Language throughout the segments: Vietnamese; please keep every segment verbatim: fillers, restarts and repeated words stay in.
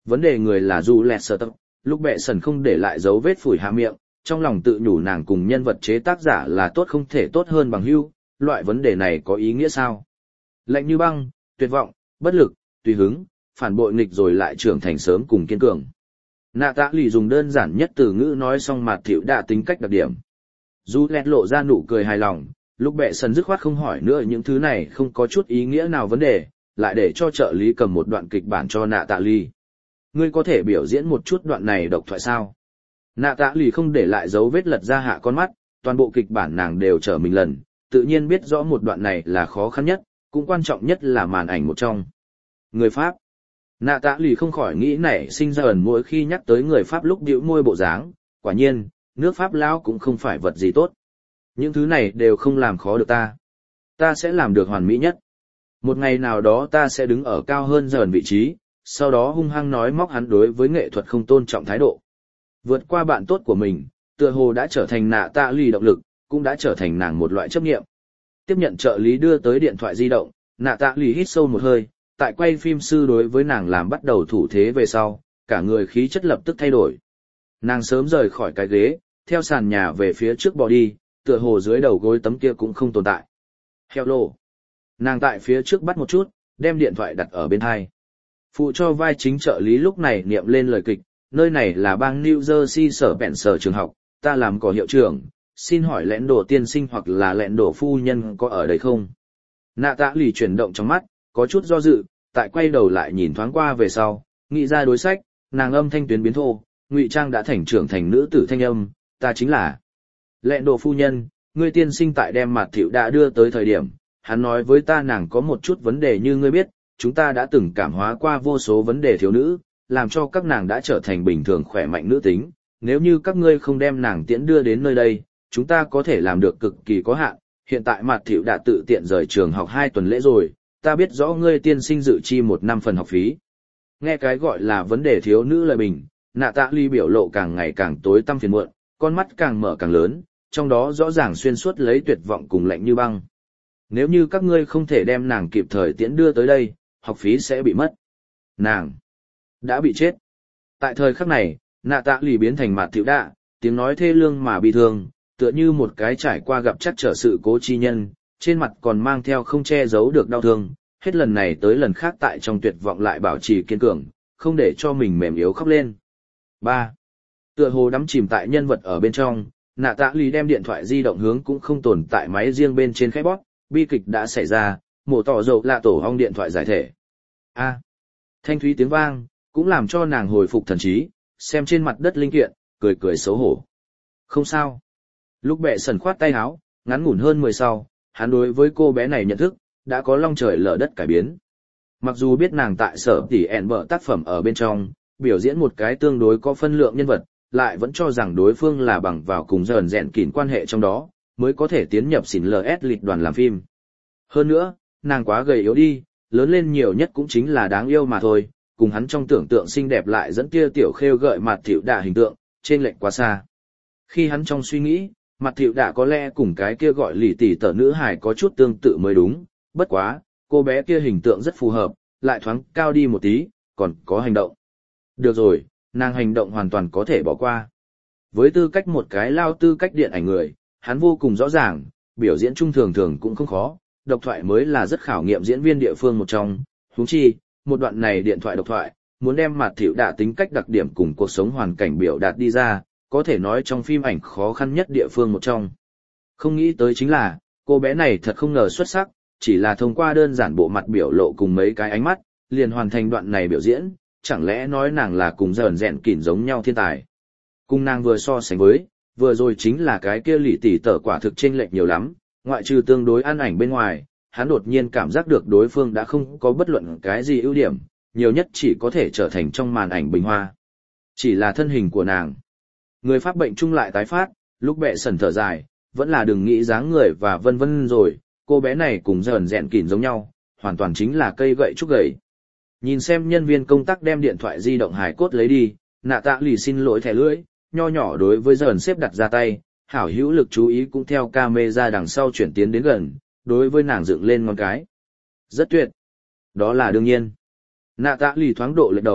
Vấn đề người là Du Lẹt Sở Tập, lúc bệ sần không để lại dấu vết phủi hạ miệng, trong lòng tự nhủ nàng cùng nhân vật chế tác giả là tốt không thể tốt hơn bằng hữu, loại vấn đề này có ý nghĩa sao? Lạnh như băng, tuyệt vọng, bất lực, tùy hứng, phản bội nghịch rồi lại trưởng thành sớm cùng kiên cường. Nạ tạ lì dùng đơn giản nhất từ ngữ nói xong mặt thiệu đã tính cách đặc điểm. Du Lẹt lộ ra nụ cười hài lòng, lúc bệ sần dứt khoát không hỏi nữa những thứ này không có chút ý nghĩa nào vấn đề, lại để cho trợ lý cầm một đoạn kịch bản cho nạ tạ lì. Ngươi có thể biểu diễn một chút đoạn này độc thoại sao? Nạ tạ lì không để lại dấu vết lật ra hạ con mắt, toàn bộ kịch bản nàng đều trở mình lần, tự nhiên biết rõ một đoạn này là khó khăn nhất, cũng quan trọng nhất là màn ảnh một trong. Người Pháp. Nạ tạ lì không khỏi nghĩ nảy sinh ra ẩn mỗi khi nhắc tới người Pháp lúc bĩu môi bộ dáng, quả nhiên, nước Pháp lão cũng không phải vật gì tốt. Những thứ này đều không làm khó được ta. Ta sẽ làm được hoàn mỹ nhất. Một ngày nào đó ta sẽ đứng ở cao hơn dần vị trí, sau đó hung hăng nói móc hắn đối với nghệ thuật không tôn trọng thái độ. Vượt qua bạn tốt của mình, tựa hồ đã trở thành nạ tạ lì động lực, cũng đã trở thành nàng một loại chấp nghiệm. Tiếp nhận trợ lý đưa tới điện thoại di động, nạ tạ lì hít sâu một hơi, tại quay phim sư đối với nàng làm bắt đầu thủ thế về sau, cả người khí chất lập tức thay đổi. Nàng sớm rời khỏi cái ghế, theo sàn nhà về phía trước bò đi, tựa hồ dưới đầu gối tấm kia cũng không tồn tại. Hello. Nàng tại phía trước bắt một chút, đem điện thoại đặt ở bên hai. Phụ cho vai chính trợ lý lúc này niệm lên lời kịch, nơi này là bang New Jersey sở bẹn sở trường học, ta làm cỏ hiệu trưởng, xin hỏi lẽn đổ tiên sinh hoặc là lẽn đổ phu nhân có ở đây không? Nạ tạ lì chuyển động trong mắt, có chút do dự, tại quay đầu lại nhìn thoáng qua về sau, nghĩ ra đối sách, nàng âm thanh tuyến biến thô, ngụy trang đã thành trưởng thành nữ tử thanh âm, ta chính là lẽn đổ phu nhân, ngươi tiên sinh tại đem mặt thiệu đã đưa tới thời điểm, hắn nói với ta nàng có một chút vấn đề như ngươi biết, chúng ta đã từng cảm hóa qua vô số vấn đề thiếu nữ, làm cho các nàng đã trở thành bình thường khỏe mạnh nữ tính, nếu như các ngươi không đem nàng tiễn đưa đến nơi đây, chúng ta có thể làm được cực kỳ có hạn, hiện tại mặt thiệu đã tự tiện rời trường học hai tuần lễ rồi, ta biết rõ ngươi tiên sinh dự chi một năm phần học phí. Nghe cái gọi là vấn đề thiếu nữ lời bình, nạ tạ ly biểu lộ càng ngày càng tối tăm phiền muộn, con mắt càng mở càng lớn, trong đó rõ ràng xuyên suốt lấy tuyệt vọng cùng lạnh như băng. Nếu như các ngươi không thể đem nàng kịp thời tiễn đưa tới đây, học phí sẽ bị mất. Nàng đã bị chết. Tại thời khắc này, nạ tạ lì biến thành mặt thiệu đạ, tiếng nói thê lương mà bi thương, tựa như một cái trải qua gặp chắc trở sự cố chi nhân, trên mặt còn mang theo không che giấu được đau thương, hết lần này tới lần khác tại trong tuyệt vọng lại bảo trì kiên cường, không để cho mình mềm yếu khóc lên. ba. Tựa hồ đắm chìm tại nhân vật ở bên trong, nạ tạ lì đem điện thoại di động hướng cũng không tồn tại máy riêng bên trên khép bóp, bi kịch đã xảy ra, mổ tỏ dầu lạ tổ hong điện thoại giải thể. A. Thanh thúy tiếng vang, cũng làm cho nàng hồi phục thần trí, xem trên mặt đất linh kiện, cười cười xấu hổ. Không sao. Lúc bệ sần khoát tay áo, ngắn ngủn hơn mười sau, hắn đối với cô bé này nhận thức, đã có long trời lở đất cải biến. Mặc dù biết nàng tại sở tỉ ẹn bở tác phẩm ở bên trong, biểu diễn một cái tương đối có phân lượng nhân vật, lại vẫn cho rằng đối phương là bằng vào cùng dần dẹn kỉn quan hệ trong đó, mới có thể tiến nhập xỉn lờ ét lịch đoàn làm phim. Hơn nữa, nàng quá gầy yếu đi, lớn lên nhiều nhất cũng chính là đáng yêu mà thôi, cùng hắn trong tưởng tượng xinh đẹp lại dẫn tia tiểu khêu gợi mặt thiệu đạ hình tượng, trên lệch quá xa. Khi hắn trong suy nghĩ, mặt thiệu đạ có lẽ cùng cái kia gọi lì tỷ tở nữ hài có chút tương tự mới đúng, bất quá, cô bé kia hình tượng rất phù hợp, lại thoáng cao đi một tí, còn có hành động. Được rồi, nàng hành động hoàn toàn có thể bỏ qua. Với tư cách một cái lao tư cách điện ảnh người, hắn vô cùng rõ ràng, biểu diễn trung thường thường cũng không khó, độc thoại mới là rất khảo nghiệm diễn viên địa phương một trong, huống chi, một đoạn này điện thoại độc thoại, muốn đem mặt thiệu đạ tính cách đặc điểm cùng cuộc sống hoàn cảnh biểu đạt đi ra, có thể nói trong phim ảnh khó khăn nhất địa phương một trong. Không nghĩ tới chính là, cô bé này thật không ngờ xuất sắc, chỉ là thông qua đơn giản bộ mặt biểu lộ cùng mấy cái ánh mắt, liền hoàn thành đoạn này biểu diễn, chẳng lẽ nói nàng là cùng dần dẹn kỉn giống nhau thiên tài. Cùng nàng vừa so sánh với, vừa rồi chính là cái kia lì tỷ tở quả thực chênh lệch nhiều lắm, ngoại trừ tương đối ăn ảnh bên ngoài, hắn đột nhiên cảm giác được đối phương đã không có bất luận cái gì ưu điểm, nhiều nhất chỉ có thể trở thành trong màn ảnh bình hoa. Chỉ là thân hình của nàng. Người Pháp bệnh chung lại tái phát, lúc bệ sần thở dài, vẫn là đừng nghĩ dáng người và vân vân rồi, cô bé này cùng dần dẹn kỉn giống nhau, hoàn toàn chính là cây gậy trúc gậy. Nhìn xem nhân viên công tác đem điện thoại di động hài cốt lấy đi, nạ tạ lì xin lỗi thẻ lưỡi, nho nhỏ đối với dần xếp đặt ra tay, hảo hữu lực chú ý cũng theo camera đằng sau chuyển tiến đến gần, đối với nàng dựng lên ngón cái. Rất tuyệt. Đó là đương nhiên. Nạ tạ lì thoáng độ lệch đầu,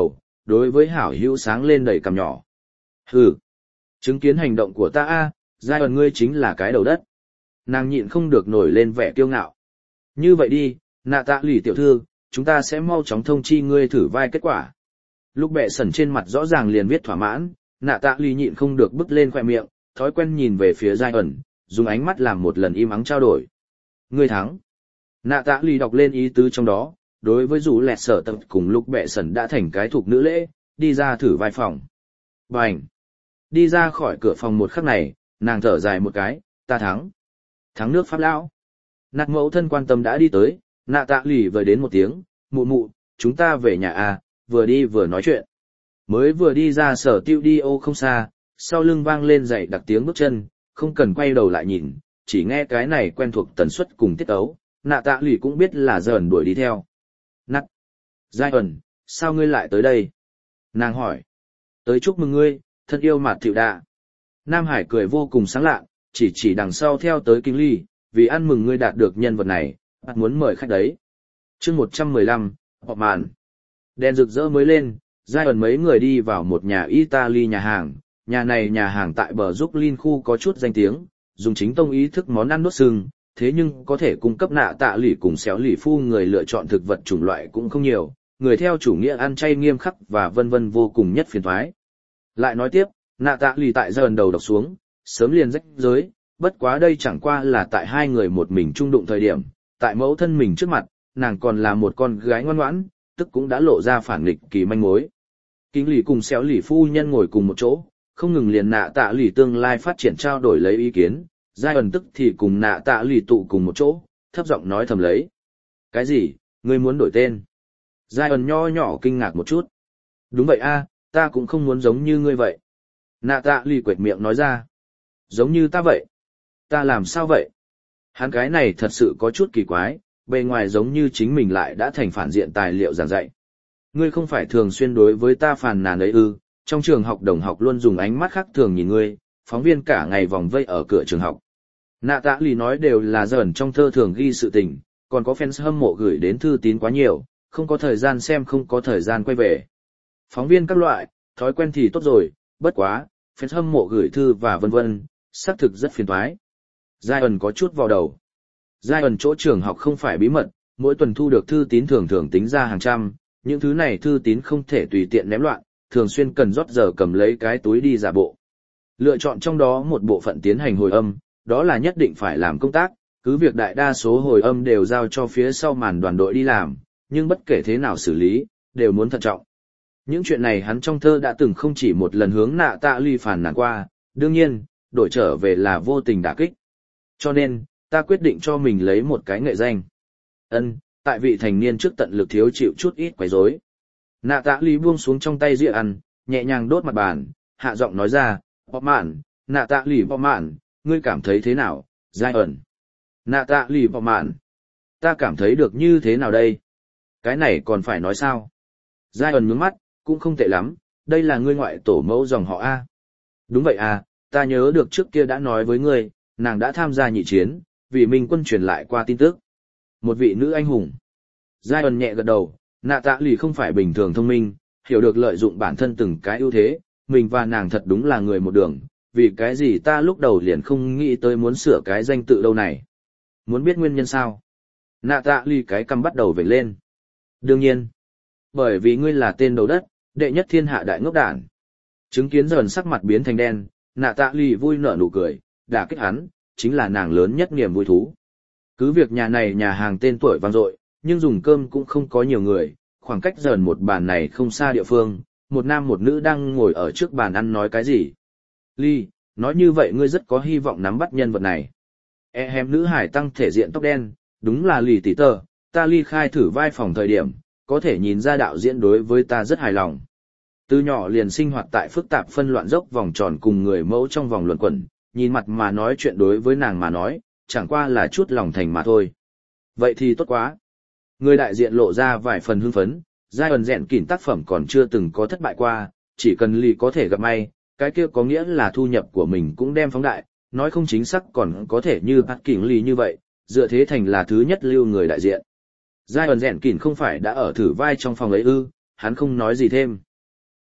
đối với hảo hữu sáng lên đầy cằm nhỏ. Hừ, chứng kiến hành động của ta a, giai ẩn ngươi chính là cái đầu đất. Nàng nhịn không được nổi lên vẻ kiêu ngạo. Như vậy đi, nạ tạ lì tiểu thư, chúng ta sẽ mau chóng thông chi ngươi thử vai kết quả. Lúc bệ sẩn trên mặt rõ ràng liền viết thỏa mãn, nạ tạ lì nhịn không được bứt lên khoe miệng, thói quen nhìn về phía giai ẩn, dùng ánh mắt làm một lần im ắng trao đổi. Ngươi thắng. Nạ tạ lì đọc lên ý tứ trong đó, đối với dù lẹt sở tập cùng lúc bệ sẩn đã thành cái thuộc nữ lễ, đi ra thử vai phòng. Bành! Đi ra khỏi cửa phòng một khắc này, nàng thở dài một cái, ta thắng. Thắng nước Pháp lão. Nạt mẫu thân quan tâm đã đi tới, nạ tạ lì vừa đến một tiếng, mụ mụ, chúng ta về nhà à, vừa đi vừa nói chuyện. Mới vừa đi ra sở tiêu đi ô không xa, sau lưng vang lên dậy đặc tiếng bước chân, không cần quay đầu lại nhìn, chỉ nghe cái này quen thuộc tần suất cùng tiết ấu, nạ tạ lì cũng biết là dần đuổi đi theo. Nặng! Giai ẩn, sao ngươi lại tới đây? Nàng hỏi. Tới chúc mừng ngươi, thân yêu mạt thiệu đạ. Nam Hải cười vô cùng sáng lạ, chỉ chỉ đằng sau theo tới kinh ly, vì ăn mừng ngươi đạt được nhân vật này, bạn muốn mời khách đấy. chương một trăm mười lăm, họp màn. Đèn rực rỡ mới lên, giai ẩn mấy người đi vào một nhà Italy nhà hàng, nhà này nhà hàng tại bờ giúp Lin khu có chút danh tiếng, dùng chính tông ý thức món ăn đốt sừng, thế nhưng có thể cung cấp nạ tạ lỉ cùng xéo lỉ phu người lựa chọn thực vật chủng loại cũng không nhiều, người theo chủ nghĩa ăn chay nghiêm khắc và vân vân vô cùng nhất phiền thoái. Lại nói tiếp, nạ tạ lỉ tại dần đầu đọc xuống, sớm liền rách giới, bất quá đây chẳng qua là tại hai người một mình chung đụng thời điểm, tại mẫu thân mình trước mặt, nàng còn là một con gái ngoan ngoãn, tức cũng đã lộ ra phản nghịch kỳ manh mối. Kính lì cùng xéo lì phu nhân ngồi cùng một chỗ, không ngừng liền nạ tạ lì tương lai phát triển trao đổi lấy ý kiến, giai ẩn tức thì cùng nạ tạ lì tụ cùng một chỗ, thấp giọng nói thầm lấy. Cái gì, ngươi muốn đổi tên? Giai ẩn nho nhỏ kinh ngạc một chút. Đúng vậy a, ta cũng không muốn giống như ngươi vậy. Nạ tạ lì quệt miệng nói ra. Giống như ta vậy. Ta làm sao vậy? Hắn cái này thật sự có chút kỳ quái, bề ngoài giống như chính mình lại đã thành phản diện tài liệu giảng dạy. Ngươi không phải thường xuyên đối với ta phàn nàn ấy ư, trong trường học đồng học luôn dùng ánh mắt khác thường nhìn ngươi, phóng viên cả ngày vòng vây ở cửa trường học. Nạ tạ lì nói đều là dởn trong thơ thường ghi sự tình, còn có fans hâm mộ gửi đến thư tín quá nhiều, không có thời gian xem không có thời gian quay về. Phóng viên các loại, thói quen thì tốt rồi, bất quá, fans hâm mộ gửi thư và vân vân, xác thực rất phiền toái. Giai ẩn có chút vào đầu. Giai ẩn chỗ trường học không phải bí mật, mỗi tuần thu được thư tín thường thường tính ra hàng trăm, những thứ này thư tín không thể tùy tiện ném loạn, thường xuyên cần rót giờ cầm lấy cái túi đi giả bộ. Lựa chọn trong đó một bộ phận tiến hành hồi âm, đó là nhất định phải làm công tác, cứ việc đại đa số hồi âm đều giao cho phía sau màn đoàn đội đi làm, nhưng bất kể thế nào xử lý, đều muốn thận trọng. Những chuyện này hắn trong thơ đã từng không chỉ một lần hướng nạ tạ ly phản nàn qua, đương nhiên, đổi trở về là vô tình đả kích. Cho nên, ta quyết định cho mình lấy một cái nghệ danh. Ân, tại vị thành niên trước tận lực thiếu chịu chút ít quấy rối. Nạ tạ ly buông xuống trong tay dĩa ăn, nhẹ nhàng đốt mặt bàn, hạ giọng nói ra, bọ mạn, nạ tạ ly bọ mạn, ngươi cảm thấy thế nào, giai ẩn. Nạ tạ ly bọ mạn, ta cảm thấy được như thế nào đây? Cái này còn phải nói sao? Giai ẩn nhướng mắt, cũng không tệ lắm, đây là ngươi ngoại tổ mẫu dòng họ A. Đúng vậy à, ta nhớ được trước kia đã nói với ngươi, nàng đã tham gia nhị chiến, vì Minh quân truyền lại qua tin tức. Một vị nữ anh hùng. Giai ẩn nhẹ gật đầu, nạ tạ lì không phải bình thường thông minh, hiểu được lợi dụng bản thân từng cái ưu thế, mình và nàng thật đúng là người một đường, vì cái gì ta lúc đầu liền không nghĩ tới muốn sửa cái danh tự đâu này. Muốn biết nguyên nhân sao? Nạ tạ lì cái cằm bắt đầu vểnh lên. Đương nhiên, bởi vì ngươi là tên đầu đất, đệ nhất thiên hạ đại ngốc đản. Chứng kiến dần sắc mặt biến thành đen, nạ tạ lì vui nở nụ cười, đả kích hắn, chính là nàng lớn nhất niềm vui thú. Cứ việc nhà này nhà hàng tên tuổi vang dội, nhưng dùng cơm cũng không có nhiều người, khoảng cách dần một bàn này không xa địa phương, một nam một nữ đang ngồi ở trước bàn ăn nói cái gì. Ly, nói như vậy ngươi rất có hy vọng nắm bắt nhân vật này. E hém nữ hải tăng thể diện tóc đen, đúng là lì tỷ tờ, ta ly khai thử vai phòng thời điểm, có thể nhìn ra đạo diễn đối với ta rất hài lòng. Từ nhỏ liền sinh hoạt tại phức tạp phân loạn dốc vòng tròn cùng người mẫu trong vòng luẩn quẩn, nhìn mặt mà nói chuyện đối với nàng mà nói, chẳng qua là chút lòng thành mà thôi. Vậy thì tốt quá. Người đại diện lộ ra vài phần hưng phấn, giai ẩn rèn kỉn tác phẩm còn chưa từng có thất bại qua, chỉ cần lì có thể gặp may, cái kia có nghĩa là thu nhập của mình cũng đem phóng đại, nói không chính xác còn có thể như bác kỉnh lì như vậy, dựa thế thành là thứ nhất lưu người đại diện. Giai ẩn rèn kỉn không phải đã ở thử vai trong phòng ấy ư, hắn không nói gì thêm.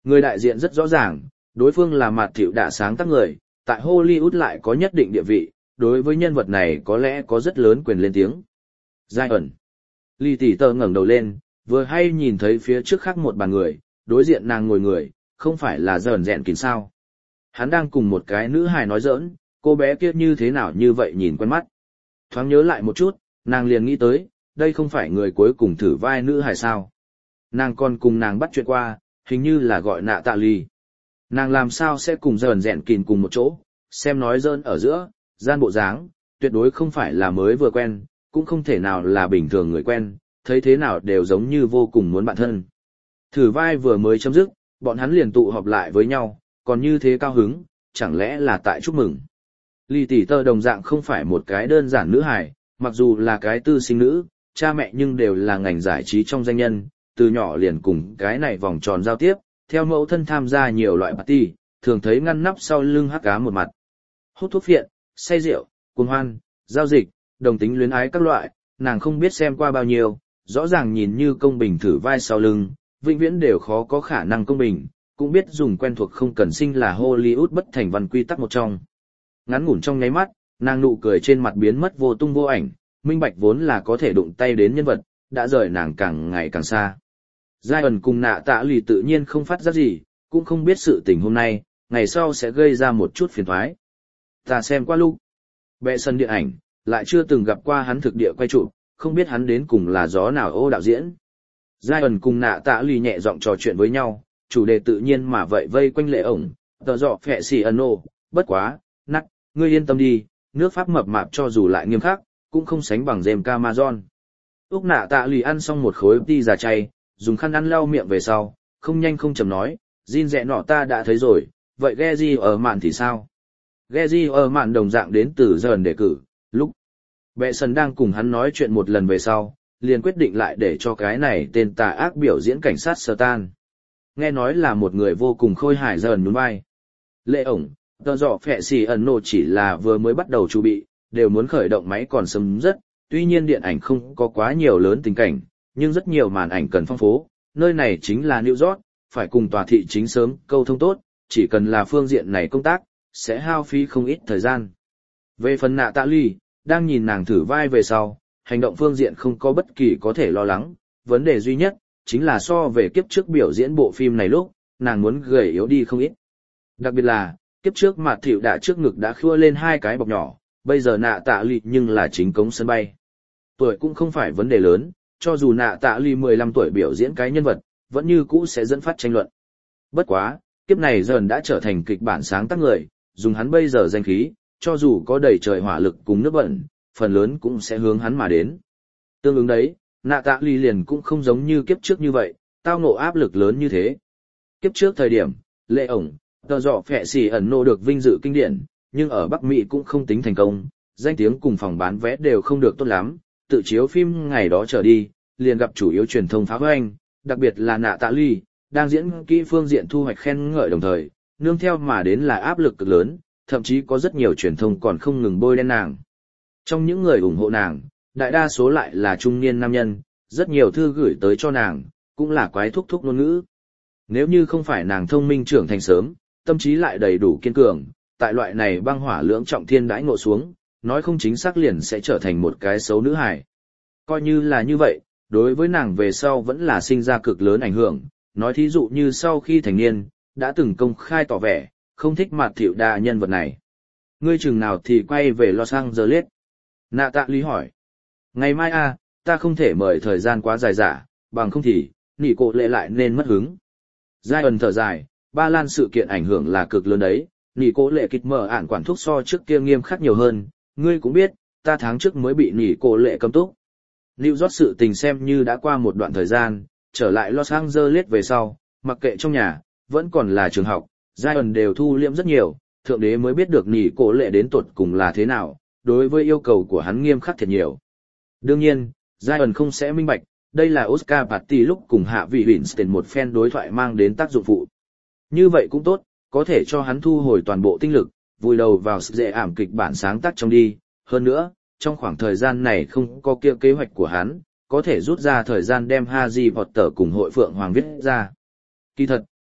Người đại diện rất rõ ràng, đối phương là Mạt Thiệu Đạ sáng tác người, tại Hollywood lại có nhất định địa vị, đối với nhân vật này có lẽ có rất lớn quyền lên tiếng. Giai ẩn. Lý tỷ tờ ngẩng đầu lên, vừa hay nhìn thấy phía trước khác một bàn người, đối diện nàng ngồi người, không phải là Dởn Rẽn Kín sao. Hắn đang cùng một cái nữ hài nói giỡn, cô bé kia như thế nào như vậy nhìn quen mắt. Thoáng nhớ lại một chút, nàng liền nghĩ tới, đây không phải người cuối cùng thử vai nữ hài sao. Nàng còn cùng nàng bắt chuyện qua, hình như là gọi Nạ Tạ Ly. Nàng làm sao sẽ cùng Dởn Rẽn Kín cùng một chỗ, xem nói giỡn ở giữa, gian bộ dáng, tuyệt đối không phải là mới vừa quen, cũng không thể nào là bình thường người quen, thấy thế nào đều giống như vô cùng muốn bạn thân. Thử vai vừa mới chấm dứt, bọn hắn liền tụ họp lại với nhau, còn như thế cao hứng, chẳng lẽ là tại chúc mừng. Lý tỷ tơ đồng dạng không phải một cái đơn giản nữ hài, mặc dù là cái tư sinh nữ, cha mẹ nhưng đều là ngành giải trí trong danh nhân, từ nhỏ liền cùng cái này vòng tròn giao tiếp, theo mẫu thân tham gia nhiều loại party, thường thấy ngăn nắp sau lưng hắc cá một mặt. Hút thuốc phiện, say rượu, cuồng hoan, giao dịch, đồng tính luyến ái các loại, nàng không biết xem qua bao nhiêu, rõ ràng nhìn như công bình thử vai sau lưng, vĩnh viễn đều khó có khả năng công bình, cũng biết dùng quen thuộc không cần sinh là Hollywood bất thành văn quy tắc một trong. Ngắn ngủn trong nháy mắt, nàng nụ cười trên mặt biến mất vô tung vô ảnh, minh bạch vốn là có thể đụng tay đến nhân vật, đã rời nàng càng ngày càng xa. Giai ẩn cùng Nạ Tạ Lì tự nhiên không phát giác gì, cũng không biết sự tình hôm nay, ngày sau sẽ gây ra một chút phiền toái. Ta xem qua lúc, bệ sân điện ảnh, lại chưa từng gặp qua hắn thực địa quay chụp, không biết hắn đến cùng là gió nào ô đạo diễn. Giai ẩn cùng Nạ Tạ Lì nhẹ giọng trò chuyện với nhau, chủ đề tự nhiên mà vậy vây quanh lệ ổng, tờ dọ phẹ xì ẩn nô, bất quá, nắc, ngươi yên tâm đi, nước Pháp mập mạp cho dù lại nghiêm khắc, cũng không sánh bằng dêm Camazon. Úc Nạ Tạ Lì ăn xong một khối đi già chay, dùng khăn ăn lau miệng về sau, không nhanh không chậm nói, Jin rẽ nọ ta đã thấy rồi, vậy Geji ở mạn thì sao? Geji ở mạn đồng dạng đến từ dần đề cử, lúc Bệ sần đang cùng hắn nói chuyện một lần về sau, liền quyết định lại để cho cái này tên tà ác biểu diễn cảnh sát Stan. Nghe nói là một người vô cùng khôi hài dần nhún vai. Lệ ổng, tờ dọ phẹ xì ẩn nộ chỉ là vừa mới bắt đầu chuẩn bị, đều muốn khởi động máy còn sớm rất, tuy nhiên điện ảnh không có quá nhiều lớn tình cảnh, nhưng rất nhiều màn ảnh cần phong phú, nơi này chính là New York, phải cùng tòa thị chính sớm câu thông tốt, chỉ cần là phương diện này công tác, sẽ hao phí không ít thời gian. Về phần Nạ Tạ Ly, đang nhìn nàng thử vai về sau, hành động phương diện không có bất kỳ có thể lo lắng, vấn đề duy nhất, chính là so về kiếp trước biểu diễn bộ phim này lúc, nàng muốn gầy yếu đi không ít. Đặc biệt là, kiếp trước Mạt Thiệu Đạ trước ngực đã khua lên hai cái bọc nhỏ, bây giờ Nạ Tạ Ly nhưng là chính cống sân bay. Tuổi cũng không phải vấn đề lớn, cho dù Nạ Tạ Ly mười lăm tuổi biểu diễn cái nhân vật, vẫn như cũ sẽ dẫn phát tranh luận. Bất quá, kiếp này dần đã trở thành kịch bản sáng tác người, dùng hắn bây giờ danh khí, cho dù có đầy trời hỏa lực cùng nước bẩn, phần lớn cũng sẽ hướng hắn mà đến. Tương ứng đấy, Nạ Tạ Ly liền cũng không giống như kiếp trước như vậy, tao ngộ áp lực lớn như thế. Kiếp trước thời điểm, lệ ổng, tờ dọ phẹ xì ẩn nô được vinh dự kinh điển, nhưng ở Bắc Mỹ cũng không tính thành công, danh tiếng cùng phòng bán vé đều không được tốt lắm, tự chiếu phim ngày đó trở đi, liền gặp chủ yếu truyền thông phá hoành, đặc biệt là Nạ Tạ Ly, đang diễn kỹ phương diện thu hoạch khen ngợi đồng thời, nương theo mà đến là áp lực cực lớn, thậm chí có rất nhiều truyền thông còn không ngừng bôi đen nàng. Trong những người ủng hộ nàng, đại đa số lại là trung niên nam nhân, rất nhiều thư gửi tới cho nàng, cũng là quái thúc thúc ngôn ngữ. Nếu như không phải nàng thông minh trưởng thành sớm, tâm trí lại đầy đủ kiên cường, tại loại này băng hỏa lưỡng trọng thiên đãi ngộ xuống, nói không chính xác liền sẽ trở thành một cái xấu nữ hài. Coi như là như vậy, đối với nàng về sau vẫn là sinh ra cực lớn ảnh hưởng, nói thí dụ như sau khi thành niên, đã từng công khai tỏ vẻ, không thích Mạt Thiệu Đạ nhân vật này. Ngươi chừng nào thì quay về Los Angeles? Nạ Tạ Ly hỏi. Ngày mai a, à, ta không thể mời thời gian quá dài dả, bằng không thì, nỉ cộ lệ lại nên mất hứng. Giai ẩn thở dài, Ba Lan sự kiện ảnh hưởng là cực lớn đấy, nỉ cộ lệ kịch mở ản quản thúc so trước kia nghiêm khắc nhiều hơn, ngươi cũng biết, ta tháng trước mới bị nỉ cộ lệ cấm túc. New York sự tình xem như đã qua một đoạn thời gian, trở lại Los Angeles về sau, mặc kệ trong nhà, vẫn còn là trường học, Giai ẩn đều thu liễm rất nhiều, thượng đế mới biết được nỉ cộ lệ đến tuột cùng là thế nào, đối với yêu cầu của hắn nghiêm khắc thiệt nhiều. Đương nhiên, Giai ẩn không sẽ minh bạch, đây là Oscar Party lúc cùng hạ vị Winston một phen đối thoại mang đến tác dụng phụ. Như vậy cũng tốt, có thể cho hắn thu hồi toàn bộ tinh lực, vùi đầu vào sự dễ ảm kịch bản sáng tác trong đi. Hơn nữa, trong khoảng thời gian này không có kia kế hoạch của hắn, có thể rút ra thời gian đem Harry Potter cùng hội Phượng Hoàng viết ra. Kỳ thật,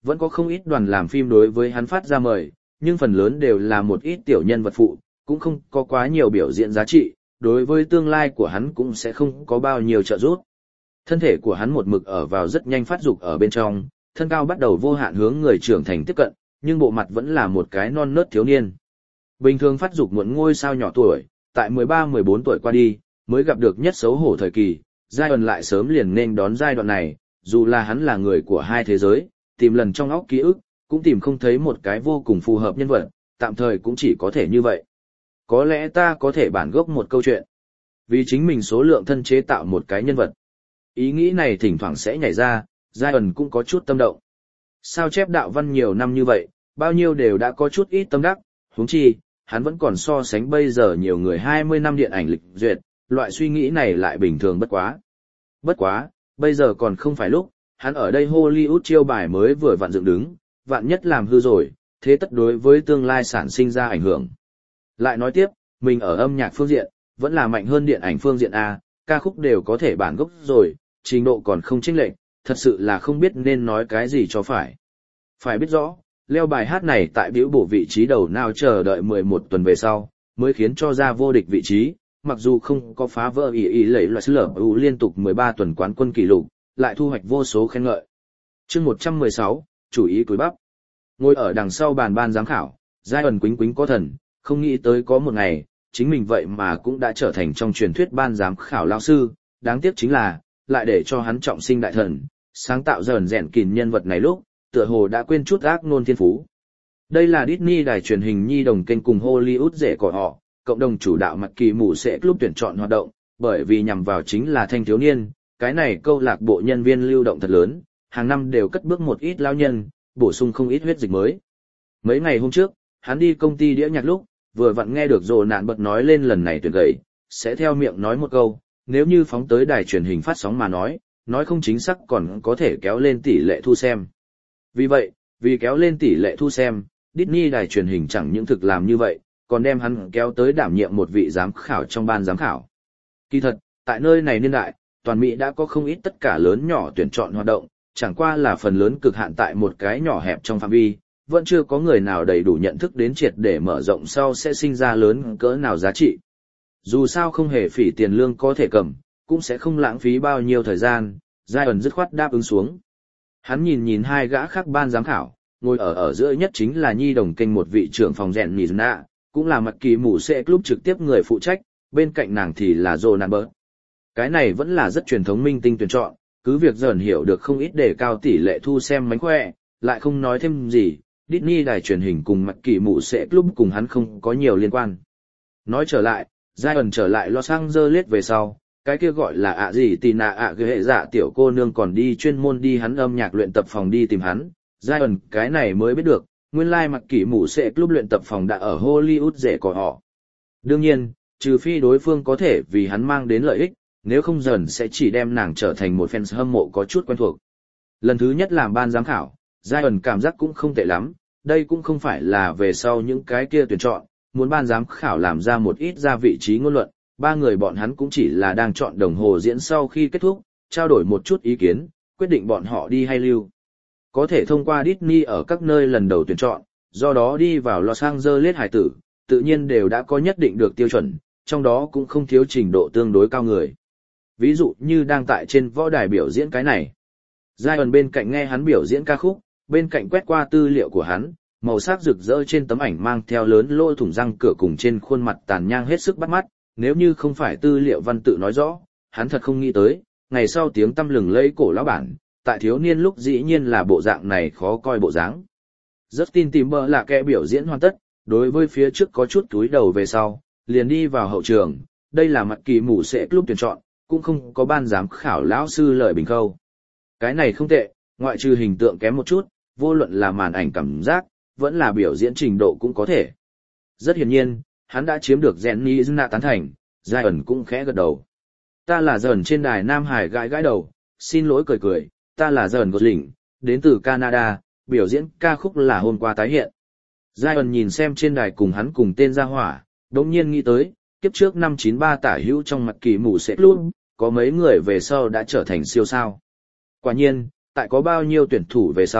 Vẫn có không ít đoàn làm phim đối với hắn phát ra mời, nhưng phần lớn đều là một ít tiểu nhân vật phụ, cũng không có quá nhiều biểu diễn giá trị, đối với tương lai của hắn cũng sẽ không có bao nhiêu trợ giúp. Thân thể của hắn một mực ở vào rất nhanh phát dục ở bên trong, thân cao bắt đầu vô hạn hướng người trưởng thành tiếp cận, nhưng bộ mặt vẫn là một cái non nớt thiếu niên. Bình thường phát dục muộn ngôi sao nhỏ tuổi, tại mười ba mười bốn tuổi qua đi, mới gặp được nhất xấu hổ thời kỳ, Zion lại sớm liền nên đón giai đoạn này, dù là hắn là người của hai thế giới, tìm lần trong óc ký ức, cũng tìm không thấy một cái vô cùng phù hợp nhân vật, tạm thời cũng chỉ có thể như vậy. Có lẽ ta có thể bản gốc một câu chuyện. Vì chính mình số lượng thân chế tạo một cái nhân vật. Ý nghĩ này thỉnh thoảng sẽ nhảy ra, Zion cũng có chút tâm động. Sao chép đạo văn nhiều năm như vậy, bao nhiêu đều đã có chút ít tâm đắc, huống chi, hắn vẫn còn so sánh bây giờ nhiều người hai mươi năm điện ảnh lịch duyệt, loại suy nghĩ này lại bình thường bất quá. Bất quá, bây giờ còn không phải lúc, hắn ở đây Hollywood chiêu bài mới vừa vặn dựng đứng, vạn nhất làm hư rồi, thế tất đối với tương lai sản sinh ra ảnh hưởng. Lại nói tiếp, mình ở âm nhạc phương diện, vẫn là mạnh hơn điện ảnh phương diện A, ca khúc đều có thể bản gốc rồi, trình độ còn không chênh lệch, thật sự là không biết nên nói cái gì cho phải. Phải biết rõ, leo bài hát này tại biểu bổ vị trí đầu nào chờ đợi mười một tuần về sau, mới khiến cho ra vô địch vị trí, mặc dù không có phá vỡ ý ý lấy loại lở ưu liên tục mười ba tuần quán quân kỷ lục, lại thu hoạch vô số khen ngợi. Chương một trăm mười sáu, chủ ý cúi bắp. Ngồi ở đằng sau bàn ban giám khảo, Zion quýnh quýnh có thần, không nghĩ tới có một ngày, chính mình vậy mà cũng đã trở thành trong truyền thuyết ban giám khảo lão sư, đáng tiếc chính là, lại để cho hắn trọng sinh đại thần, sáng tạo dần rèn kìn nhân vật này lúc, tựa hồ đã quên chút ác ngôn thiên phú. Đây là Disney đài truyền hình nhi đồng kênh cùng Hollywood rể của họ, cộng đồng chủ đạo mặt kỳ mù sẽ club tuyển chọn hoạt động, bởi vì nhằm vào chính là thanh thiếu niên, cái này câu lạc bộ nhân viên lưu động thật lớn, hàng năm đều cất bước một ít lao nhân, bổ sung không ít huyết dịch mới. Mấy ngày hôm trước, hắn đi công ty đĩa nhạc lúc, vừa vặn nghe được Rồ Nạn bật nói lên lần này tuyển gầy, sẽ theo miệng nói một câu, nếu như phóng tới đài truyền hình phát sóng mà nói, nói không chính xác còn có thể kéo lên tỷ lệ thu xem. Vì vậy, vì kéo lên tỷ lệ thu xem, Disney đài truyền hình chẳng những thực làm như vậy, còn đem hắn kéo tới đảm nhiệm một vị giám khảo trong ban giám khảo. Kỳ thật, tại nơi này niên đại, toàn Mỹ đã có không ít tất cả lớn nhỏ tuyển chọn hoạt động, chẳng qua là phần lớn cực hạn tại một cái nhỏ hẹp trong phạm vi, vẫn chưa có người nào đầy đủ nhận thức đến triệt để mở rộng sau sẽ sinh ra lớn cỡ nào giá trị. Dù sao không hề phỉ tiền lương có thể cầm, cũng sẽ không lãng phí bao nhiêu thời gian, Zion dứt khoát đáp ứng xuống. Hắn nhìn nhìn hai gã khác ban giám khảo, ngồi ở ở giữa nhất chính là nhi đồng kênh một vị trưởng phòng rèn Nizna, cũng là mặt kỳ mù sẽ club trực tiếp người phụ trách, bên cạnh nàng thì là Jonan Bert. Cái này vẫn là rất truyền thống minh tinh tuyển chọn, cứ việc dần hiểu được không ít đề cao tỷ lệ thu xem mánh khỏe, lại không nói thêm gì, Disney đài truyền hình cùng mặt kỳ mù sẽ club cùng hắn không có nhiều liên quan. Nói trở lại, Zion trở lại Los Angeles về sau, cái kia gọi là ạ gì tì nà ạ ghệ dạ tiểu cô nương còn đi chuyên môn đi hắn âm nhạc luyện tập phòng đi tìm hắn, Zion cái này mới biết được, nguyên lai mặc kỷ mũ sẽ club luyện tập phòng đã ở Hollywood rể của họ. Đương nhiên, trừ phi đối phương có thể vì hắn mang đến lợi ích, nếu không dần sẽ chỉ đem nàng trở thành một fans hâm mộ có chút quen thuộc. Lần thứ nhất làm ban giám khảo, Zion cảm giác cũng không tệ lắm, đây cũng không phải là về sau những cái kia tuyển chọn, muốn ban giám khảo làm ra một ít ra vị trí ngôn luận, ba người bọn hắn cũng chỉ là đang chọn đồng hồ diễn sau khi kết thúc, trao đổi một chút ý kiến, quyết định bọn họ đi hay lưu. Có thể thông qua Disney ở các nơi lần đầu tuyển chọn, do đó đi vào Los Angeles hải tử, tự nhiên đều đã có nhất định được tiêu chuẩn, trong đó cũng không thiếu trình độ tương đối cao người. Ví dụ như đang tại trên võ đài biểu diễn cái này. Zion bên cạnh nghe hắn biểu diễn ca khúc, bên cạnh quét qua tư liệu của hắn, màu sắc rực rỡ trên tấm ảnh mang theo lớn lỗ thủng răng cửa cùng trên khuôn mặt tàn nhang hết sức bắt mắt, nếu như không phải tư liệu văn tự nói rõ, hắn thật không nghĩ tới, ngày sau tiếng tăm lừng lẫy cổ lão bản, tại thiếu niên lúc dĩ nhiên là bộ dạng này khó coi bộ dáng. Justin Timber là kẻ biểu diễn hoàn tất, đối với phía trước có chút túi đầu về sau, liền đi vào hậu trường, đây là mặt kỳ mũ sẽ club tuyển chọn, cũng không có ban giám khảo lão sư lời bình khâu. Cái này không tệ, ngoại trừ hình tượng kém một chút, vô luận là màn ảnh cảm giác, vẫn là biểu diễn trình độ cũng có thể. Rất hiển nhiên, hắn đã chiếm được Jenny Zuna tán thành, Zion cũng khẽ gật đầu. Ta là dần trên đài Nam Hải gãi gãi đầu, xin lỗi cười cười, ta là dần Gosling, đến từ Canada, biểu diễn ca khúc là hôm qua tái hiện. Zion nhìn xem trên đài cùng hắn cùng tên gia hỏa, đống nhiên nghĩ tới, kiếp trước năm chín ba tả hữu trong mặt kỳ mũ sẽ luôn, có mấy người về sau đã trở thành siêu sao. Quả nhiên, tại có bao nhiêu tuyển thủ về sau,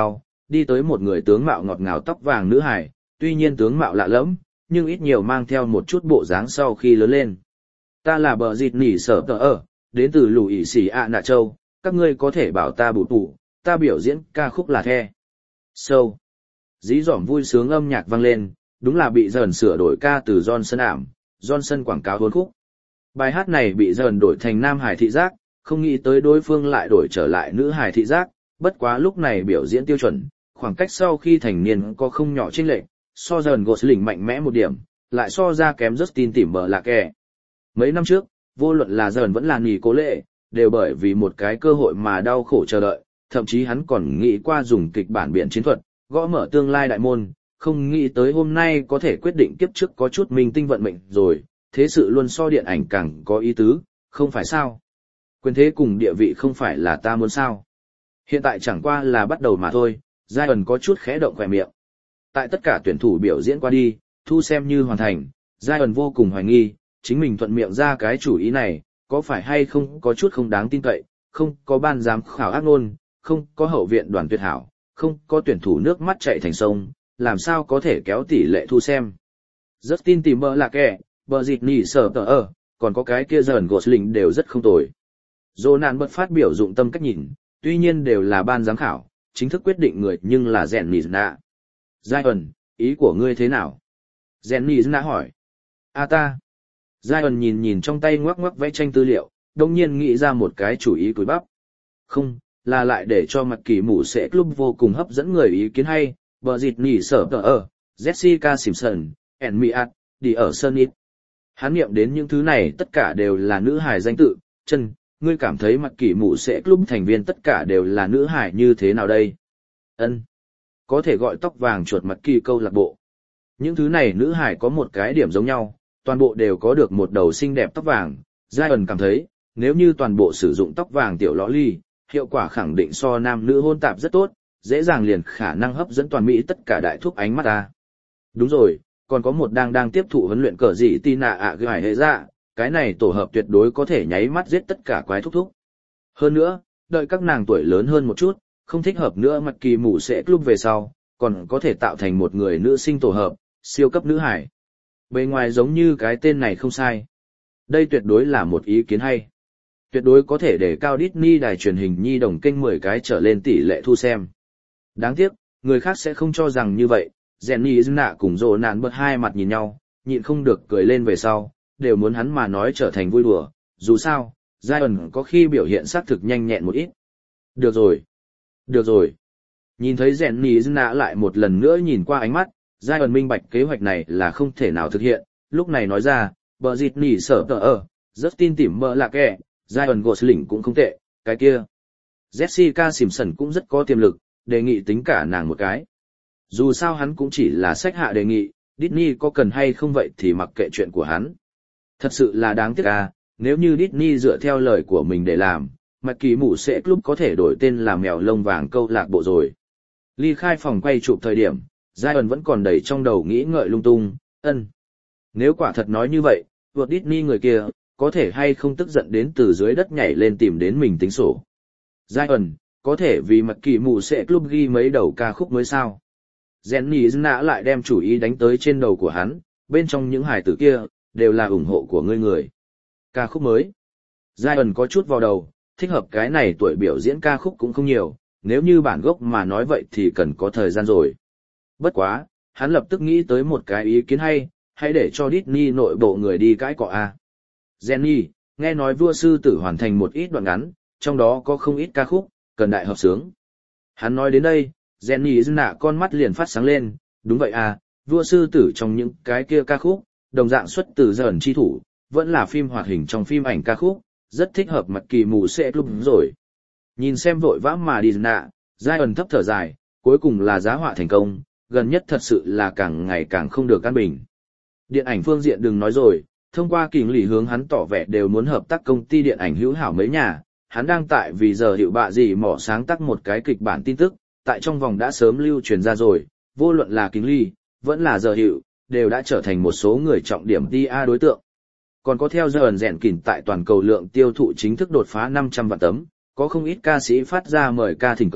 đi tới một người tướng mạo ngọt ngào tóc vàng nữ hài, tuy nhiên tướng mạo lạ lẫm, nhưng ít nhiều mang theo một chút bộ dáng sau khi lớn lên. Ta là bờ dịt nỉ sở tờ ở, đến từ lù ỉ xỉ ạ nạ châu, các ngươi có thể bảo ta bụ tụ, ta biểu diễn ca khúc là the. Sâu. Dí dỏm vui sướng âm nhạc vang lên, đúng là bị dần sửa đổi ca từ Johnson ảm, Johnson quảng cáo hôn khúc. Bài hát này bị dần đổi thành nam hài thị giác, không nghĩ tới đối phương lại đổi trở lại nữ hài thị giác, bất quá lúc này biểu diễn tiêu chuẩn, khoảng cách sau khi thành niên có không nhỏ chênh lệch, so dần Gosling mạnh mẽ một điểm, lại so ra kém Justin Timberlake. Mấy năm trước, vô luận là dần vẫn là nghỉ cố lệ, đều bởi vì một cái cơ hội mà đau khổ chờ đợi, thậm chí hắn còn nghĩ qua dùng kịch bản biện chiến thuật, gõ mở tương lai đại môn, không nghĩ tới hôm nay có thể quyết định kiếp trước có chút minh tinh vận mệnh rồi, thế sự luôn so điện ảnh càng có ý tứ, không phải sao? Quyền thế cùng địa vị không phải là ta muốn sao? Hiện tại chẳng qua là bắt đầu mà thôi, Zion có chút khẽ động khỏe miệng. Tại tất cả tuyển thủ biểu diễn qua đi, thu xem như hoàn thành, Zion vô cùng hoài nghi, chính mình thuận miệng ra cái chủ ý này, có phải hay không có chút không đáng tin cậy, không có ban giám khảo ác nôn, không có hậu viện đoàn tuyệt hảo, không có tuyển thủ nước mắt chạy thành sông, làm sao có thể kéo tỷ lệ thu xem. Justin Timberlake, Britney Spears, còn có cái kia dần Gosling đều rất không tồi. Jonan bật phát biểu dụng tâm cách nhìn, tuy nhiên đều là ban giám khảo, chính thức quyết định người nhưng là Jen Nizna. Zion, ý của ngươi thế nào? Jen Nizna hỏi. A ta. Zion nhìn nhìn trong tay ngoắc ngoắc vẽ tranh tư liệu, đồng nhiên nghĩ ra một cái chủ ý cúi bắp. Không, là lại để cho mặt kỳ mũ sẽ club vô cùng hấp dẫn người ý kiến hay, bờ dịt nỉ sở tờ ở, Jessica Simpson, and Miat, đi ở Sunit. Hắn nghiệm đến những thứ này tất cả đều là nữ hài danh tự, chân, ngươi cảm thấy mặt kỳ mũ sẽ club thành viên tất cả đều là nữ hài như thế nào đây? Ân, có thể gọi tóc vàng chuột mặt kỳ câu lạc bộ. Những thứ này nữ hài có một cái điểm giống nhau, toàn bộ đều có được một đầu xinh đẹp tóc vàng. Zion cảm thấy, nếu như toàn bộ sử dụng tóc vàng tiểu lõ ly, hiệu quả khẳng định so nam nữ hôn tạp rất tốt, dễ dàng liền khả năng hấp dẫn toàn Mỹ tất cả đại thúc ánh mắt ta. Đúng rồi, còn có một đang đang tiếp thụ huấn luyện cờ gì Tina ạ gửi hệ dạ, cái này tổ hợp tuyệt đối có thể nháy mắt giết tất cả quái thúc thúc. Hơn nữa, đợi các nàng tuổi lớn hơn một chút, không thích hợp nữa mặt kỳ mũ sẽ club về sau, còn có thể tạo thành một người nữ sinh tổ hợp, siêu cấp nữ hải. Bề ngoài giống như cái tên này không sai. Đây tuyệt đối là một ý kiến hay. Tuyệt đối có thể để cao Disney đài truyền hình nhi đồng kênh mười cái trở lên tỷ lệ thu xem. Đáng tiếc, người khác sẽ không cho rằng như vậy. Jenny Zna cùng Dô nạn bật hai mặt nhìn nhau, nhịn không được cười lên về sau, đều muốn hắn mà nói trở thành vui đùa. Dù sao, Zion có khi biểu hiện xác thực nhanh nhẹn một ít. Được rồi. Được rồi. Nhìn thấy Jenny Zna lại một lần nữa nhìn qua ánh mắt, Zion minh bạch kế hoạch này là không thể nào thực hiện, lúc này nói ra, bờ dịt nỉ sở tờ ở, Justin tìm mơ lạc kẹ, Zion Gosling cũng không tệ, cái kia. Jessica Simpson cũng rất có tiềm lực, đề nghị tính cả nàng một cái. Dù sao hắn cũng chỉ là sách hạ đề nghị, Disney có cần hay không vậy thì mặc kệ chuyện của hắn. Thật sự là đáng tiếc à, nếu như Disney dựa theo lời của mình để làm, mặt kỳ mũ sẽ club có thể đổi tên là mèo lông vàng câu lạc bộ rồi. Ly khai phòng quay chụp thời điểm, Zion vẫn còn đầy trong đầu nghĩ ngợi lung tung, ân. Nếu quả thật nói như vậy, vượt Disney người kia, có thể hay không tức giận đến từ dưới đất nhảy lên tìm đến mình tính sổ. Zion, có thể vì mặt kỳ mũ sẽ club ghi mấy đầu ca khúc mới sao. Jenny Zna lại đem chủ ý đánh tới trên đầu của hắn, bên trong những hài tử kia, đều là ủng hộ của ngươi người. Ca khúc mới. Zion có chút vào đầu, thích hợp cái này tuổi biểu diễn ca khúc cũng không nhiều, nếu như bản gốc mà nói vậy thì cần có thời gian rồi. Bất quá, hắn lập tức nghĩ tới một cái ý kiến hay, hãy để cho Disney nội bộ người đi cãi cọ a. Jenny, nghe nói vua sư tử hoàn thành một ít đoạn ngắn, trong đó có không ít ca khúc, cần đại hợp sướng. Hắn nói đến đây, Jenny Zna con mắt liền phát sáng lên, đúng vậy à, vua sư tử trong những cái kia ca khúc, đồng dạng xuất từ dần chi thủ, vẫn là phim hoạt hình trong phim ảnh ca khúc, rất thích hợp mặt kỳ mù sẽ lúc rồi. Nhìn xem vội vã mà đi nạ, Zion thấp thở dài, cuối cùng là giá họa thành công, gần nhất thật sự là càng ngày càng không được an bình. Điện ảnh phương diện đừng nói rồi, thông qua kỳ lì hướng hắn tỏ vẻ đều muốn hợp tác công ty điện ảnh hữu hảo mấy nhà, hắn đang tại vì giờ hiệu bạ gì mỏ sáng tác một cái kịch bản tin tức, tại trong vòng đã sớm lưu truyền ra rồi, vô luận là Kính Ly, vẫn là giờ hiệu, đều đã trở thành một số người trọng điểm tê a đối tượng. Còn có theo giờ rèn kỉnh tại toàn cầu lượng tiêu thụ chính thức đột phá năm trăm vạn tấm, có không ít ca sĩ phát ra mời ca thỉnh cầu,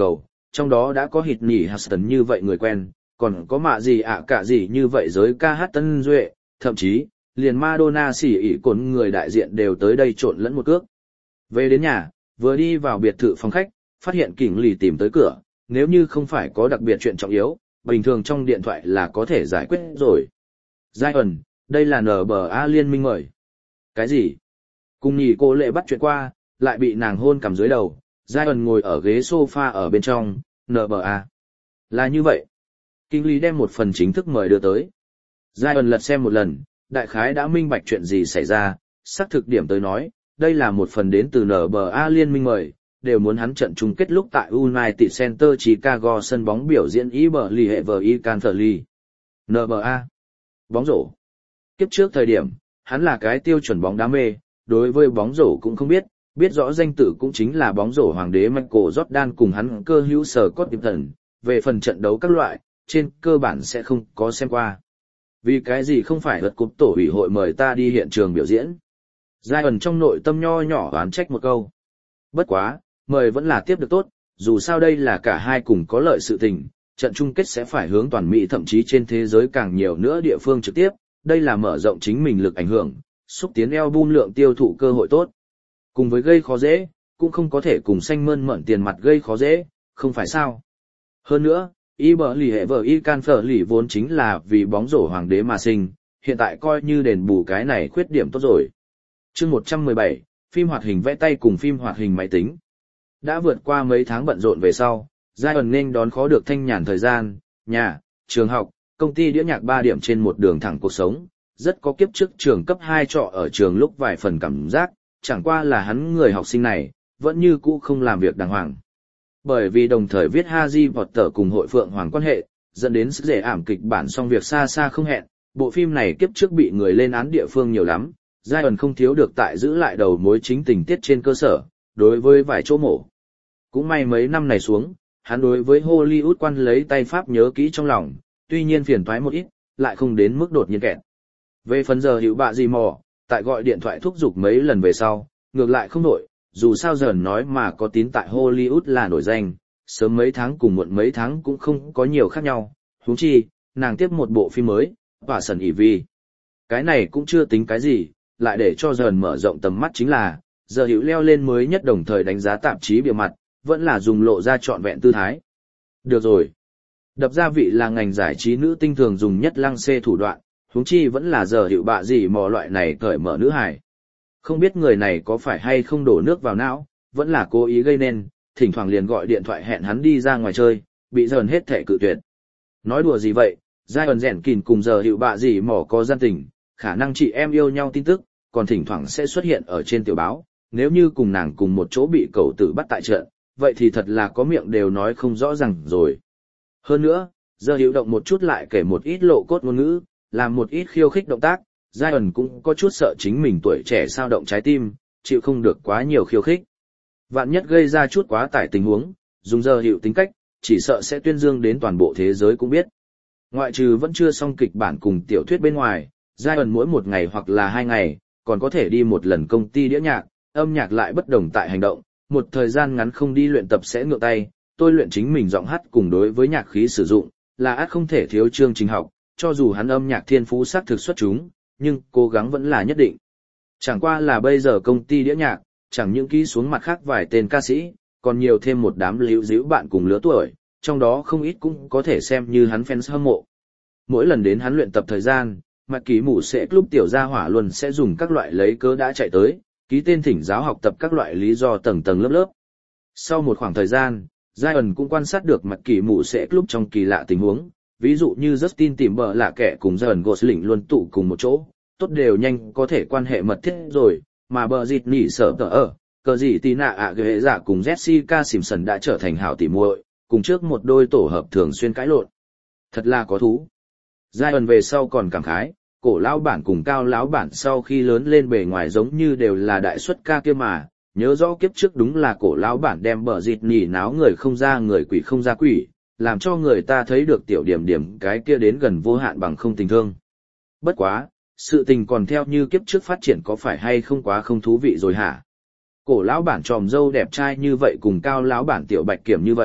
trong đó đã có hịt nhỉ Huston như vậy người quen, còn có mạ gì ạ cả gì như vậy giới ca hát tân duệ, thậm chí, liền Madonna xỉ ỉ cồn người đại diện đều tới đây trộn lẫn một cước. Về đến nhà, vừa đi vào biệt thự phòng khách, phát hiện Kình Lì tìm tới cửa, nếu như không phải có đặc biệt chuyện trọng yếu, bình thường trong điện thoại là có thể giải quyết rồi. Zion, đây là en bê a liên minh mời. Cái gì? Cùng nhì cô lệ bắt chuyện qua, lại bị nàng hôn cầm dưới đầu, Zion ngồi ở ghế sofa ở bên trong, en bê a. Là như vậy. Kình Lì đem một phần chính thức mời đưa tới. Zion lật xem một lần, đại khái đã minh bạch chuyện gì xảy ra, xác thực điểm tới nói, đây là một phần đến từ en bê a liên minh mời, đều muốn hắn trận chung kết lúc tại United Center Chicago sân bóng biểu diễn ý bờ lì hệ vờ y can phở lì. en bê a. Bóng rổ. Kiếp trước thời điểm, hắn là cái tiêu chuẩn bóng đá mê, đối với bóng rổ cũng không biết, biết rõ danh tự cũng chính là bóng rổ hoàng đế Michael Jordan cùng hắn cơ hữu Scott Pippen, về phần trận đấu các loại, trên cơ bản sẽ không có xem qua. Vì cái gì không phải lật cúp tổ ủy hội mời ta đi hiện trường biểu diễn? Zion trong nội tâm nho nhỏ oán trách một câu. Bất quá, mời vẫn là tiếp được tốt, dù sao đây là cả hai cùng có lợi sự tình, trận chung kết sẽ phải hướng toàn Mỹ thậm chí trên thế giới càng nhiều nữa địa phương trực tiếp, đây là mở rộng chính mình lực ảnh hưởng, xúc tiến album lượng tiêu thụ cơ hội tốt. Cùng với gây khó dễ, cũng không có thể cùng xanh mơn mởn tiền mặt gây khó dễ, không phải sao? Hơn nữa, y bờ lì hệ vợ y can phở lì vốn chính là vì bóng rổ hoàng đế mà sinh, hiện tại coi như đền bù cái này khuyết điểm tốt rồi. Chương một trăm mười bảy, phim hoạt hình vẽ tay cùng phim hoạt hình máy tính. Đã vượt qua mấy tháng bận rộn về sau, Zion nên đón khó được thanh nhàn thời gian, nhà, trường học, công ty đĩa nhạc ba điểm trên một đường thẳng cuộc sống, rất có kiếp trước trường cấp hai trọ ở trường lúc vài phần cảm giác, chẳng qua là hắn người học sinh này, vẫn như cũ không làm việc đàng hoàng. Bởi vì đồng thời viết Harry Potter cùng hội Phượng Hoàng quan hệ, dẫn đến sức dễ ảm kịch bản xong việc xa xa không hẹn, bộ phim này kiếp trước bị người lên án địa phương nhiều lắm, Zion không thiếu được tại giữ lại đầu mối chính tình tiết trên cơ sở, đối với vài chỗ mổ. Cũng may mấy năm này xuống, hắn đối với Hollywood quan lấy tay pháp nhớ kỹ trong lòng, tuy nhiên phiền toái một ít, lại không đến mức đột nhiên kẹt. Về phần giờ hiệu bạ gì mò, tại gọi điện thoại thúc giục mấy lần về sau, ngược lại không nổi, dù sao dần nói mà có tín tại Hollywood là nổi danh, sớm mấy tháng cùng muộn mấy tháng cũng không có nhiều khác nhau, huống chi, nàng tiếp một bộ phim mới, và sần ỉ vi. Cái này cũng chưa tính cái gì, lại để cho dần mở rộng tầm mắt chính là, giờ hiệu leo lên mới nhất đồng thời đánh giá tạp chí bìa mặt, vẫn là dùng lộ ra trọn vẹn tư thái. Được rồi. Đập gia vị là ngành giải trí nữ tinh thường dùng nhất lăng xê thủ đoạn, huống chi vẫn là giờ hiệu bạ gì mò loại này cởi mở nữ hài. Không biết người này có phải hay không đổ nước vào não, vẫn là cố ý gây nên, thỉnh thoảng liền gọi điện thoại hẹn hắn đi ra ngoài chơi, bị dần hết thể cự tuyệt. Nói đùa gì vậy, Zion rèn kìn cùng giờ hiệu bạ gì mò có gian tình, khả năng chị em yêu nhau tin tức, còn thỉnh thoảng sẽ xuất hiện ở trên tiểu báo, nếu như cùng nàng cùng một chỗ bị cậu tử bắt tại trận, vậy thì thật là có miệng đều nói không rõ ràng rồi. Hơn nữa, giờ hiệu động một chút lại kể một ít lộ cốt ngôn ngữ, làm một ít khiêu khích động tác, Zion cũng có chút sợ chính mình tuổi trẻ sao động trái tim, chịu không được quá nhiều khiêu khích. Vạn nhất gây ra chút quá tải tình huống, dùng giờ hiệu tính cách, chỉ sợ sẽ tuyên dương đến toàn bộ thế giới cũng biết. Ngoại trừ vẫn chưa xong kịch bản cùng tiểu thuyết bên ngoài, Zion mỗi một ngày hoặc là hai ngày, còn có thể đi một lần công ty đĩa nhạc, âm nhạc lại bất đồng tại hành động, một thời gian ngắn không đi luyện tập sẽ ngược tay, tôi luyện chính mình giọng hát cùng đối với nhạc khí sử dụng, là ắt không thể thiếu chương trình học, cho dù hắn âm nhạc thiên phú sắc thực xuất chúng, nhưng cố gắng vẫn là nhất định. Chẳng qua là bây giờ công ty đĩa nhạc, chẳng những ký xuống mặt khác vài tên ca sĩ, còn nhiều thêm một đám líu díu bạn cùng lứa tuổi, trong đó không ít cũng có thể xem như hắn fans hâm mộ. Mỗi lần đến hắn luyện tập thời gian, Mạc Ký Mù sẽ club tiểu gia hỏa luôn sẽ dùng các loại lấy cớ đã chạy tới, ký tên thỉnh giáo học tập các loại lý do tầng tầng lớp lớp. Sau một khoảng thời gian, Zion cũng quan sát được Mạc Ký Mù sẽ club trong kỳ lạ tình huống, ví dụ như Justin tìm bờ là kẻ cùng Ryan Gosling luôn tụ cùng một chỗ, tốt đều nhanh có thể quan hệ mật thiết rồi, mà bờ dịt nỉ sở tờ ở, cờ gì tí nạ ạ ghế giả cùng Jessica Simpson đã trở thành hảo tỉ muội, cùng trước một đôi tổ hợp thường xuyên cãi lộn. Thật là có thú. Zion về sau còn cảm khái, cổ lão bản cùng cao lão bản sau khi lớn lên bề ngoài giống như đều là đại xuất ca kia mà, nhớ rõ kiếp trước đúng là cổ lão bản đem bờ dịt nỉ náo người không ra người quỷ không ra quỷ, làm cho người ta thấy được tiểu điểm điểm cái kia đến gần vô hạn bằng không tình thương. Bất quá, sự tình còn theo như kiếp trước phát triển có phải hay không quá không thú vị rồi hả? Cổ lão bản tròm dâu đẹp trai như vậy cùng cao lão bản tiểu bạch kiểm như vậy,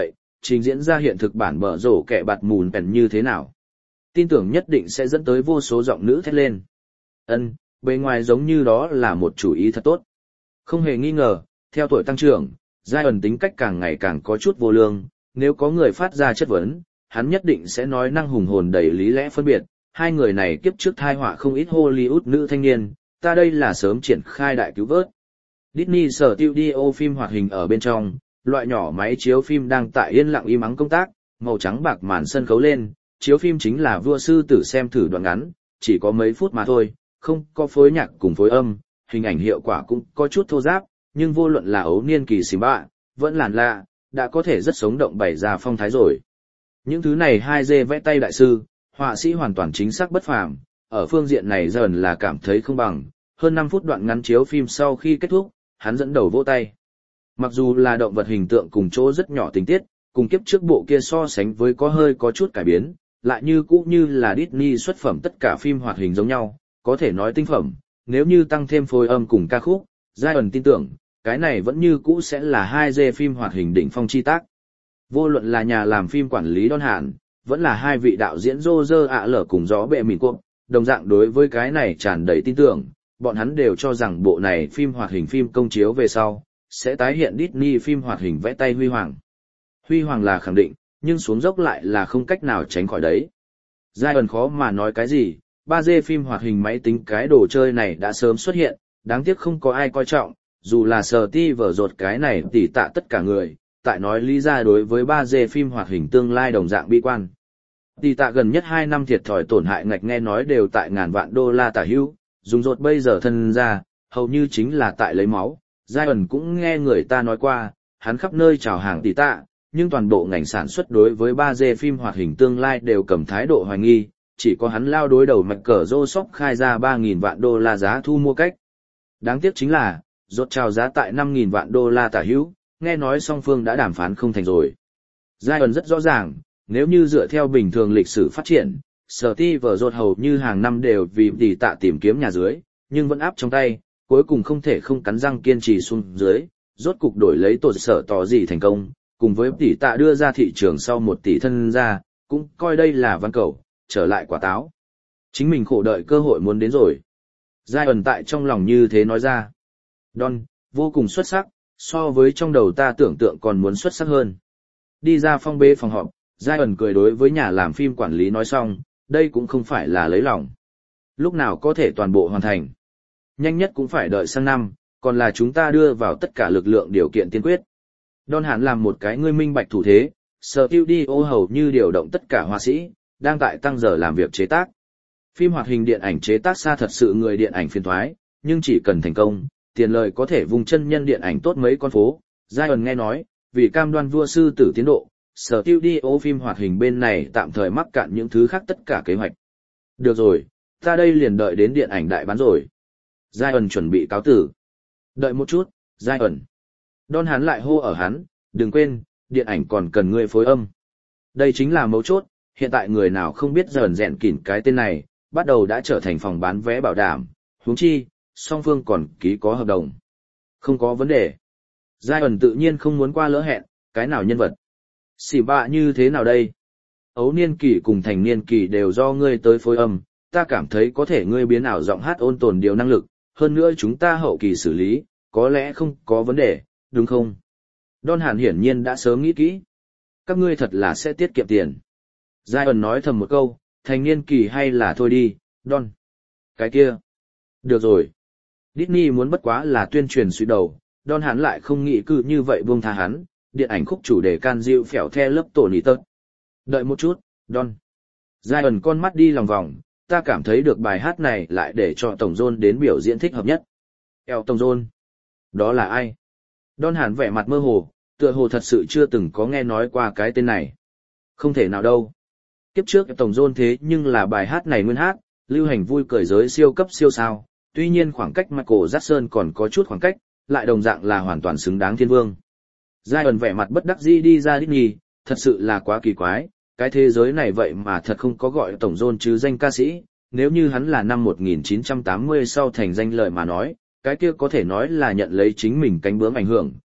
trình diễn ra hiện thực bản bở rổ kẻ bạt mùn bèn như thế nào. Tin tưởng nhất định sẽ dẫn tới vô số giọng nữ thét lên. Ân, bề ngoài giống như đó là một chủ ý thật tốt. Không hề nghi ngờ, theo tuổi tăng trưởng, giai ẩn tính cách càng ngày càng có chút vô lương, nếu có người phát ra chất vấn, hắn nhất định sẽ nói năng hùng hồn đầy lý lẽ phân biệt, hai người này kiếp trước thai họa không ít Hollywood nữ thanh niên, ta đây là sớm triển khai đại cứu vớt. Disney Studio phim hoạt hình ở bên trong, loại nhỏ máy chiếu phim đang tại yên lặng im ắng công tác, màu trắng bạc màn sân khấu lên, chiếu phim chính là Vua Sư Tử xem thử đoạn ngắn, chỉ có mấy phút mà thôi, không có phối nhạc cùng phối âm, hình ảnh hiệu quả cũng có chút thô ráp, nhưng vô luận là ấu niên kỳ xìm bạ, vẫn làn lạ, đã có thể rất sống động bày ra phong thái rồi. Những thứ này hai D vẽ tay đại sư, họa sĩ hoàn toàn chính xác bất phàm, ở phương diện này dần là cảm thấy không bằng, hơn năm phút đoạn ngắn chiếu phim sau khi kết thúc, hắn dẫn đầu vỗ tay. Mặc dù là động vật hình tượng cùng chỗ rất nhỏ tình tiết, cùng kiếp trước bộ kia so sánh với có hơi có chút cải biến, lại như cũ như là Disney xuất phẩm tất cả phim hoạt hình giống nhau, có thể nói tinh phẩm, nếu như tăng thêm phối âm cùng ca khúc, giai ẩn tin tưởng, cái này vẫn như cũ sẽ là hai D phim hoạt hình đỉnh phong chi tác. Vô luận là nhà làm phim quản lý Don Hàn, vẫn là hai vị đạo diễn Roger ạ lở cùng gió bệ mìn cộp, đồng dạng đối với cái này tràn đầy tin tưởng, bọn hắn đều cho rằng bộ này phim hoạt hình phim công chiếu về sau, sẽ tái hiện Disney phim hoạt hình vẽ tay huy hoàng. Huy hoàng là khẳng định, nhưng xuống dốc lại là không cách nào tránh khỏi đấy. Giai ẩn khó mà nói cái gì, ba D phim hoạt hình máy tính cái đồ chơi này đã sớm xuất hiện, đáng tiếc không có ai coi trọng, dù là sờ ti vở rột cái này tỉ tạ tất cả người, tại nói lý ra đối với ba D phim hoạt hình tương lai đồng dạng bi quan. Tỉ tạ gần nhất hai năm thiệt thòi tổn hại ngạch nghe nói đều tại ngàn vạn đô la tả hữu, dùng rột bây giờ thân ra, hầu như chính là tại lấy máu. Giai ẩn cũng nghe người ta nói qua, hắn khắp nơi chào hàng tỉ tạ, nhưng toàn bộ ngành sản xuất đối với ba D phim hoạt hình tương lai đều cầm thái độ hoài nghi, chỉ có hắn lao đối đầu mạch cờ rô sóc khai ra ba nghìn vạn đô la giá thu mua cách. Đáng tiếc chính là, rốt chào giá tại năm nghìn vạn đô la tả hữu, nghe nói song phương đã đàm phán không thành rồi. Giai ẩn rất rõ ràng, nếu như dựa theo bình thường lịch sử phát triển, sở ti vở rột hầu như hàng năm đều vì tỷ tạ tìm kiếm nhà dưới, nhưng vẫn áp trong tay, cuối cùng không thể không cắn răng kiên trì xuống dưới, rốt cục đổi lấy tổ sở tỏ gì thành công, cùng với tỷ tạ đưa ra thị trường sau một tỷ thân ra, cũng coi đây là văn cầu, trở lại quả táo. Chính mình khổ đợi cơ hội muốn đến rồi. Giai ẩn tại trong lòng như thế nói ra. Don, vô cùng xuất sắc, so với trong đầu ta tưởng tượng còn muốn xuất sắc hơn. Đi ra phong bê phòng họp, Giai ẩn cười đối với nhà làm phim quản lý nói xong, đây cũng không phải là lấy lòng. Lúc nào có thể toàn bộ hoàn thành. Nhanh nhất cũng phải đợi sang năm, còn là chúng ta đưa vào tất cả lực lượng điều kiện tiên quyết. Don Hàn làm một cái ngươi minh bạch thủ thế, Studio hầu như điều động tất cả họa sĩ, đang tại tăng giờ làm việc chế tác. Phim hoạt hình điện ảnh chế tác xa thật sự người điện ảnh phiền thoái, nhưng chỉ cần thành công, tiền lời có thể vùng chân nhân điện ảnh tốt mấy con phố. Giai ẩn nghe nói, vì cam đoan Vua Sư Tử tiến độ, Studio phim hoạt hình bên này tạm thời mắc cạn những thứ khác tất cả kế hoạch. Được rồi, ta đây liền đợi đến điện ảnh đại bán rồi. Giai ẩn chuẩn bị cáo tử. Đợi một chút, Giai ẩn. Don hắn lại hô ở hắn, đừng quên, điện ảnh còn cần ngươi phối âm. Đây chính là mấu chốt, hiện tại người nào không biết dần dẹn kỉn cái tên này, bắt đầu đã trở thành phòng bán vé bảo đảm, huống chi, song phương còn ký có hợp đồng. Không có vấn đề. Giai ẩn tự nhiên không muốn qua lỡ hẹn, cái nào nhân vật. Xỉ bạ như thế nào đây? Ấu niên kỳ cùng thành niên kỳ đều do ngươi tới phối âm, ta cảm thấy có thể ngươi biến ảo giọng hát ôn tồn điều năng lực, hơn nữa chúng ta hậu kỳ xử lý, có lẽ không có vấn đề, đúng không? Don Hàn hiển nhiên đã sớm nghĩ kỹ. Các ngươi thật là sẽ tiết kiệm tiền. Giai ẩn nói thầm một câu, thành niên kỳ hay là thôi đi, Don. Cái kia. Được rồi. Disney muốn bất quá là tuyên truyền suy đầu, Don Hàn lại không nghĩ cứ như vậy buông tha hắn, điện ảnh khúc chủ đề can dịu phèo the lớp tổ nỉ tớt. Đợi một chút, Don. Giai ẩn con mắt đi lòng vòng, ta cảm thấy được bài hát này lại để cho Tổng John đến biểu diễn thích hợp nhất. Eo Tổng John. Đó là ai? Don Hàn vẻ mặt mơ hồ, tựa hồ thật sự chưa từng có nghe nói qua cái tên này. Không thể nào đâu. Kiếp trước Tổng John thế nhưng là bài hát này nguyên hát, lưu hành vui cười giới siêu cấp siêu sao, tuy nhiên khoảng cách Michael Jackson còn có chút khoảng cách, lại đồng dạng là hoàn toàn xứng đáng thiên vương. Giai ẩn vẻ mặt bất đắc dĩ đi ra Disney, thật sự là quá kỳ quái, cái thế giới này vậy mà thật không có gọi Tổng John chứ danh ca sĩ, nếu như hắn là năm một nghìn chín trăm tám mươi sau thành danh lời mà nói, cái kia có thể nói là nhận lấy chính mình cánh bướm ảnh hưởng,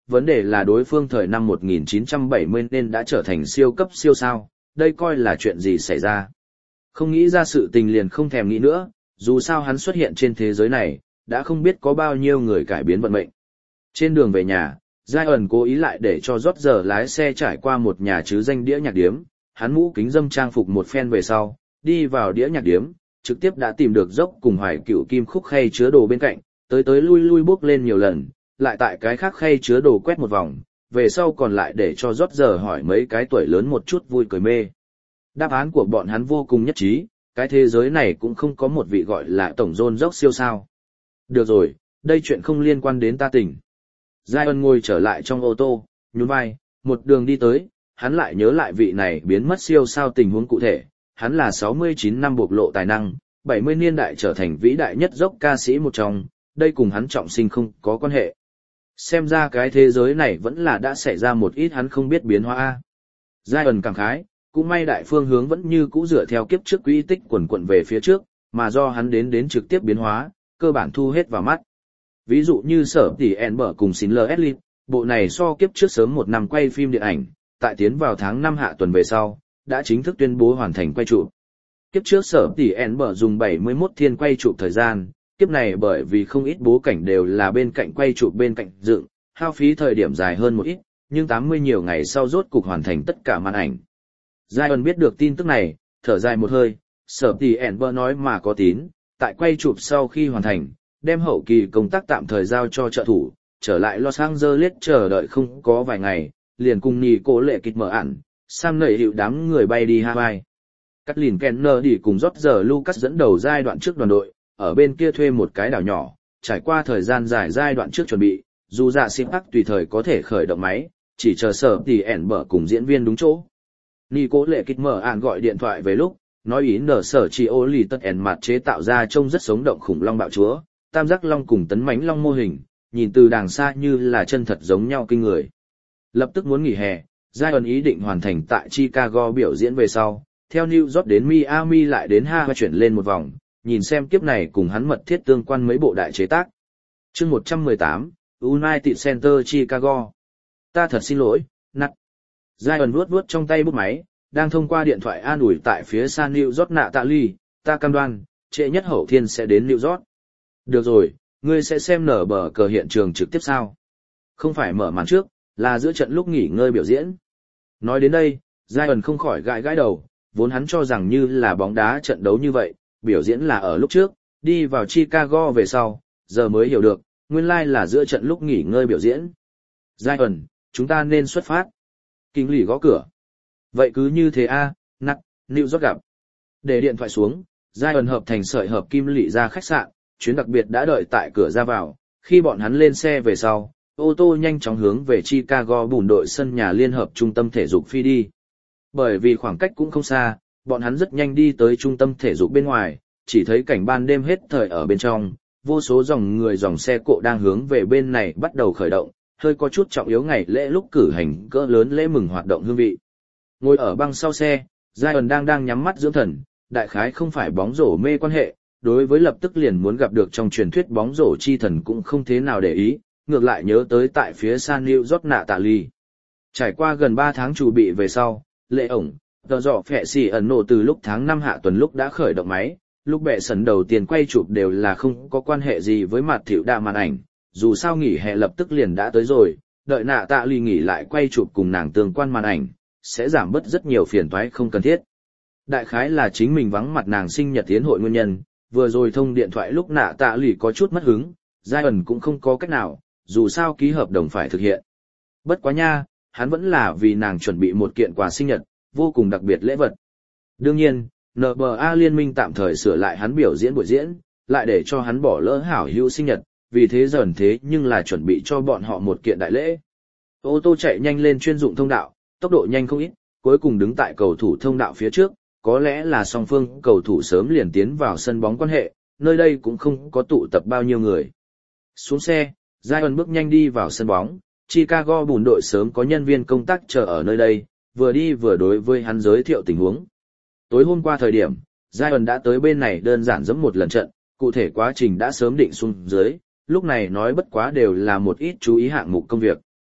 vấn đề là đối phương thời năm một nghìn chín trăm bảy mươi nên đã trở thành siêu cấp siêu sao, đây coi là chuyện gì xảy ra. Không nghĩ ra sự tình liền không thèm nghĩ nữa, dù sao hắn xuất hiện trên thế giới này, đã không biết có bao nhiêu người cải biến vận mệnh. Trên đường về nhà, Zion cố ý lại để cho rót giờ lái xe trải qua một nhà chứ danh đĩa nhạc điếm, hắn mũ kính dâm trang phục một phen về sau, đi vào đĩa nhạc điếm, trực tiếp đã tìm được dốc cùng hoài cựu kim khúc khay chứa đồ bên cạnh, tới tới lui lui bước lên nhiều lần, lại tại cái khác khay chứa đồ quét một vòng, về sau còn lại để cho rót giờ hỏi mấy cái tuổi lớn một chút vui cười mê. Đáp án của bọn hắn vô cùng nhất trí, cái thế giới này cũng không có một vị gọi là tổng dôn dốc siêu sao. Được rồi, đây chuyện không liên quan đến ta tỉnh. Zion ngồi trở lại trong ô tô, nhún vai, một đường đi tới, hắn lại nhớ lại vị này biến mất siêu sao tình huống cụ thể. Hắn là sáu mươi chín năm bộc lộ tài năng, bảy mươi niên đại trở thành vĩ đại nhất dốc ca sĩ một trong, đây cùng hắn trọng sinh không có quan hệ. Xem ra cái thế giới này vẫn là đã xảy ra một ít hắn không biết biến hóa. Zion cảm khái, cũng may đại phương hướng vẫn như cũ dựa theo kiếp trước quỹ tích quần quận về phía trước, mà do hắn đến đến trực tiếp biến hóa, cơ bản thu hết vào mắt. Ví dụ như sở tỷ Enber cùng xin lờ Edlin, bộ này so kiếp trước sớm một năm quay phim điện ảnh, tại tiến vào tháng năm hạ tuần về sau, đã chính thức tuyên bố hoàn thành quay chụp. Kiếp trước sở tỷ Enber dùng bảy mươi mốt thiên quay chụp thời gian, kiếp này bởi vì không ít bố cảnh đều là bên cạnh quay chụp bên cạnh dựng, hao phí thời điểm dài hơn một ít, nhưng tám mươi nhiều ngày sau rốt cục hoàn thành tất cả màn ảnh. Zion biết được tin tức này, thở dài một hơi, sở tỷ Enber nói mà có tín, tại quay chụp sau khi hoàn thành, đem hậu kỳ công tác tạm thời giao cho trợ thủ, trở lại Los Angeles chờ đợi không có vài ngày, liền cùng nhì cố lệ kịch mở ẩn, Sam nảy hiệu đám người bay đi Hawaii. Kathleen Kenner đi cùng George Lucas dẫn đầu giai đoạn trước đoàn đội, ở bên kia thuê một cái đảo nhỏ, trải qua thời gian dài giai đoạn trước chuẩn bị, dù dạ xịp hắc tùy thời có thể khởi động máy, chỉ chờ sở tỷ ẻn bở cùng diễn viên đúng chỗ. Nhì cố lệ kịch mở ẩn gọi điện thoại về lúc, nói ý nở sở chỉ ô lì tất ẻn mặt chế tạo ra trông rất sống động khủng long bạo chúa, tam giác long cùng tấn mãnh long mô hình, nhìn từ đàng xa như là chân thật giống nhau kinh người. Lập tức muốn nghỉ hè, Zion ý định hoàn thành tại Chicago biểu diễn về sau, theo New York đến Miami lại đến Hawaii chuyển lên một vòng, nhìn xem kiếp này cùng hắn mật thiết tương quan mấy bộ đại chế tác. Chương một trăm mười tám, United Center Chicago. Ta thật xin lỗi, nặng. Zion vuốt vuốt trong tay bút máy, đang thông qua điện thoại an ủi tại phía xa New York nạ tạ ly, ta cam đoan, trễ nhất hậu thiên sẽ đến New York. Được rồi, ngươi sẽ xem nở bờ cờ hiện trường trực tiếp sao? Không phải mở màn trước, là giữa trận lúc nghỉ ngơi biểu diễn. Nói đến đây, Zion không khỏi gãi gãi đầu, vốn hắn cho rằng như là bóng đá trận đấu như vậy, biểu diễn là ở lúc trước, đi vào Chicago về sau, giờ mới hiểu được, nguyên lai like là giữa trận lúc nghỉ ngơi biểu diễn. Zion, chúng ta nên xuất phát. Kinh lì gõ cửa. Vậy cứ như thế a, à, nặng, New York gặp. Để điện thoại xuống, Zion hợp thành sợi hợp kim lì ra khách sạn, chuyến đặc biệt đã đợi tại cửa ra vào, khi bọn hắn lên xe về sau, ô tô nhanh chóng hướng về Chicago bùn đội sân nhà liên hợp trung tâm thể dục phi đi. Bởi vì khoảng cách cũng không xa, bọn hắn rất nhanh đi tới trung tâm thể dục bên ngoài, chỉ thấy cảnh ban đêm hết thời ở bên trong, vô số dòng người dòng xe cộ đang hướng về bên này bắt đầu khởi động, hơi có chút trọng yếu ngày lễ lúc cử hành cỡ lớn lễ mừng hoạt động hương vị. Ngồi ở băng sau xe, Zion đang đang nhắm mắt dưỡng thần, đại khái không phải bóng rổ mê quan hệ, đối với lập tức liền muốn gặp được trong truyền thuyết bóng rổ chi thần cũng không thế nào để ý, ngược lại nhớ tới tại phía San New York nạ tạ ly. Trải qua gần ba tháng chuẩn bị về sau, lễ ổng, tờ dọ phẹ xì ẩn nổ từ lúc tháng năm hạ tuần lúc đã khởi động máy, lúc bệ sần đầu tiên quay chụp đều là không có quan hệ gì với mặt thiệu đa màn ảnh, dù sao nghỉ hè lập tức liền đã tới rồi, đợi nạ tạ ly nghỉ lại quay chụp cùng nàng tương quan màn ảnh, sẽ giảm bớt rất nhiều phiền toái không cần thiết. Đại khái là chính mình vắng mặt nàng sinh nhật tiến hội nguyên nhân, vừa rồi thông điện thoại lúc nạ tạ lì có chút mất hứng, Zion cũng không có cách nào, dù sao ký hợp đồng phải thực hiện. Bất quá nha, hắn vẫn là vì nàng chuẩn bị một kiện quà sinh nhật, vô cùng đặc biệt lễ vật. Đương nhiên, en bê a liên minh tạm thời sửa lại hắn biểu diễn buổi diễn, lại để cho hắn bỏ lỡ hảo hữu sinh nhật, vì thế dần thế nhưng là chuẩn bị cho bọn họ một kiện đại lễ. Ô tô chạy nhanh lên chuyên dụng thông đạo, tốc độ nhanh không ít, cuối cùng đứng tại cầu thủ thông đạo phía trước, có lẽ là song phương cầu thủ sớm liền tiến vào sân bóng quan hệ, nơi đây cũng không có tụ tập bao nhiêu người. Xuống xe, Zion bước nhanh đi vào sân bóng, Chicago bùn đội sớm có nhân viên công tác chờ ở nơi đây, vừa đi vừa đối với hắn giới thiệu tình huống. Tối hôm qua thời điểm, Zion đã tới bên này đơn giản dẫm một lần trận, cụ thể quá trình đã sớm định xuống dưới, lúc này nói bất quá đều là một ít chú ý hạng mục công việc.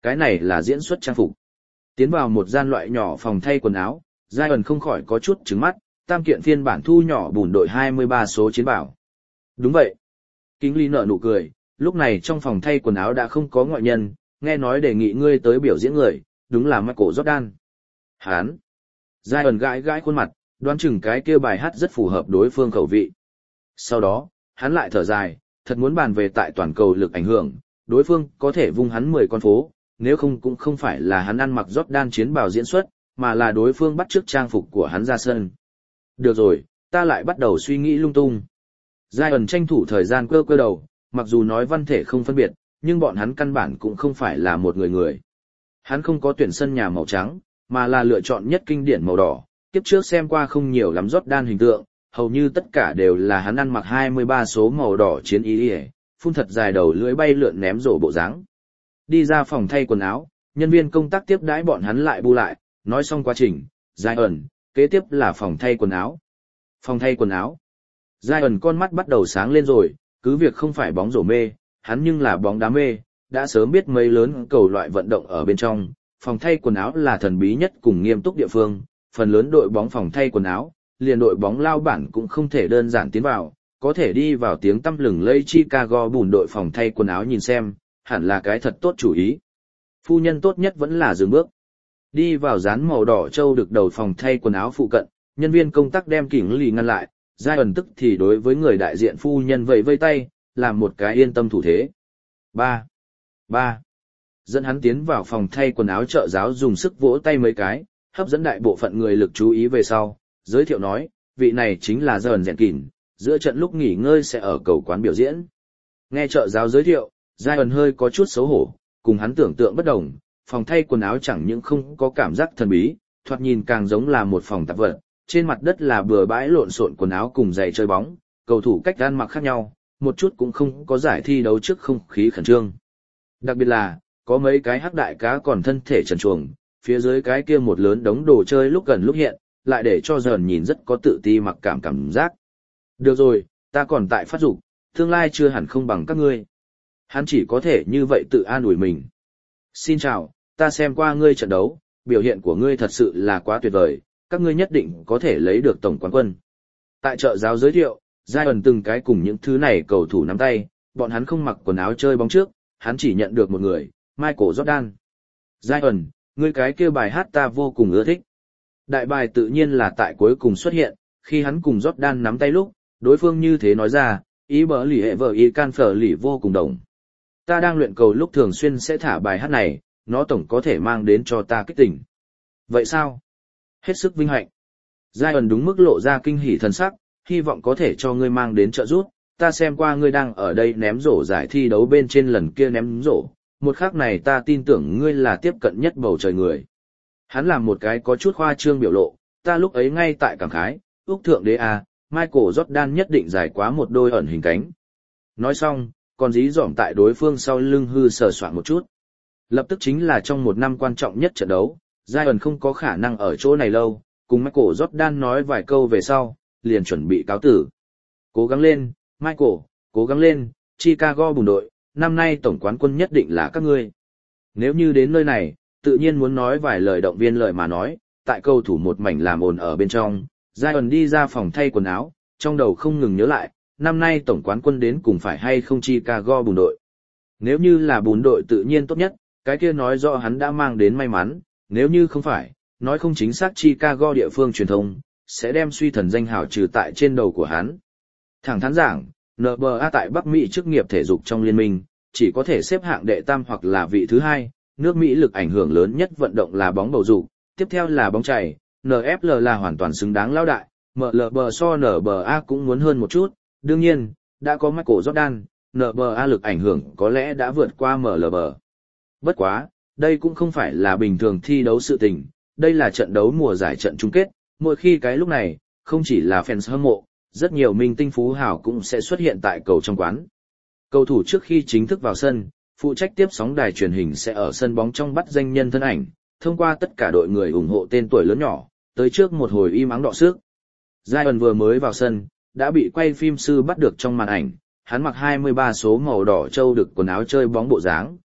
Cái này là diễn xuất trang phục. Tiến vào một gian loại nhỏ phòng thay quần áo, Giai ẩn không khỏi có chút trứng mắt, tam kiện phiên bản thu nhỏ bùn đội hai mươi ba số chiến bảo. Đúng vậy. Kính Ly nở nụ cười, lúc này trong phòng thay quần áo đã không có ngoại nhân, nghe nói đề nghị ngươi tới biểu diễn người, đúng là Michael Jordan. Hán. Giai ẩn gãi gãi khuôn mặt, đoán chừng cái kia bài hát rất phù hợp đối phương khẩu vị. Sau đó, hắn lại thở dài, thật muốn bàn về tại toàn cầu lực ảnh hưởng, đối phương có thể vung hắn mười con phố, nếu không cũng không phải là hắn ăn mặc Jordan chiến bào diễn xuất, mà là đối phương bắt chước trang phục của hắn ra sân. Được rồi, ta lại bắt đầu suy nghĩ lung tung. Giai ẩn tranh thủ thời gian cơ cơ đầu, mặc dù nói văn thể không phân biệt, nhưng bọn hắn căn bản cũng không phải là một người người. Hắn không có tuyển sân nhà màu trắng, mà là lựa chọn nhất kinh điển màu đỏ, kiếp trước xem qua không nhiều lắm Jordan hình tượng, hầu như tất cả đều là hắn ăn mặc hai mươi ba số màu đỏ chiến y, phun thật dài đầu lưỡi bay lượn ném rổ bộ dáng. Đi ra phòng thay quần áo, nhân viên công tác tiếp đãi bọn hắn lại bu lại, nói xong quá trình, Giai ẩn, kế tiếp là phòng thay quần áo. Phòng thay quần áo. Giai ẩn con mắt bắt đầu sáng lên rồi, cứ việc không phải bóng rổ mê, hắn nhưng là bóng đá mê, đã sớm biết mấy lớn cầu loại vận động ở bên trong, phòng thay quần áo là thần bí nhất cùng nghiêm túc địa phương, phần lớn đội bóng phòng thay quần áo, liền đội bóng lao bản cũng không thể đơn giản tiến vào, có thể đi vào tiếng tăm lừng lây Chicago Bulls đội phòng thay quần áo nhìn xem, hẳn là cái thật tốt chủ ý. Phu nhân tốt nhất vẫn là dừng bước. Đi vào dán màu đỏ châu được đầu phòng thay quần áo phụ cận, nhân viên công tác đem Kính Ly ngăn lại, Giai ẩn tức thì đối với người đại diện phu nhân vẫy vây tay, làm một cái yên tâm thủ thế. Ba, ba. Dẫn hắn tiến vào phòng thay quần áo trợ giáo dùng sức vỗ tay mấy cái, hấp dẫn đại bộ phận người lực chú ý về sau, giới thiệu nói, vị này chính là Dần Dẹn Kỳn, giữa trận lúc nghỉ ngơi sẽ ở cầu quán biểu diễn. Nghe trợ giáo giới thiệu, Giai ẩn hơi có chút xấu hổ, cùng hắn tưởng tượng bất đồng, phòng thay quần áo chẳng những không có cảm giác thần bí, thoạt nhìn càng giống là một phòng tạp vật, trên mặt đất là bừa bãi lộn xộn quần áo cùng giày chơi bóng, cầu thủ cách ăn mặc khác nhau, một chút cũng không có giải thi đấu trước không khí khẩn trương. Đặc biệt là, có mấy cái hắc đại cá còn thân thể trần truồng, phía dưới cái kia một lớn đống đồ chơi lúc gần lúc hiện, lại để cho Dần nhìn rất có tự ti mặc cảm cảm giác. Được rồi, ta còn tại phát dục, tương lai chưa hẳn không bằng các ngươi. Hắn chỉ có thể như vậy tự an ủi mình. Xin chào, ta xem qua ngươi trận đấu, biểu hiện của ngươi thật sự là quá tuyệt vời, các ngươi nhất định có thể lấy được tổng quán quân. Tại trợ giáo giới thiệu, Giai ẩn từng cái cùng những thứ này cầu thủ nắm tay, bọn hắn không mặc quần áo chơi bóng trước, hắn chỉ nhận được một người, Michael Jordan. Giai ẩn, ngươi cái kia bài hát ta vô cùng ưa thích. Đại bài tự nhiên là tại cuối cùng xuất hiện, khi hắn cùng Jordan nắm tay lúc, đối phương như thế nói ra, ý bỡ lì hệ vợ ý can phở lì vô cùng đồng. Ta đang luyện cầu lúc thường xuyên sẽ thả bài hát này, nó tổng có thể mang đến cho ta kích tỉnh. Vậy sao? Hết sức vinh hạnh. Giai ẩn đúng mức lộ ra kinh hỉ thần sắc, hy vọng có thể cho ngươi mang đến trợ giúp. Ta xem qua ngươi đang ở đây ném rổ giải thi đấu bên trên lần kia ném rổ, một khắc này ta tin tưởng ngươi là tiếp cận nhất bầu trời người. Hắn làm một cái có chút khoa trương biểu lộ, ta lúc ấy ngay tại cảm khái, Úc thượng đế à, Michael Jordan nhất định giải quá một đôi ẩn hình cánh. Nói xong, còn dí dỏm tại đối phương sau lưng hư sờ soạn một chút. Lập tức chính là trong một năm quan trọng nhất trận đấu, Giai ẩn không có khả năng ở chỗ này lâu, cùng Michael Jordan nói vài câu về sau, liền chuẩn bị cáo tử. Cố gắng lên, Michael, cố gắng lên, Chicago Bulls đội, năm nay tổng quán quân nhất định là các ngươi. Nếu như đến nơi này, tự nhiên muốn nói vài lời động viên lời mà nói, tại cầu thủ một mảnh làm ồn ở bên trong, Giai ẩn đi ra phòng thay quần áo, trong đầu không ngừng nhớ lại, năm nay tổng quán quân đến cùng phải hay không Chicago Bulls đội. Nếu như là Bulls đội tự nhiên tốt nhất, cái kia nói rõ hắn đã mang đến may mắn, nếu như không phải, nói không chính xác Chicago địa phương truyền thông, sẽ đem suy thần danh hào trừ tại trên đầu của hắn. Thẳng thắn giảng, en bê a tại Bắc Mỹ chức nghiệp thể dục trong liên minh, chỉ có thể xếp hạng đệ tam hoặc là vị thứ hai, nước Mỹ lực ảnh hưởng lớn nhất vận động là bóng bầu dục, tiếp theo là bóng chày, en ép lờ là hoàn toàn xứng đáng lão đại, em lờ bê so en bê a cũng muốn hơn một chút, đương nhiên, đã có Michael Jordan, en bê a lực ảnh hưởng có lẽ đã vượt qua em lờ bê. Bất quá, đây cũng không phải là bình thường thi đấu sự tình, đây là trận đấu mùa giải trận chung kết, mỗi khi cái lúc này, không chỉ là fans hâm mộ, rất nhiều minh tinh phú hào cũng sẽ xuất hiện tại cầu trong quán. Cầu thủ trước khi chính thức vào sân, phụ trách tiếp sóng đài truyền hình sẽ ở sân bóng trong bắt danh nhân thân ảnh, thông qua tất cả đội người ủng hộ tên tuổi lớn nhỏ, tới trước một hồi im ắng đọ sức. Giai ẩn vừa mới vào sân, đã bị quay phim sư bắt được trong màn ảnh, hắn mặc hai mươi ba số màu đỏ trâu đực quần áo chơi bóng bộ dáng,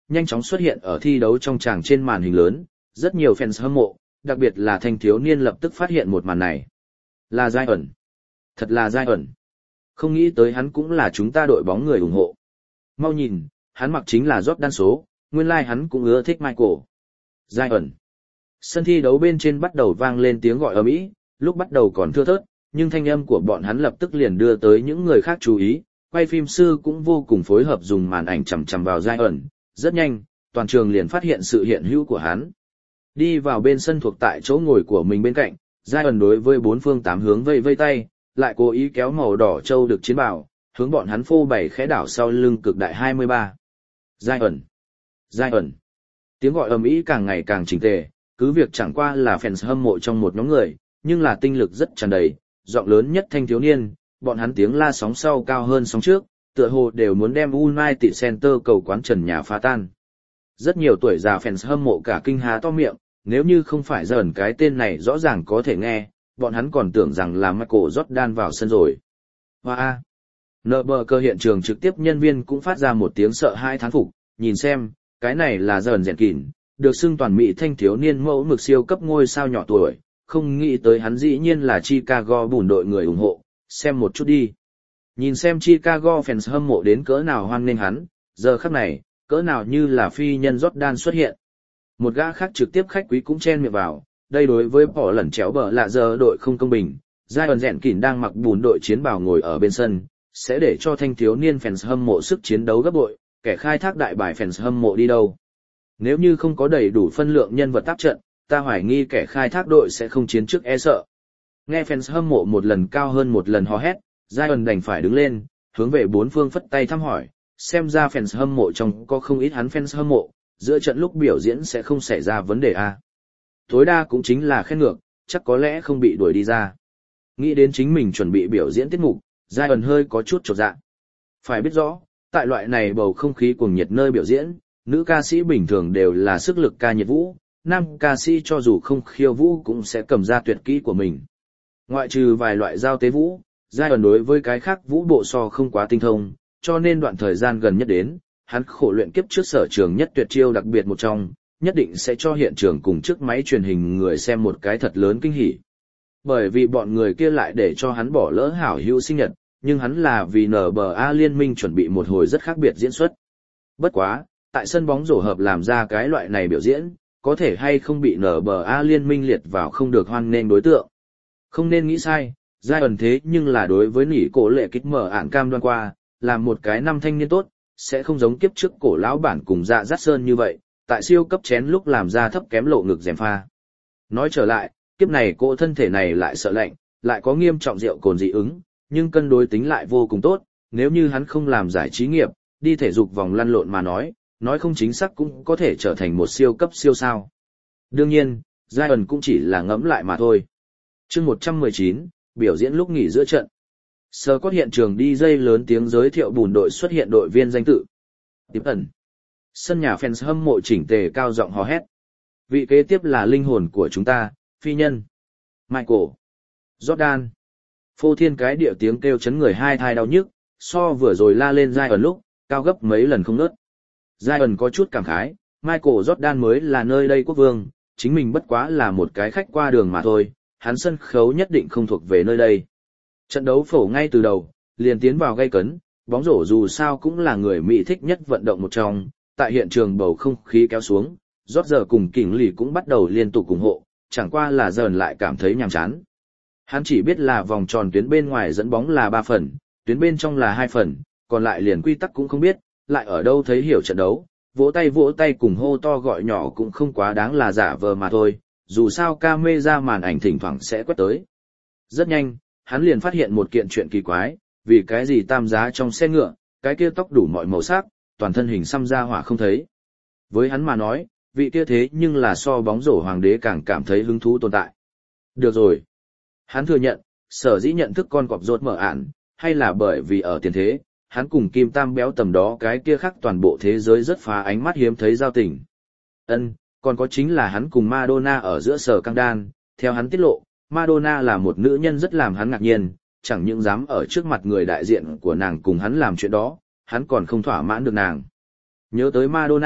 nhanh chóng xuất hiện ở thi đấu trong tràng trên màn hình lớn, rất nhiều fans hâm mộ, đặc biệt là thanh thiếu niên lập tức phát hiện một màn này. Là Zion. Thật là Zion. Không nghĩ tới hắn cũng là chúng ta đội bóng người ủng hộ. Mau nhìn, hắn mặc chính là Jordan số, nguyên lai like hắn cũng ưa thích Michael. Zion. Sân thi đấu bên trên bắt đầu vang lên tiếng gọi ầm ĩ, lúc bắt đầu còn thưa thớt, nhưng thanh âm của bọn hắn lập tức liền đưa tới những người khác chú ý, quay phim sư cũng vô cùng phối hợp dùng màn ảnh chằm chằm vào Zion, rất nhanh, toàn trường liền phát hiện sự hiện hữu của hắn. Đi vào bên sân thuộc tại chỗ ngồi của mình bên cạnh, Zion đối với bốn phương tám hướng vây vây tay, lại cố ý kéo màu đỏ châu được chiến bào, hướng bọn hắn phô bày khẽ đảo sau lưng cực đại hai mươi ba. Zion. Zion. Tiếng gọi ầm ĩ càng ngày càng chỉnh tề, cứ việc chẳng qua là fans hâm mộ trong một nhóm người, nhưng là tinh lực rất tràn đầy, giọng lớn nhất thanh thiếu niên, bọn hắn tiếng la sóng sau cao hơn sóng trước, tựa hồ đều muốn đem United Center cầu quán trần nhà phá tan. Rất nhiều tuổi già fans hâm mộ cả kinh há to miệng, nếu như không phải dần cái tên này rõ ràng có thể nghe, bọn hắn còn tưởng rằng là Michael Jordan vào sân rồi. Hoa! Nợ bờ cơ hiện trường trực tiếp nhân viên cũng phát ra một tiếng sợ hãi thán phục, nhìn xem, cái này là dần rèn kỉn, được xưng toàn mỹ thanh thiếu niên mẫu mực siêu cấp ngôi sao nhỏ tuổi, không nghĩ tới hắn dĩ nhiên là Chicago Bulls đội người ủng hộ, xem một chút đi. Nhìn xem Chicago fans hâm mộ đến cỡ nào hoan nghênh hắn, giờ khắc này, cỡ nào như là phi nhân Jordan xuất hiện. Một gã khác trực tiếp khách quý cũng chen miệng vào, đây đối với bỏ lẩn chéo bờ lạ giờ đội không công bình, Zion rèn kỉn đang mặc bùn đội chiến bào ngồi ở bên sân, sẽ để cho thanh thiếu niên fans hâm mộ sức chiến đấu gấp bội, kẻ khai thác đại bài fans hâm mộ đi đâu. Nếu như không có đầy đủ phân lượng nhân vật tác trận, ta hoài nghi kẻ khai thác đội sẽ không chiến trước e sợ. Nghe fans hâm mộ một lần cao hơn một lần hò hét, Zion đành phải đứng lên, hướng về bốn phương phất tay thăm hỏi, xem ra fans hâm mộ trong có không ít hắn fans hâm mộ, giữa trận lúc biểu diễn sẽ không xảy ra vấn đề a. Tối đa cũng chính là khen ngược, chắc có lẽ không bị đuổi đi ra. Nghĩ đến chính mình chuẩn bị biểu diễn tiết mục, Zion hơi có chút chột dạ. Phải biết rõ, tại loại này bầu không khí cuồng nhiệt nơi biểu diễn, nữ ca sĩ bình thường đều là sức lực ca nhiệt vũ, nam ca sĩ cho dù không khiêu vũ cũng sẽ cầm ra tuyệt kỹ của mình. Ngoại trừ vài loại giao tế vũ, Zion đối với cái khác vũ bộ so không quá tinh thông, cho nên đoạn thời gian gần nhất đến, hắn khổ luyện kiếp trước sở trường nhất tuyệt chiêu đặc biệt một trong, nhất định sẽ cho hiện trường cùng trước máy truyền hình người xem một cái thật lớn kinh hỉ. Bởi vì bọn người kia lại để cho hắn bỏ lỡ hảo hữu sinh nhật, nhưng hắn là vì en bê a liên minh chuẩn bị một hồi rất khác biệt diễn xuất. Bất quá, tại sân bóng rổ hợp làm ra cái loại này biểu diễn, có thể hay không bị en bê a liên minh liệt vào không được hoan nghênh đối tượng. Không nên nghĩ sai, Zion thế nhưng là đối với nỉ cổ lệ kích mở ảng cam đoan qua, làm một cái năm thanh niên tốt, sẽ không giống kiếp trước cổ lão bản cùng dạ dắt sơn như vậy, tại siêu cấp chén lúc làm ra thấp kém lộ ngực dèm pha. Nói trở lại, kiếp này cô thân thể này lại sợ lạnh, lại có nghiêm trọng rượu cồn dị ứng, nhưng cân đối tính lại vô cùng tốt, nếu như hắn không làm giải trí nghiệp, đi thể dục vòng lăn lộn mà nói, nói không chính xác cũng có thể trở thành một siêu cấp siêu sao. Đương nhiên, Zion cũng chỉ là ngẫm lại mà thôi. Chương một trăm mười chín, biểu diễn lúc nghỉ giữa trận. Sơ có hiện trường đi dây lớn tiếng giới thiệu bùn đội xuất hiện đội viên danh tự. Tiếp ẩn. Sân nhà fans hâm mộ chỉnh tề cao giọng hò hét. Vị kế tiếp là linh hồn của chúng ta, phi nhân. Michael. Jordan. Phô thiên cái điệu tiếng kêu chấn người hai thai đau nhức, so vừa rồi la lên Zion lúc, cao gấp mấy lần không nớt. Zion có chút cảm khái, Michael Jordan mới là nơi đây quốc vương, chính mình bất quá là một cái khách qua đường mà thôi, hắn sân khấu nhất định không thuộc về nơi đây. Trận đấu phổ ngay từ đầu, liền tiến vào gay cấn, bóng rổ dù sao cũng là người Mỹ thích nhất vận động một trong, tại hiện trường bầu không khí kéo xuống, rót giờ cùng kỉnh lì cũng bắt đầu liên tục ủng hộ, chẳng qua là dần lại cảm thấy nhàm chán. Hắn chỉ biết là vòng tròn tuyến bên ngoài dẫn bóng là ba phần, tuyến bên trong là hai phần, còn lại liền quy tắc cũng không biết, lại ở đâu thấy hiểu trận đấu, vỗ tay vỗ tay cùng hô to gọi nhỏ cũng không quá đáng là giả vờ mà thôi, dù sao camera màn ảnh thỉnh thoảng sẽ quét tới. Rất nhanh, hắn liền phát hiện một kiện chuyện kỳ quái, vì cái gì tam giá trong xe ngựa, cái kia tóc đủ mọi màu sắc, toàn thân hình xăm ra hỏa không thấy. Với hắn mà nói, vị kia thế nhưng là so bóng rổ hoàng đế càng cảm thấy hứng thú tồn tại. Được rồi. Hắn thừa nhận, sở dĩ nhận thức con cọp rốt mở ản, hay là bởi vì ở tiền thế, hắn cùng Kim Tam béo tầm đó cái kia khác toàn bộ thế giới rất phá ánh mắt hiếm thấy giao tình. Ân, còn có chính là hắn cùng Madonna ở giữa sở căng đan, theo hắn tiết lộ, Madonna là một nữ nhân rất làm hắn ngạc nhiên, chẳng những dám ở trước mặt người đại diện của nàng cùng hắn làm chuyện đó, hắn còn không thỏa mãn được nàng. Nhớ tới Madonna,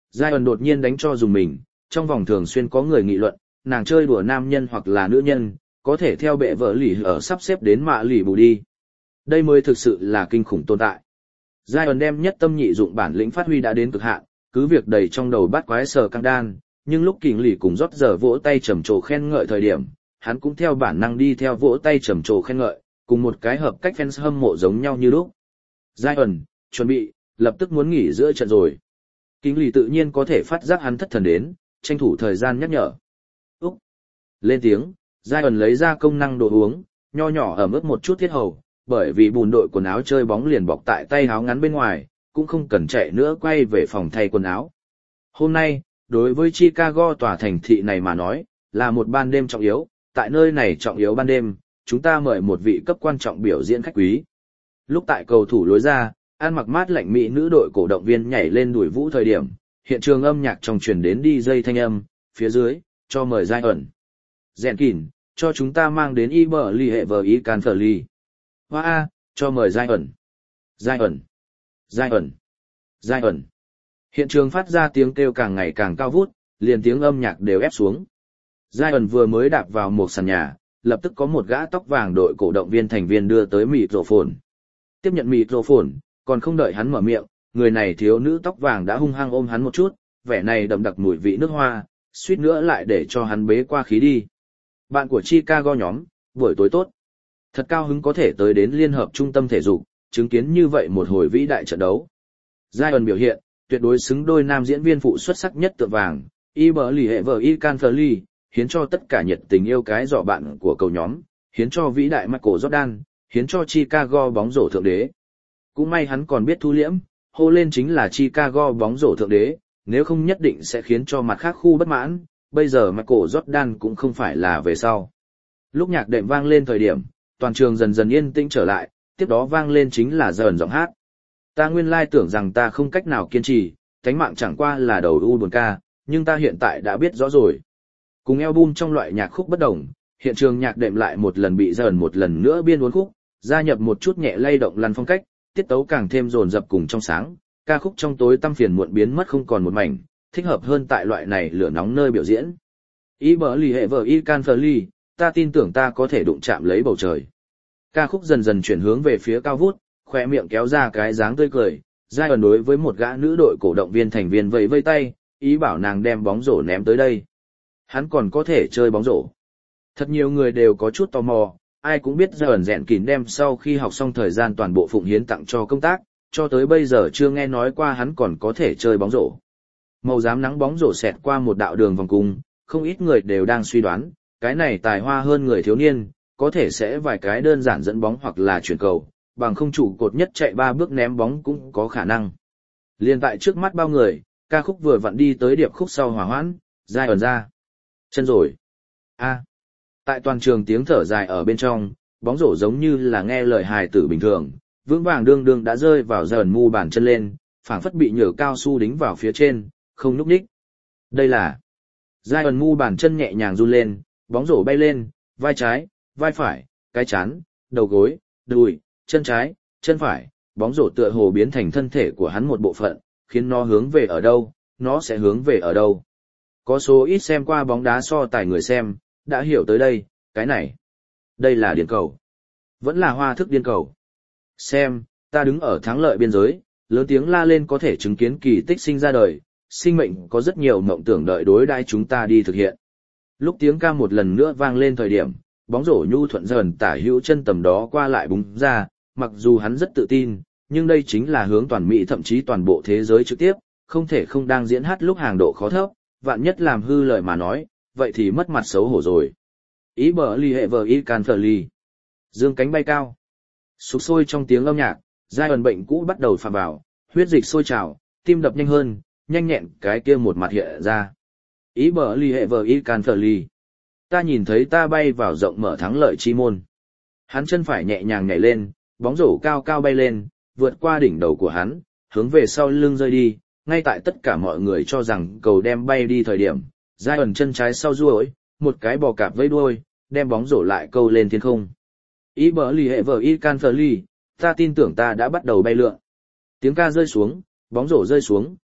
Giai ẩn đột nhiên đánh cho dùng mình, trong vòng thường xuyên có người nghị luận, nàng chơi đùa nam nhân hoặc là nữ nhân, có thể theo bệ vợ lì ở sắp xếp đến mạ lì bù đi. Đây mới thực sự là kinh khủng tồn tại. Giai ẩn đem nhất tâm nhị dụng bản lĩnh phát huy đã đến cực hạn, cứ việc đầy trong đầu bắt quái sờ căng đan, nhưng lúc kình lì cùng rót giờ vỗ tay trầm trồ khen ngợi thời điểm, hắn cũng theo bản năng đi theo vỗ tay trầm trồ khen ngợi, cùng một cái hợp cách fans hâm mộ giống nhau như lúc. Giai ẩn, chuẩn bị, lập tức muốn nghỉ giữa trận rồi. Kình lì tự nhiên có thể phát giác hắn thất thần đến, tranh thủ thời gian nhắc nhở. Úc! Lên tiếng, Giai ẩn lấy ra công năng đồ uống, nho nhỏ ẩm ướt một chút thiết hầu, bởi vì bùn đội quần áo chơi bóng liền bọc tại tay áo ngắn bên ngoài, cũng không cần chạy nữa quay về phòng thay quần áo. Hôm nay, đối với Chicago tòa thành thị này mà nói, là một ban đêm trọng yếu, tại nơi này trọng yếu ban đêm, chúng ta mời một vị cấp quan trọng biểu diễn khách quý. Lúc tại cầu thủ lối ra, ăn mặc mát lạnh mỹ nữ đội cổ động viên nhảy lên đuổi vũ thời điểm, hiện trường âm nhạc trong truyền đến đi dây thanh âm, phía dưới, cho mời Giai ẩn. Dẹn kỉn, cho chúng ta mang đến y bờ ly hệ vờ y can phở ly. Hoa A, cho mời Giai ẩn. Giai ẩn. Giai ẩn. Giai ẩn. Hiện trường phát ra tiếng kêu càng ngày càng cao vút, liền tiếng âm nhạc đều ép xuống. Giai ẩn vừa mới đạp vào một sàn nhà, lập tức có một gã tóc vàng đội cổ động viên thành viên đưa tới microphone. Tiếp nhận microphone, còn không đợi hắn mở miệng, người này thiếu nữ tóc vàng đã hung hăng ôm hắn một chút, vẻ này đậm đặc mùi vị nước hoa, suýt nữa lại để cho hắn bế qua khí đi. Bạn của Chicago nhóm, buổi tối tốt. Thật cao hứng có thể tới đến Liên hợp Trung tâm Thể dục, chứng kiến như vậy một hồi vĩ đại trận đấu. Giai ẩn biểu hiện, tuyệt đối xứng đôi nam diễn viên phụ xuất sắc nhất tượng vàng, y bờ lì hệ vợ y can phở ly, hiến cho tất cả nhiệt tình yêu cái dọ bạn của cầu nhóm, hiến cho vĩ đại Michael Jordan, hiến cho Chicago bóng rổ thượng đế. Cũng may hắn còn biết thu liễm, hô lên chính là Chicago bóng rổ thượng đế, nếu không nhất định sẽ khiến cho mặt khác khu bất mãn, bây giờ Michael Jordan cũng không phải là về sau. Lúc nhạc đệm vang lên thời điểm, toàn trường dần dần yên tĩnh trở lại, tiếp đó vang lên chính là dần giọng hát. Ta nguyên lai tưởng rằng ta không cách nào kiên trì, thánh mạng chẳng qua là đầu u buồn ca, nhưng ta hiện tại đã biết rõ rồi. Cùng album trong loại nhạc khúc bất đồng, hiện trường nhạc đệm lại một lần bị dần một lần nữa biên uốn khúc, gia nhập một chút nhẹ lay động lăn phong cách, tiết tấu càng thêm dồn dập cùng trong sáng, ca khúc trong tối tăm phiền muộn biến mất không còn một mảnh, thích hợp hơn tại loại này lửa nóng nơi biểu diễn. Y bờ lì hệ vợ y can phở ly, ta tin tưởng ta có thể đụng chạm lấy bầu trời. Ca khúc dần dần chuyển hướng về phía cao vút, khoe miệng kéo ra cái dáng tươi cười, Giai ẩn đối với một gã nữ đội cổ động viên thành viên vẫy vây tay, ý bảo nàng đem bóng rổ ném tới đây. Hắn còn có thể chơi bóng rổ. Thật nhiều người đều có chút tò mò, ai cũng biết Giai ẩn dẹn kín đem sau khi học xong thời gian toàn bộ phụng hiến tặng cho công tác, cho tới bây giờ chưa nghe nói qua hắn còn có thể chơi bóng rổ. Màu xám nắng bóng rổ xẹt qua một đạo đường vòng cung, không ít người đều đang suy đoán, cái này tài hoa hơn người thiếu niên, có thể sẽ vài cái đơn giản dẫn bóng hoặc là chuyển cầu, bằng không chủ cột nhất chạy ba bước ném bóng cũng có khả năng. Liên tại trước mắt bao người, ca khúc vừa vặn đi tới điệp khúc sau hòa hoãn, Giai ẩn ra. Chân rồi. A. Tại toàn trường tiếng thở dài ở bên trong, bóng rổ giống như là nghe lời hài tử bình thường, vững vàng đương đương đã rơi vào Giai ẩn mu bàn chân lên, phảng phất bị nhở cao su đính vào phía trên, không nhúc nhích. Đây là Giai ẩn mu bàn chân nhẹ nhàng run lên, bóng rổ bay lên, vai trái, vai phải, cái chán, đầu gối, đùi, chân trái, chân phải, bóng rổ tựa hồ biến thành thân thể của hắn một bộ phận, khiến nó hướng về ở đâu, nó sẽ hướng về ở đâu. Có số ít xem qua bóng đá so tài người xem, đã hiểu tới đây, cái này. Đây là điên cầu. Vẫn là hoa thức điên cầu. Xem, ta đứng ở thắng lợi biên giới, lớn tiếng la lên có thể chứng kiến kỳ tích sinh ra đời, sinh mệnh có rất nhiều mộng tưởng đợi đối đãi chúng ta đi thực hiện. Lúc tiếng ca một lần nữa vang lên thời điểm, bóng rổ nhu thuận dần tả hữu chân tầm đó qua lại búng ra, mặc dù hắn rất tự tin, nhưng đây chính là hướng toàn Mỹ thậm chí toàn bộ thế giới trực tiếp, không thể không đang diễn hát lúc hàng độ khó thấp, vạn nhất làm hư lời mà nói, vậy thì mất mặt xấu hổ rồi. Ý bờ ly hệ vờ y can phở ly. Dương cánh bay cao. Sục sôi trong tiếng âm nhạc, giai ẩn bệnh cũ bắt đầu phàm vào, huyết dịch sôi trào, tim đập nhanh hơn, nhanh nhẹn cái kia một mặt hiện ra. Ý bờ ly hệ vờ y can phở ly. Ta nhìn thấy ta bay vào rộng mở thắng lợi chi môn. Hắn chân phải nhẹ nhàng nhảy lên, bóng rổ cao cao bay lên, vượt qua đỉnh đầu của hắn, hướng về sau lưng rơi đi, ngay tại tất cả mọi người cho rằng cầu đem bay đi thời điểm, giai ẩn chân trái sau duỗi, một cái bò cạp vây đuôi, đem bóng rổ lại câu lên thiên không. Ý bờ lì hệ vờ y can phở ly, ta tin tưởng ta đã bắt đầu bay lượn. Tiếng ca rơi xuống, bóng rổ rơi xuống,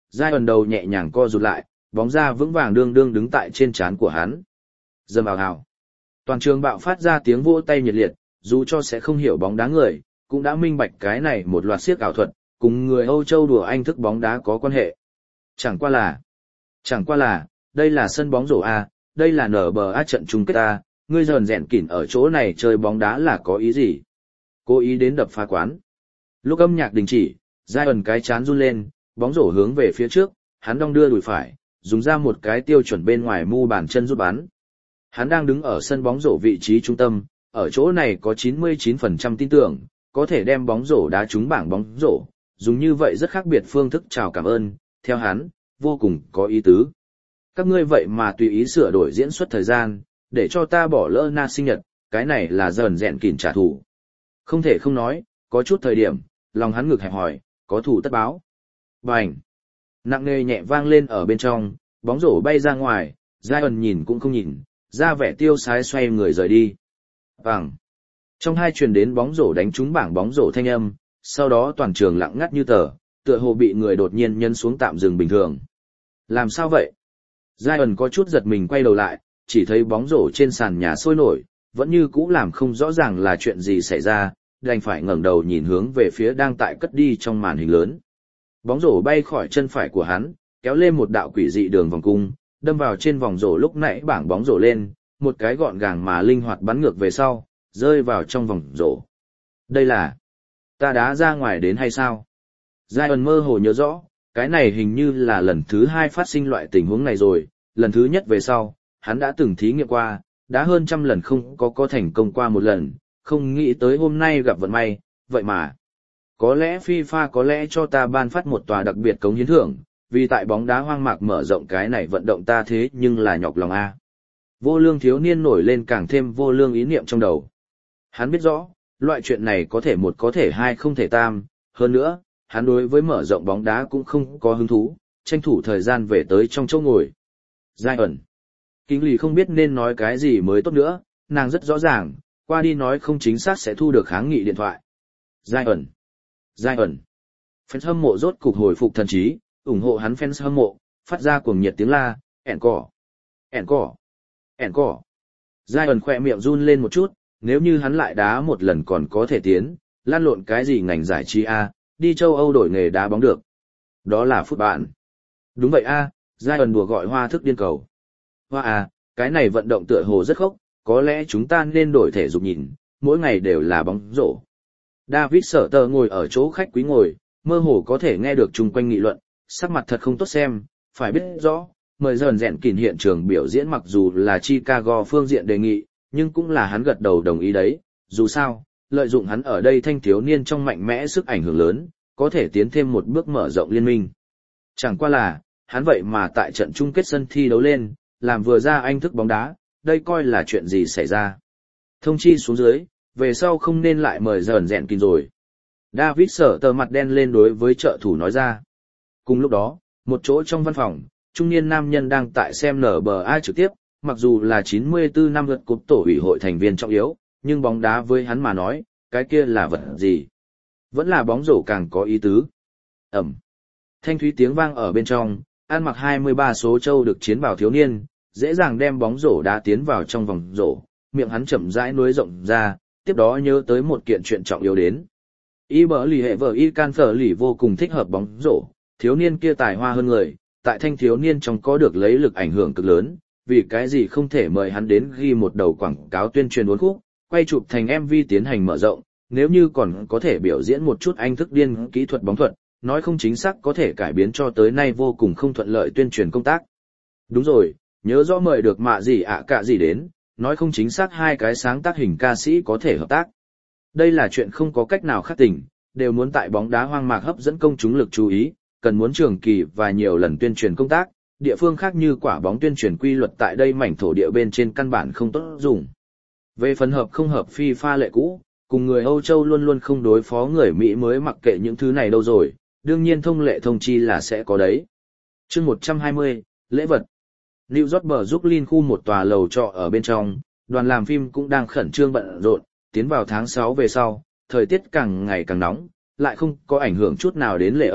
Giai ẩn đầu nhẹ nhàng co rụt lại, bóng ra vững vàng đương đương đứng tại trên trán của hắn. Dầm ào ào. Toàn trường bạo phát ra tiếng vỗ tay nhiệt liệt, dù cho sẽ không hiểu bóng đá người, cũng đã minh bạch cái này một loạt siếc ảo thuật, cùng người Âu Châu đùa anh thức bóng đá có quan hệ. Chẳng qua là, chẳng qua là, đây là sân bóng rổ A, đây là en bê a trận chung kết A, ngươi dần rèn kỉn ở chỗ này chơi bóng đá là có ý gì? Cố ý đến đập phá quán. Lúc âm nhạc đình chỉ, Giai ẩn cái chán run lên, bóng rổ hướng về phía trước, hắn đong đưa đùi phải, dùng ra một cái tiêu chuẩn bên ngoài mu bàn chân rút bắn. Hắn đang đứng ở sân bóng rổ vị trí trung tâm, ở chỗ này có chín mươi chín phần trăm tin tưởng, có thể đem bóng rổ đá trúng bảng bóng rổ, dùng như vậy rất khác biệt phương thức chào cảm ơn, theo hắn, vô cùng có ý tứ. Các ngươi vậy mà tùy ý sửa đổi diễn xuất thời gian, để cho ta bỏ lỡ na sinh nhật, cái này là dần dẹn kỉn trả thù. Không thể không nói, có chút thời điểm, lòng hắn ngực hẹp hỏi, có thù tất báo. Bành! Nặng nề nhẹ vang lên ở bên trong, bóng rổ bay ra ngoài, Giai ẩn nhìn cũng không nhìn, ra vẻ tiêu sái xoay người rời đi. Bằng! Trong hai truyền đến bóng rổ đánh trúng bảng bóng rổ thanh âm, sau đó toàn trường lặng ngắt như tờ, tựa hồ bị người đột nhiên nhân xuống tạm dừng bình thường. Làm sao vậy? Giai ẩn có chút giật mình quay đầu lại, chỉ thấy bóng rổ trên sàn nhà sôi nổi, vẫn như cũ làm không rõ ràng là chuyện gì xảy ra, đành phải ngẩng đầu nhìn hướng về phía đang tại cất đi trong màn hình lớn. Bóng rổ bay khỏi chân phải của hắn, kéo lên một đạo quỷ dị đường vòng cung, đâm vào trên vòng rổ lúc nãy bảng bóng rổ lên, một cái gọn gàng mà linh hoạt bắn ngược về sau, rơi vào trong vòng rổ. Đây là ta đá ra ngoài đến hay sao? Giai ẩn mơ hồ nhớ rõ, cái này hình như là lần thứ hai phát sinh loại tình huống này rồi, lần thứ nhất về sau, hắn đã từng thí nghiệm qua, đã hơn trăm lần không có có thành công qua một lần, không nghĩ tới hôm nay gặp vận may, vậy mà. Có lẽ FIFA có lẽ cho ta ban phát một tòa đặc biệt cống hiến thưởng, vì tại bóng đá hoang mạc mở rộng cái này vận động ta thế nhưng là nhọc lòng A. Vô lương thiếu niên nổi lên càng thêm vô lương ý niệm trong đầu. Hắn biết rõ, loại chuyện này có thể một có thể hai không thể tam, hơn nữa, hắn đối với mở rộng bóng đá cũng không có hứng thú, tranh thủ thời gian về tới trong chỗ ngồi. Giai ẩn. Kinh lì không biết nên nói cái gì mới tốt nữa, nàng rất rõ ràng, qua đi nói không chính xác sẽ thu được kháng nghị điện thoại. Giai ẩn. Giai ẩn. Fans hâm mộ rốt cục hồi phục thần trí, ủng hộ hắn fans hâm mộ, phát ra cuồng nhiệt tiếng la, ẻn cỏ. Ẻn cỏ. Ẻn cỏ. Giai ẩn khỏe miệng run lên một chút, nếu như hắn lại đá một lần còn có thể tiến, lan lộn cái gì ngành giải trí A, đi châu Âu đổi nghề đá bóng được. Đó là phút bạn. Đúng vậy A, Giai ẩn đùa gọi hoa thức điên cầu. Hoa à, cái này vận động tựa hồ rất khốc, có lẽ chúng ta nên đổi thể dục nhìn, mỗi ngày đều là bóng rổ. David Sở Tờ ngồi ở chỗ khách quý ngồi, mơ hồ có thể nghe được chung quanh nghị luận, sắc mặt thật không tốt xem, phải biết rõ, mời dần dẹn kỷ hiện trường biểu diễn mặc dù là Chicago phương diện đề nghị, nhưng cũng là hắn gật đầu đồng ý đấy, dù sao, lợi dụng hắn ở đây thanh thiếu niên trong mạnh mẽ sức ảnh hưởng lớn, có thể tiến thêm một bước mở rộng liên minh. Chẳng qua là, hắn vậy mà tại trận chung kết sân thi đấu lên, làm vừa ra anh thức bóng đá, đây coi là chuyện gì xảy ra. Thông chi xuống dưới, về sau không nên lại mời dần dẹn kín rồi. David Sở Tờ mặt đen lên đối với trợ thủ nói ra. Cùng lúc đó, một chỗ trong văn phòng, trung niên nam nhân đang tại xem en bê a trực tiếp, mặc dù là chín mươi tư năm lượt cúp tổ ủy hội thành viên trọng yếu, nhưng bóng đá với hắn mà nói, cái kia là vật gì? Vẫn là bóng rổ càng có ý tứ. Ẩm. Thanh thúy tiếng vang ở bên trong, ăn mặc hai mươi ba số châu được chiến bảo thiếu niên, dễ dàng đem bóng rổ đá tiến vào trong vòng rổ, miệng hắn chậm rãi nuối rộng ra, tiếp đó nhớ tới một kiện chuyện trọng yếu đến. Y bở lì hệ vợ y can phở lì vô cùng thích hợp bóng rổ, thiếu niên kia tài hoa hơn người, tại thanh thiếu niên trong có được lấy lực ảnh hưởng cực lớn, vì cái gì không thể mời hắn đến ghi một đầu quảng cáo tuyên truyền uốn khúc, quay chụp thành em vê tiến hành mở rộng, nếu như còn có thể biểu diễn một chút anh thức điên kỹ thuật bóng thuật, nói không chính xác có thể cải biến cho tới nay vô cùng không thuận lợi tuyên truyền công tác. Đúng rồi, nhớ rõ mời được mạ gì ạ cả gì đến, nói không chính xác hai cái sáng tác hình ca sĩ có thể hợp tác. Đây là chuyện không có cách nào khác tỉnh, đều muốn tại bóng đá hoang mạc hấp dẫn công chúng lực chú ý, cần muốn trường kỳ và nhiều lần tuyên truyền công tác, địa phương khác như quả bóng tuyên truyền quy luật tại đây mảnh thổ địa bên trên căn bản không tốt dùng. Về phần hợp không hợp FIFA lệ cũ, cùng người Âu Châu luôn luôn không đối phó người Mỹ mới mặc kệ những thứ này đâu rồi, đương nhiên thông lệ thông chi là sẽ có đấy. Chương một trăm hai mươi, lễ vật. New York bờ Brooklyn khu một tòa lầu trọ ở bên trong, đoàn làm phim cũng đang khẩn trương bận rộn, tiến vào tháng sáu về sau, thời tiết càng ngày càng nóng, lại không có ảnh hưởng chút nào đến lễ ổng,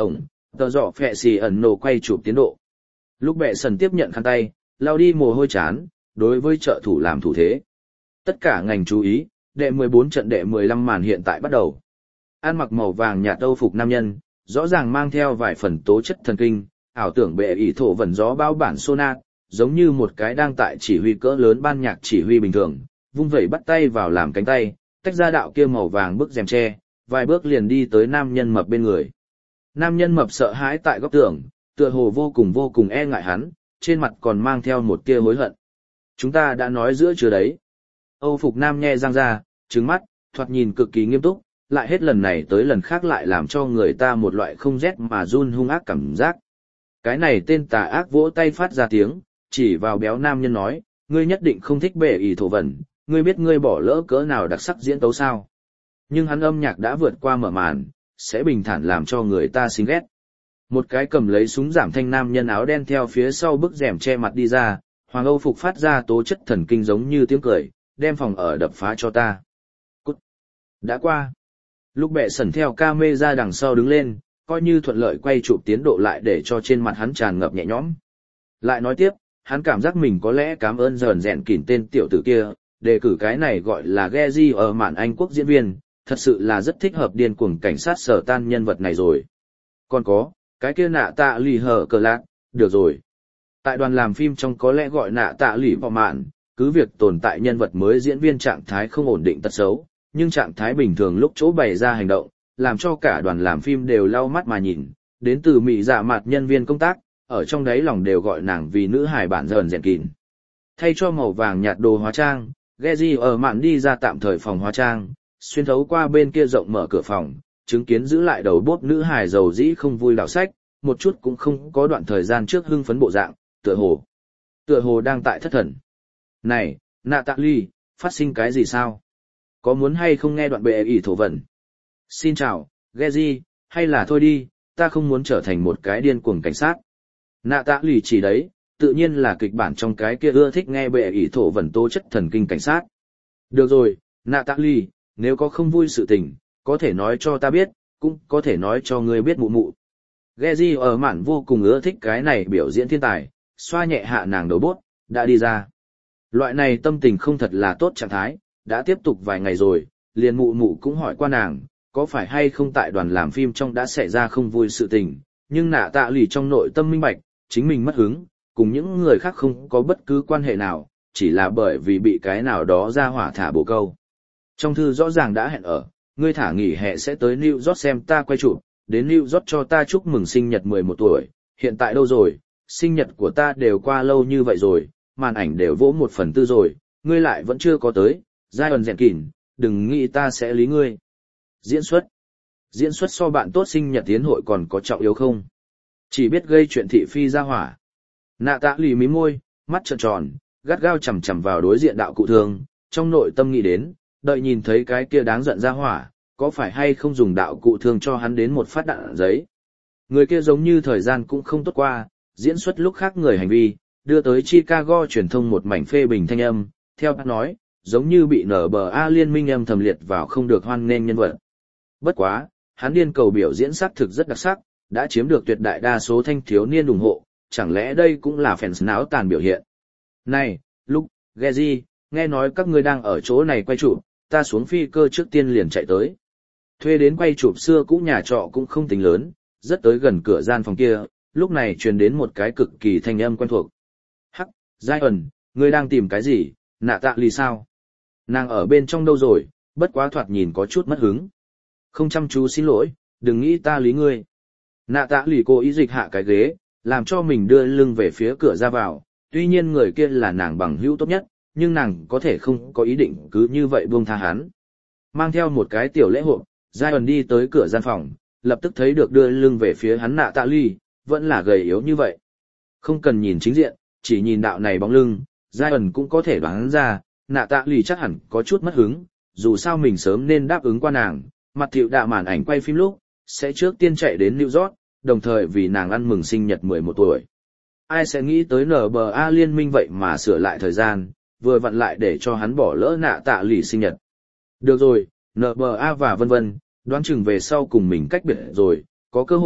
Tờ dọ phẹ xì ẩn nổ quay chụp tiến độ. Lúc bệ sần tiếp nhận khăn tay, lau đi mồ hôi chán, đối với trợ thủ làm thủ thế. Tất cả ngành chú ý, đệ mười bốn trận đệ mười lăm màn hiện tại bắt đầu. Ăn mặc màu vàng nhạt âu phục nam nhân, rõ ràng mang theo vài phần tố chất thần kinh, ảo tưởng bệ ỷ thổ vần gió bao bản sonat, giống như một cái đang tại chỉ huy cỡ lớn ban nhạc chỉ huy bình thường, vung vẩy bắt tay vào làm cánh tay, tách ra đạo kia màu vàng bức rèm tre, vài bước liền đi tới nam nhân mập bên người. Nam nhân mập sợ hãi tại góc tường, tựa hồ vô cùng vô cùng e ngại hắn, trên mặt còn mang theo một tia hối hận. Chúng ta đã nói giữa chưa đấy. Âu phục nam nhe răng ra, trừng mắt, thoạt nhìn cực kỳ nghiêm túc, lại hết lần này tới lần khác lại làm cho người ta một loại không rét mà run hung ác cảm giác. Cái này tên tà ác vỗ tay phát ra tiếng, chỉ vào béo nam nhân nói, ngươi nhất định không thích bệ ỷ thổ vẩn, ngươi biết ngươi bỏ lỡ cỡ nào đặc sắc diễn tấu sao. Nhưng hắn âm nhạc đã vượt qua mở màn, sẽ bình thản làm cho người ta xinh ghét. Một cái cầm lấy súng giảm thanh nam nhân áo đen theo phía sau bức rèm che mặt đi ra, Hoàng Âu phục phát ra tố chất thần kinh giống như tiếng cười, đem phòng ở đập phá cho ta. Cút. Đã qua. Lúc bệ sẩn theo ca mê ra đằng sau đứng lên, coi như thuận lợi quay chụp tiến độ lại để cho trên mặt hắn tràn ngập nhẹ nhõm. Lại nói tiếp, hắn cảm giác mình có lẽ cảm ơn dần dẹn kỉn tên tiểu tử kia, đề cử cái này gọi là Geji ở mạn Anh quốc diễn viên, thật sự là rất thích hợp điên cuồng cảnh sát sở tan nhân vật này rồi. Còn có, cái kia nạ tạ lì hở cờ lạc, được rồi. Tại đoàn làm phim trong có lẽ gọi nạ tạ lì vào mạn, cứ việc tồn tại nhân vật mới diễn viên trạng thái không ổn định tật xấu, nhưng trạng thái bình thường lúc chỗ bày ra hành động, làm cho cả đoàn làm phim đều lau mắt mà nhìn, đến từ mỹ dạ mặt nhân viên công tác, ở trong đấy lòng đều gọi nàng vì nữ hài bản dần dẹn kìn. Thay cho màu vàng nhạt đồ hóa trang, Geji ở mạn đi ra tạm thời phòng hóa trang, xuyên thấu qua bên kia rộng mở cửa phòng, chứng kiến giữ lại đầu bốp nữ hài dầu dĩ không vui đảo sách, một chút cũng không có đoạn thời gian trước hưng phấn bộ dạng, tựa hồ. Tựa hồ đang tại thất thần. Này, Natalie, phát sinh cái gì sao? Có muốn hay không nghe đoạn bệ ỷ thổ vẩn? Xin chào, Geji, hay là thôi đi, ta không muốn trở thành một cái điên cuồng cảnh sát. Natalie chỉ đấy, tự nhiên là kịch bản trong cái kia ưa thích nghe bệ ỷ thổ vẩn tố chất thần kinh cảnh sát. Được rồi, Natalie, nếu có không vui sự tình, có thể nói cho ta biết, cũng có thể nói cho ngươi biết mụ mụ. Geji ở mạn vô cùng ưa thích cái này biểu diễn thiên tài, xoa nhẹ hạ nàng đầu bốt, đã đi ra. Loại này tâm tình không thật là tốt trạng thái, đã tiếp tục vài ngày rồi, liền mụ mụ cũng hỏi qua nàng, có phải hay không tại đoàn làm phim trong đã xảy ra không vui sự tình, nhưng nạ tạ lì trong nội tâm minh bạch, chính mình mất hứng, cùng những người khác không có bất cứ quan hệ nào, chỉ là bởi vì bị cái nào đó ra hỏa thả bồ câu. Trong thư rõ ràng đã hẹn ở, ngươi thả nghỉ hè sẽ tới New York xem ta quay chụp, đến New York cho ta chúc mừng sinh nhật mười một tuổi, hiện tại đâu rồi, sinh nhật của ta đều qua lâu như vậy rồi, màn ảnh đều vỗ một phần tư rồi, ngươi lại vẫn chưa có tới, giai ẩn rèn kỉn, đừng nghĩ ta sẽ lý ngươi. Diễn xuất. Diễn xuất so bạn tốt sinh nhật tiến hội còn có trọng yếu không? Chỉ biết gây chuyện thị phi ra hỏa. Nạ tạ lì mí môi, mắt trợn tròn, gắt gao chằm chằm vào đối diện đạo cụ thương, trong nội tâm nghĩ đến, đợi nhìn thấy cái kia đáng giận ra hỏa, có phải hay không dùng đạo cụ thương cho hắn đến một phát đạn giấy. Người kia giống như thời gian cũng không tốt qua, diễn xuất lúc khác người hành vi, đưa tới Chicago truyền thông một mảnh phê bình thanh âm, theo bác nói, giống như bị nở bờ A liên minh âm thầm liệt vào không được hoan nghênh nhân vật. Bất quá, hắn điên cầu biểu diễn sắc thực rất đặc sắc, đã chiếm được tuyệt đại đa số thanh thiếu niên ủng hộ, chẳng lẽ đây cũng là fans náo tàn biểu hiện. Này, lúc, Geji, nghe nói các ngươi đang ở chỗ này quay chụp, ta xuống phi cơ trước tiên liền chạy tới. Thuê đến quay chụp xưa cũ nhà trọ cũng không tính lớn, rất tới gần cửa gian phòng kia, lúc này truyền đến một cái cực kỳ thanh âm quen thuộc. Hắc, Zion, ngươi đang tìm cái gì, nạ tạ lì sao? Nàng ở bên trong đâu rồi, bất quá thoạt nhìn có chút mất hứng. Không chăm chú xin lỗi, đừng nghĩ ta lý ngươi. Nạ tạ lì cố ý dịch hạ cái ghế, làm cho mình đưa lưng về phía cửa ra vào, tuy nhiên người kia là nàng bằng hữu tốt nhất, nhưng nàng có thể không có ý định cứ như vậy buông tha hắn. Mang theo một cái tiểu lễ hộp, Zion đi tới cửa gian phòng, lập tức thấy được đưa lưng về phía hắn nạ tạ lì, vẫn là gầy yếu như vậy. Không cần nhìn chính diện, chỉ nhìn đạo này bóng lưng, Zion cũng có thể đoán ra, nạ tạ lì chắc hẳn có chút mất hứng, dù sao mình sớm nên đáp ứng qua nàng, mặt thiệu đạ màn ảnh quay phim lúc, sẽ trước tiên chạy đến New York, đồng thời vì nàng ăn mừng sinh nhật mười một tuổi. Ai sẽ nghĩ tới en bê a liên minh vậy mà sửa lại thời gian, vừa vặn lại để cho hắn bỏ lỡ nạ tạ lì sinh nhật. Được rồi, en bê a và vân vân, đoán chừng về sau cùng mình cách biệt rồi, có cơ hội,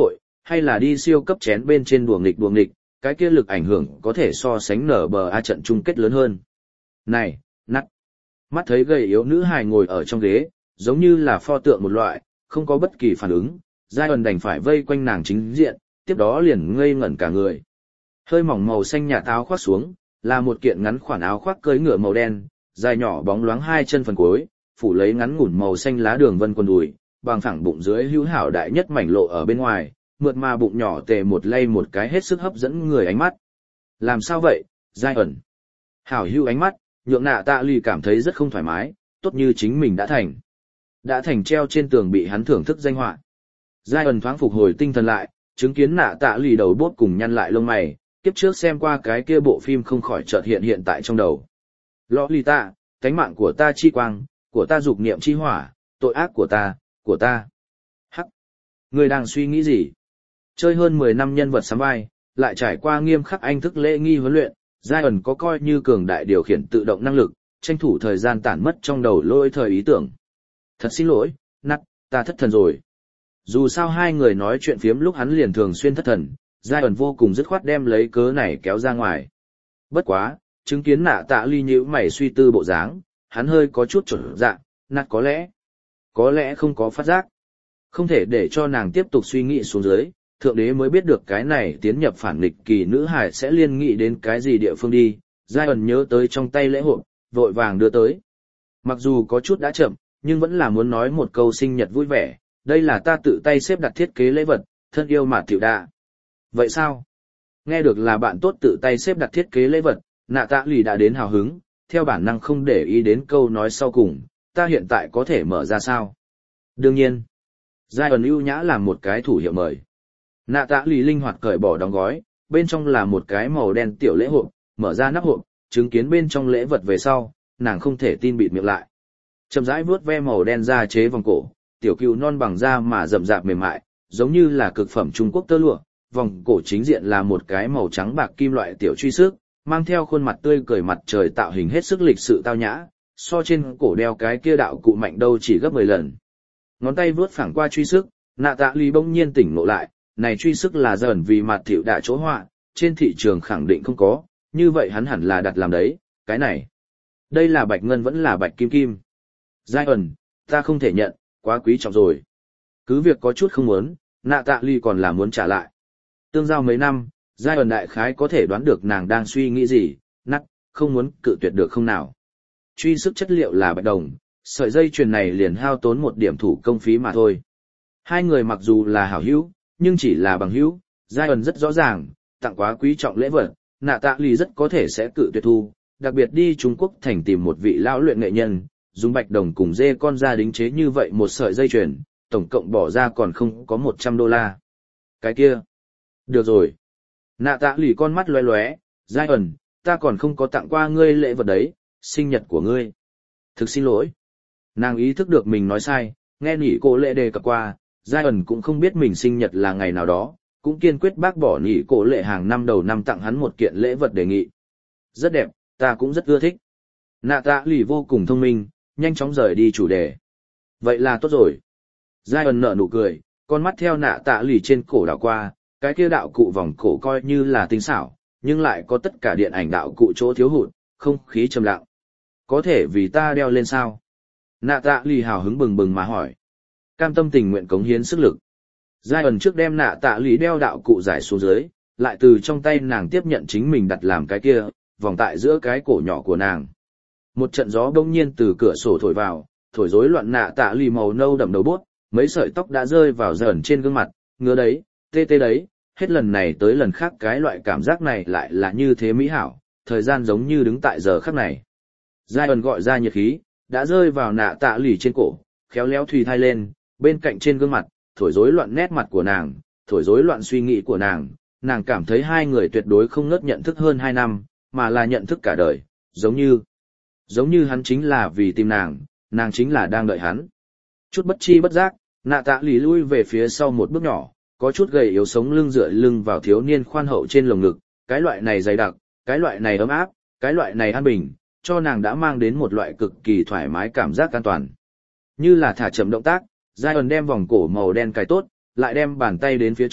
hay là đi siêu cấp chén bên trên đùa nghịch đùa nghịch, cái kia lực ảnh hưởng có thể so sánh nở bờ a trận chung kết lớn hơn. Này, nắt. Mắt thấy gầy yếu nữ hài ngồi ở trong ghế, giống như là pho tượng một loại, không có bất kỳ phản ứng, Giai ẩn đành phải vây quanh nàng chính diện, tiếp đó liền ngây ngẩn cả người. Hơi mỏng màu xanh nhạt áo khoác xuống, là một kiện ngắn khoản áo khoác cưỡi ngựa màu đen, dài nhỏ bóng loáng hai chân phần cuối, phủ lấy ngắn ngủn màu xanh lá đường vân quần đùi, bằng phẳng bụng dưới hữu hảo đại nhất mảnh lộ ở bên ngoài, mượt mà bụng nhỏ tề một lay một cái hết sức hấp dẫn người ánh mắt. Làm sao vậy, Giai ẩn? Hảo hữu ánh mắt, nhượng Nạ Tạ Lì cảm thấy rất không thoải mái, tốt như chính mình đã thành. Đã thành treo trên tường bị hắn thưởng thức danh họa. Giai ẩn thoáng phục hồi tinh thần lại, chứng kiến Nạ Tạ Lì đầu bốt cùng nhăn lại lông mày, kiếp trước xem qua cái kia bộ phim không khỏi chợt hiện hiện tại trong đầu. Lolita, cánh mạng của ta chi quang, của ta dục niệm chi hỏa, tội ác của ta, của ta. Hắc, người đang suy nghĩ gì? Chơi hơn mười năm nhân vật sắm vai, lại trải qua nghiêm khắc anh thức lễ nghi huấn luyện, Giai ẩn có coi như cường đại điều khiển tự động năng lực, tranh thủ thời gian tản mất trong đầu lôi thời ý tưởng. Thật xin lỗi, nắt, ta thất thần rồi. Dù sao hai người nói chuyện phiếm lúc hắn liền thường xuyên thất thần, Giai ẩn vô cùng dứt khoát đem lấy cớ này kéo ra ngoài. Bất quá, chứng kiến Nạ Tạ Ly nhíu mày suy tư bộ dáng, hắn hơi có chút trở dạ, nạt có lẽ, có lẽ không có phát giác. Không thể để cho nàng tiếp tục suy nghĩ xuống dưới, thượng đế mới biết được cái này tiến nhập phản nghịch kỳ nữ hải sẽ liên nghĩ đến cái gì địa phương đi. Giai ẩn nhớ tới trong tay lễ hội, vội vàng đưa tới. Mặc dù có chút đã chậm, nhưng vẫn là muốn nói một câu sinh nhật vui vẻ, đây là ta tự tay xếp đặt thiết kế lễ vật, thân yêu mà tiểu đạ. Vậy sao? Nghe được là bạn tốt tự tay xếp đặt thiết kế lễ vật, Nạ Tạ Lì đã đến hào hứng, theo bản năng không để ý đến câu nói sau cùng, ta hiện tại có thể mở ra sao? Đương nhiên. Giai ẩn ưu nhã làm một cái thủ hiệu mời. Nạ Tạ Lì linh hoạt cởi bỏ đóng gói, bên trong là một cái màu đen tiểu lễ hộp, mở ra nắp hộp, chứng kiến bên trong lễ vật về sau, nàng không thể tin bịt miệng lại. Chậm rãi vuốt ve màu đen da chế vòng cổ, tiểu cừu non bằng da mà rậm rạp mềm mại, giống như là cực phẩm Trung Quốc tơ lụa, vòng cổ chính diện là một cái màu trắng bạc kim loại tiểu truy xước, mang theo khuôn mặt tươi cười mặt trời tạo hình hết sức lịch sự tao nhã, so trên cổ đeo cái kia đạo cụ mạnh đâu chỉ gấp mười lần. Ngón tay vuốt phẳng qua truy xước, Nạ Tạ Lì bỗng nhiên tỉnh ngộ lại, này truy xước là dần vì mặt thiệu đã chỗ họa, trên thị trường khẳng định không có, như vậy hắn hẳn là đặt làm đấy, cái này. Đây là bạch ngân vẫn là bạch kim kim. Giai ẩn, ta không thể nhận, quá quý trọng rồi. Cứ việc có chút không muốn, Nạ Tạ Lì còn là muốn trả lại. Tương giao mấy năm, Giai ẩn đại khái có thể đoán được nàng đang suy nghĩ gì, nắt, không muốn cự tuyệt được không nào. Truy sức chất liệu là bạch đồng, sợi dây chuyền này liền hao tốn một điểm thủ công phí mà thôi. Hai người mặc dù là hảo hữu, nhưng chỉ là bằng hữu, Giai ẩn rất rõ ràng, tặng quá quý trọng lễ vật, Nạ Tạ Lì rất có thể sẽ cự tuyệt thu, đặc biệt đi Trung Quốc thành tìm một vị lão luyện nghệ nhân, dùng bạch đồng cùng dê con ra đính chế như vậy một sợi dây chuyền, tổng cộng bỏ ra còn không có một trăm đô la. Cái kia. Được rồi. Nạ Tạ Lì con mắt lóe lóe, Giai ẩn, ta còn không có tặng qua ngươi lễ vật đấy, sinh nhật của ngươi. Thực xin lỗi. Nàng ý thức được mình nói sai, nghe nỉ cổ lệ đề cập qua, Giai ẩn cũng không biết mình sinh nhật là ngày nào đó, cũng kiên quyết bác bỏ nỉ cổ lệ hàng năm đầu năm tặng hắn một kiện lễ vật đề nghị. Rất đẹp, ta cũng rất ưa thích. Nạ Tạ Lì vô cùng thông minh, nhanh chóng rời đi chủ đề. Vậy là tốt rồi. Giai ẩn nở nụ cười, con mắt theo Nạ Tạ Lì trên cổ đảo qua, cái kia đạo cụ vòng cổ coi như là tinh xảo, nhưng lại có tất cả điện ảnh đạo cụ chỗ thiếu hụt, không khí trầm lặng. Có thể vì ta đeo lên sao? Nạ Tạ Lì hào hứng bừng bừng mà hỏi. Cam tâm tình nguyện cống hiến sức lực. Giai ẩn trước đem Nạ Tạ Lì đeo đạo cụ giải xuống dưới, lại từ trong tay nàng tiếp nhận chính mình đặt làm cái kia, vòng tại giữa cái cổ nhỏ của nàng. Một trận gió bỗng nhiên từ cửa sổ thổi vào, thổi rối loạn Nạ Tạ Lì màu nâu đậm đầu bút, mấy sợi tóc đã rơi vào dần trên gương mặt, ngứa đấy, tê tê đấy, hết lần này tới lần khác cái loại cảm giác này lại là như thế mỹ hảo, thời gian giống như đứng tại giờ khắc này. Giai ẩn gọi ra nhiệt khí, đã rơi vào Nạ Tạ Lì trên cổ, khéo léo thùy thai lên, bên cạnh trên gương mặt, thổi rối loạn nét mặt của nàng, thổi rối loạn suy nghĩ của nàng, nàng cảm thấy hai người tuyệt đối không ngớt nhận thức hơn hai năm, mà là nhận thức cả đời, giống như, giống như hắn chính là vì tìm nàng, nàng chính là đang đợi hắn. Chút bất chi bất giác, Nạ Tạ Lì lui về phía sau một bước nhỏ, có chút gầy yếu sống lưng dựa lưng vào thiếu niên khoan hậu trên lồng ngực, cái loại này dày đặc, cái loại này ấm áp, cái loại này an bình, cho nàng đã mang đến một loại cực kỳ thoải mái cảm giác an toàn. Như là thả chậm động tác, Giai ẩn đem vòng cổ màu đen cài tốt, lại đem bàn tay đến phía trước,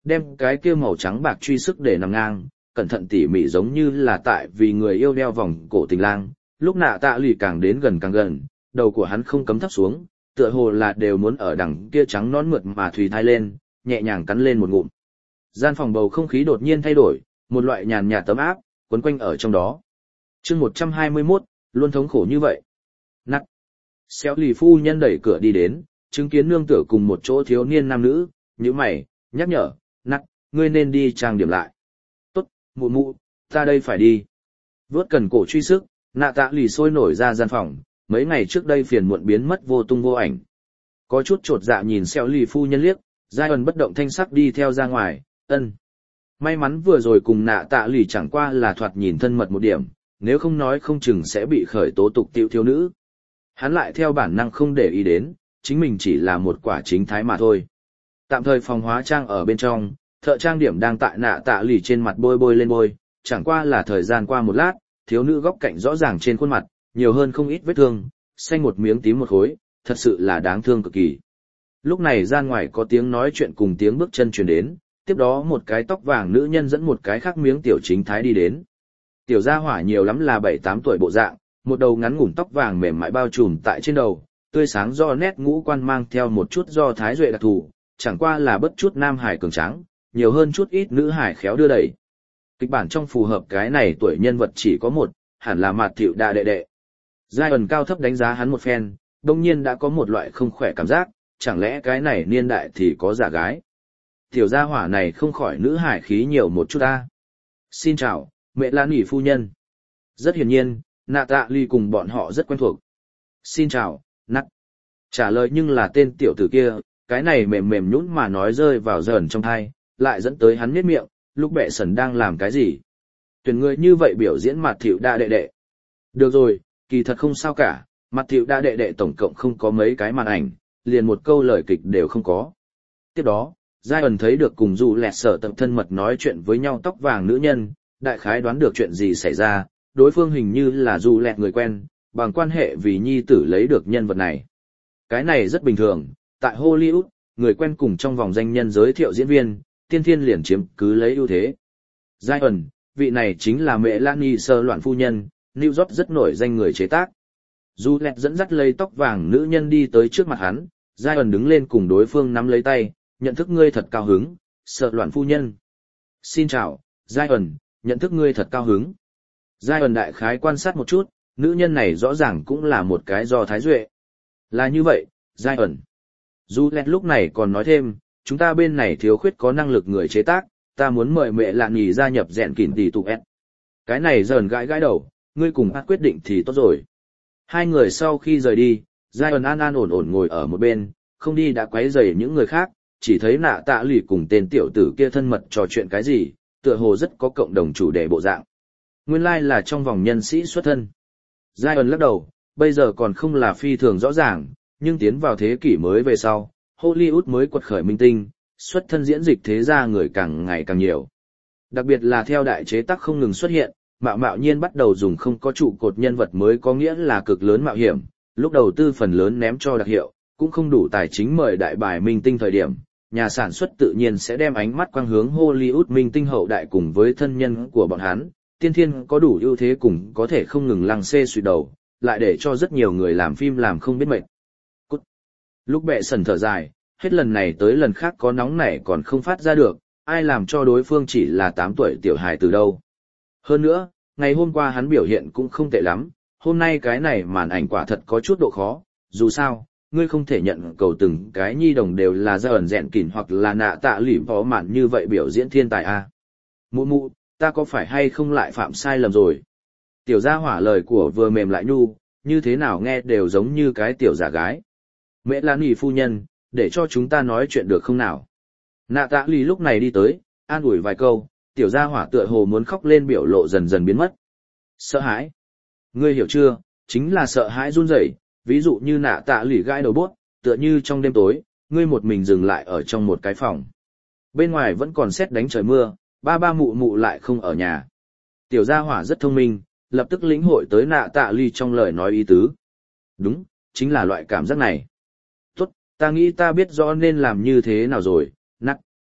đem cái kia màu trắng bạc truy sức để nằm ngang, cẩn thận tỉ mỉ giống như là tại vì người yêu đeo vòng cổ tình lang, lúc nạ tạ lì càng đến gần càng gần, đầu của hắn không cấm thấp xuống, tựa hồ là đều muốn ở đằng kia trắng nón mượt mà thùy thai lên, nhẹ nhàng cắn lên một ngụm. Gian phòng bầu không khí đột nhiên thay đổi, một loại nhàn nhạt tấm áp, quấn quanh ở trong đó. chương một trăm hai mươi mốt, luôn thống khổ như vậy. Nặng. Xéo lì phu nhân đẩy cửa đi đến, chứng kiến nương tựa cùng một chỗ thiếu niên nam nữ, như mày, nhắc nhở, nặng, ngươi nên đi trang điểm lại. Tốt, mụ mụ, ta đây phải đi. Vớt cần cổ truy sức, nạ tạ lì sôi nổi ra gian phòng, mấy ngày trước đây phiền muộn biến mất vô tung vô ảnh. Có chút trột dạ nhìn xéo lì phu nhân liếc, giai ẩn bất động thanh sắc đi theo ra ngoài, ân. May mắn vừa rồi cùng nạ tạ lì chẳng qua là thoạt nhìn thân mật một điểm, nếu không nói không chừng sẽ bị khởi tố tục tiệu thiếu nữ. Hắn lại theo bản năng không để ý đến, chính mình chỉ là một quả chính thái mà thôi. Tạm thời phòng hóa trang ở bên trong, thợ trang điểm đang tại nạ tạ lì trên mặt bôi bôi lên bôi, chẳng qua là thời gian qua một lát, thiếu nữ góc cạnh rõ ràng trên khuôn mặt, nhiều hơn không ít vết thương, xanh một miếng tím một khối, thật sự là đáng thương cực kỳ. Lúc này gian ngoài có tiếng nói chuyện cùng tiếng bước chân truyền đến, tiếp đó một cái tóc vàng nữ nhân dẫn một cái khác miếng tiểu chính thái đi đến. Tiểu gia hỏa nhiều lắm là bảy tám tuổi bộ dạng, một đầu ngắn ngủn tóc vàng mềm mại bao trùm tại trên đầu, tươi sáng do nét ngũ quan mang theo một chút do thái duệ đặc thù, chẳng qua là bất chút nam hải cường tráng, nhiều hơn chút ít nữ hải khéo đưa đẩy. Kịch bản trong phù hợp cái này tuổi nhân vật chỉ có một, hẳn là Mạt Thiệu Đa đệ đệ. Giai ẩn cao thấp đánh giá hắn một phen, đông nhiên đã có một loại không khỏe cảm giác, chẳng lẽ cái này niên đại thì có giả gái. Tiểu gia hỏa này không khỏi nữ hải khí nhiều một chút ta. Xin chào, mẹ Lan Nỉ phu nhân. Rất hiển nhiên, nạ tạ ly cùng bọn họ rất quen thuộc. Xin chào, nắc. Trả lời nhưng là tên tiểu tử kia, cái này mềm mềm nhũn mà nói rơi vào dởn trong thai, lại dẫn tới hắn miết miệng, lúc bệ sần đang làm cái gì. Tuyển người như vậy biểu diễn Mạt Thiệu Đa đệ đệ. Được rồi, kỳ thật không sao cả, Mạt Thiệu Đa đệ đệ tổng cộng không có mấy cái màn ảnh, liền một câu lời kịch đều không có. Tiếp đó, Giai ẩn thấy được cùng dù lẹt sở tập thân mật nói chuyện với nhau tóc vàng nữ nhân, đại khái đoán được chuyện gì xảy ra, đối phương hình như là dù lẹt người quen, bằng quan hệ vì nhi tử lấy được nhân vật này. Cái này rất bình thường, tại Hollywood, người quen cùng trong vòng danh nhân giới thiệu diễn viên, tiên thiên liền chiếm cứ lấy ưu thế. Giai ẩn, vị này chính là mẹ Lani sơ loạn phu nhân, New York rất nổi danh người chế tác. Dù lẹt dẫn dắt lấy tóc vàng nữ nhân đi tới trước mặt hắn, Giai ẩn đứng lên cùng đối phương nắm lấy tay, nhận thức ngươi thật cao hứng, sợ loạn phu nhân. Xin chào, Giai ẩn, nhận thức ngươi thật cao hứng. Giai ẩn đại khái quan sát một chút, nữ nhân này rõ ràng cũng là một cái do thái duệ. Là như vậy, Giai ẩn. Dù lẹt lúc này còn nói thêm, chúng ta bên này thiếu khuyết có năng lực người chế tác, ta muốn mời mẹ lạn nhì gia nhập dẹn kỉn tỷ tụ ép. Cái này dần gãi gãi đầu, ngươi cùng ác quyết định thì tốt rồi. Hai người sau khi rời đi, Giai ẩn an an ổn ổn ngồi ở một bên, không đi đã quấy rầy những người khác, chỉ thấy nạ tạ lì cùng tên tiểu tử kia thân mật trò chuyện cái gì, tựa hồ rất có cộng đồng chủ đề bộ dạng. Nguyên lai like là trong vòng nhân sĩ xuất thân. Giai ẩn lắc đầu, bây giờ còn không là phi thường rõ ràng, nhưng tiến vào thế kỷ mới về sau, Hollywood mới quật khởi minh tinh, xuất thân diễn dịch thế gia người càng ngày càng nhiều. Đặc biệt là theo đại chế tác không ngừng xuất hiện, mạo mạo nhiên bắt đầu dùng không có trụ cột nhân vật mới có nghĩa là cực lớn mạo hiểm, lúc đầu tư phần lớn ném cho đặc hiệu, cũng không đủ tài chính mời đại bài minh tinh thời điểm, nhà sản xuất tự nhiên sẽ đem ánh mắt quang hướng Hollywood minh tinh hậu đại cùng với thân nhân của bọn hắn, tiên thiên có đủ ưu thế cùng có thể không ngừng lăng xê suy đầu, lại để cho rất nhiều người làm phim làm không biết mệt. Cút. Lúc bệ sần thở dài, hết lần này tới lần khác có nóng nảy còn không phát ra được, ai làm cho đối phương chỉ là tám tuổi tiểu hài từ đâu. Hơn nữa, ngày hôm qua hắn biểu hiện cũng không tệ lắm, hôm nay cái này màn ảnh quả thật có chút độ khó, dù sao, ngươi không thể nhận cầu từng cái nhi đồng đều là ra ẩn dẹn kỉn hoặc là nạ tạ lỉ phó mạn như vậy biểu diễn thiên tài a. À. Mụ mụ, ta có phải hay không lại phạm sai lầm rồi? Tiểu gia hỏa lời của vừa mềm lại nhu, như thế nào nghe đều giống như cái tiểu giả gái. Mẹ Lan Nỉ phu nhân, để cho chúng ta nói chuyện được không nào? Nạ tạ lỉ lúc này đi tới, an ủi vài câu, tiểu gia hỏa tựa hồ muốn khóc lên biểu lộ dần dần biến mất. Sợ hãi. Ngươi hiểu chưa, chính là sợ hãi run rẩy. Ví dụ như nạ tạ lỉ gãi đầu bốt, tựa như trong đêm tối, ngươi một mình dừng lại ở trong một cái phòng. Bên ngoài vẫn còn sét đánh trời mưa, ba ba mụ mụ lại không ở nhà. Tiểu gia hỏa rất thông minh, lập tức lĩnh hội tới nạ tạ lỉ trong lời nói ý tứ. Đúng, chính là loại cảm giác này. Tốt, ta nghĩ ta biết rõ nên làm như thế nào rồi, nắc.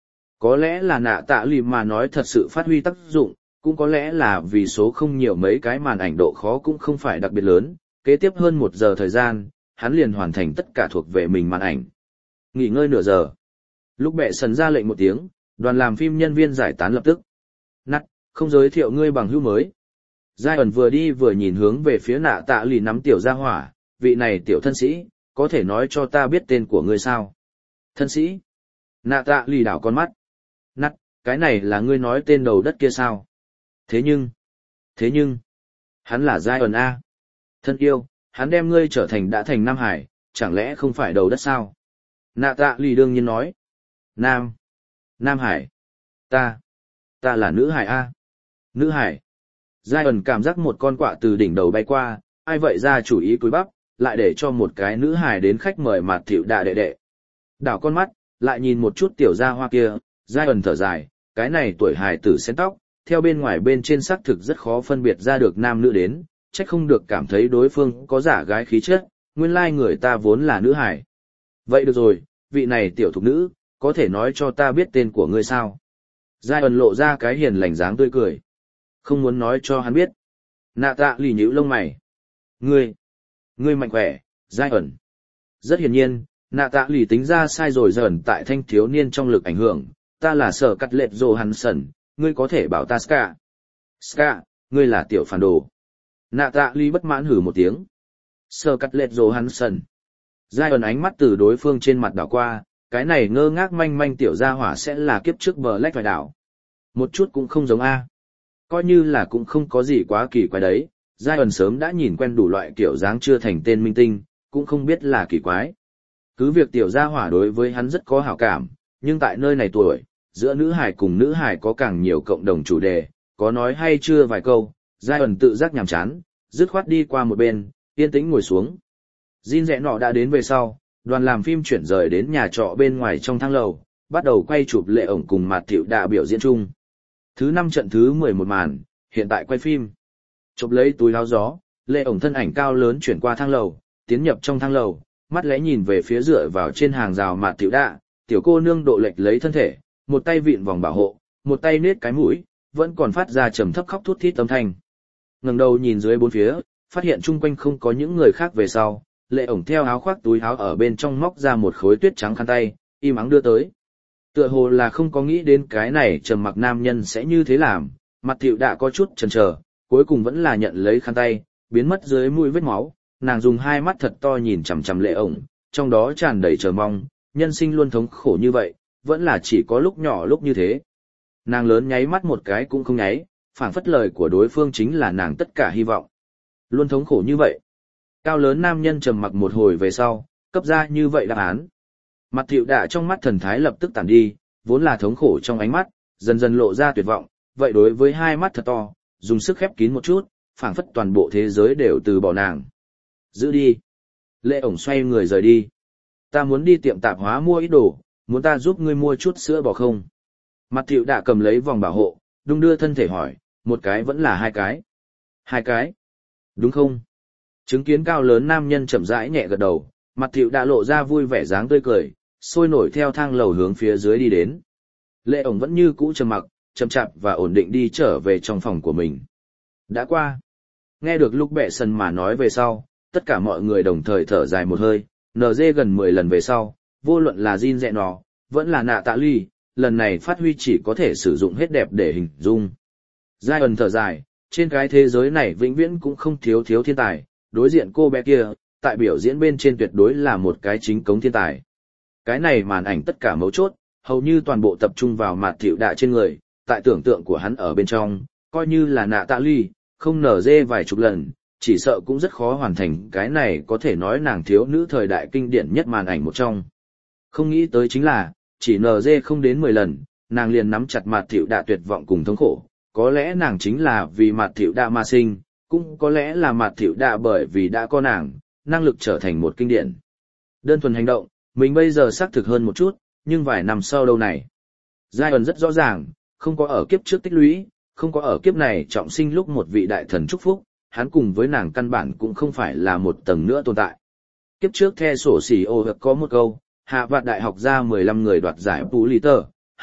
Có lẽ là nạ tạ lì mà nói thật sự phát huy tác dụng, cũng có lẽ là vì số không nhiều mấy cái màn ảnh độ khó cũng không phải đặc biệt lớn, kế tiếp hơn một giờ thời gian, hắn liền hoàn thành tất cả thuộc về mình màn ảnh. Nghỉ ngơi nửa giờ. Lúc bệ sần ra lệnh một tiếng, đoàn làm phim nhân viên giải tán lập tức. Nắt, không giới thiệu ngươi bằng hữu mới. Giai ẩn vừa đi vừa nhìn hướng về phía nạ tạ lì nắm tiểu gia hỏa, vị này tiểu thân sĩ, có thể nói cho ta biết tên của ngươi sao? Thân sĩ. Nạ tạ lì đảo con mắt. Nắt, cái này là ngươi nói tên đầu đất kia sao? Thế nhưng, thế nhưng, hắn là Giai ẩn A. Thân yêu, hắn đem ngươi trở thành đã thành Nam Hải, chẳng lẽ không phải đầu đất sao? Nạ tạ lì đương nhiên nói. Nam. Nam Hải. Ta. Ta là nữ hải A. Nữ hải. Giai ẩn cảm giác một con quạ từ đỉnh đầu bay qua, ai vậy ra chủ ý cúi bắp, lại để cho một cái nữ hải đến khách mời mặt thiệu đạ đệ đệ. Đảo con mắt, lại nhìn một chút tiểu gia hoa kia, Giai ẩn thở dài, cái này tuổi hài tử xén tóc, theo bên ngoài bên trên xác thực rất khó phân biệt ra được nam nữ đến, trách không được cảm thấy đối phương có giả gái khí chất, nguyên lai người ta vốn là nữ hải. Vậy được rồi, vị này tiểu thục nữ, có thể nói cho ta biết tên của ngươi sao? Giai ẩn lộ ra cái hiền lành dáng tươi cười. Không muốn nói cho hắn biết. Nạ tạ lì nhíu lông mày. Ngươi, ngươi mạnh khỏe, Giai ẩn. Rất hiển nhiên, nạ tạ lì tính ra sai rồi dần tại thanh thiếu niên trong lực ảnh hưởng. Ta là sở cắt lệch rồ hắn sẩn, ngươi có thể bảo ta Ska. Ska, ngươi là tiểu phản đồ. Nạ tạ lì bất mãn hử một tiếng. Sở cắt lệch rồ hắn sẩn. Giai ẩn ánh mắt từ đối phương trên mặt đảo qua, cái này ngơ ngác manh manh tiểu gia hỏa sẽ là kiếp trước bờ lách vài đảo. Một chút cũng không giống A. Coi như là cũng không có gì quá kỳ quái đấy, Giai ẩn sớm đã nhìn quen đủ loại kiểu dáng chưa thành tên minh tinh, cũng không biết là kỳ quái. Cứ việc tiểu gia hỏa đối với hắn rất có hảo cảm, nhưng tại nơi này tuổi, giữa nữ hải cùng nữ hải có càng nhiều cộng đồng chủ đề, có nói hay chưa vài câu, Giai ẩn tự giác nhàm chán, dứt khoát đi qua một bên, yên tĩnh ngồi xuống. Jin rẽ nọ đã đến về sau, đoàn làm phim chuyển rời đến nhà trọ bên ngoài trong thang lầu, bắt đầu quay chụp Lệ ổng cùng Mạt Thiệu Đạ biểu diễn chung. Thứ năm trận thứ mười một màn, hiện tại quay phim. Chụp lấy túi áo gió, Lệ ổng thân ảnh cao lớn chuyển qua thang lầu, tiến nhập trong thang lầu, mắt lẽ nhìn về phía dựa vào trên hàng rào Mạt Thiệu Đạ, tiểu cô nương độ lệch lấy thân thể, một tay vịn vòng bảo hộ, một tay nết cái mũi, vẫn còn phát ra trầm thấp khóc thút thít âm thanh. Ngẩng đầu nhìn dưới bốn phía, phát hiện chung quanh không có những người khác về sau, Lệ ổng theo áo khoác túi áo ở bên trong móc ra một khối tuyết trắng khăn tay, im ắng đưa tới. Tựa hồ là không có nghĩ đến cái này trầm mặc nam nhân sẽ như thế làm, Mặt Thiệu Đạ có chút chần chờ, cuối cùng vẫn là nhận lấy khăn tay, biến mất dưới mũi vết máu, nàng dùng hai mắt thật to nhìn chằm chằm Lệ ổng, trong đó tràn đầy chờ mong, nhân sinh luôn thống khổ như vậy, vẫn là chỉ có lúc nhỏ lúc như thế. Nàng lớn nháy mắt một cái cũng không nháy, phảng phất lời của đối phương chính là nàng tất cả hy vọng. Luôn thống khổ như vậy. Cao lớn nam nhân trầm mặc một hồi về sau, cấp ra như vậy đáp án. Mặt Thiệu Đạ trong mắt thần thái lập tức tản đi, vốn là thống khổ trong ánh mắt, dần dần lộ ra tuyệt vọng, vậy đối với hai mắt thật to, dùng sức khép kín một chút, phảng phất toàn bộ thế giới đều từ bỏ nàng. Giữ đi. Lệ ổng xoay người rời đi. Ta muốn đi tiệm tạp hóa mua ít đồ, muốn ta giúp ngươi mua chút sữa bò không? Mặt Thiệu Đạ cầm lấy vòng bảo hộ, đung đưa thân thể hỏi, một cái vẫn là hai cái. Hai cái. Đúng không? Chứng kiến cao lớn nam nhân chậm rãi nhẹ gật đầu, Mặt Thiệu Đạ lộ ra vui vẻ dáng tươi cười, sôi nổi theo thang lầu hướng phía dưới đi đến. Lệ ổng vẫn như cũ trầm mặc, chậm chạp và ổn định đi trở về trong phòng của mình. Đã qua. Nghe được lúc bệ sần mà nói về sau, tất cả mọi người đồng thời thở dài một hơi, en giê gần mười lần về sau, vô luận là Jin rẽ nọ, vẫn là nạ tạ ly, lần này phát huy chỉ có thể sử dụng hết đẹp để hình dung. Giai ẩn thở dài, trên cái thế giới này vĩnh viễn cũng không thiếu thiếu thiên tài, đối diện cô bé kia, tại biểu diễn bên trên tuyệt đối là một cái chính cống thiên tài. Cái này màn ảnh tất cả mấu chốt, hầu như toàn bộ tập trung vào Mạt Thiệu Đạ trên người, tại tưởng tượng của hắn ở bên trong, coi như là nạ tạ ly, không nở dê vài chục lần, chỉ sợ cũng rất khó hoàn thành cái này có thể nói nàng thiếu nữ thời đại kinh điển nhất màn ảnh một trong. Không nghĩ tới chính là, chỉ nở dê không đến mười lần, nàng liền nắm chặt Mạt Thiệu Đạ tuyệt vọng cùng thống khổ, có lẽ nàng chính là vì Mạt Thiệu Đạ mà sinh, cũng có lẽ là Mạt Thiệu Đạ bởi vì đã có nàng, năng lực trở thành một kinh điển. Đơn thuần hành động, mình bây giờ xác thực hơn một chút, nhưng vài năm sau đâu này. Giai ẩn rất rõ ràng, không có ở kiếp trước tích lũy, không có ở kiếp này trọng sinh lúc một vị đại thần chúc phúc, hắn cùng với nàng căn bản cũng không phải là một tầng nữa tồn tại. Kiếp trước The sổ xỉ ô có một câu, hạ vạt đại học ra mười lăm người đoạt giải Pulitzer,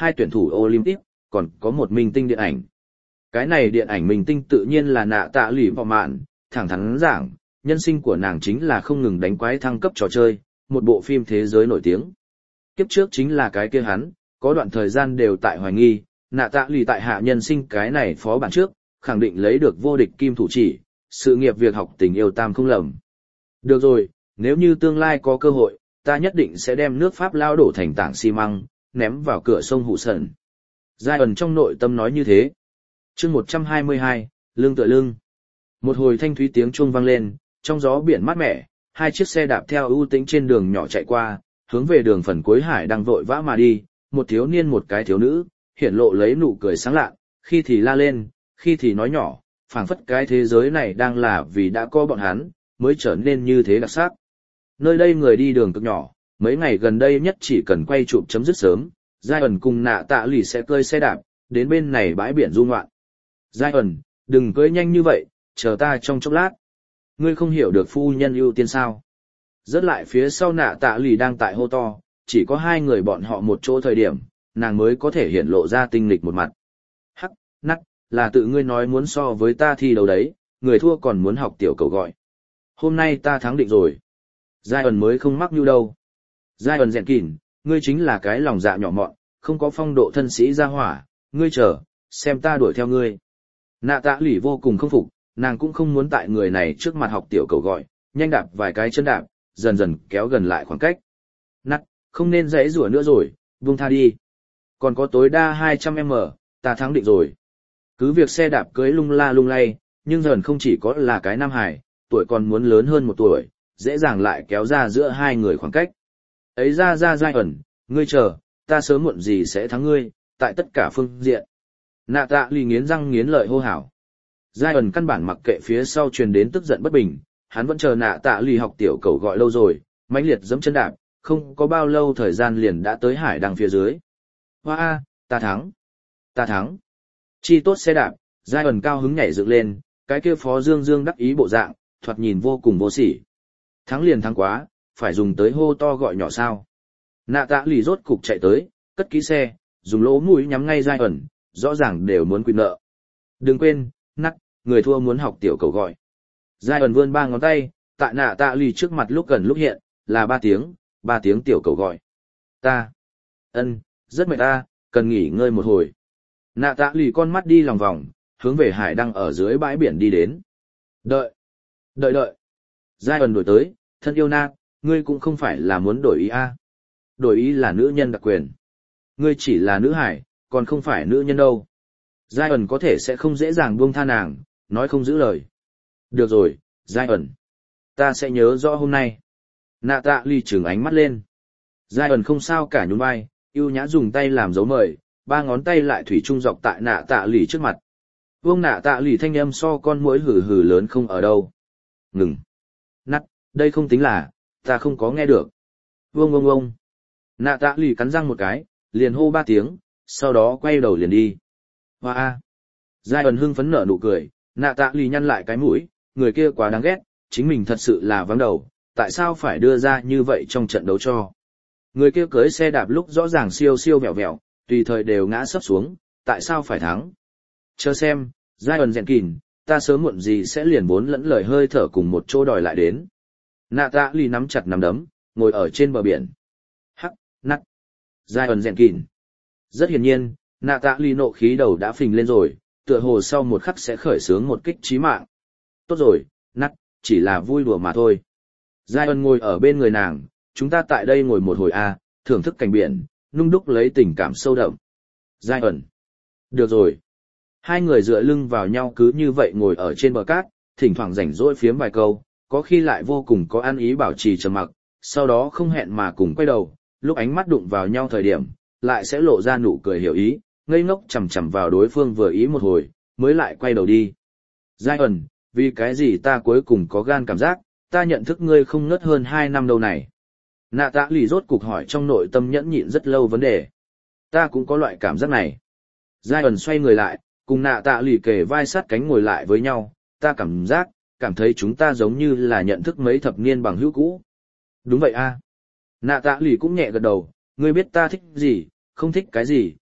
hai tuyển thủ Olympic, còn có một minh tinh điện ảnh. Cái này điện ảnh minh tinh tự nhiên là Nạ Tạ Lì Vọ Mạn, thẳng thắn giảng, nhân sinh của nàng chính là không ngừng đánh quái thăng cấp trò chơi, một bộ phim thế giới nổi tiếng. Kiếp trước chính là cái kia hắn, có đoạn thời gian đều tại hoài nghi, Nạ Tạ Lì tại hạ nhân sinh cái này phó bản trước, khẳng định lấy được vô địch kim thủ chỉ, sự nghiệp việc học tình yêu tam không lầm. Được rồi, nếu như tương lai có cơ hội, ta nhất định sẽ đem nước Pháp lao đổ thành tảng xi măng, ném vào cửa sông Hụ Sần. Giai ẩn trong nội tâm nói như thế. chương một trăm hai mươi hai, lưng tựa lưng. Một hồi thanh thúy tiếng chuông vang lên, trong gió biển mát mẻ, hai chiếc xe đạp theo ưu tĩnh trên đường nhỏ chạy qua, hướng về đường phần cuối hải đang vội vã mà đi, một thiếu niên một cái thiếu nữ, hiển lộ lấy nụ cười sáng lạ, khi thì la lên, khi thì nói nhỏ, phảng phất cái thế giới này đang là vì đã có bọn hắn, mới trở nên như thế đặc sắc. Nơi đây người đi đường cực nhỏ, mấy ngày gần đây nhất chỉ cần quay chụp chấm dứt sớm, Giai ẩn cùng Nạ Tạ Lì sẽ cơi xe đạp, đến bên này bãi biển du ngoạn. Giai ẩn, đừng cưỡi nhanh như vậy, chờ ta trong chốc lát. Ngươi không hiểu được phu nhân ưu tiên sao. Rớt lại phía sau Nạ Tạ Lì đang tại hô to, chỉ có hai người bọn họ một chỗ thời điểm, nàng mới có thể hiện lộ ra tinh lịch một mặt. Hắc, nắc, là tự ngươi nói muốn so với ta thi đấu đấy, người thua còn muốn học tiểu cầu gọi. Hôm nay ta thắng định rồi. Giai ẩn mới không mắc như đâu. Giai ẩn dẹn kỉn, ngươi chính là cái lòng dạ nhỏ mọn, không có phong độ thân sĩ ra hỏa, ngươi chờ, xem ta đuổi theo ngươi. Nạ Tạ Lì vô cùng không phục, nàng cũng không muốn tại người này trước mặt học tiểu cầu gọi, nhanh đạp vài cái chân đạp, dần dần kéo gần lại khoảng cách. Nắc, không nên dãy rủa nữa rồi, buông tha đi. Còn có tối đa hai trăm mét, ta thắng định rồi. Cứ việc xe đạp cưới lung la lung lay, nhưng dần không chỉ có là cái nam hải, tuổi còn muốn lớn hơn một tuổi, dễ dàng lại kéo ra giữa hai người khoảng cách. Ấy ra ra Giai ẩn, ngươi chờ, ta sớm muộn gì sẽ thắng ngươi, tại tất cả phương diện. Nạ Tạ Lì nghiến răng nghiến lợi hô hào. Giai ẩn căn bản mặc kệ phía sau truyền đến tức giận bất bình, hắn vẫn chờ Nạ Tạ Lì học tiểu cầu gọi lâu rồi, mãnh liệt giẫm chân đạp, không có bao lâu thời gian liền đã tới hải đăng phía dưới. Hoa a, ta thắng, ta thắng. Chi tốt xe đạp, Giai ẩn cao hứng nhảy dựng lên, cái kia phó dương dương đắc ý bộ dạng, thoạt nhìn vô cùng vô sỉ. Thắng liền thắng quá, phải dùng tới hô to gọi nhỏ sao. Nạ Tạ Lì rốt cục chạy tới, cất kỹ xe, dùng lỗ mũi nhắm ngay Giai ẩn, rõ ràng đều muốn quy nợ. Đừng quên, nắc, người thua muốn học tiểu cầu gọi. Giai ẩn vươn ba ngón tay, tại Nạ Tạ Lì trước mặt lúc gần lúc hiện, là ba tiếng, ba tiếng tiểu cầu gọi. Ta, ân, rất mệt ta, cần nghỉ ngơi một hồi. Nạ Tạ Lì con mắt đi lòng vòng, hướng về hải đăng ở dưới bãi biển đi đến. Đợi, đợi đợi. Giai ẩn đổi tới, thân yêu Nạ, ngươi cũng không phải là muốn đổi ý a? À. Đổi ý là nữ nhân đặc quyền. Ngươi chỉ là nữ hải, còn không phải nữ nhân đâu. Giai ẩn có thể sẽ không dễ dàng buông tha nàng, nói không giữ lời. Được rồi, Giai ẩn. Ta sẽ nhớ rõ hôm nay. Nạ Tạ Lì trừng ánh mắt lên. Giai ẩn không sao cả nhún vai, yêu nhã dùng tay làm dấu mời, ba ngón tay lại thủy chung dọc tại Nạ Tạ Lì trước mặt. Vương Nạ Tạ Lì thanh âm so con muỗi hừ hừ lớn không ở đâu. Ngừng. Nắt, đây không tính là, ta không có nghe được. Vương ông ông. Nạ Tạ Lì cắn răng một cái, liền hô ba tiếng, sau đó quay đầu liền đi. Hoa a. Giai ẩn hưng phấn nở nụ cười, Nạ Tạ Lì nhăn lại cái mũi, người kia quá đáng ghét, chính mình thật sự là vắng đầu, tại sao phải đưa ra như vậy trong trận đấu cho. Người kia cưới xe đạp lúc rõ ràng siêu siêu vẹo vẹo, tùy thời đều ngã sấp xuống, tại sao phải thắng. Chờ xem, Giai ẩn dẹn kìn, ta sớm muộn gì sẽ liền bốn lẫn lời hơi thở cùng một chỗ đòi lại đến. Nạ Tạ Lì nắm chặt nắm đấm, ngồi ở trên bờ biển. Hắc, nắc. Giai ẩn dẹn kìn. Rất hiển nhiên, Nạ Tạ Lì nộ khí đầu đã phình lên rồi, tựa hồ sau một khắc sẽ khởi xướng một kích chí mạng. Tốt rồi, nắc, chỉ là vui đùa mà thôi. Giai ẩn ngồi ở bên người nàng, chúng ta tại đây ngồi một hồi a, thưởng thức cảnh biển, nung đúc lấy tình cảm sâu đậm. Giai ẩn. Được rồi. Hai người dựa lưng vào nhau cứ như vậy ngồi ở trên bờ cát, thỉnh thoảng rảnh rỗi phiếm vài câu, có khi lại vô cùng có ăn ý bảo trì trầm mặc, sau đó không hẹn mà cùng quay đầu, lúc ánh mắt đụng vào nhau thời điểm, lại sẽ lộ ra nụ cười hiểu ý, ngây ngốc chằm chằm vào đối phương vừa ý một hồi, mới lại quay đầu đi. Giai ẩn, vì cái gì ta cuối cùng có gan cảm giác, ta nhận thức ngươi không ngớt hơn hai năm đâu này. Nạ Tạ Lì rốt cục hỏi trong nội tâm nhẫn nhịn rất lâu vấn đề. Ta cũng có loại cảm giác này. Giai ẩn xoay người lại, cùng Nạ Tạ Lì kề vai sát cánh ngồi lại với nhau, ta cảm giác, cảm thấy chúng ta giống như là nhận thức mấy thập niên bằng hữu cũ. Đúng vậy a. Nạ Tạ Lì cũng nhẹ gật đầu, ngươi biết ta thích gì, không thích cái gì,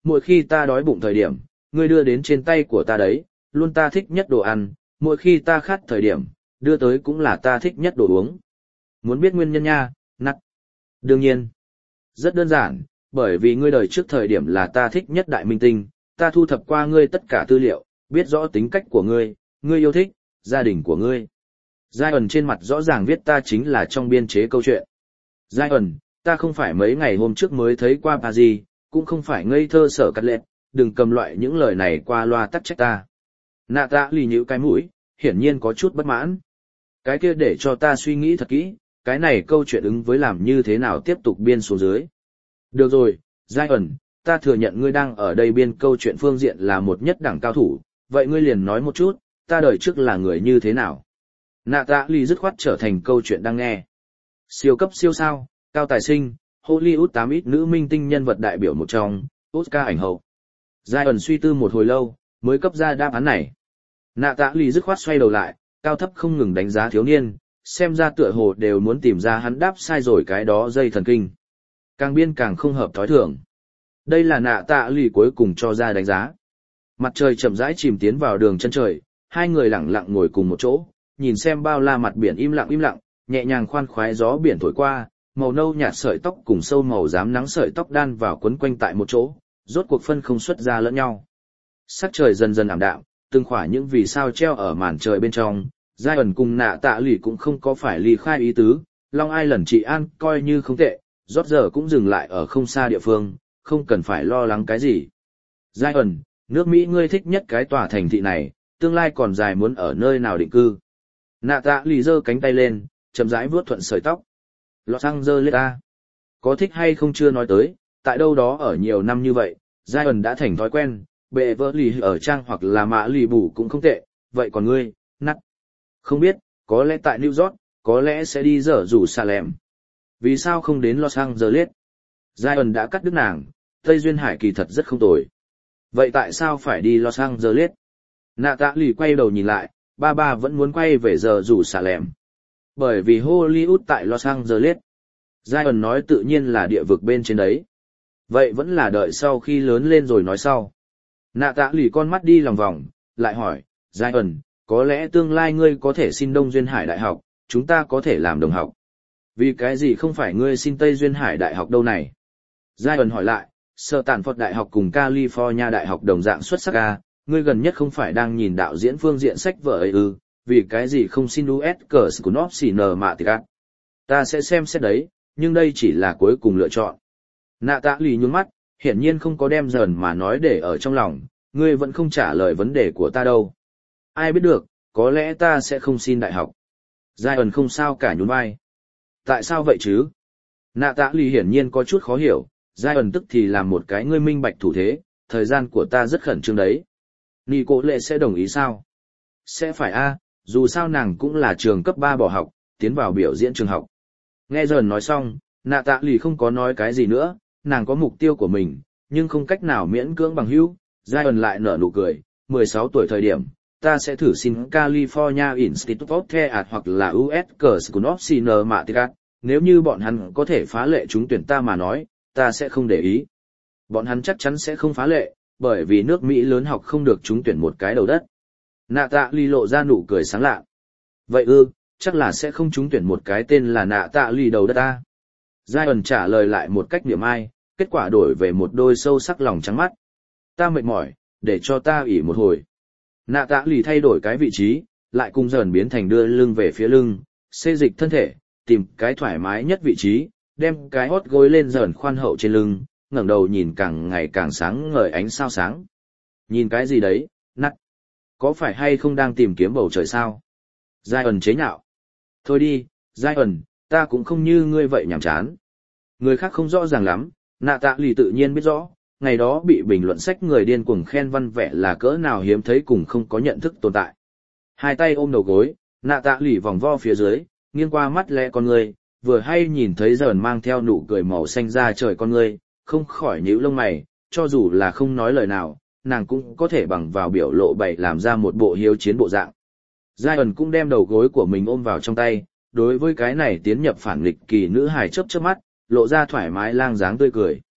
mỗi khi ta đói bụng thời điểm, ngươi đưa đến trên tay của ta đấy, luôn ta thích nhất đồ ăn, mỗi khi ta khát thời điểm, đưa tới cũng là ta thích nhất đồ uống. Muốn biết nguyên nhân nha, nắc. Đương nhiên. Rất đơn giản, bởi vì ngươi đời trước thời điểm là ta thích nhất đại minh tinh, ta thu thập qua ngươi tất cả tư liệu, biết rõ tính cách của ngươi, ngươi yêu thích, gia đình của ngươi. Giai ẩn trên mặt rõ ràng viết ta chính là trong biên chế câu chuyện. Giai ẩn, ta không phải mấy ngày hôm trước mới thấy qua Paris, cũng không phải ngây thơ sở cắt lẹt, đừng cầm loại những lời này qua loa tắc trách ta. Nạ tạ lì nhíu cái mũi, hiển nhiên có chút bất mãn. Cái kia để cho ta suy nghĩ thật kỹ, cái này câu chuyện ứng với làm như thế nào tiếp tục biên xuống dưới. Được rồi, Giai ẩn, ta thừa nhận ngươi đang ở đây biên câu chuyện phương diện là một nhất đẳng cao thủ, vậy ngươi liền nói một chút, ta đời trước là người như thế nào. Nạ tạ lì dứt khoát trở thành câu chuyện đang nghe. Siêu cấp siêu sao, cao tài sinh, Hollywood tám ít nữ minh tinh nhân vật đại biểu một trong, Oscar ảnh hậu. Giai ẩn suy tư một hồi lâu, mới cấp ra đáp án này. Nạ tạ lì dứt khoát xoay đầu lại, cao thấp không ngừng đánh giá thiếu niên, xem ra tựa hồ đều muốn tìm ra hắn đáp sai rồi cái đó dây thần kinh. Càng biên càng không hợp thói thường. Đây là nạ tạ lì cuối cùng cho ra đánh giá. Mặt trời chậm rãi chìm tiến vào đường chân trời, hai người lặng lặng ngồi cùng một chỗ, nhìn xem bao la mặt biển im lặng im lặng, nhẹ nhàng khoan khoái gió biển thổi qua, màu nâu nhạt sợi tóc cùng sâu màu xám nắng sợi tóc đan vào quấn quanh tại một chỗ, rốt cuộc phân không xuất ra lẫn nhau. Sắc trời dần dần ảm đạm, từng khỏa những vì sao treo ở màn trời bên trong, Giai ẩn cùng nạ tạ lì cũng không có phải ly khai ý tứ, Long Island trị an coi như không tệ, rót giờ cũng dừng lại ở không xa địa phương, không cần phải lo lắng cái gì. Giai ẩn, nước Mỹ ngươi thích nhất cái tòa thành thị này, tương lai còn dài muốn ở nơi nào định cư. Nạ tạ lì giơ cánh tay lên, chậm rãi vuốt thuận sợi tóc. Los Angeles ta. Có thích hay không chưa nói tới, tại đâu đó ở nhiều năm như vậy, Giai ẩn đã thành thói quen, bệ vỡ lì ở trang hoặc là mã lì bù cũng không tệ, vậy còn ngươi, nắt. Không biết, có lẽ tại New York, có lẽ sẽ đi dở rủ xà lèm. Vì sao không đến Los Angeles? Giai ẩn đã cắt đứt nàng, Tây Duyên Hải kỳ thật rất không tồi. Vậy tại sao phải đi Los Angeles? Nạ tạ lì quay đầu nhìn lại, ba ba vẫn muốn quay về giờ rủ xà lèm. Bởi vì Hollywood tại Los Angeles. Giai ẩn nói tự nhiên là địa vực bên trên đấy. Vậy vẫn là đợi sau khi lớn lên rồi nói sau. Nạ tạ lì con mắt đi lòng vòng, lại hỏi, Giai ẩn, có lẽ tương lai ngươi có thể xin Đông Duyên Hải Đại học, chúng ta có thể làm đồng học. Vì cái gì không phải ngươi xin Tây Duyên Hải Đại học đâu này? Giai ẩn hỏi lại, Sở Tản Phật Đại học cùng California Đại học đồng dạng xuất sắc à, ngươi gần nhất không phải đang nhìn đạo diễn phương diện sách vở ấy ư, vì cái gì không xin u ét Curs của Nopsy N Mạ Tịch Ác. Ta sẽ xem xét đấy, nhưng đây chỉ là cuối cùng lựa chọn. Nạ tạ lì nhún mắt, hiển nhiên không có đem dần mà nói để ở trong lòng, ngươi vẫn không trả lời vấn đề của ta đâu. Ai biết được, có lẽ ta sẽ không xin đại học. Giai ẩn không sao cả nhún vai. Tại sao vậy chứ? Nạ tạ lì hiển nhiên có chút khó hiểu, Giai ẩn tức thì làm một cái ngươi minh bạch thủ thế, thời gian của ta rất khẩn trương đấy. Nì cô lệ sẽ đồng ý sao? Sẽ phải a, dù sao nàng cũng là trường cấp ba bỏ học, tiến vào biểu diễn trường học. Nghe dần nói xong, nạ tạ lì không có nói cái gì nữa, nàng có mục tiêu của mình, nhưng không cách nào miễn cưỡng bằng hữu. Giai ẩn lại nở nụ cười, mười sáu tuổi thời điểm, ta sẽ thử xin California Institute of Theatre hoặc là u ét School of Cinematic. Nếu như bọn hắn có thể phá lệ trúng tuyển ta mà nói, ta sẽ không để ý. Bọn hắn chắc chắn sẽ không phá lệ, bởi vì nước Mỹ lớn học không được trúng tuyển một cái đầu đất. Nạ tạ lì lộ ra nụ cười sáng lạ. Vậy ư, chắc là sẽ không trúng tuyển một cái tên là nạ tạ lì đầu đất ta. Giai ẩn trả lời lại một cách niệm ai, kết quả đổi về một đôi sâu sắc lòng trắng mắt. Ta mệt mỏi, để cho ta ỉ một hồi. Nạ tạ lì thay đổi cái vị trí, lại cùng dần biến thành đưa lưng về phía lưng, xê dịch thân thể, tìm cái thoải mái nhất vị trí, đem cái hót gối lên dần khoan hậu trên lưng, ngẩng đầu nhìn càng ngày càng sáng ngời ánh sao sáng. Nhìn cái gì đấy, nắt. Có phải hay không đang tìm kiếm bầu trời sao? Giai ẩn chế nhạo. Thôi đi, Giai ẩn, ta cũng không như ngươi vậy nhảm chán. Người khác không rõ ràng lắm, nạ tạ lì tự nhiên biết rõ, ngày đó bị bình luận sách người điên cuồng khen văn vẻ là cỡ nào hiếm thấy cùng không có nhận thức tồn tại. Hai tay ôm đầu gối, nạ tạ lì vòng vo phía dưới, nghiêng qua mắt lẽ con người, vừa hay nhìn thấy dần mang theo nụ cười màu xanh ra trời con người, không khỏi nhíu lông mày, cho dù là không nói lời nào, nàng cũng có thể bằng vào biểu lộ bày làm ra một bộ hiếu chiến bộ dạng. Giai ẩn cũng đem đầu gối của mình ôm vào trong tay, đối với cái này tiến nhập phản nghịch kỳ nữ hài chớp chớp mắt, lộ ra thoải mái lang dáng tươi cười.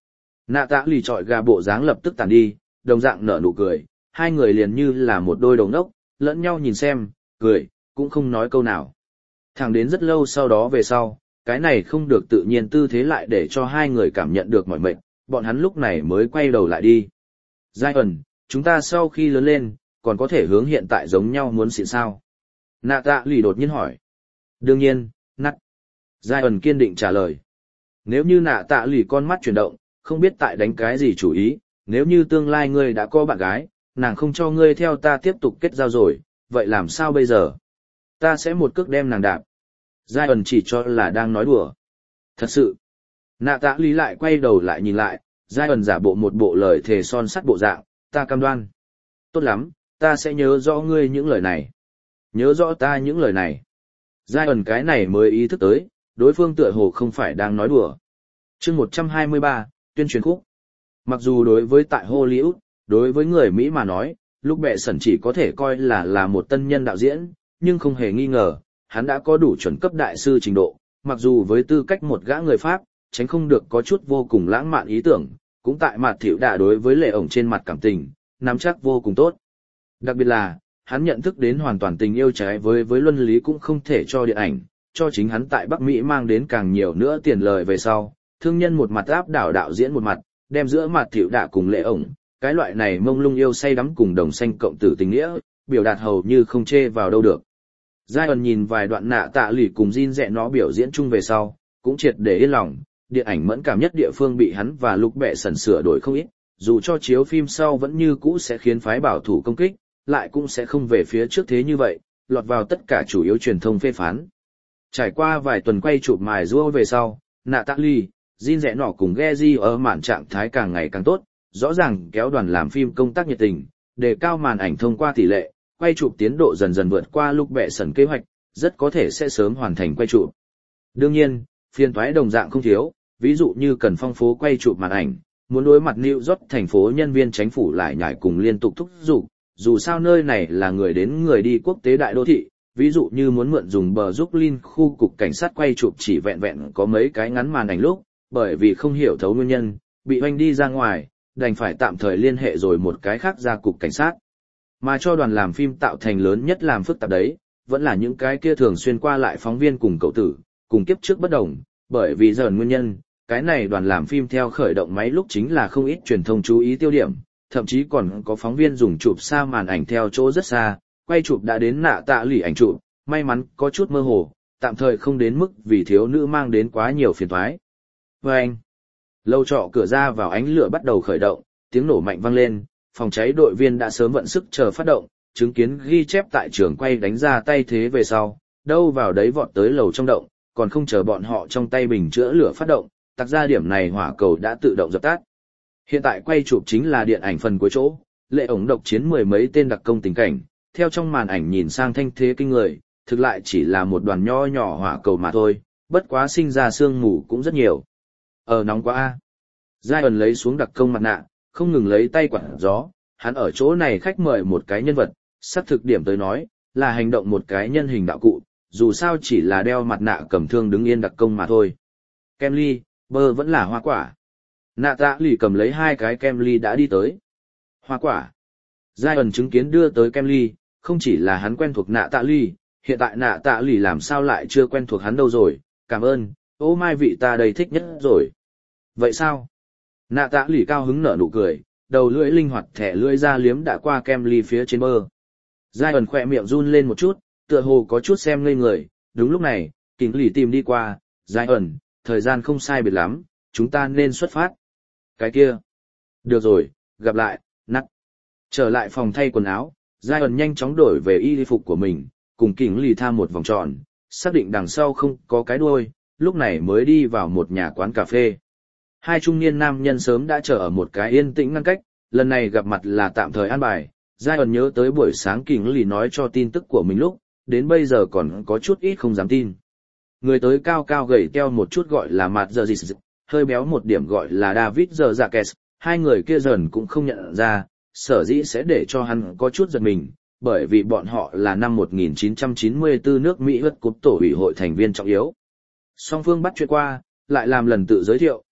Nạ tạ lì trọi gà bộ dáng lập tức tàn đi, đồng dạng nở nụ cười, hai người liền như là một đôi đồng đốc, lẫn nhau nhìn xem, cười, cũng không nói câu nào. Thẳng đến rất lâu sau đó về sau, cái này không được tự nhiên tư thế lại để cho hai người cảm nhận được mỏi mệt, bọn hắn lúc này mới quay đầu lại đi. Giai ẩn, chúng ta sau khi lớn lên, còn có thể hướng hiện tại giống nhau muốn xịn sao? Nạ tạ lì đột nhiên hỏi. Đương nhiên, nắt. Giai ẩn kiên định trả lời. Nếu như nạ tạ lì con mắt chuyển động, không biết tại đánh cái gì chủ ý, nếu như tương lai ngươi đã có bạn gái, nàng không cho ngươi theo ta tiếp tục kết giao rồi, vậy làm sao bây giờ? Ta sẽ một cước đem nàng đạp. Giai ẩn chỉ cho là đang nói đùa. Thật sự. Nạ tạ lý lại quay đầu lại nhìn lại, Giai ẩn giả bộ một bộ lời thề son sắt bộ dạng, ta cam đoan. Tốt lắm, ta sẽ nhớ rõ ngươi những lời này. Nhớ rõ ta những lời này. Giai ẩn cái này mới ý thức tới, đối phương tựa hồ không phải đang nói đùa. Chương một trăm hai mươi ba, tuyên truyền khúc. Mặc dù đối với tại Hollywood, đối với người Mỹ mà nói, lúc bệ sẩn chỉ có thể coi là là một tân nhân đạo diễn, nhưng không hề nghi ngờ, hắn đã có đủ chuẩn cấp đại sư trình độ, mặc dù với tư cách một gã người Pháp, tránh không được có chút vô cùng lãng mạn ý tưởng, cũng tại mặt thiệu đạ đối với lệ ổng trên mặt cảm tình, nắm chắc vô cùng tốt. Đặc biệt là, hắn nhận thức đến hoàn toàn tình yêu trái với với luân lý cũng không thể cho điện ảnh, cho chính hắn tại Bắc Mỹ mang đến càng nhiều nữa tiền lời về sau, thương nhân một mặt áp đảo đạo diễn một mặt, đem giữa mặt thiệu đạ cùng lệ ổng, cái loại này mông lung yêu say đắm cùng đồng xanh cộng tử tình nghĩa, biểu đạt hầu như không chê vào đâu được. Giai ẩn nhìn vài đoạn nạ tạ lì cùng Jin dẹ nó biểu diễn chung về sau, cũng triệt để yên lòng, điện ảnh mẫn cảm nhất địa phương bị hắn và Lục Bệ Sẩn sửa đổi không ít, dù cho chiếu phim sau vẫn như cũ sẽ khiến phái bảo thủ công kích, lại cũng sẽ không về phía trước thế như vậy, lọt vào tất cả chủ yếu truyền thông phê phán. Trải qua vài tuần quay chụp mài giũa về sau, nạ tạ lì, Jin dẹ nọ cùng Geji ở màn trạng thái càng ngày càng tốt, rõ ràng kéo đoàn làm phim công tác nhiệt tình, đề cao màn ảnh thông qua tỷ lệ, quay chụp tiến độ dần dần vượt qua Lục Bệ Sẩn kế hoạch, rất có thể sẽ sớm hoàn thành quay chụp. Đương nhiên, phiên toái đồng dạng không thiếu, ví dụ như cần phong phố quay chụp màn ảnh, muốn đối mặt New York thành phố nhân viên chính phủ lại nhảy cùng liên tục thúc giục, dù sao nơi này là người đến người đi quốc tế đại đô thị, ví dụ như muốn mượn dùng bờ Brooklyn khu cục cảnh sát quay chụp chỉ vẹn vẹn có mấy cái ngắn màn ảnh lúc, bởi vì không hiểu thấu nguyên nhân, bị hoanh đi ra ngoài, đành phải tạm thời liên hệ rồi một cái khác ra cục cảnh sát. Mà cho đoàn làm phim tạo thành lớn nhất làm phức tạp đấy, vẫn là những cái kia thường xuyên qua lại phóng viên cùng cậu tử, cùng kiếp trước bất đồng, bởi vì giờ nguyên nhân, cái này đoàn làm phim theo khởi động máy lúc chính là không ít truyền thông chú ý tiêu điểm, thậm chí còn có phóng viên dùng chụp xa màn ảnh theo chỗ rất xa, quay chụp đã đến nạ tạ lì ảnh chụp, may mắn có chút mơ hồ, tạm thời không đến mức vì thiếu nữ mang đến quá nhiều phiền toái. Và anh, lâu trọ cửa ra vào ánh lửa bắt đầu khởi động, tiếng nổ mạnh vang lên, phòng cháy đội viên đã sớm vận sức chờ phát động, chứng kiến ghi chép tại trường quay đánh ra tay thế về sau, đâu vào đấy vọt tới lầu trong động, còn không chờ bọn họ trong tay bình chữa lửa phát động, tặc ra điểm này hỏa cầu đã tự động dập tắt. Hiện tại quay chụp chính là điện ảnh phần cuối chỗ, lệ ổng độc chiến mười mấy tên đặc công tình cảnh, theo trong màn ảnh nhìn sang thanh thế kinh người, thực lại chỉ là một đoàn nho nhỏ hỏa cầu mà thôi, bất quá sinh ra sương mù cũng rất nhiều. Ờ nóng quá a. Giai ẩn lấy xuống đặc công mặt nạ, không ngừng lấy tay quạt gió, hắn ở chỗ này khách mời một cái nhân vật, sắp thực điểm tới nói, là hành động một cái nhân hình đạo cụ, dù sao chỉ là đeo mặt nạ cầm thương đứng yên đặc công mà thôi. Kem ly, bơ vẫn là hoa quả. Nạ tạ lì cầm lấy hai cái kem ly đã đi tới. Hoa quả. Giai ẩn chứng kiến đưa tới kem ly, không chỉ là hắn quen thuộc nạ tạ lì, hiện tại nạ tạ lì làm sao lại chưa quen thuộc hắn đâu rồi, cảm ơn, ô mai vị ta đây thích nhất rồi. Vậy sao? Nạ tạ lì cao hứng nở nụ cười, đầu lưỡi linh hoạt thẻ lưỡi ra liếm đã qua kem ly phía trên bơ. Giai ẩn khỏe miệng run lên một chút, tựa hồ có chút xem ngây người, đúng lúc này, kính lì tìm đi qua, Giai ẩn, thời gian không sai biệt lắm, chúng ta nên xuất phát. Cái kia. Được rồi, gặp lại, nắt. Trở lại phòng thay quần áo, Giai ẩn nhanh chóng đổi về y phục của mình, cùng kính lì tham một vòng tròn, xác định đằng sau không có cái đuôi, lúc này mới đi vào một nhà quán cà phê. Hai trung niên nam nhân sớm đã chờ ở một cái yên tĩnh ngăn cách, lần này gặp mặt là tạm thời an bài. Giai ẩn nhớ tới buổi sáng kính lì nói cho tin tức của mình lúc, đến bây giờ còn có chút ít không dám tin. Người tới cao cao gầy teo một chút gọi là Mạt Giờ Dịch, hơi béo một điểm gọi là David Giờ Dạ Kẹt, hai người kia dần cũng không nhận ra, sở dĩ sẽ để cho hắn có chút giật mình, bởi vì bọn họ là năm một nghìn chín trăm chín mươi tư nước Mỹ World Cup tổ ủy hội thành viên trọng yếu. Song phương bắt chuyện qua, lại làm lần tự giới thiệu,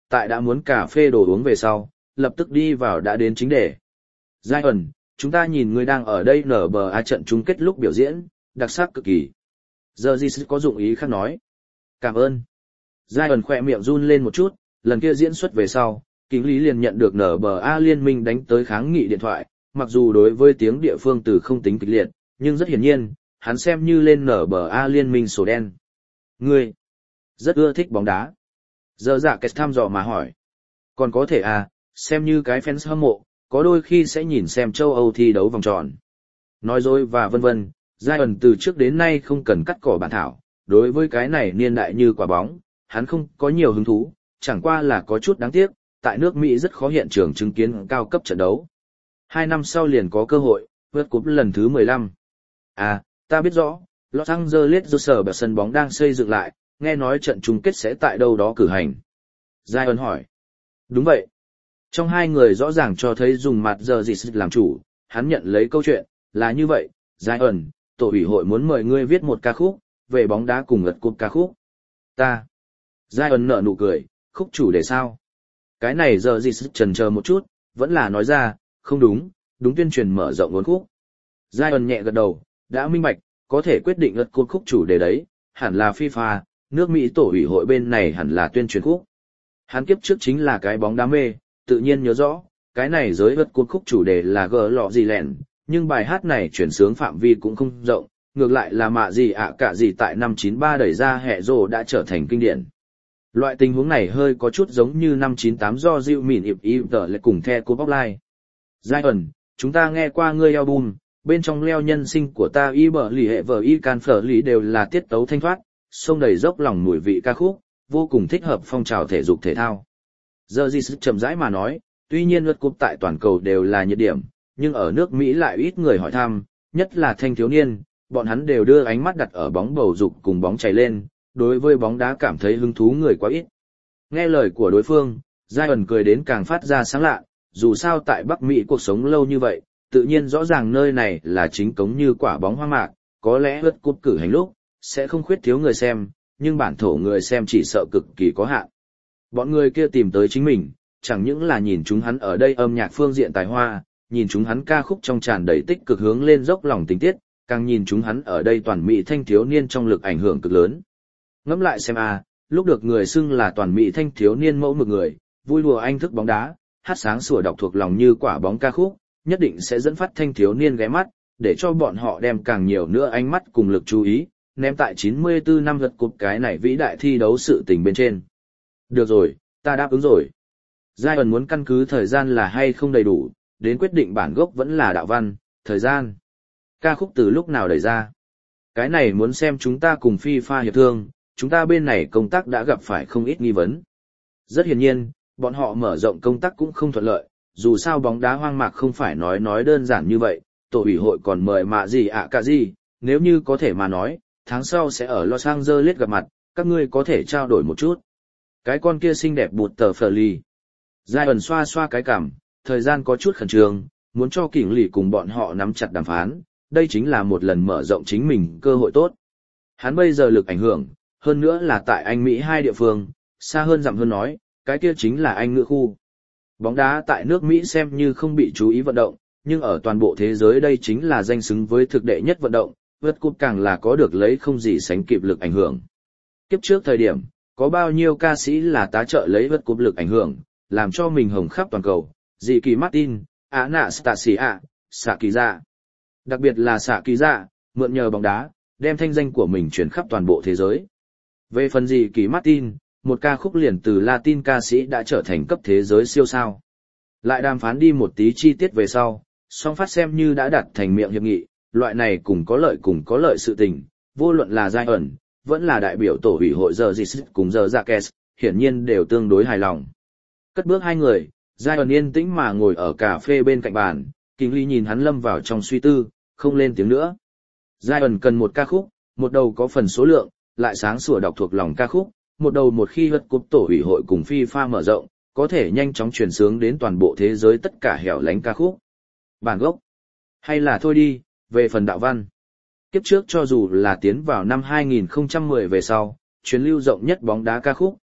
tại đã muốn cà phê đồ uống về sau, lập tức đi vào đã đến chính đề. Zion, chúng ta nhìn ngươi đang ở đây nở bờ a trận chung kết lúc biểu diễn, đặc sắc cực kỳ. Giờ gì có dụng ý khác nói. Cảm ơn. Zion khỏe miệng run lên một chút, lần kia diễn xuất về sau, kính lý liền nhận được nở bờ a liên minh đánh tới kháng nghị điện thoại, mặc dù đối với tiếng địa phương từ không tính kịch liệt, nhưng rất hiển nhiên, hắn xem như lên nở bờ a liên minh sổ đen. Ngươi, rất ưa thích bóng đá. Giờ dạ kết thăm dò mà hỏi. Còn có thể à, xem như cái fans hâm mộ, có đôi khi sẽ nhìn xem châu Âu thi đấu vòng tròn. Nói dối và vân vân, Zion từ trước đến nay không cần cắt cỏ bản thảo, đối với cái này niên đại như quả bóng, hắn không có nhiều hứng thú, chẳng qua là có chút đáng tiếc, tại nước Mỹ rất khó hiện trường chứng kiến cao cấp trận đấu. Hai năm sau liền có cơ hội, vượt cúp lần thứ mười lăm. À, ta biết rõ, Los Angeles Dodgers sân bóng đang xây dựng lại, nghe nói trận chung kết sẽ tại đâu đó cử hành. Zion hỏi. Đúng vậy. Trong hai người rõ ràng cho thấy dùng mặt giờ gì làm chủ, hắn nhận lấy câu chuyện, là như vậy, Zion, tổ ủy hội muốn mời ngươi viết một ca khúc, về bóng đá cùng ngật cúp ca khúc. Ta. Zion nở nụ cười, khúc chủ đề sao? Cái này giờ gì chần chờ một chút, vẫn là nói ra, không đúng, đúng tuyên truyền mở rộng nguồn khúc. Zion nhẹ gật đầu, đã minh bạch, có thể quyết định ngật cúp khúc chủ đề đấy, hẳn là FIFA, nước Mỹ tổ ủy hội bên này hẳn là tuyên truyền khúc. Hắn kiếp trước chính là cái bóng đá mê, tự nhiên nhớ rõ, cái này giới ngật cúp khúc chủ đề là gờ lọ gì lẹn, nhưng bài hát này chuyển sướng phạm vi cũng không rộng, ngược lại là mạ gì ạ cả gì tại năm chín ba đẩy ra hẹ rồ đã trở thành kinh điển. Loại tình huống này hơi có chút giống như năm chín tám do Diệu Mìn ịp ịp tờ lại cùng The Cô Bóc Lai. Zion, chúng ta nghe qua ngươi album, bên trong leo nhân sinh của ta y bờ lì hệ vờ y can phở lì đều là tiết tấu thanh thoát, sông đầy dốc lòng mùi vị ca khúc, vô cùng thích hợp phong trào thể dục thể thao. Giờ gì sức chậm rãi mà nói, tuy nhiên lượt cúp tại toàn cầu đều là nhiệt điểm, nhưng ở nước Mỹ lại ít người hỏi thăm, nhất là thanh thiếu niên, bọn hắn đều đưa ánh mắt đặt ở bóng bầu dục cùng bóng chảy lên, đối với bóng đá cảm thấy hứng thú người quá ít. Nghe lời của đối phương, Zion cười đến càng phát ra sáng lạ, dù sao tại Bắc Mỹ cuộc sống lâu như vậy, tự nhiên rõ ràng nơi này là chính cống như quả bóng hoang mạc, có lẽ lượt cúp cử hành lúc, sẽ không khuyết thiếu người xem, nhưng bản thổ người xem chỉ sợ cực kỳ có hạn. Bọn người kia tìm tới chính mình, chẳng những là nhìn chúng hắn ở đây âm nhạc phương diện tài hoa, nhìn chúng hắn ca khúc trong tràn đầy tích cực hướng lên dốc lòng tình tiết, càng nhìn chúng hắn ở đây toàn mỹ thanh thiếu niên trong lực ảnh hưởng cực lớn. Ngẫm lại xem a, lúc được người xưng là toàn mỹ thanh thiếu niên mẫu mực người, vui đùa anh thức bóng đá, hát sáng sủa đọc thuộc lòng như quả bóng ca khúc, nhất định sẽ dẫn phát thanh thiếu niên ghé mắt, để cho bọn họ đem càng nhiều nữa ánh mắt cùng lực chú ý, ném tại chín mươi tư năm lượt cúp cái này vĩ đại thi đấu sự tình bên trên. Được rồi, ta đáp ứng rồi. Zion muốn căn cứ thời gian là hay không đầy đủ, đến quyết định bản gốc vẫn là đạo văn, thời gian. Ca khúc từ lúc nào đẩy ra. Cái này muốn xem chúng ta cùng FIFA hiệp thương, chúng ta bên này công tác đã gặp phải không ít nghi vấn. Rất hiển nhiên, bọn họ mở rộng công tác cũng không thuận lợi, dù sao bóng đá hoang mạc không phải nói nói đơn giản như vậy, tổ ủy hội còn mời mạ gì ạ cả gì, nếu như có thể mà nói, tháng sau sẽ ở Los Angeles gặp mặt, các ngươi có thể trao đổi một chút. Cái con kia xinh đẹp bụt tờ phờ ly. Zion xoa xoa cái cằm, thời gian có chút khẩn trương, muốn cho kỉnh lì cùng bọn họ nắm chặt đàm phán, đây chính là một lần mở rộng chính mình cơ hội tốt. Hắn bây giờ lực ảnh hưởng, hơn nữa là tại Anh Mỹ hai địa phương, xa hơn dặm hơn nói, cái kia chính là Anh ngữ khu. Bóng đá tại nước Mỹ xem như không bị chú ý vận động, nhưng ở toàn bộ thế giới đây chính là danh xứng với thực đệ nhất vận động, vượt cúp càng là có được lấy không gì sánh kịp lực ảnh hưởng. Kiếp trước thời điểm, có bao nhiêu ca sĩ là tá trợ lấy vượt cúp lực ảnh hưởng, làm cho mình hồng khắp toàn cầu, dị kỳ Martin, Anastasia, Xạ Kỳ Dạ. Đặc biệt là Xạ Kỳ Dạ, mượn nhờ bóng đá, đem thanh danh của mình truyền khắp toàn bộ thế giới. Về phần dị kỳ Martin, một ca khúc liền từ Latin ca sĩ đã trở thành cấp thế giới siêu sao. Lại đàm phán đi một tí chi tiết về sau, song phát xem như đã đặt thành miệng hiệp nghị, loại này cùng có lợi cùng có lợi sự tình, vô luận là Zion, vẫn là đại biểu tổ ủy hội giờ Dịch cùng giờ Jaques, hiển nhiên đều tương đối hài lòng. Cất bước hai người, Zion yên tĩnh mà ngồi ở cà phê bên cạnh bàn, Kinh Ly nhìn hắn lâm vào trong suy tư, không lên tiếng nữa. Zion cần một ca khúc, một đầu có phần số lượng, lại sáng sủa đọc thuộc lòng ca khúc, một đầu một khi hất cúp tổ ủy hội cùng FIFA mở rộng, có thể nhanh chóng truyền sướng đến toàn bộ thế giới tất cả hẻo lánh ca khúc. Bản gốc. Hay là thôi đi, về phần đạo văn. Kiếp trước cho dù là tiến vào năm hai nghìn không trăm mười về sau, truyền lưu rộng nhất bóng đá ca khúc,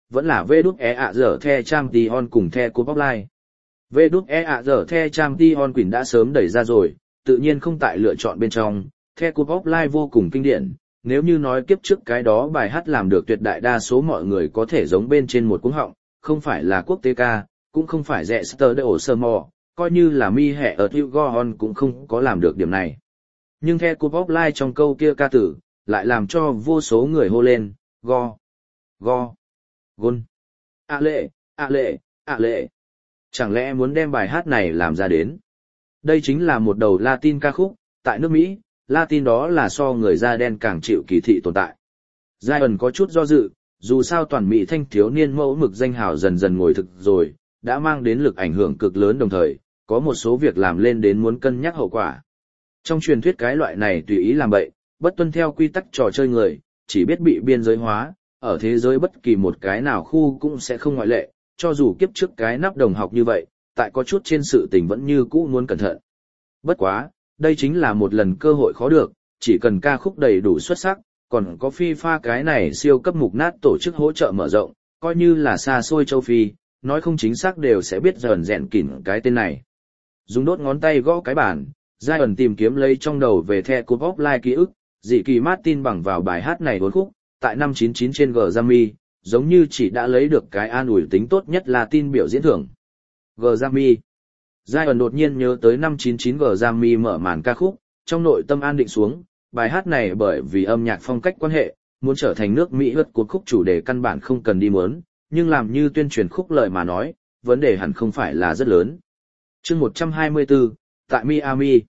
vẫn là vê đút e ạ dở the trang tí on cùng the cúp offline. vê đút e ạ dở the trang tí on Quỳnh đã sớm đẩy ra rồi, tự nhiên không tại lựa chọn bên trong, the cúp offline vô cùng kinh điển. Nếu như nói kiếp trước cái đó bài hát làm được tuyệt đại đa số mọi người có thể giống bên trên một cuống họng, không phải là quốc tế ca, cũng không phải rẻ sơ đỡ ổ sơ mò, coi như là mi hẹ ở Thiệu Gohon cũng không có làm được điểm này. Nhưng The Cup of Life trong câu kia ca tử, lại làm cho vô số người hô lên, go, go, gôn, ạ lệ, ạ lệ, ạ lệ. Chẳng lẽ muốn đem bài hát này làm ra đến? Đây chính là một đầu Latin ca khúc, tại nước Mỹ, Latin đó là so người da đen càng chịu kỳ thị tồn tại. Zion có chút do dự, dù sao toàn Mỹ thanh thiếu niên mẫu mực danh hào dần dần ngồi thực rồi, đã mang đến lực ảnh hưởng cực lớn đồng thời, có một số việc làm lên đến muốn cân nhắc hậu quả. Trong truyền thuyết cái loại này tùy ý làm bậy, bất tuân theo quy tắc trò chơi người, chỉ biết bị biên giới hóa, ở thế giới bất kỳ một cái nào khu cũng sẽ không ngoại lệ, cho dù kiếp trước cái nắp đồng học như vậy, tại có chút trên sự tình vẫn như cũ muốn cẩn thận. Bất quá, đây chính là một lần cơ hội khó được, chỉ cần ca khúc đầy đủ xuất sắc, còn có FIFA cái này siêu cấp mục nát tổ chức hỗ trợ mở rộng, coi như là xa xôi châu Phi, nói không chính xác đều sẽ biết dần dẹn kỉn cái tên này. Dùng đốt ngón tay gõ cái bàn, Zion tìm kiếm lấy trong đầu về The Cup of Life ký ức, dị kỳ Martin bằng vào bài hát này bốn khúc, tại năm chín chín trên Grammy, giống như chỉ đã lấy được cái an ủi tính tốt nhất Latin biểu diễn thưởng. Grammy. Zion đột nhiên nhớ tới năm chín chín Grammy mở màn ca khúc, trong nội tâm an định xuống, bài hát này bởi vì âm nhạc phong cách quan hệ, muốn trở thành nước Mỹ hất cuộc khúc chủ đề căn bản không cần đi muốn, nhưng làm như tuyên truyền khúc lời mà nói, vấn đề hẳn không phải là rất lớn. Chương một trăm hai mươi tư, tại Miami.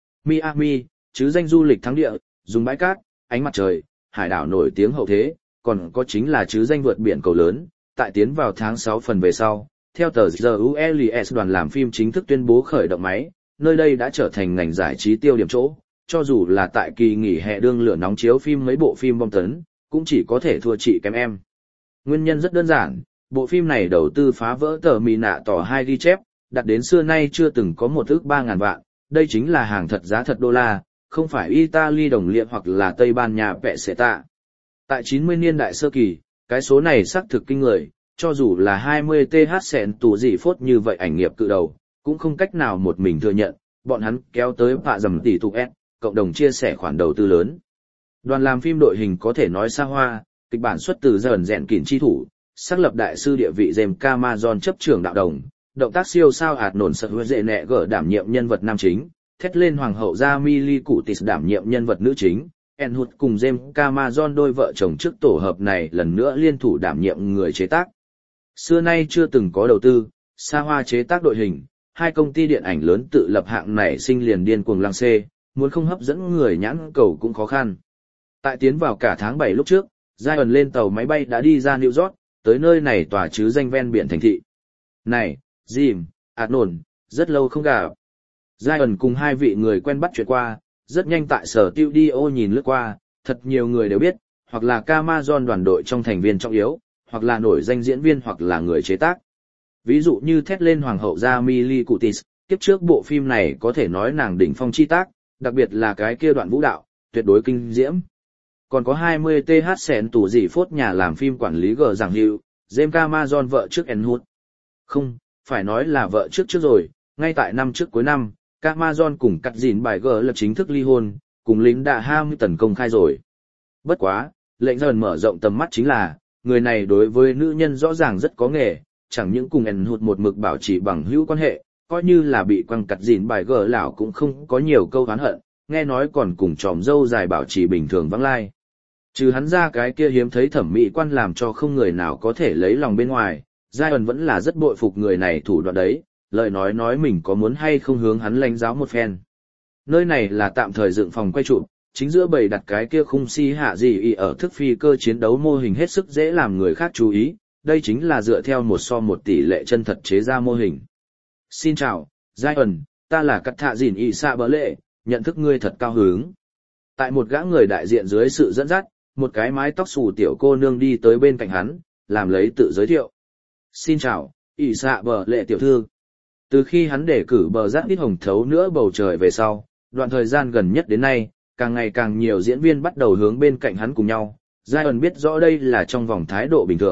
Miami, chứ danh du lịch thắng địa, dùng bãi cát, ánh mặt trời, hải đảo nổi tiếng hậu thế, còn có chính là chứ danh vượt biển cầu lớn, tại tiến vào tháng sáu phần về sau, theo tờ giê u lờ ét đoàn làm phim chính thức tuyên bố khởi động máy, nơi đây đã trở thành ngành giải trí tiêu điểm chỗ, cho dù là tại kỳ nghỉ hè đương lửa nóng chiếu phim mấy bộ phim bom tấn, cũng chỉ có thể thua chị kém em. Nguyên nhân rất đơn giản, bộ phim này đầu tư phá vỡ tờ mì nạ tỏ hai ghi chép, đặt đến xưa nay chưa từng có một ước ba ngàn vạn, đây chính là hàng thật giá thật đô la, không phải Italy đồng liệm hoặc là Tây Ban Nha vẹ sẽ tạ. Tại chín mươi niên đại sơ kỳ, cái số này xác thực kinh người, cho dù là hai mươi th sẹn tù gì phốt như vậy ảnh nghiệp cự đầu, cũng không cách nào một mình thừa nhận, bọn hắn kéo tới vạ dầm tỷ tục S, cộng đồng chia sẻ khoản đầu tư lớn. Đoàn làm phim đội hình có thể nói xa hoa, kịch bản xuất từ dần dẹn kỉn chi thủ, xác lập đại sư địa vị James Cameron chấp trưởng đạo đồng, động tác siêu sao ạt nổn sợ hứa dễ nẹ gở đảm nhiệm nhân vật nam chính, thét lên hoàng hậu ra Millie Curtis đảm nhiệm nhân vật nữ chính, Enhut cùng James Cameron đôi vợ chồng trước tổ hợp này lần nữa liên thủ đảm nhiệm người chế tác. Xưa nay chưa từng có đầu tư, xa hoa chế tác đội hình, hai công ty điện ảnh lớn tự lập hạng này sinh liền điên cuồng lăng xê, muốn không hấp dẫn người nhãn cầu cũng khó khăn. Tại tiến vào cả tháng bảy lúc trước, Zion lên tàu máy bay đã đi ra New York, tới nơi này tòa chứ danh ven biển thành thị. Này, Jim, Arnold, rất lâu không gặp. Zion cùng hai vị người quen bắt chuyện qua, rất nhanh tại sở studio nhìn lướt qua, thật nhiều người đều biết, hoặc là Cameron đoàn đội trong thành viên trọng yếu, hoặc là nổi danh diễn viên hoặc là người chế tác. Ví dụ như thét lên hoàng hậu ra Millie Curtis, tiếp trước bộ phim này có thể nói nàng đỉnh phong chi tác, đặc biệt là cái kia đoạn vũ đạo, tuyệt đối kinh diễm. Còn có hai mươi th sẹn tủ gì phốt nhà làm phim quản lý gờ giảng hiệu, James Cameron vợ trước Enhut. Không, phải nói là vợ trước trước rồi, ngay tại năm trước cuối năm, Cameron cùng cắt dìn bài gờ lập chính thức ly hôn, cùng lính đạ Hamilton công khai rồi. Bất quá, lệnh dần mở rộng tầm mắt chính là, người này đối với nữ nhân rõ ràng rất có nghề, chẳng những cùng Enhut một mực bảo trì bằng hữu quan hệ, coi như là bị quăng cắt dìn bài gờ lão cũng không có nhiều câu oán hận, nghe nói còn cùng tròm dâu dài bảo trì bình thường vắng lai. Trừ hắn ra cái kia hiếm thấy thẩm mỹ quan làm cho không người nào có thể lấy lòng bên ngoài, Zion vẫn là rất bội phục người này thủ đoạn đấy, lời nói nói mình có muốn hay không hướng hắn lãnh giáo một phen. Nơi này là tạm thời dựng phòng quay trụ, chính giữa bầy đặt cái kia khung si hạ gì y ở thức phi cơ chiến đấu mô hình hết sức dễ làm người khác chú ý, đây chính là dựa theo một so một tỷ lệ chân thật chế ra mô hình. Xin chào, Zion, ta là cắt thạ dìn y xạ bỡ lệ, nhận thức ngươi thật cao hứng. Tại một gã người đại diện dưới sự dẫn dắt, một cái mái tóc xù tiểu cô nương đi tới bên cạnh hắn, làm lấy tự giới thiệu. Xin chào, y xạ bỡ lệ tiểu thư. Từ khi hắn đề cử bờ rác ít hồng thấu nữa bầu trời về sau, đoạn thời gian gần nhất đến nay, càng ngày càng nhiều diễn viên bắt đầu hướng bên cạnh hắn cùng nhau. Zion biết rõ đây là trong vòng thái độ bình thường,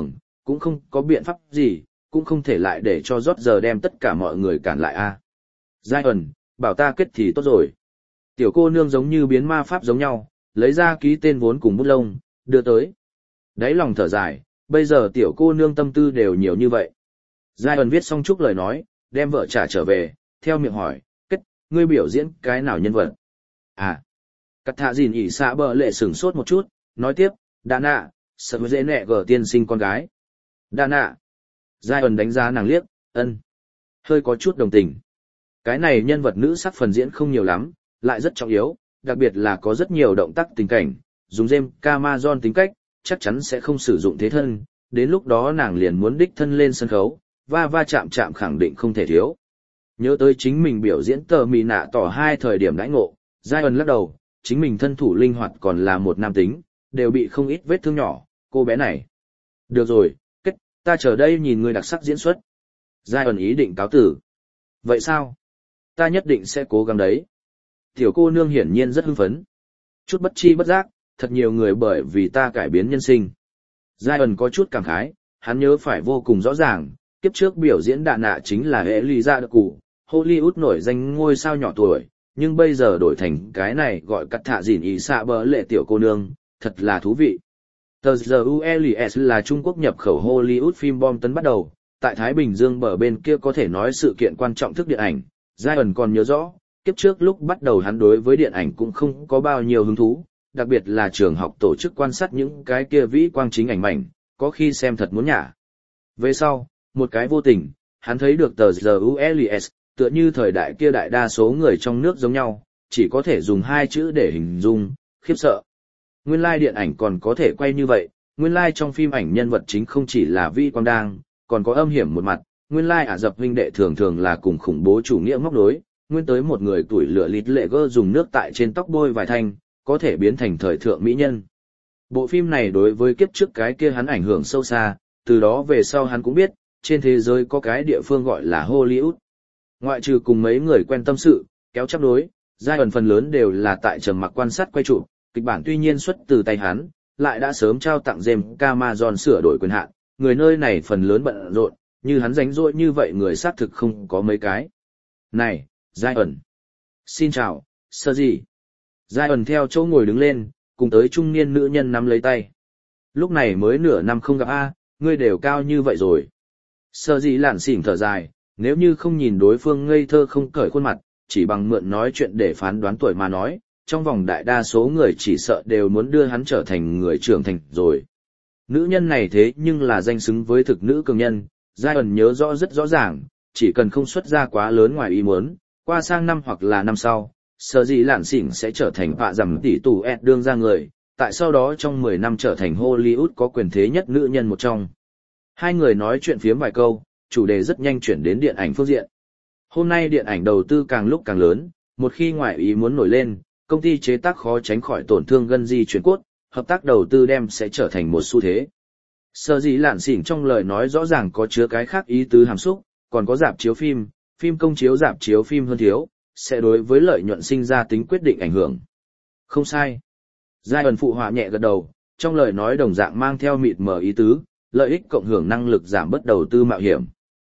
cũng không có biện pháp gì, cũng không thể lại để cho rót giờ đem tất cả mọi người cản lại a. Giai ẩn, bảo ta kết thì tốt rồi. Tiểu cô nương giống như biến ma pháp giống nhau, lấy ra ký tên vốn cùng bút lông, đưa tới. Đáy lòng thở dài, bây giờ tiểu cô nương tâm tư đều nhiều như vậy. Giai ẩn viết xong chút lời nói, đem vợ trả trở về, theo miệng hỏi, kết, ngươi biểu diễn cái nào nhân vật? À, cắt thạ dìn ỉ xạ bờ lệ sửng sốt một chút, nói tiếp, đà nạ, sợ dễ nẹ gở tiên sinh con gái. Đà nạ. Giai ẩn đánh giá nàng liếc, ân. Hơi có chút đồng tình. Cái này nhân vật nữ sắc phần diễn không nhiều lắm, lại rất trọng yếu, đặc biệt là có rất nhiều động tác tình cảnh, dùng James Cameron tính cách, chắc chắn sẽ không sử dụng thế thân, đến lúc đó nàng liền muốn đích thân lên sân khấu, va va chạm chạm khẳng định không thể thiếu. Nhớ tới chính mình biểu diễn tờ mì nạ tỏ hai thời điểm đãi ngộ, Giai ẩn lắc đầu, chính mình thân thủ linh hoạt còn là một nam tính, đều bị không ít vết thương nhỏ, cô bé này. Được rồi, kết, ta chờ đây nhìn người đặc sắc diễn xuất. Giai ẩn ý định cáo tử. Vậy sao? Ta nhất định sẽ cố gắng đấy. Tiểu cô nương hiển nhiên rất hưng phấn. Chút bất chi bất giác, thật nhiều người bởi vì ta cải biến nhân sinh. Giai ẩn có chút cảm khái, hắn nhớ phải vô cùng rõ ràng, kiếp trước biểu diễn đạ nạ chính là Elijah Đắc Cụ, Hollywood nổi danh ngôi sao nhỏ tuổi, nhưng bây giờ đổi thành cái này gọi cắt thạ dìn ý xạ bờ lệ tiểu cô nương, thật là thú vị. Tờ giờ u lờ ét là Trung Quốc nhập khẩu Hollywood phim bom tấn bắt đầu, tại Thái Bình Dương bờ bên kia có thể nói sự kiện quan trọng thức điện ảnh, Giai ẩn còn nhớ rõ, kiếp trước lúc bắt đầu hắn đối với điện ảnh cũng không có bao nhiêu hứng thú, đặc biệt là trường học tổ chức quan sát những cái kia vĩ quang chính ảnh mảnh, có khi xem thật muốn nhả. Về sau, một cái vô tình, hắn thấy được tờ giờ u lờ ét, tựa như thời đại kia đại đa số người trong nước giống nhau, chỉ có thể dùng hai chữ để hình dung, khiếp sợ. Nguyên lai điện ảnh còn có thể quay như vậy, nguyên lai trong phim ảnh nhân vật chính không chỉ là vĩ quang đang, còn có âm hiểm một mặt, nguyên lai Ả Rập huynh đệ thường thường là cùng khủng bố chủ nghĩa móc nối, nguyên tới một người tuổi lửa lịt lệ gơ dùng nước tại trên tóc bôi vài thanh, có thể biến thành thời thượng mỹ nhân. Bộ phim này đối với kiếp trước cái kia hắn ảnh hưởng sâu xa, từ đó về sau hắn cũng biết, trên thế giới có cái địa phương gọi là Hollywood. Ngoại trừ cùng mấy người quen tâm sự, kéo chấp đối, giai ẩn phần lớn đều là tại trầm mặc quan sát quay chụp, kịch bản tuy nhiên xuất từ tay hắn, lại đã sớm trao tặng James Cameron sửa đổi quyền hạn, người nơi này phần lớn bận rộn, như hắn rảnh rỗi như vậy người xác thực không có mấy cái. Này, giai ẩn. Xin chào, sơ gì. Giai ẩn theo chỗ ngồi đứng lên, cùng tới trung niên nữ nhân nắm lấy tay. Lúc này mới nửa năm không gặp a, ngươi đều cao như vậy rồi. Sơ gì lản xỉn thở dài, nếu như không nhìn đối phương ngây thơ không cởi khuôn mặt, chỉ bằng mượn nói chuyện để phán đoán tuổi mà nói, trong vòng đại đa số người chỉ sợ đều muốn đưa hắn trở thành người trưởng thành rồi. Nữ nhân này thế nhưng là danh xứng với thực nữ cường nhân, Giai ẩn nhớ rõ rất rõ ràng, chỉ cần không xuất ra quá lớn ngoài ý muốn, qua sang năm hoặc là năm sau, sở dĩ lạn xỉn sẽ trở thành họa rằm tỷ tù ẹt đương ra người, tại sau đó trong mười năm trở thành Hollywood có quyền thế nhất nữ nhân một trong. Hai người nói chuyện phiếm vài câu, chủ đề rất nhanh chuyển đến điện ảnh phương diện. Hôm nay điện ảnh đầu tư càng lúc càng lớn, một khi ngoại ý muốn nổi lên, công ty chế tác khó tránh khỏi tổn thương gân di chuyển cốt, hợp tác đầu tư đem sẽ trở thành một xu thế. Sở dĩ lạn xỉn trong lời nói rõ ràng có chứa cái khác ý tứ hàm xúc, còn có rạp chiếu phim, phim công chiếu rạp chiếu phim hơn thiếu, sẽ đối với lợi nhuận sinh ra tính quyết định ảnh hưởng. Không sai. Giai ẩn phụ họa nhẹ gật đầu, trong lời nói đồng dạng mang theo mịt mờ ý tứ, lợi ích cộng hưởng năng lực giảm bớt đầu tư mạo hiểm.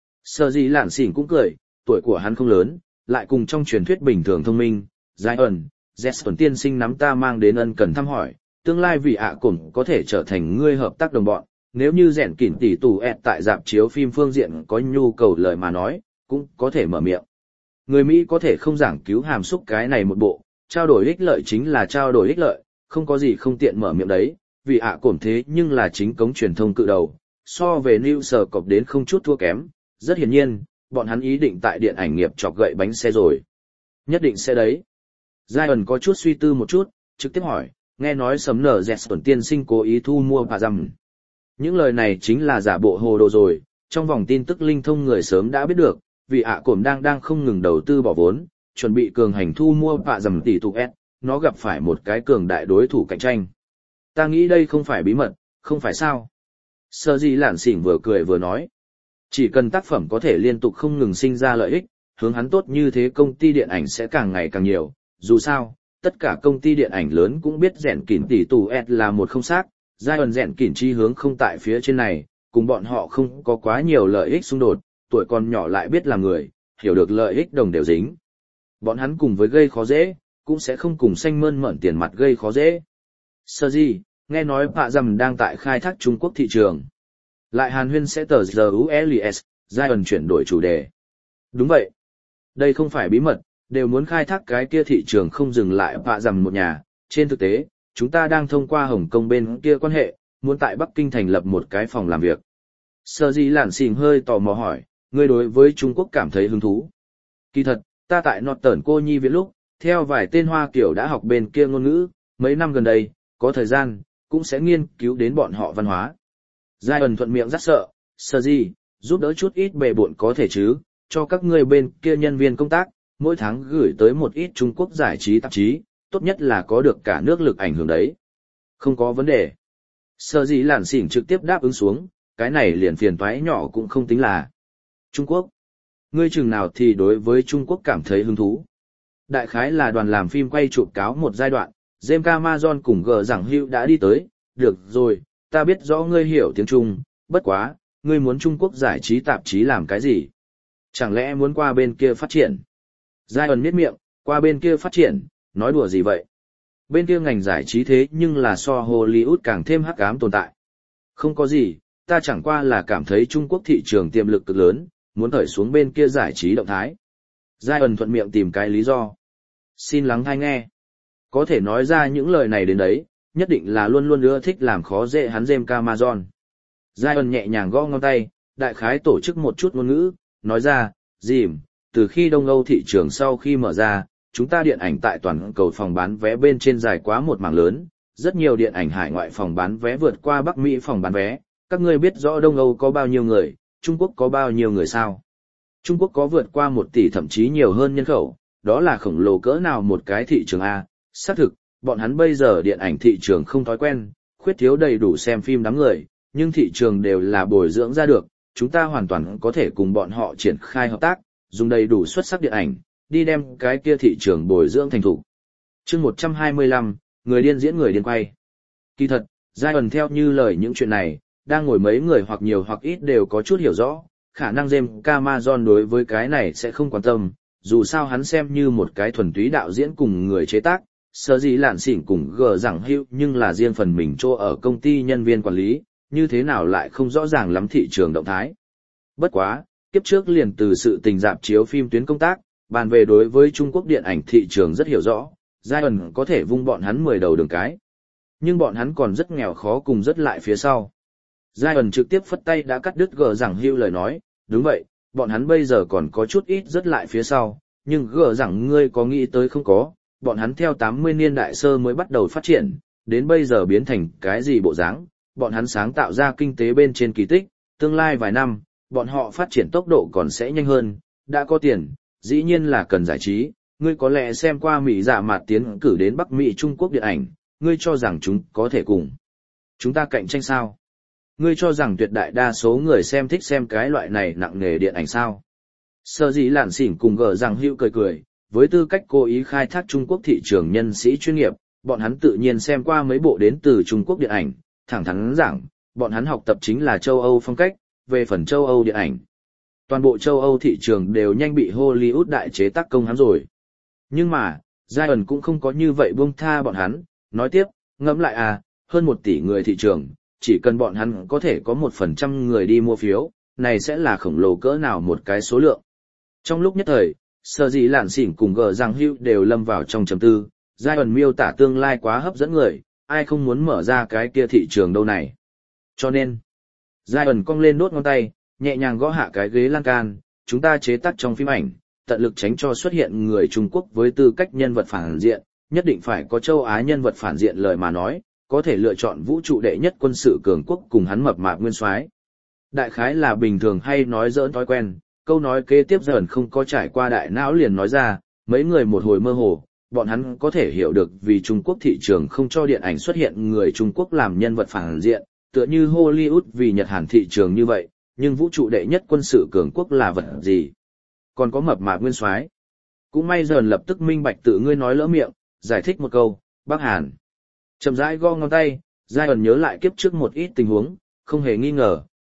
Sở dĩ lạn xỉn cũng cười, tuổi của hắn không lớn, lại cùng trong truyền thuyết bình thường thông minh, Giai ẩn, Jesper tiên sinh nắm ta mang đến ân cần thăm hỏi, tương lai vì ạ à cổn có thể trở thành ngươi hợp tác đồng bọn, nếu như rèn kỉn tỷ tù ẹt tại dạp chiếu phim phương diện có nhu cầu lời mà nói, cũng có thể mở miệng. Người Mỹ có thể không giảng cứu hàm xúc cái này một bộ, trao đổi ích lợi chính là trao đổi ích lợi, không có gì không tiện mở miệng đấy, vì ạ à cổn thế nhưng là chính cống truyền thông cự đầu, so về New Sở cọc đến không chút thua kém, rất hiển nhiên, bọn hắn ý định tại điện ảnh nghiệp chọc gậy bánh xe rồi. Nhất định sẽ đấy. Giai ẩn có chút suy tư một chút, trực tiếp hỏi, nghe nói sấm nở dẹt tuần tiên sinh cố ý thu mua bà rằm. Những lời này chính là giả bộ hồ đồ rồi, trong vòng tin tức linh thông người sớm đã biết được, vì ạ à cổm đang đang không ngừng đầu tư bỏ vốn, chuẩn bị cường hành thu mua bà rằm tỷ tụ S, nó gặp phải một cái cường đại đối thủ cạnh tranh. Ta nghĩ đây không phải bí mật, không phải sao. Sở dĩ lạn xỉn vừa cười vừa nói. Chỉ cần tác phẩm có thể liên tục không ngừng sinh ra lợi ích, hướng hắn tốt như thế công ty điện ảnh sẽ càng ngày càng nhiều. Dù sao, tất cả công ty điện ảnh lớn cũng biết rèn kỉn tỷ tù S là một không xác, giai ẩn rèn kỉn chi hướng không tại phía trên này, cùng bọn họ không có quá nhiều lợi ích xung đột, tuổi còn nhỏ lại biết là người, hiểu được lợi ích đồng đều dính. Bọn hắn cùng với gây khó dễ, cũng sẽ không cùng xanh mơn mởn tiền mặt gây khó dễ. Sơ gì, nghe nói Pạ Dầm đang tại khai thác Trung Quốc thị trường. Lại hàn huyên sẽ tờ giờ u ét ét, Zion chuyển đổi chủ đề. Đúng vậy. Đây không phải bí mật, đều muốn khai thác cái kia thị trường không dừng lại Pạ Dầm một nhà. Trên thực tế, chúng ta đang thông qua Hồng Kông bên kia quan hệ, muốn tại Bắc Kinh thành lập một cái phòng làm việc. Sơ gì lản xình hơi tò mò hỏi, ngươi đối với Trung Quốc cảm thấy hứng thú. Kỳ thật, ta tại Northern cô nhi viện lúc, theo vài tên Hoa kiểu đã học bên kia ngôn ngữ, mấy năm gần đây, có thời gian, cũng sẽ nghiên cứu đến bọn họ văn hóa. Giai ẩn thuận miệng rất sợ, sơ gì, giúp đỡ chút ít bề bộn có thể chứ, cho các ngươi bên kia nhân viên công tác, mỗi tháng gửi tới một ít Trung Quốc giải trí tạp chí, tốt nhất là có được cả nước lực ảnh hưởng đấy. Không có vấn đề. Sơ gì lản xỉn trực tiếp đáp ứng xuống, cái này liền phiền toái nhỏ cũng không tính là. Trung Quốc. Ngươi chừng nào thì đối với Trung Quốc cảm thấy hứng thú. Đại khái là đoàn làm phim quay chụp cáo một giai đoạn, James Cameron cùng G Giảng Hữu đã đi tới, được rồi, ta biết rõ ngươi hiểu tiếng Trung, bất quá, ngươi muốn Trung Quốc giải trí tạp chí làm cái gì? Chẳng lẽ muốn qua bên kia phát triển? Giai ẩn miết miệng, qua bên kia phát triển, nói đùa gì vậy? Bên kia ngành giải trí thế nhưng là so Hollywood càng thêm hắc ám tồn tại. Không có gì, ta chẳng qua là cảm thấy Trung Quốc thị trường tiềm lực cực lớn, muốn thổi xuống bên kia giải trí động thái. Giai ẩn thuận miệng tìm cái lý do. Xin lắng hay nghe. Có thể nói ra những lời này đến đấy, nhất định là luôn luôn ưa thích làm khó dễ hắn James Cameron. Giai ẩn nhẹ nhàng gõ ngón tay, đại khái tổ chức một chút ngôn ngữ, nói ra, dìm, từ khi Đông Âu thị trường sau khi mở ra, chúng ta điện ảnh tại toàn cầu phòng bán vé bên trên dài quá một mảng lớn, rất nhiều điện ảnh hải ngoại phòng bán vé vượt qua Bắc Mỹ phòng bán vé, các ngươi biết rõ Đông Âu có bao nhiêu người, Trung Quốc có bao nhiêu người sao? Trung Quốc có vượt qua một tỷ thậm chí nhiều hơn nhân khẩu, đó là khổng lồ cỡ nào một cái thị trường A, xác thực, bọn hắn bây giờ điện ảnh thị trường không thói quen, khuyết thiếu đầy đủ xem phim đám người, nhưng thị trường đều là bồi dưỡng ra được, chúng ta hoàn toàn có thể cùng bọn họ triển khai hợp tác, dùng đầy đủ xuất sắc điện ảnh, đi đem cái kia thị trường bồi dưỡng thành thủ. Chương một trăm hai mươi lăm, người điên diễn người điên quay. Kỳ thật, giai ẩn theo như lời những chuyện này, đang ngồi mấy người hoặc nhiều hoặc ít đều có chút hiểu rõ, khả năng James Cameron đối với cái này sẽ không quan tâm, dù sao hắn xem như một cái thuần túy đạo diễn cùng người chế tác, sở dĩ lạn xỉn cùng gờ rằng hữu nhưng là riêng phần mình chỗ ở công ty nhân viên quản lý, như thế nào lại không rõ ràng lắm thị trường động thái. Bất quá, kiếp trước liền từ sự tình dạp chiếu phim tuyến công tác, bàn về đối với Trung Quốc điện ảnh thị trường rất hiểu rõ, giai ẩn có thể vung bọn hắn mười đầu đường cái. Nhưng bọn hắn còn rất nghèo khó cùng rất lại phía sau. Giai ẩn trực tiếp phất tay đã cắt đứt gờ rằng hưu lời nói, đúng vậy, bọn hắn bây giờ còn có chút ít rất lại phía sau, nhưng gờ rằng ngươi có nghĩ tới không có, bọn hắn theo tám mươi niên đại sơ mới bắt đầu phát triển, đến bây giờ biến thành cái gì bộ dáng, bọn hắn sáng tạo ra kinh tế bên trên kỳ tích, tương lai vài năm, bọn họ phát triển tốc độ còn sẽ nhanh hơn, đã có tiền, dĩ nhiên là cần giải trí, ngươi có lẽ xem qua Mỹ Dạ Mạt tiến cử đến Bắc Mỹ Trung Quốc điện ảnh, ngươi cho rằng chúng có thể cùng chúng ta cạnh tranh sao? Ngươi cho rằng tuyệt đại đa số người xem thích xem cái loại này nặng nề điện ảnh sao? Sở dĩ lạn xỉn cùng gờ rằng hữu cười cười, với tư cách cố ý khai thác Trung Quốc thị trường nhân sĩ chuyên nghiệp, bọn hắn tự nhiên xem qua mấy bộ đến từ Trung Quốc điện ảnh, thẳng thắn giảng, bọn hắn học tập chính là châu Âu phong cách, về phần châu Âu điện ảnh. Toàn bộ châu Âu thị trường đều nhanh bị Hollywood đại chế tác công hãm rồi. Nhưng mà, Zion cũng không có như vậy buông tha bọn hắn, nói tiếp, ngẫm lại à, hơn một tỷ người thị trường, chỉ cần bọn hắn có thể có một phần trăm người đi mua phiếu, này sẽ là khổng lồ cỡ nào một cái số lượng. Trong lúc nhất thời, sở dĩ lạn xỉn cùng gờ rằng hữu đều lâm vào trong trầm tư, Zion miêu tả tương lai quá hấp dẫn người, ai không muốn mở ra cái kia thị trường đâu này. Cho nên, Zion cong lên đốt ngón tay, nhẹ nhàng gõ hạ cái ghế lan can, chúng ta chế tác trong phim ảnh, tận lực tránh cho xuất hiện người Trung Quốc với tư cách nhân vật phản diện, nhất định phải có châu Á nhân vật phản diện lời mà nói, có thể lựa chọn vũ trụ đệ nhất quân sự cường quốc cùng hắn mập mạp nguyên soái. Đại khái là bình thường hay nói giỡn thói quen, câu nói kế tiếp dần không có trải qua đại não liền nói ra, mấy người một hồi mơ hồ, bọn hắn có thể hiểu được vì Trung Quốc thị trường không cho điện ảnh xuất hiện người Trung Quốc làm nhân vật phản diện, tựa như Hollywood vì Nhật Hàn thị trường như vậy, nhưng vũ trụ đệ nhất quân sự cường quốc là vật gì? Còn có mập mạp nguyên soái. Cũng may dần lập tức minh bạch tự ngươi nói lỡ miệng, giải thích một câu, Bắc Hàn. Chậm rãi gõ ngón tay, Giai ẩn nhớ lại kiếp trước một ít tình huống, không hề nghi ngờ,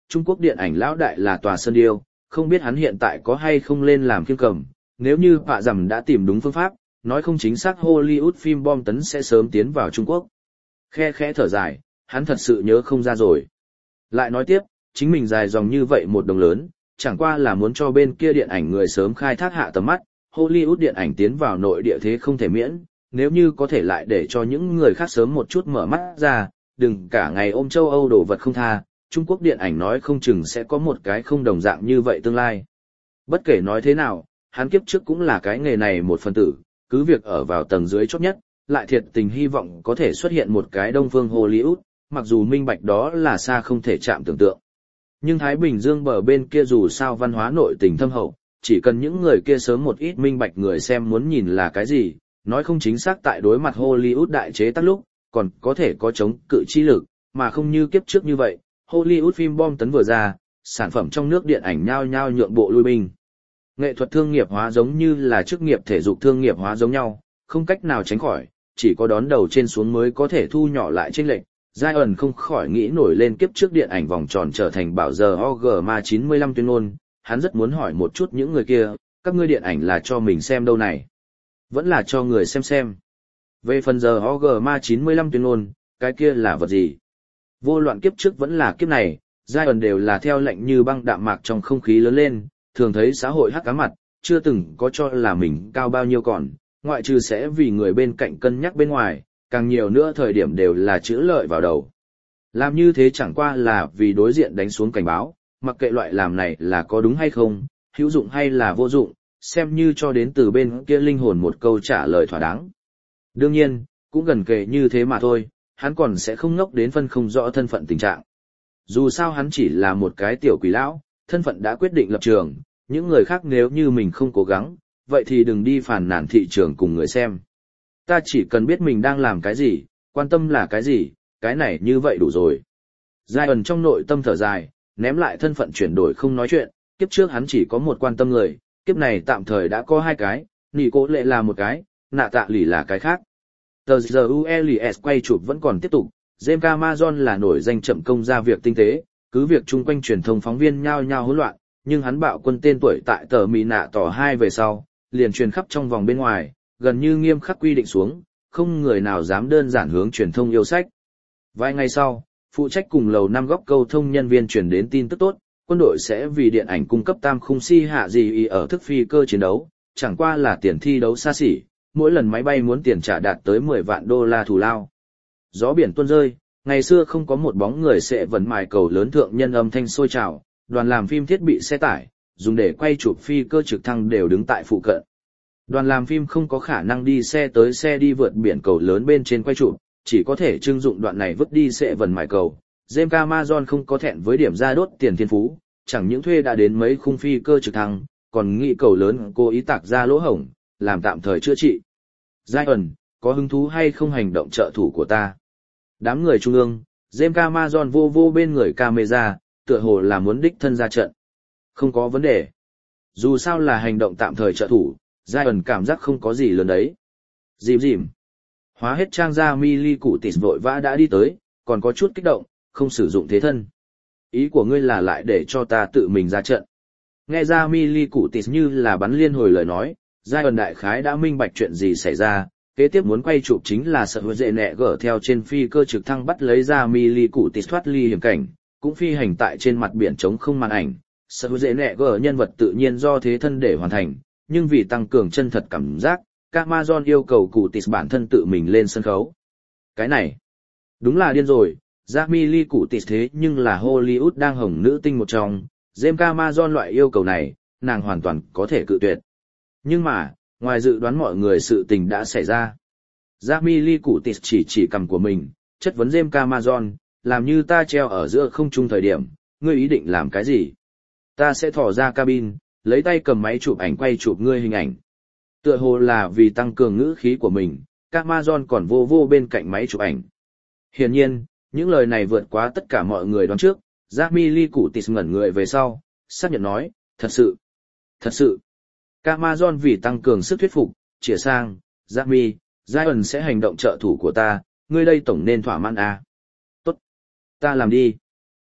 Trung Quốc điện ảnh lão đại là tòa sơn điêu, không biết hắn hiện tại có hay không lên làm kiêm cầm, nếu như Pạ Dầm đã tìm đúng phương pháp, nói không chính xác Hollywood phim bom tấn sẽ sớm tiến vào Trung Quốc. Khe khẽ thở dài, hắn thật sự nhớ không ra rồi. Lại nói tiếp, chính mình dài dòng như vậy một đồng lớn, chẳng qua là muốn cho bên kia điện ảnh người sớm khai thác hạ tầm mắt, Hollywood điện ảnh tiến vào nội địa thế không thể miễn, nếu như có thể lại để cho những người khác sớm một chút mở mắt ra, đừng cả ngày ôm châu Âu đổ vật không tha, Trung Quốc điện ảnh nói không chừng sẽ có một cái không đồng dạng như vậy tương lai. Bất kể nói thế nào, hắn kiếp trước cũng là cái nghề này một phần tử, cứ việc ở vào tầng dưới chót nhất, lại thiệt tình hy vọng có thể xuất hiện một cái Đông phương Hollywood, mặc dù minh bạch đó là xa không thể chạm tưởng tượng. Nhưng Thái Bình Dương bờ bên kia dù sao văn hóa nội tình thâm hậu, chỉ cần những người kia sớm một ít minh bạch người xem muốn nhìn là cái gì, nói không chính xác tại đối mặt Hollywood đại chế tác lúc, còn có thể có chống cự chi lực, mà không như kiếp trước như vậy, Hollywood phim bom tấn vừa ra, sản phẩm trong nước điện ảnh nhao nhao nhượng bộ lui binh. Nghệ thuật thương nghiệp hóa giống như là chức nghiệp thể dục thương nghiệp hóa giống nhau, không cách nào tránh khỏi, chỉ có đón đầu trên xuống mới có thể thu nhỏ lại chênh lệch. Zion không khỏi nghĩ nổi lên kiếp trước điện ảnh vòng tròn trở thành bảo giờ o giê em a chín mươi lăm tuyên ngôn, hắn rất muốn hỏi một chút những người kia, các ngươi điện ảnh là cho mình xem đâu này? Vẫn là cho người xem xem. Về phần giờ o giê em a chín mươi lăm tuyên ngôn, cái kia là vật gì? Vô loạn kiếp trước vẫn là kiếp này, Zion đều là theo lệnh như băng đạm mạc trong không khí lớn lên, thường thấy xã hội hắc cá mặt, chưa từng có cho là mình cao bao nhiêu còn, ngoại trừ sẽ vì người bên cạnh cân nhắc bên ngoài, càng nhiều nữa thời điểm đều là chữ lợi vào đầu. Làm như thế chẳng qua là vì đối diện đánh xuống cảnh báo, mặc kệ loại làm này là có đúng hay không, hữu dụng hay là vô dụng, xem như cho đến từ bên kia linh hồn một câu trả lời thỏa đáng. Đương nhiên, cũng gần kề như thế mà thôi, hắn còn sẽ không ngốc đến phân không rõ thân phận tình trạng. Dù sao hắn chỉ là một cái tiểu quỷ lão, thân phận đã quyết định lập trường, những người khác nếu như mình không cố gắng, vậy thì đừng đi phản nàn thị trường cùng người xem. Ta chỉ cần biết mình đang làm cái gì, quan tâm là cái gì, cái này như vậy đủ rồi. Zion trong nội tâm thở dài, ném lại thân phận chuyển đổi không nói chuyện, kiếp trước hắn chỉ có một quan tâm người, kiếp này tạm thời đã có hai cái, nỉ cố lệ là một cái, nạ tạ lì là cái khác. Tờ giờ u lờ ét quay chụp vẫn còn tiếp tục, James Cameron là nổi danh chậm công ra việc tinh tế, cứ việc chung quanh truyền thông phóng viên nhao nhao hỗn loạn, nhưng hắn bạo quân tên tuổi tại tờ Mỹ nạ tỏ hai về sau, liền truyền khắp trong vòng bên ngoài, gần như nghiêm khắc quy định xuống, không người nào dám đơn giản hướng truyền thông yêu sách. Vài ngày sau, phụ trách cùng lầu năm góc câu thông nhân viên truyền đến tin tức tốt, quân đội sẽ vì điện ảnh cung cấp tam khung si hạ gì ý ở thức phi cơ chiến đấu, chẳng qua là tiền thi đấu xa xỉ, mỗi lần máy bay muốn tiền trả đạt tới mười vạn đô la thù lao. Gió biển tuôn rơi, ngày xưa không có một bóng người sẽ vẫn mài cầu lớn thượng nhân âm thanh sôi trào, đoàn làm phim thiết bị xe tải, dùng để quay chụp phi cơ trực thăng đều đứng tại phụ cận. Đoàn làm phim không có khả năng đi xe tới xe đi vượt biển cầu lớn bên trên quay chụp, chỉ có thể trưng dụng đoạn này vứt đi sẽ vần mài cầu. James Cameron không có thẹn với điểm ra đốt tiền thiên phú, chẳng những thuê đã đến mấy khung phi cơ trực thăng, còn nghĩ cầu lớn cố ý tạc ra lỗ hổng, làm tạm thời chữa trị. Zion, có hứng thú hay không hành động trợ thủ của ta? Đám người trung ương, James Cameron vô vô bên người camera, tựa hồ là muốn đích thân ra trận. Không có vấn đề. Dù sao là hành động tạm thời trợ thủ, Zion cảm giác không có gì lớn đấy. Dìm dìm. Hóa hết trang ra Millie cụ tịt vội vã đã đi tới, còn có chút kích động, không sử dụng thế thân. Ý của ngươi là lại để cho ta tự mình ra trận. Nghe ra Millie cụ tịt như là bắn liên hồi lời nói, Zion đại khái đã minh bạch chuyện gì xảy ra, kế tiếp muốn quay chụp chính là sợ hứa dệ nẹ gở theo trên phi cơ trực thăng bắt lấy ra Millie cụ tịt thoát ly hiểm cảnh, cũng phi hành tại trên mặt biển trống không màn ảnh. Sợ hứa dễ nẹ gở nhân vật tự nhiên do thế thân để hoàn thành, nhưng vì tăng cường chân thật cảm giác, Cameron yêu cầu cụ tịt bản thân tự mình lên sân khấu. Cái này, đúng là điên rồi, Jamie Lee cụ tịt thế nhưng là Hollywood đang hồng nữ tinh một trong, James Cameron loại yêu cầu này, nàng hoàn toàn có thể cự tuyệt. Nhưng mà, ngoài dự đoán mọi người sự tình đã xảy ra. Jamie Lee cụ tịt chỉ chỉ cầm của mình, chất vấn James Cameron, làm như ta treo ở giữa không trung thời điểm, ngươi ý định làm cái gì? Ta sẽ thò ra cabin, lấy tay cầm máy chụp ảnh quay chụp ngươi hình ảnh. Tựa hồ là vì tăng cường ngữ khí của mình, Cameron còn vô vô bên cạnh máy chụp ảnh. Hiển nhiên, những lời này vượt quá tất cả mọi người đoán trước, Jamie Lee cụ tịt ngẩn người về sau, xác nhận nói, thật sự, thật sự. Cameron vì tăng cường sức thuyết phục, chỉa sang, Jamie, Zion sẽ hành động trợ thủ của ta, ngươi đây tổng nên thỏa mãn à. Tốt, ta làm đi.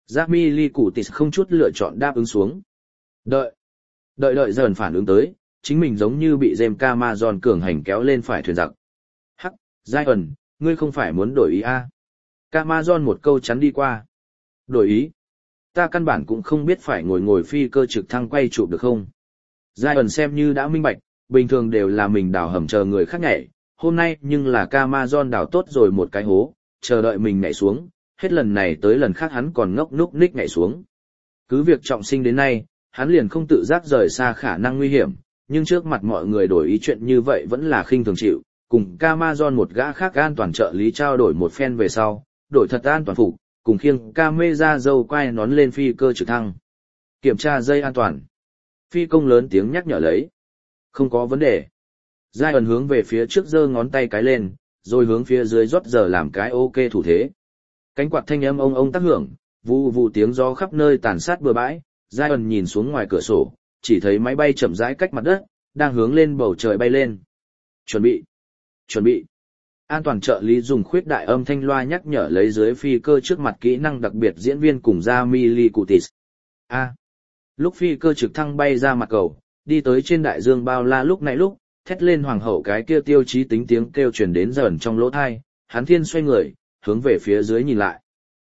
Jamie Curtis không chút lựa chọn đáp ứng xuống. Đợi, đợi đợi dần phản ứng tới, chính mình giống như bị James Cameron cường hành kéo lên phải thuyền giặc. Hắc, Zion, ngươi không phải muốn đổi ý à? Cameron một câu chắn đi qua. Đổi ý? Ta căn bản cũng không biết phải ngồi ngồi phi cơ trực thăng quay chụp được không. Zion xem như đã minh bạch, bình thường đều là mình đào hầm chờ người khác nhảy, hôm nay nhưng là Cameron đào tốt rồi một cái hố, chờ đợi mình nhảy xuống, hết lần này tới lần khác hắn còn ngốc núc ních nhảy xuống. Cứ việc trọng sinh đến nay, hắn liền không tự giác rời xa khả năng nguy hiểm, nhưng trước mặt mọi người đổi ý chuyện như vậy vẫn là khinh thường chịu, cùng Cameron một gã khác an toàn trợ lý trao đổi một phen về sau, đổi thật an toàn phục, cùng khiêng camera dâu quay nón lên phi cơ trực thăng. Kiểm tra dây an toàn. Phi công lớn tiếng nhắc nhở lấy. Không có vấn đề. Giai ẩn hướng về phía trước giơ ngón tay cái lên, rồi hướng phía dưới rót giờ làm cái ok thủ thế. Cánh quạt thanh âm ông ông tác hưởng, vụ vụ tiếng gió khắp nơi tàn sát bừa bãi. Giai ẩn nhìn xuống ngoài cửa sổ, chỉ thấy máy bay chậm rãi cách mặt đất, đang hướng lên bầu trời bay lên. Chuẩn bị. Chuẩn bị. An toàn trợ lý dùng khuyết đại âm thanh loa nhắc nhở lấy dưới phi cơ trước mặt kỹ năng đặc biệt diễn viên cùng Jamie Curtis. A. Lúc phi cơ trực thăng bay ra mặt cầu, đi tới trên đại dương bao la lúc nãy lúc, thét lên hoàng hậu cái kia tiêu chí tính tiếng kêu truyền đến dần trong lỗ thai, hắn thiên xoay người, hướng về phía dưới nhìn lại.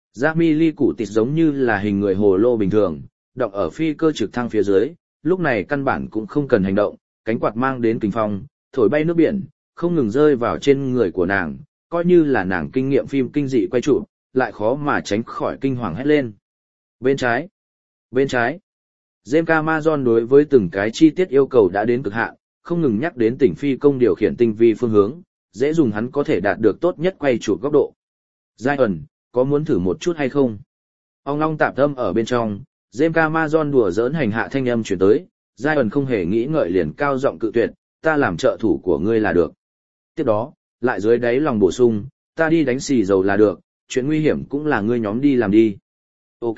Jamie Curtis giống như là hình người hồ lô bình thường, đọng ở phi cơ trực thăng phía dưới, lúc này căn bản cũng không cần hành động, cánh quạt mang đến kình phong, thổi bay nước biển, không ngừng rơi vào trên người của nàng, coi như là nàng kinh nghiệm phim kinh dị quay trụ, lại khó mà tránh khỏi kinh hoàng hét lên. Bên trái, bên trái. James Cameron đối với từng cái chi tiết yêu cầu đã đến cực hạn, không ngừng nhắc đến tỉnh phi công điều khiển tinh vi phương hướng, dễ dùng hắn có thể đạt được tốt nhất quay chụp góc độ. Zion, có muốn thử một chút hay không? Ông long tạp âm ở bên trong, James Cameron đùa giỡn hành hạ thanh âm chuyển tới, Zion không hề nghĩ ngợi liền cao giọng cự tuyệt, ta làm trợ thủ của ngươi là được. Tiếp đó, lại dưới đáy lòng bổ sung, ta đi đánh xì dầu là được, chuyện nguy hiểm cũng là ngươi nhóm đi làm đi. Ok.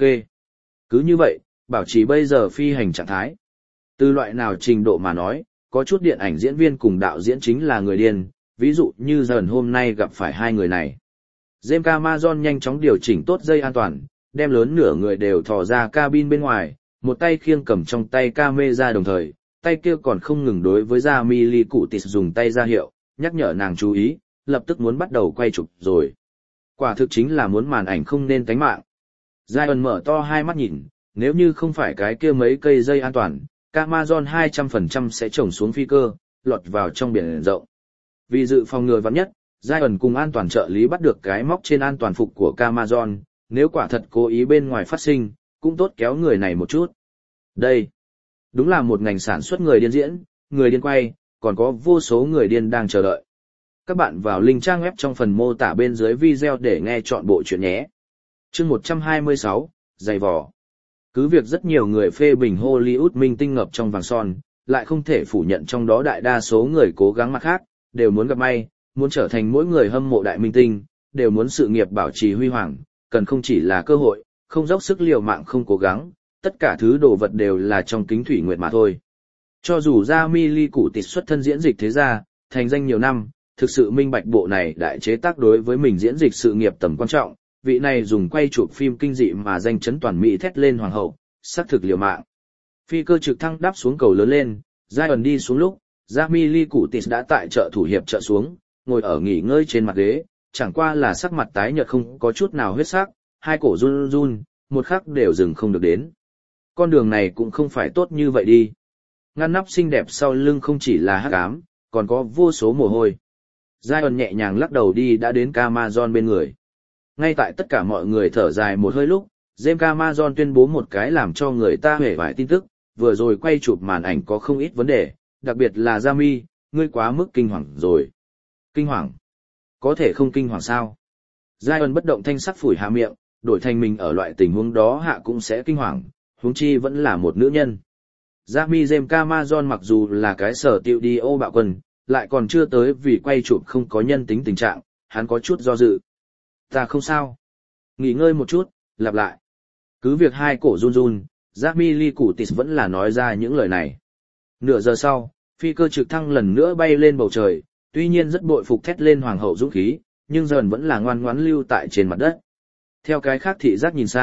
Cứ như vậy, bảo trì bây giờ phi hành trạng thái. Từ loại nào trình độ mà nói, có chút điện ảnh diễn viên cùng đạo diễn chính là người điên, ví dụ như dần hôm nay gặp phải hai người này. James Cameron nhanh chóng điều chỉnh tốt dây an toàn, đem lớn nửa người đều thò ra cabin bên ngoài, một tay khiêng cầm trong tay camera đồng thời, tay kia còn không ngừng đối với Jamie Curtis dùng tay ra hiệu, nhắc nhở nàng chú ý, lập tức muốn bắt đầu quay chụp rồi. Quả thực chính là muốn màn ảnh không nên tánh mạng. Zion mở to hai mắt nhìn, nếu như không phải cái kia mấy cây dây an toàn, Cameron hai trăm phần trăm sẽ trồng xuống phi cơ, lọt vào trong biển rộng. Vì dự phòng ngừa vắn nhất, Zion cùng an toàn trợ lý bắt được cái móc trên an toàn phục của Cameron, nếu quả thật cố ý bên ngoài phát sinh, cũng tốt kéo người này một chút. Đây, đúng là một ngành sản xuất người điên diễn, người điên quay, còn có vô số người điên đang chờ đợi. Các bạn vào link trang web trong phần mô tả bên dưới video để nghe chọn bộ chuyện nhé. Chương một trăm hai mươi sáu, giày vò. Cứ việc rất nhiều người phê bình Hollywood minh tinh ngập trong vàng son, lại không thể phủ nhận trong đó đại đa số người cố gắng mặt khác, đều muốn gặp may, muốn trở thành mỗi người hâm mộ đại minh tinh, đều muốn sự nghiệp bảo trì huy hoàng, cần không chỉ là cơ hội, không dốc sức liều mạng không cố gắng, tất cả thứ đồ vật đều là trong kính thủy nguyệt mà thôi. Cho dù Jamie Curtis xuất thân diễn dịch thế gia, thành danh nhiều năm, thực sự minh bạch bộ này đại chế tác đối với mình diễn dịch sự nghiệp tầm quan trọng, vị này dùng quay chụp phim kinh dị mà danh chấn toàn Mỹ thét lên hoàng hậu, xác thực liều mạng. Phi cơ trực thăng đáp xuống cầu lớn lên, Zion đi xuống lúc, Jamie Curtis đã tại chợ thủ hiệp chợ xuống, ngồi ở nghỉ ngơi trên mặt ghế, chẳng qua là sắc mặt tái nhợt không có chút nào huyết sắc, hai cổ run run, một khắc đều dừng không được đến. Con đường này cũng không phải tốt như vậy đi. Ngăn nắp xinh đẹp sau lưng không chỉ là hắc ám, còn có vô số mồ hôi. Zion nhẹ nhàng lắc đầu đi đã đến Cameron bên người. Ngay tại tất cả mọi người thở dài một hơi lúc, James Cameron tuyên bố một cái làm cho người ta hể vải tin tức, vừa rồi quay chụp màn ảnh có không ít vấn đề, đặc biệt là Jamie, ngươi quá mức kinh hoàng rồi. Kinh hoàng? Có thể không kinh hoàng sao? Zion bất động thanh sắc phủi hạ miệng, đổi thành mình ở loại tình huống đó hạ cũng sẽ kinh hoàng, huống chi vẫn là một nữ nhân. Jamie James Cameron mặc dù là cái sở tiêu đi ô bạo quân, lại còn chưa tới vì quay chụp không có nhân tính tình trạng, hắn có chút do dự. Ta không sao. Nghỉ ngơi một chút, lặp lại. Cứ việc hai cổ run run, Jamie Curtis vẫn là nói ra những lời này. Nửa giờ sau, phi cơ trực thăng lần nữa bay lên bầu trời, tuy nhiên rất bội phục thét lên hoàng hậu dũng khí, nhưng dần vẫn là ngoan ngoãn lưu tại trên mặt đất. Theo cái khác thị giác nhìn sang,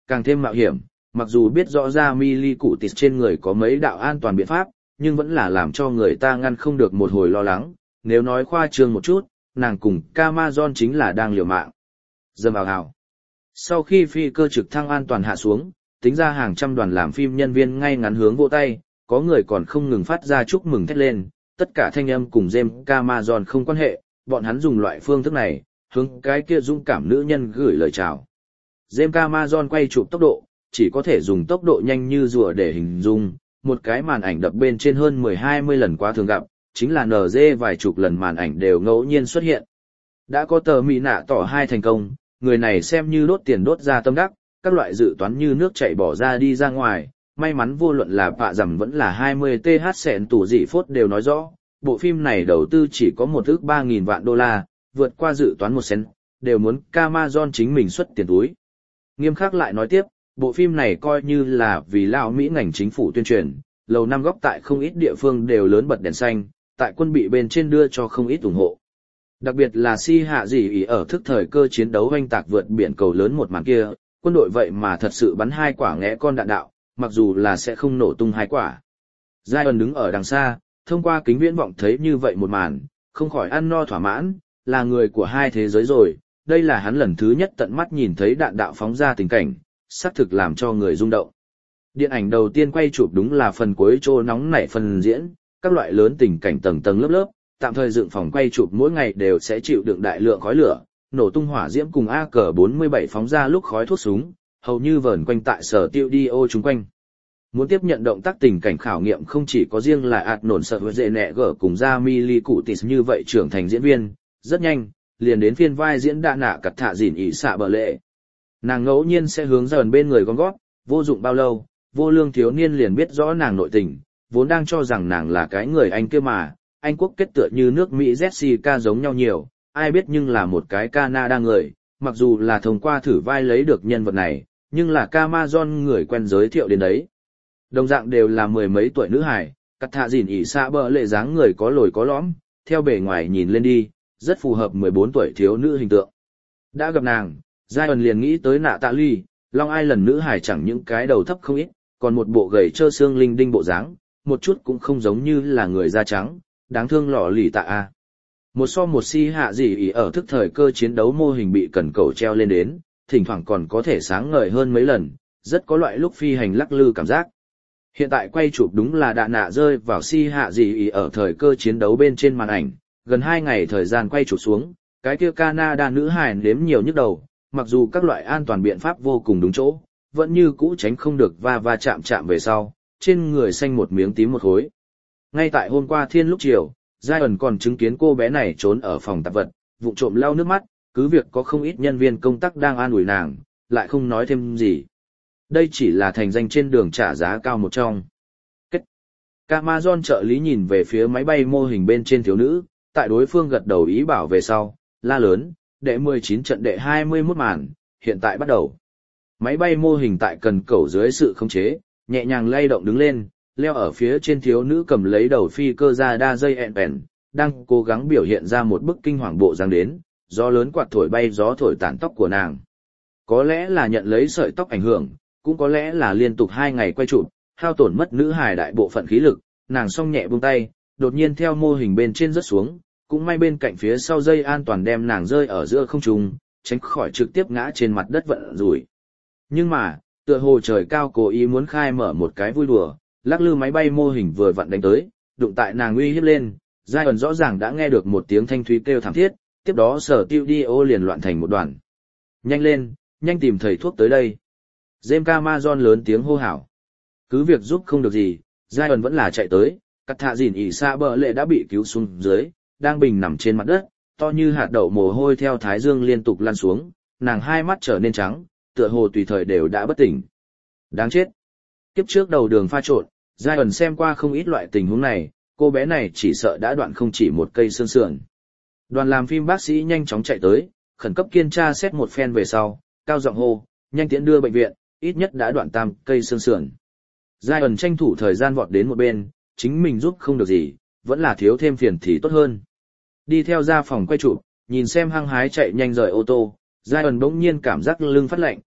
càng thêm mạo hiểm, mặc dù biết rõ ra Mili Cụ Tịt trên người có mấy đạo an toàn biện pháp, nhưng vẫn là làm cho người ta ngăn không được một hồi lo lắng, nếu nói khoa trương một chút, nàng cùng Camazon chính là đang liều mạng. Dầm vào hào. Sau khi phi cơ trực thăng an toàn hạ xuống, tính ra hàng trăm đoàn làm phim nhân viên ngay ngắn hướng vỗ tay, có người còn không ngừng phát ra chúc mừng thét lên, tất cả thanh âm cùng James Camazon không quan hệ, bọn hắn dùng loại phương thức này, hướng cái kia dũng cảm nữ nhân gửi lời chào. James Camazon quay chụp tốc độ, chỉ có thể dùng tốc độ nhanh như rùa để hình dung, một cái màn ảnh đập bên trên hơn mười hai mươi lần quá thường gặp, chính là en giê vài chục lần màn ảnh đều ngẫu nhiên xuất hiện. Đã có tờ mỹ nạ tỏ hai thành công, người này xem như đốt tiền đốt ra tâm đắc, các loại dự toán như nước chảy bỏ ra đi ra ngoài, may mắn vô luận là bạ rằm vẫn là hai mươi th sẹn tủ dị phốt đều nói rõ, bộ phim này đầu tư chỉ có một ước ba nghìn vạn đô la, vượt qua dự toán một cent, đều muốn Camazon chính mình xuất tiền túi. Nghiêm khắc lại nói tiếp, bộ phim này coi như là vì lão Mỹ ngành chính phủ tuyên truyền, lầu năm góc tại không ít địa phương đều lớn bật đèn xanh, tại quân bị bên trên đưa cho không ít ủng hộ. Đặc biệt là si hạ gì ý ở thức thời cơ chiến đấu oanh tạc vượt biển cầu lớn một màn kia, quân đội vậy mà thật sự bắn hai quả nghẽ con đạn đạo, mặc dù là sẽ không nổ tung hai quả. Zion đứng ở đằng xa, thông qua kính viễn vọng thấy như vậy một màn, không khỏi ăn no thỏa mãn, là người của hai thế giới rồi, đây là hắn lần thứ nhất tận mắt nhìn thấy đạn đạo phóng ra tình cảnh, xác thực làm cho người rung động. Điện ảnh đầu tiên quay chụp đúng là phần cuối trô nóng nảy phần diễn, các loại lớn tình cảnh tầng tầng lớp lớp, tạm thời dựng phòng quay chụp mỗi ngày đều sẽ chịu đựng đại lượng khói lửa, nổ tung hỏa diễm cùng A K bốn mươi bảy phóng ra lúc khói thuốc súng, hầu như vờn quanh tại sở tiêu đi ô chung quanh. Muốn tiếp nhận động tác tình cảnh khảo nghiệm không chỉ có riêng là ạt nổn sợ với dễ nẹ gở cùng ra Mili Cụ Tịt như vậy trưởng thành diễn viên, rất nhanh, liền đến phiên vai diễn đạ nạ cặt thạ dỉn ỉ xạ bờ lệ. Nàng ngẫu nhiên sẽ hướng dần bên người con gót, vô dụng bao lâu, vô lương thiếu niên liền biết rõ nàng nội tình, vốn đang cho rằng nàng là cái người Anh kia mà, Anh quốc kết tựa như nước Mỹ Jessica giống nhau nhiều, ai biết nhưng là một cái Canada người, mặc dù là thông qua thử vai lấy được nhân vật này, nhưng là Camazon người quen giới thiệu đến đấy. Đồng dạng đều là mười mấy tuổi nữ hài, cắt thạ dỉn ỉ xạ bờ lệ dáng người có lồi có lõm, theo bề ngoài nhìn lên đi, rất phù hợp mười bốn tuổi thiếu nữ hình tượng. Đã gặp nàng, Zion liền nghĩ tới nạ tạ ly, Long Island nữ hài chẳng những cái đầu thấp không ít, còn một bộ gầy trơ xương linh đinh bộ dáng, một chút cũng không giống như là người da trắng, đáng thương lọ lì tạ a. Một so một si hạ gì ý ở thức thời cơ chiến đấu mô hình bị cần cầu treo lên đến, thỉnh thoảng còn có thể sáng ngời hơn mấy lần, rất có loại lúc phi hành lắc lư cảm giác. Hiện tại quay chụp đúng là đạn nạ rơi vào si hạ gì ý ở thời cơ chiến đấu bên trên màn ảnh, gần hai ngày thời gian quay chụp xuống, cái kia Canada nữ hài nếm nhiều nhức đầu, mặc dù các loại an toàn biện pháp vô cùng đúng chỗ, vẫn như cũ tránh không được va va chạm chạm về sau, trên người xanh một miếng tím một khối. Ngay tại hôm qua thiên lúc chiều, Zion còn chứng kiến cô bé này trốn ở phòng tạp vật, vụng trộm lau nước mắt, cứ việc có không ít nhân viên công tác đang an ủi nàng, lại không nói thêm gì. Đây chỉ là thành danh trên đường trả giá cao một trong. Kết. Camazon trợ lý nhìn về phía máy bay mô hình bên trên thiếu nữ, tại đối phương gật đầu ý bảo về sau, la lớn, đệ mười chín trận đệ hai mươi mốt màn, hiện tại bắt đầu. Máy bay mô hình tại cần cẩu dưới sự khống chế, nhẹ nhàng lay động đứng lên, leo ở phía trên thiếu nữ cầm lấy đầu phi cơ ra đa dây ẹn bèn, đang cố gắng biểu hiện ra một bức kinh hoàng bộ dáng đến, gió lớn quạt thổi bay gió thổi tản tóc của nàng. Có lẽ là nhận lấy sợi tóc ảnh hưởng, cũng có lẽ là liên tục hai ngày quay chụp, hao tổn mất nữ hài đại bộ phận khí lực, nàng song nhẹ buông tay, đột nhiên theo mô hình bên trên rớt xuống, cũng may bên cạnh phía sau dây an toàn đem nàng rơi ở giữa không trung, tránh khỏi trực tiếp ngã trên mặt đất vận rủi. Nhưng mà, tựa hồ trời cao cố ý muốn khai mở một cái vui đùa, lắc lư máy bay mô hình vừa vặn đánh tới, đụng tại nàng uy hiếp lên, Zion rõ ràng đã nghe được một tiếng thanh thúy kêu thảm thiết, tiếp đó sở tiêu đi ô liền loạn thành một đoàn. Nhanh lên, nhanh tìm thầy thuốc tới đây. James Camazon lớn tiếng hô hào. Cứ việc giúp không được gì, Zion vẫn là chạy tới, cắt thạ dỉn ỉ xa bờ lệ đã bị cứu xuống dưới, đang bình nằm trên mặt đất, to như hạt đậu mồ hôi theo thái dương liên tục lăn xuống, nàng hai mắt trở nên trắng, tựa hồ tùy thời đều đã bất tỉnh. Đáng chết. Kiếp trước đầu đường pha trộn, Zion xem qua không ít loại tình huống này, cô bé này chỉ sợ đã đoạn không chỉ một cây xương sườn. Đoàn làm phim bác sĩ nhanh chóng chạy tới, khẩn cấp kiểm tra xét một phen về sau, cao giọng hô, nhanh tiễn đưa bệnh viện, ít nhất đã đoạn tam cây xương sườn. Zion tranh thủ thời gian vọt đến một bên, chính mình giúp không được gì, vẫn là thiếu thêm phiền thì tốt hơn. Đi theo ra phòng quay chụp, nhìn xem hăng hái chạy nhanh rời ô tô, Zion bỗng nhiên cảm giác lưng phát lạnh,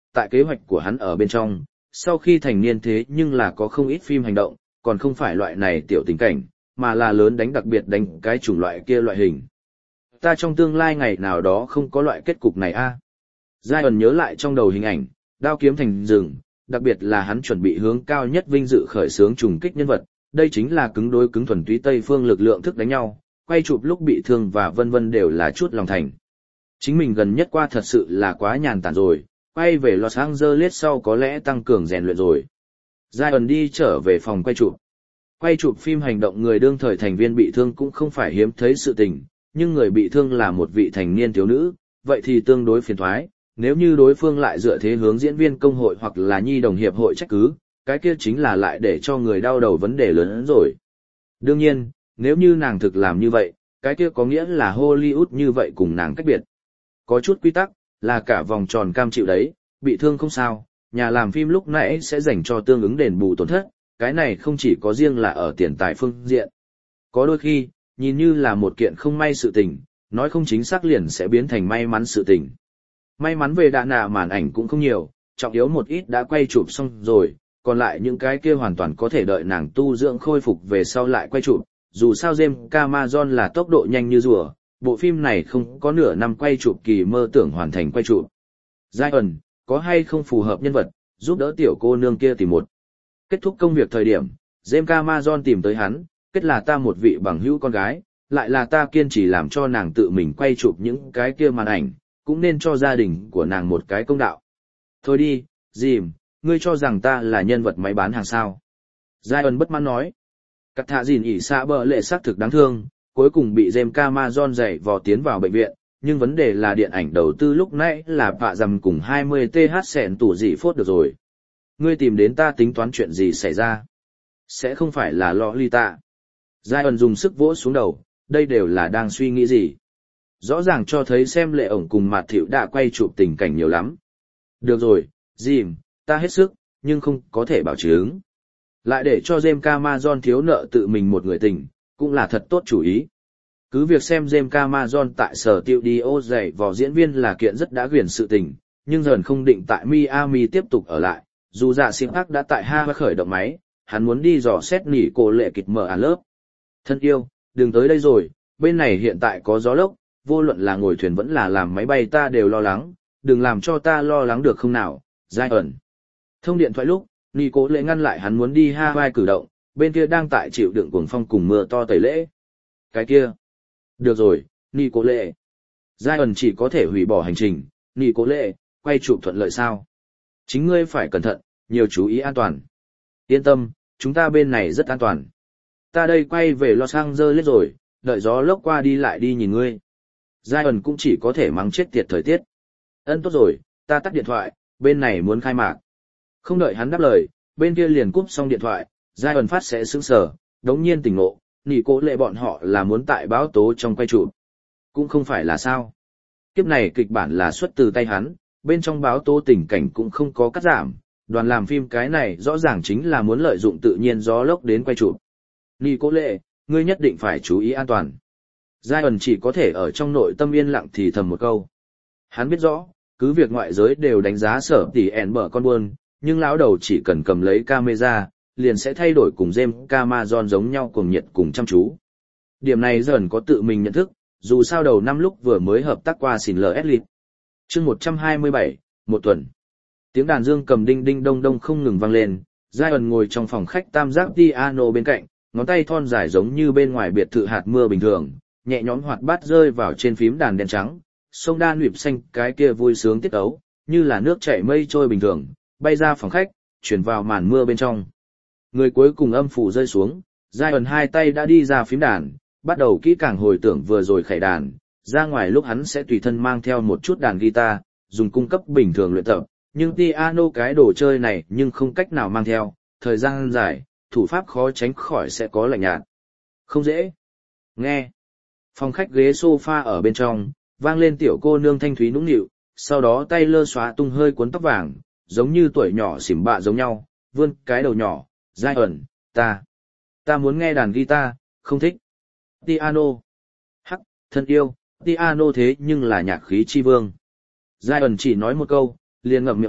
tại kế hoạch của hắn ở bên trong, sau khi thành niên thế nhưng là có không ít phim hành động, còn không phải loại này tiểu tình cảnh, mà là lớn đánh đặc biệt đánh cái chủng loại kia loại hình. Ta trong tương lai ngày nào đó không có loại kết cục này a. Zion nhớ lại trong đầu hình ảnh, đao kiếm thành rừng, đặc biệt là hắn chuẩn bị hướng cao nhất vinh dự khởi xướng trùng kích nhân vật, đây chính là cứng đối cứng thuần túy Tây phương lực lượng thức đánh nhau, quay chụp lúc bị thương và vân vân đều là chút lòng thành. Chính mình gần nhất qua thật sự là quá nhàn tản rồi, quay về Los Angeles sau có lẽ tăng cường rèn luyện rồi. Zion đi trở về phòng quay chụp. Quay chụp phim hành động người đương thời thành viên bị thương cũng không phải hiếm thấy sự tình, nhưng người bị thương là một vị thành niên thiếu nữ, vậy thì tương đối phiền toái. Nếu như đối phương lại dựa thế hướng diễn viên công hội hoặc là nhi đồng hiệp hội trách cứ, cái kia chính là lại để cho người đau đầu vấn đề lớn hơn rồi. Đương nhiên, nếu như nàng thực làm như vậy, cái kia có nghĩa là Hollywood như vậy cùng nàng cách biệt. Có chút quy tắc, là cả vòng tròn cam chịu đấy, bị thương không sao, nhà làm phim lúc nãy sẽ dành cho tương ứng đền bù tổn thất, cái này không chỉ có riêng là ở tiền tài phương diện. Có đôi khi, nhìn như là một kiện không may sự tình, nói không chính xác liền sẽ biến thành may mắn sự tình. May mắn về đạ nạ màn ảnh cũng không nhiều, trọng yếu một ít đã quay chụp xong rồi, còn lại những cái kia hoàn toàn có thể đợi nàng tu dưỡng khôi phục về sau lại quay chụp. Dù sao James Cameron là tốc độ nhanh như rùa, bộ phim này không có nửa năm quay chụp kỳ mơ tưởng hoàn thành quay chụp. Zion, có hay không phù hợp nhân vật, giúp đỡ tiểu cô nương kia tìm một. Kết thúc công việc thời điểm, James Cameron tìm tới hắn, kết là ta một vị bằng hữu con gái, lại là ta kiên trì làm cho nàng tự mình quay chụp những cái kia màn ảnh, cũng nên cho gia đình của nàng một cái công đạo. Thôi đi, Jim, ngươi cho rằng ta là nhân vật máy bán hàng sao. Zion bất mãn nói. Cắt thạ dìn ỉ xạ bờ lệ xác thực đáng thương, cuối cùng bị James Cameron dạy vò tiến vào bệnh viện, nhưng vấn đề là điện ảnh đầu tư lúc nãy là bạ dầm cùng hai mươi th sẹn tủ dị phốt được rồi. Ngươi tìm đến ta tính toán chuyện gì xảy ra? Sẽ không phải là Lolita. Zion dùng sức vỗ xuống đầu, đây đều là đang suy nghĩ gì? Rõ ràng cho thấy xem lệ ổng cùng Mạt Thiệu đã quay chụp tình cảnh nhiều lắm. Được rồi, Jim, ta hết sức, nhưng không có thể bảo chứng. Lại để cho James Cameron thiếu nợ tự mình một người tình, cũng là thật tốt chủ ý. Cứ việc xem James Cameron tại sở tiêu đi ô dạy vò diễn viên là kiện rất đã quyền sự tình, nhưng dần không định tại Miami tiếp tục ở lại, dù dạ siêng ác đã tại Ha khởi động máy, hắn muốn đi dò xét nỉ cổ lệ kịch mở án lớp. Thân yêu, đừng tới đây rồi, bên này hiện tại có gió lốc, vô luận là ngồi thuyền vẫn là làm máy bay ta đều lo lắng, đừng làm cho ta lo lắng được không nào, Zion. Thông điện thoại lúc, nỉ cổ lệ ngăn lại hắn muốn đi Hawaii cử động, bên kia đang tại chịu đựng cuồng phong cùng mưa to tẩy lễ. Cái kia. Được rồi, nỉ cổ lệ. Zion chỉ có thể hủy bỏ hành trình, nỉ cổ lệ, quay chụp thuận lợi sao? Chính ngươi phải cẩn thận, nhiều chú ý an toàn. Yên tâm, chúng ta bên này rất an toàn. Ta đây quay về Los Angeles rồi, đợi gió lốc qua đi lại đi nhìn ngươi. Zion cũng chỉ có thể mắng chết tiệt thời tiết. Ân tốt rồi, ta tắt điện thoại, bên này muốn khai mạc. Không đợi hắn đáp lời, bên kia liền cúp xong điện thoại, Zion phát sẽ sững sờ, đống nhiên tỉnh ngộ, nỉ cố lệ bọn họ là muốn tại báo tố trong quay chụp. Cũng không phải là sao. Kiếp này kịch bản là xuất từ tay hắn, bên trong báo tố tình cảnh cũng không có cắt giảm, đoàn làm phim cái này rõ ràng chính là muốn lợi dụng tự nhiên gió lốc đến quay chụp. Nỉ cố lệ, ngươi nhất định phải chú ý an toàn. Zion chỉ có thể ở trong nội tâm yên lặng thì thầm một câu. Hắn biết rõ, cứ việc ngoại giới đều đánh giá sở tỷ ẻn bở con buôn, nhưng lão đầu chỉ cần cầm lấy camera, liền sẽ thay đổi cùng James Cameron giống nhau cùng nhiệt cùng chăm chú. Điểm này dần có tự mình nhận thức, dù sao đầu năm lúc vừa mới hợp tác qua xỉn lờ ét lít. Chương một trăm hai mươi bảy, một tuần. Tiếng đàn dương cầm đinh đinh đông đông không ngừng vang lên, Zion ngồi trong phòng khách tam giác piano bên cạnh, ngón tay thon dài giống như bên ngoài biệt thự hạt mưa bình thường, nhẹ nhõm hoạt bát rơi vào trên phím đàn đen trắng, sông đan nhịp xanh cái kia vui sướng tiết ấu, như là nước chảy mây trôi bình thường, bay ra phòng khách, chuyển vào màn mưa bên trong. Người cuối cùng âm phủ rơi xuống, Zion hai tay đã đi ra phím đàn, bắt đầu kỹ càng hồi tưởng vừa rồi khải đàn, ra ngoài lúc hắn sẽ tùy thân mang theo một chút đàn guitar, dùng cung cấp bình thường luyện tập, nhưng piano cái đồ chơi này nhưng không cách nào mang theo, thời gian dài, thủ pháp khó tránh khỏi sẽ có lạnh nhạt. Không dễ. Nghe. Phòng khách ghế sofa ở bên trong, vang lên tiểu cô nương thanh thúy nũng nịu, sau đó tay lơ xóa tung hơi cuốn tóc vàng, giống như tuổi nhỏ xỉm bạ giống nhau, vươn cái đầu nhỏ, Zion, ta, ta muốn nghe đàn guitar, không thích. Piano. Hắc, thân yêu, piano thế nhưng là nhạc khí chi vương. Zion chỉ nói một câu, liền ngậm miệng lại,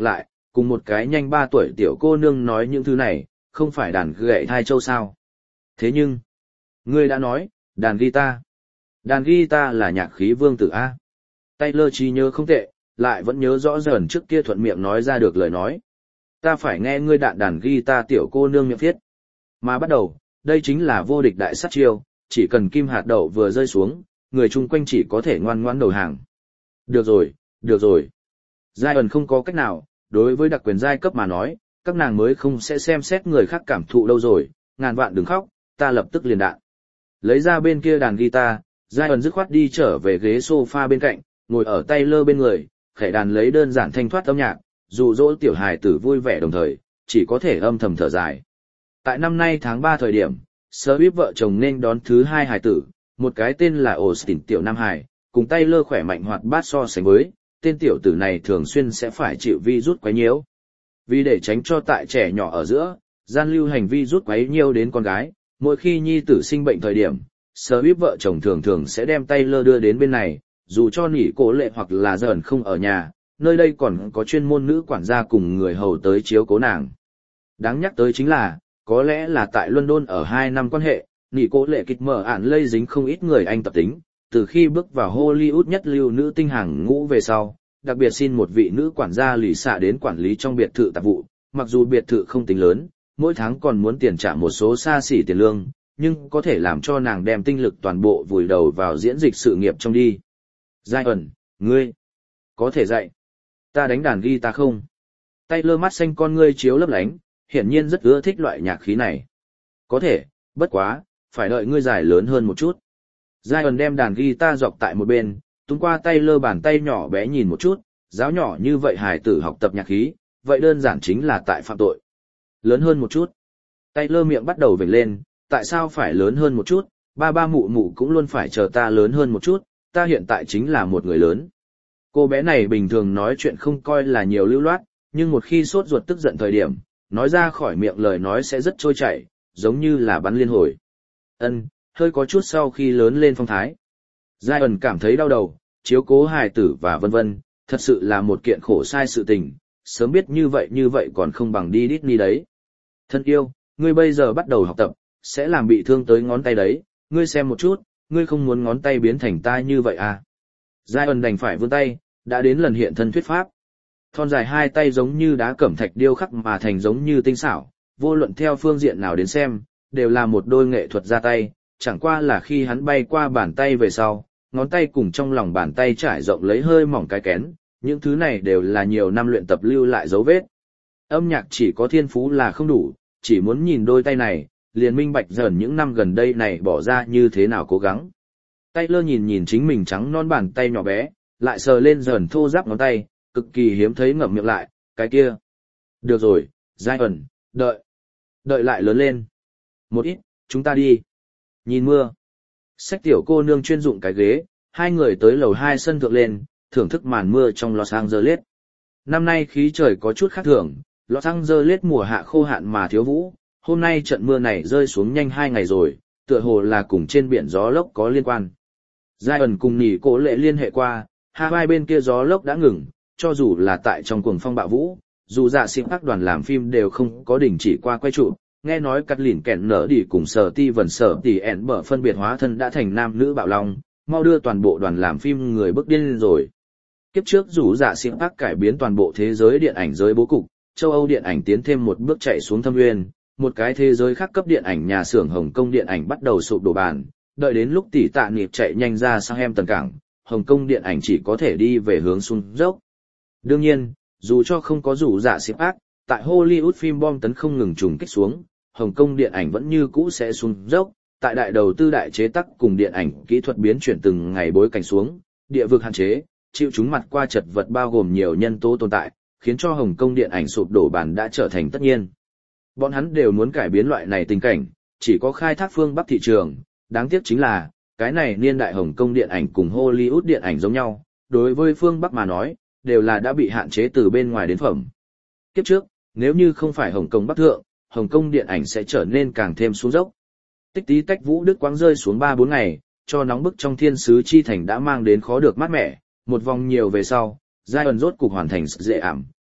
cùng một cái nhanh ba tuổi tiểu cô nương nói những thứ này, không phải đàn gậy thai châu sao. Thế nhưng, ngươi đã nói, đàn guitar. Đàn guitar là nhạc khí vương tử A. Taylor trí nhớ không tệ, lại vẫn nhớ rõ dần trước kia thuận miệng nói ra được lời nói. Ta phải nghe ngươi đạn đàn guitar tiểu cô nương miệng viết. Mà bắt đầu, đây chính là vô địch đại sát chiêu, chỉ cần kim hạt đậu vừa rơi xuống, người chung quanh chỉ có thể ngoan ngoãn đầu hàng. Được rồi, được rồi. Zion không có cách nào, đối với đặc quyền giai cấp mà nói, các nàng mới không sẽ xem xét người khác cảm thụ đâu rồi, ngàn vạn đừng khóc, ta lập tức liền đạn. Lấy ra bên kia đàn guitar, Zion dứt khoát đi trở về ghế sofa bên cạnh, ngồi ở Taylor bên người, khẽ đàn lấy đơn giản thanh thoát âm nhạc, dụ dỗ tiểu hài tử vui vẻ đồng thời, chỉ có thể âm thầm thở dài. Tại năm nay tháng ba thời điểm, Swift vợ chồng nên đón thứ hai hài tử, một cái tên là Austin tiểu nam hài, cùng Taylor khỏe mạnh hoạt bát so sánh với, tên tiểu tử này thường xuyên sẽ phải chịu virus quấy nhiễu. Vì để tránh cho tại trẻ nhỏ ở giữa, gian lưu hành virus quấy nhiễu đến con gái, mỗi khi nhi tử sinh bệnh thời điểm, Swift vợ chồng thường thường sẽ đem Taylor đưa đến bên này, dù cho nỉ cố lệ hoặc là dần không ở nhà, nơi đây còn có chuyên môn nữ quản gia cùng người hầu tới chiếu cố nàng. Đáng nhắc tới chính là, có lẽ là tại London ở hai năm quan hệ, nỉ cố lệ kịch mở ản lây dính không ít người Anh tập tính, từ khi bước vào Hollywood nhất lưu nữ tinh hàng ngũ về sau, đặc biệt xin một vị nữ quản gia lì xạ đến quản lý trong biệt thự tạp vụ, mặc dù biệt thự không tính lớn, mỗi tháng còn muốn tiền trả một số xa xỉ tiền lương, nhưng có thể làm cho nàng đem tinh lực toàn bộ vùi đầu vào diễn dịch sự nghiệp trong đi. Zion, ngươi, có thể dạy. Ta đánh đàn guitar không? Taylor mắt xanh con ngươi chiếu lấp lánh, hiển nhiên rất ưa thích loại nhạc khí này. Có thể, bất quá, phải đợi ngươi dài lớn hơn một chút. Zion đem đàn guitar dọc tại một bên, túm qua Taylor bàn tay nhỏ bé nhìn một chút, giáo nhỏ như vậy hài tử học tập nhạc khí, vậy đơn giản chính là tại phạm tội. Lớn hơn một chút. Taylor miệng bắt đầu vểnh lên, tại sao phải lớn hơn một chút, ba ba mụ mụ cũng luôn phải chờ ta lớn hơn một chút, ta hiện tại chính là một người lớn. Cô bé này bình thường nói chuyện không coi là nhiều lưu loát, nhưng một khi sốt ruột tức giận thời điểm, nói ra khỏi miệng lời nói sẽ rất trôi chảy, giống như là bắn liên hồi. Ân, hơi có chút sau khi lớn lên phong thái. Zion cảm thấy đau đầu, chiếu cố hài tử và vân vân, thật sự là một kiện khổ sai sự tình, sớm biết như vậy như vậy còn không bằng đi Disney đấy. Thân yêu, ngươi bây giờ bắt đầu học tập, sẽ làm bị thương tới ngón tay đấy, ngươi xem một chút, ngươi không muốn ngón tay biến thành ta như vậy à. Zion đành phải vươn tay, đã đến lần hiện thân thuyết pháp. Thon dài hai tay giống như đá cẩm thạch điêu khắc mà thành giống như tinh xảo, vô luận theo phương diện nào đến xem, đều là một đôi nghệ thuật ra tay, chẳng qua là khi hắn bay qua bàn tay về sau, ngón tay cùng trong lòng bàn tay trải rộng lấy hơi mỏng cái kén, những thứ này đều là nhiều năm luyện tập lưu lại dấu vết. Âm nhạc chỉ có thiên phú là không đủ, chỉ muốn nhìn đôi tay này, liền minh bạch dần những năm gần đây này bỏ ra như thế nào cố gắng. Taylor nhìn nhìn chính mình trắng non bàn tay nhỏ bé, lại sờ lên dần thô ráp ngón tay, cực kỳ hiếm thấy ngậm miệng lại, cái kia. Được rồi, Zion, đợi. Đợi lại lớn lên. Một ít, chúng ta đi. Nhìn mưa. Xách tiểu cô nương chuyên dụng cái ghế, hai người tới lầu hai sân thượng lên, thưởng thức màn mưa trong Los Angeles. Năm nay khí trời có chút khác thường, Los Angeles mùa hạ khô hạn mà thiếu vũ, hôm nay trận mưa này rơi xuống nhanh hai ngày rồi, tựa hồ là cùng trên biển gió lốc có liên quan. Zion cùng nỉ cố lệ liên hệ qua, Hawaii bên kia gió lốc đã ngừng, cho dù là tại trong cuồng phong bạo vũ, dù dạ xịn các đoàn làm phim đều không có đình chỉ qua quay trụ, nghe nói cắt lỉn kẹn nở đi cùng sở ti vần sở tỷ ẻn bở phân biệt hóa thân đã thành nam nữ bạo long, mau đưa toàn bộ đoàn làm phim người bước điên lên rồi. Kiếp trước dù dạ xịn các cải biến toàn bộ thế giới điện ảnh giới bố cục, châu Âu điện ảnh tiến thêm một bước chạy xuống thâm nguyên, một cái thế giới khác cấp điện ảnh nhà xưởng Hồng Kông điện ảnh bắt đầu sụp đổ bàn, đợi đến lúc tỷ tạ niệm chạy nhanh ra sang em tần cảng, Hồng Kông điện ảnh chỉ có thể đi về hướng xuống dốc. Đương nhiên, dù cho không có rủ dạ xịp ác, tại Hollywood phim bom tấn không ngừng trùng kích xuống, Hồng Kông điện ảnh vẫn như cũ sẽ xuống dốc, tại đại đầu tư đại chế tác cùng điện ảnh kỹ thuật biến chuyển từng ngày bối cảnh xuống, địa vực hạn chế, chịu chúng mặt qua chật vật bao gồm nhiều nhân tố tồn tại, khiến cho Hồng Kông điện ảnh sụp đổ bàn đã trở thành tất nhiên. Bọn hắn đều muốn cải biến loại này tình cảnh, chỉ có khai thác phương Bắc thị trường, đáng tiếc chính là, cái này niên đại Hồng Kông điện ảnh cùng Hollywood điện ảnh giống nhau, đối với phương Bắc mà nói, đều là đã bị hạn chế từ bên ngoài đến phẩm. Kiếp trước, nếu như không phải Hồng Kông Bắc thượng, Hồng Kông điện ảnh sẽ trở nên càng thêm xuống dốc. Tích tí tách vũ đức quáng rơi xuống ba bốn ngày, cho nóng bức trong thiên sứ chi thành đã mang đến khó được mát mẻ, một vòng nhiều về sau, giai ẩn rốt cục hoàn thành dễ ảm,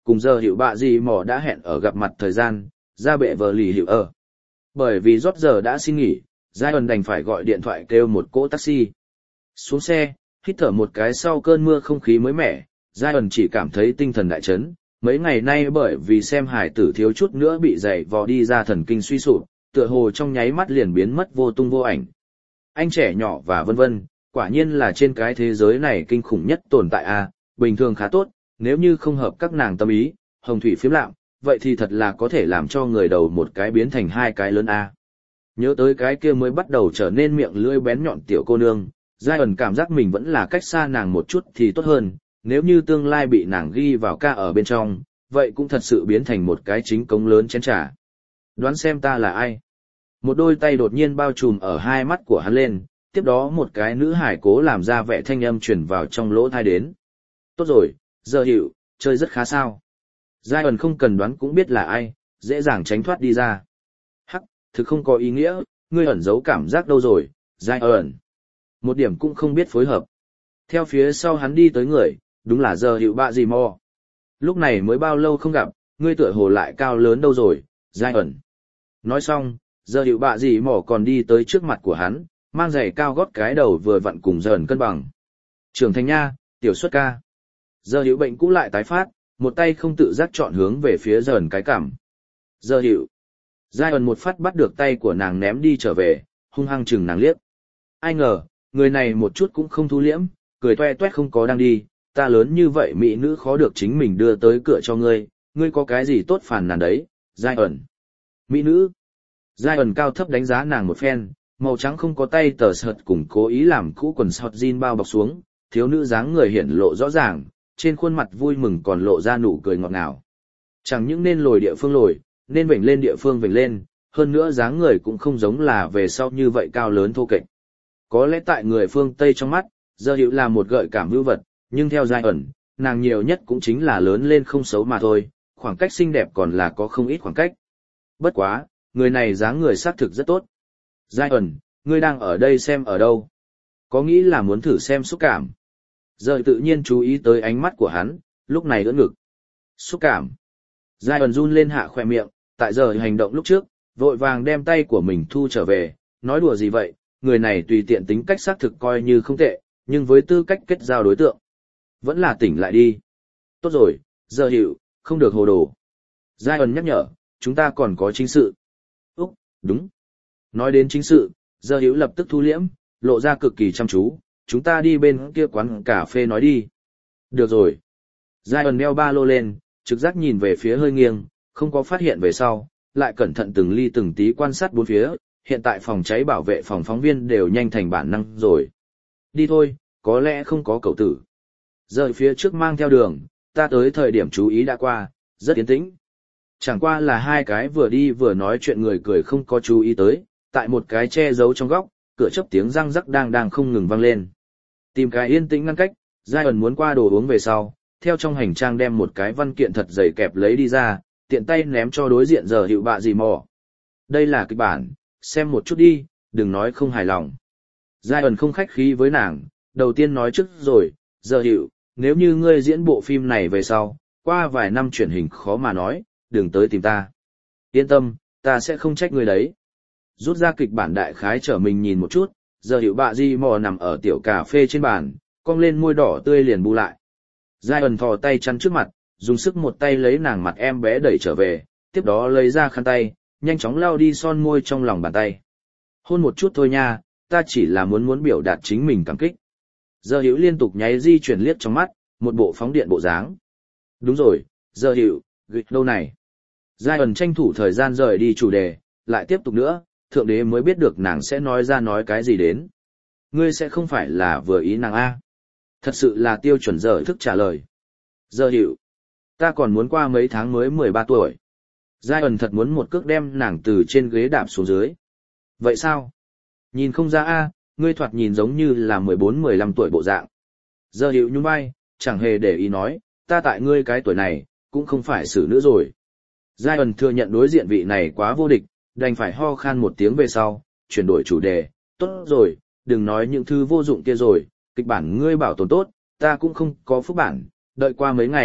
cùng giờ hiệu bạ gì mò đã hẹn ở gặp mặt thời gian, ra bệ vợ lì hiệu ở. Bởi vì rót giờ đã xin nghỉ, Giai ẩn đành phải gọi điện thoại kêu một cỗ taxi. Xuống xe, hít thở một cái sau cơn mưa không khí mới mẻ, Giai ẩn chỉ cảm thấy tinh thần đại chấn. Mấy ngày nay bởi vì xem hải tử thiếu chút nữa bị dậy vò đi ra thần kinh suy sụp, tựa hồ trong nháy mắt liền biến mất vô tung vô ảnh. Anh trẻ nhỏ và vân vân, quả nhiên là trên cái thế giới này kinh khủng nhất tồn tại a, bình thường khá tốt, nếu như không hợp các nàng tâm ý, hồng thủy phiếm lạm, vậy thì thật là có thể làm cho người đầu một cái biến thành hai cái lớn a. Nhớ tới cái kia mới bắt đầu trở nên miệng lưỡi bén nhọn tiểu cô nương, Giai ẩn cảm giác mình vẫn là cách xa nàng một chút thì tốt hơn, nếu như tương lai bị nàng ghi vào ca ở bên trong, vậy cũng thật sự biến thành một cái chính cống lớn chén trà. Đoán xem ta là ai? Một đôi tay đột nhiên bao trùm ở hai mắt của hắn lên, tiếp đó một cái nữ hải cố làm ra vẻ thanh âm truyền vào trong lỗ tai đến. Tốt rồi, giờ hiểu, chơi rất khá sao. Giai ẩn không cần đoán cũng biết là ai, dễ dàng tránh thoát đi ra. Hắc, thực không có ý nghĩa, ngươi ẩn giấu cảm giác đâu rồi, Giai ẩn. Một điểm cũng không biết phối hợp. Theo phía sau hắn đi tới người, đúng là giờ hiệu bạ gì mò. Lúc này mới bao lâu không gặp, ngươi tựa hồ lại cao lớn đâu rồi, Giai ẩn. Nói xong, giờ hiệu bạ gì mò còn đi tới trước mặt của hắn, mang giày cao gót cái đầu vừa vặn cùng dần cân bằng. Trưởng thành nha, tiểu xuất ca. Giờ hiệu bệnh cũ lại tái phát, một tay không tự giác chọn hướng về phía dần cái cằm. Giờ hiệu. Giai ẩn một phát bắt được tay của nàng ném đi trở về, hung hăng chừng nàng liếc. Ai ngờ, người này một chút cũng không thu liễm, cười toe toét không có đang đi, ta lớn như vậy mỹ nữ khó được chính mình đưa tới cửa cho ngươi, ngươi có cái gì tốt phản nàn đấy, Giai ẩn. Mỹ nữ. Giai ẩn cao thấp đánh giá nàng một phen, màu trắng không có tay tờ sợt cùng cố ý làm cũ quần sọt jean bao bọc xuống, thiếu nữ dáng người hiển lộ rõ ràng, trên khuôn mặt vui mừng còn lộ ra nụ cười ngọt ngào. Chẳng những nên lồi địa phương lồi, nên vểnh lên địa phương vểnh lên, hơn nữa dáng người cũng không giống là về sau như vậy cao lớn thô kệch. Có lẽ tại người phương Tây trong mắt, giờ hiệu là một gợi cảm vưu vật, nhưng theo Giai ẩn, nàng nhiều nhất cũng chính là lớn lên không xấu mà thôi, khoảng cách xinh đẹp còn là có không ít khoảng cách. Bất quá, người này dáng người xác thực rất tốt. Giai ẩn, ngươi đang ở đây xem ở đâu? Có nghĩ là muốn thử xem xúc cảm. Giờ tự nhiên chú ý tới ánh mắt của hắn, lúc này ưỡn ngực. Xúc cảm. Giai ẩn run lên hạ khỏe miệng, tại giờ hành động lúc trước, vội vàng đem tay của mình thu trở về, nói đùa gì vậy, người này tùy tiện tính cách xác thực coi như không tệ, nhưng với tư cách kết giao đối tượng, vẫn là tỉnh lại đi. Tốt rồi, giờ hiểu, không được hồ đồ. Giai ẩn nhắc nhở, chúng ta còn có chính sự. Úc, đúng. Nói đến chính sự, giờ hiểu lập tức thu liễm, lộ ra cực kỳ chăm chú, chúng ta đi bên kia quán cà phê nói đi. Được rồi. Giai ẩn đeo ba lô lên, trực giác nhìn về phía hơi nghiêng, không có phát hiện về sau, lại cẩn thận từng ly từng tí quan sát bốn phía, hiện tại phòng cháy bảo vệ phòng phóng viên đều nhanh thành bản năng rồi. Đi thôi, có lẽ không có cậu tử. Rời phía trước mang theo đường, ta tới thời điểm chú ý đã qua, rất yên tĩnh. Chẳng qua là hai cái vừa đi vừa nói chuyện người cười không có chú ý tới, tại một cái che giấu trong góc, cửa chớp tiếng răng rắc đang đang không ngừng vang lên. Tìm cái yên tĩnh ngăn cách, Giai ẩn muốn qua đồ uống về sau, theo trong hành trang đem một cái văn kiện thật dày kẹp lấy đi ra, tiện tay ném cho đối diện giờ hiệu bạ gì mò. Đây là kịch bản, xem một chút đi, đừng nói không hài lòng. Giai ẩn không khách khí với nàng, đầu tiên nói trước rồi, giờ hiệu, nếu như ngươi diễn bộ phim này về sau, qua vài năm truyền hình khó mà nói, đừng tới tìm ta. Yên tâm, ta sẽ không trách ngươi đấy. Rút ra kịch bản đại khái trở mình nhìn một chút, giờ hiệu bạ gì mò nằm ở tiểu cà phê trên bàn, cong lên môi đỏ tươi liền bu lại. Giai ẩn thò tay chắn trước mặt, dùng sức một tay lấy nàng mặt em bé đẩy trở về, tiếp đó lấy ra khăn tay, nhanh chóng lau đi son môi trong lòng bàn tay. Hôn một chút thôi nha, ta chỉ là muốn muốn biểu đạt chính mình cảm kích. Giờ hiểu liên tục nháy di chuyển liếc trong mắt, một bộ phóng điện bộ dáng. Đúng rồi, giờ hiểu, gịch đâu này. Giai ẩn tranh thủ thời gian rời đi chủ đề, lại tiếp tục nữa, thượng đế mới biết được nàng sẽ nói ra nói cái gì đến. Ngươi sẽ không phải là vừa ý nàng A. Thật sự là tiêu chuẩn giờ thức trả lời. Giờ hiểu, ta còn muốn qua mấy tháng mới mười ba tuổi. Giai ẩn thật muốn một cước đem nàng từ trên ghế đạp xuống dưới. Vậy sao? Nhìn không ra A, ngươi thoạt nhìn giống như là mười bốn mười lăm tuổi bộ dạng. Giờ hiểu nhún vai, chẳng hề để ý nói, ta tại ngươi cái tuổi này, cũng không phải xử nữ rồi. Giai ẩn thừa nhận đối diện vị này quá vô địch, đành phải ho khan một tiếng về sau, chuyển đổi chủ đề. Tốt rồi, đừng nói những thứ vô dụng kia rồi, kịch bản ngươi bảo tồn tốt, ta cũng không có phúc bản, đợi qua mấy ngày,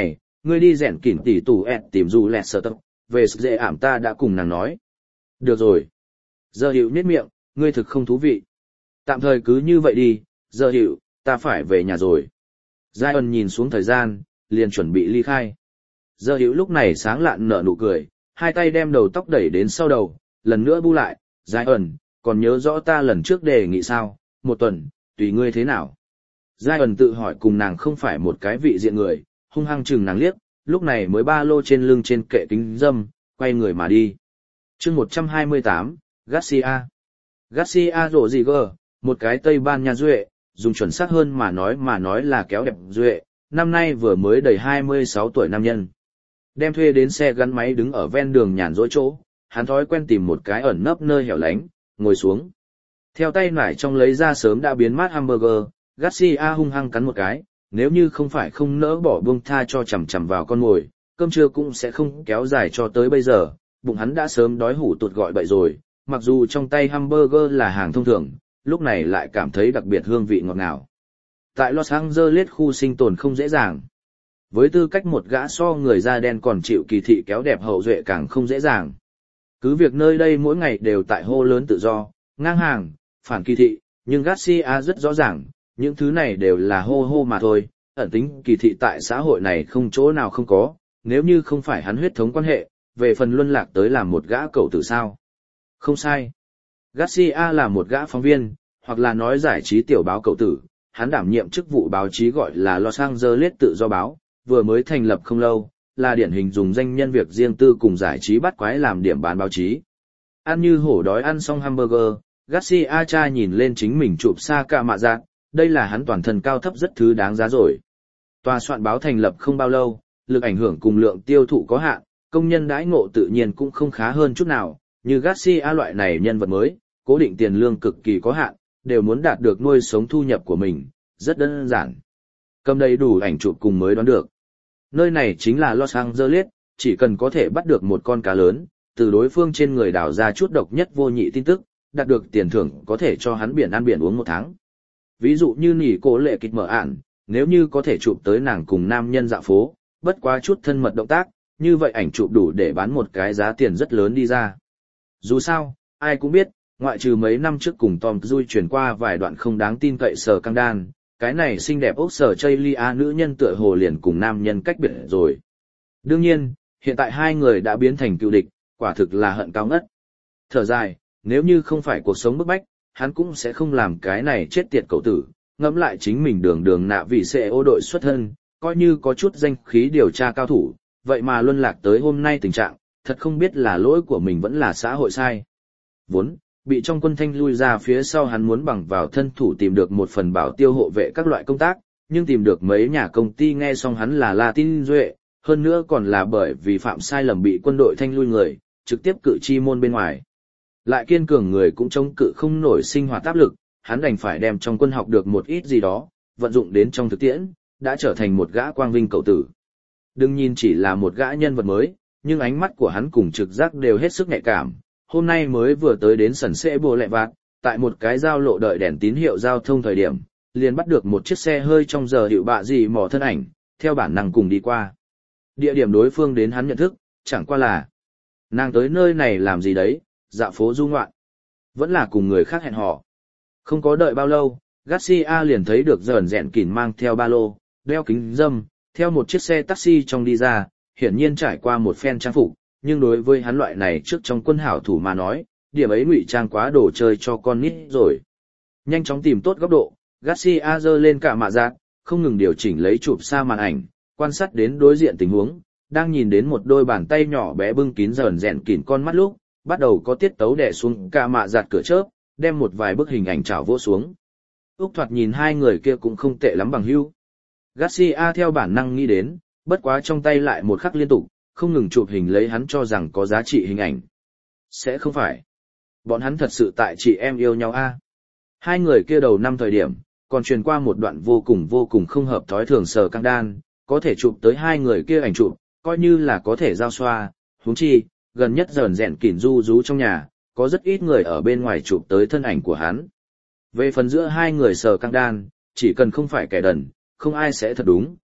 ngươi đi rèn kỉn tỉ tù ẹt tìm dù lẹt sở tập, về sự dễ ảm ta đã cùng nàng nói. Được rồi. Giờ hiệu nhếch miệng, ngươi thực không thú vị. Tạm thời cứ như vậy đi, giờ hiệu, ta phải về nhà rồi. Giai ẩn nhìn xuống thời gian, liền chuẩn bị ly khai. Giờ hiệu lúc này sáng lạn nở nụ cười, hai tay đem đầu tóc đẩy đến sau đầu, lần nữa bu lại, Giai ẩn, còn nhớ rõ ta lần trước đề nghị sao, một tuần, tùy ngươi thế nào. Giai ẩn tự hỏi cùng nàng không phải một cái vị diện người, hung hăng chừng nàng liếc, lúc này mới ba lô trên lưng trên kệ kính dâm, quay người mà đi. chương một trăm hai mươi tám, Garcia. Garcia rổ gì gờ, một cái Tây Ban Nha duệ, dùng chuẩn xác hơn mà nói mà nói là kéo đẹp duệ, năm nay vừa mới đầy hai mươi sáu tuổi nam nhân. Đem thuê đến xe gắn máy đứng ở ven đường nhàn rỗi chỗ, hắn thói quen tìm một cái ẩn nấp nơi hẻo lánh, ngồi xuống. Theo tay nải trong lấy ra sớm đã biến mát hamburger, Garcia hung hăng cắn một cái, nếu như không phải không nỡ bỏ buông tha cho chằm chằm vào con mồi, cơm trưa cũng sẽ không kéo dài cho tới bây giờ, bụng hắn đã sớm đói hủ tụt gọi bậy rồi, mặc dù trong tay hamburger là hàng thông thường, lúc này lại cảm thấy đặc biệt hương vị ngọt ngào. Tại Los Angeles khu sinh tồn không dễ dàng. Với tư cách một gã so người da đen còn chịu kỳ thị kéo đẹp hậu duệ càng không dễ dàng. Cứ việc nơi đây mỗi ngày đều tại hô lớn tự do, ngang hàng, phản kỳ thị, nhưng Garcia rất rõ ràng, những thứ này đều là hô hô mà thôi, ẩn tính kỳ thị tại xã hội này không chỗ nào không có, nếu như không phải hắn huyết thống quan hệ, về phần luân lạc tới làm một gã cậu tử sao. Không sai. Garcia là một gã phóng viên, hoặc là nói giải trí tiểu báo cậu tử, hắn đảm nhiệm chức vụ báo chí gọi là Los Angeles Tự Do Báo, vừa mới thành lập không lâu, là điển hình dùng danh nhân việc riêng tư cùng giải trí bắt quái làm điểm bán báo chí. Ăn như hổ đói ăn xong hamburger, Garcia cha nhìn lên chính mình chụp xa cả mạ dạng, đây là hắn toàn thân cao thấp rất thứ đáng giá rồi. Tòa soạn báo thành lập không bao lâu, lực ảnh hưởng cùng lượng tiêu thụ có hạn, công nhân đãi ngộ tự nhiên cũng không khá hơn chút nào, như Garcia loại này nhân vật mới, cố định tiền lương cực kỳ có hạn, đều muốn đạt được nuôi sống thu nhập của mình, rất đơn giản. Cầm đầy đủ ảnh chụp cùng mới đoán được. Nơi này chính là Los Angeles, chỉ cần có thể bắt được một con cá lớn, từ đối phương trên người đào ra chút độc nhất vô nhị tin tức, đạt được tiền thưởng có thể cho hắn biển ăn biển uống một tháng. Ví dụ như nỉ cổ lệ kịch mở ản, nếu như có thể chụp tới nàng cùng nam nhân dạo phố, bất quá chút thân mật động tác, như vậy ảnh chụp đủ để bán một cái giá tiền rất lớn đi ra. Dù sao, ai cũng biết, ngoại trừ mấy năm trước cùng Tom Cruise truyền qua vài đoạn không đáng tin cậy sờ căng đan, cái này xinh đẹp ốc sở Chaylia nữ nhân tựa hồ liền cùng nam nhân cách biệt rồi. Đương nhiên, hiện tại hai người đã biến thành cựu địch, quả thực là hận cao ngất. Thở dài, nếu như không phải cuộc sống bức bách, hắn cũng sẽ không làm cái này chết tiệt cậu tử, ngẫm lại chính mình đường đường nạ vì xe ô đội xuất thân, coi như có chút danh khí điều tra cao thủ, vậy mà luân lạc tới hôm nay tình trạng, thật không biết là lỗi của mình vẫn là xã hội sai. Vốn, bị trong quân thanh lui ra phía sau hắn muốn bằng vào thân thủ tìm được một phần bảo tiêu hộ vệ các loại công tác, nhưng tìm được mấy nhà công ty nghe xong hắn là Latin duệ, hơn nữa còn là bởi vì phạm sai lầm bị quân đội thanh lui người, trực tiếp cự chi môn bên ngoài. Lại kiên cường người cũng chống cự không nổi sinh hoạt áp lực, hắn đành phải đem trong quân học được một ít gì đó, vận dụng đến trong thực tiễn, đã trở thành một gã quang vinh cậu tử. Đừng nhìn chỉ là một gã nhân vật mới, nhưng ánh mắt của hắn cùng trực giác đều hết sức nhạy cảm. Hôm nay mới vừa tới đến sân xe bồ lẹ vạt, tại một cái giao lộ đợi đèn tín hiệu giao thông thời điểm, liền bắt được một chiếc xe hơi trong giờ hiệu bạ gì mò thân ảnh, theo bản năng cùng đi qua. Địa điểm đối phương đến hắn nhận thức, chẳng qua là nàng tới nơi này làm gì đấy, dạo phố du ngoạn, vẫn là cùng người khác hẹn hò. Không có đợi bao lâu, Garcia liền thấy được dởn dẹn kỉn mang theo ba lô, đeo kính dâm, theo một chiếc xe taxi trong đi ra, hiển nhiên trải qua một phen trang phục, nhưng đối với hắn loại này trước trong quân hảo thủ mà nói, điểm ấy ngụy trang quá đồ chơi cho con nít rồi. Nhanh chóng tìm tốt góc độ, Garcia giơ lên cả mạ giác, không ngừng điều chỉnh lấy chụp xa màn ảnh, quan sát đến đối diện tình huống, đang nhìn đến một đôi bàn tay nhỏ bé bưng kín dởn dẹn kỉn con mắt lúc, bắt đầu có tiết tấu đè xuống cả mạ giặt cửa chớp, đem một vài bức hình ảnh trào vỗ xuống. Úc thoạt nhìn hai người kia cũng không tệ lắm bằng hữu. Garcia theo bản năng nghĩ đến, bất quá trong tay lại một khắc liên tục, không ngừng chụp hình lấy hắn cho rằng có giá trị hình ảnh. Sẽ không phải. Bọn hắn thật sự tại chị em yêu nhau a. Hai người kia đầu năm thời điểm, còn truyền qua một đoạn vô cùng vô cùng không hợp thói thường sờ căng đan, có thể chụp tới hai người kia ảnh chụp, coi như là có thể giao xoa, huống chi, gần nhất dần dẹn kỉn du rú trong nhà, có rất ít người ở bên ngoài chụp tới thân ảnh của hắn. Về phần giữa hai người sờ căng đan, chỉ cần không phải kẻ đần, không ai sẽ thật đúng,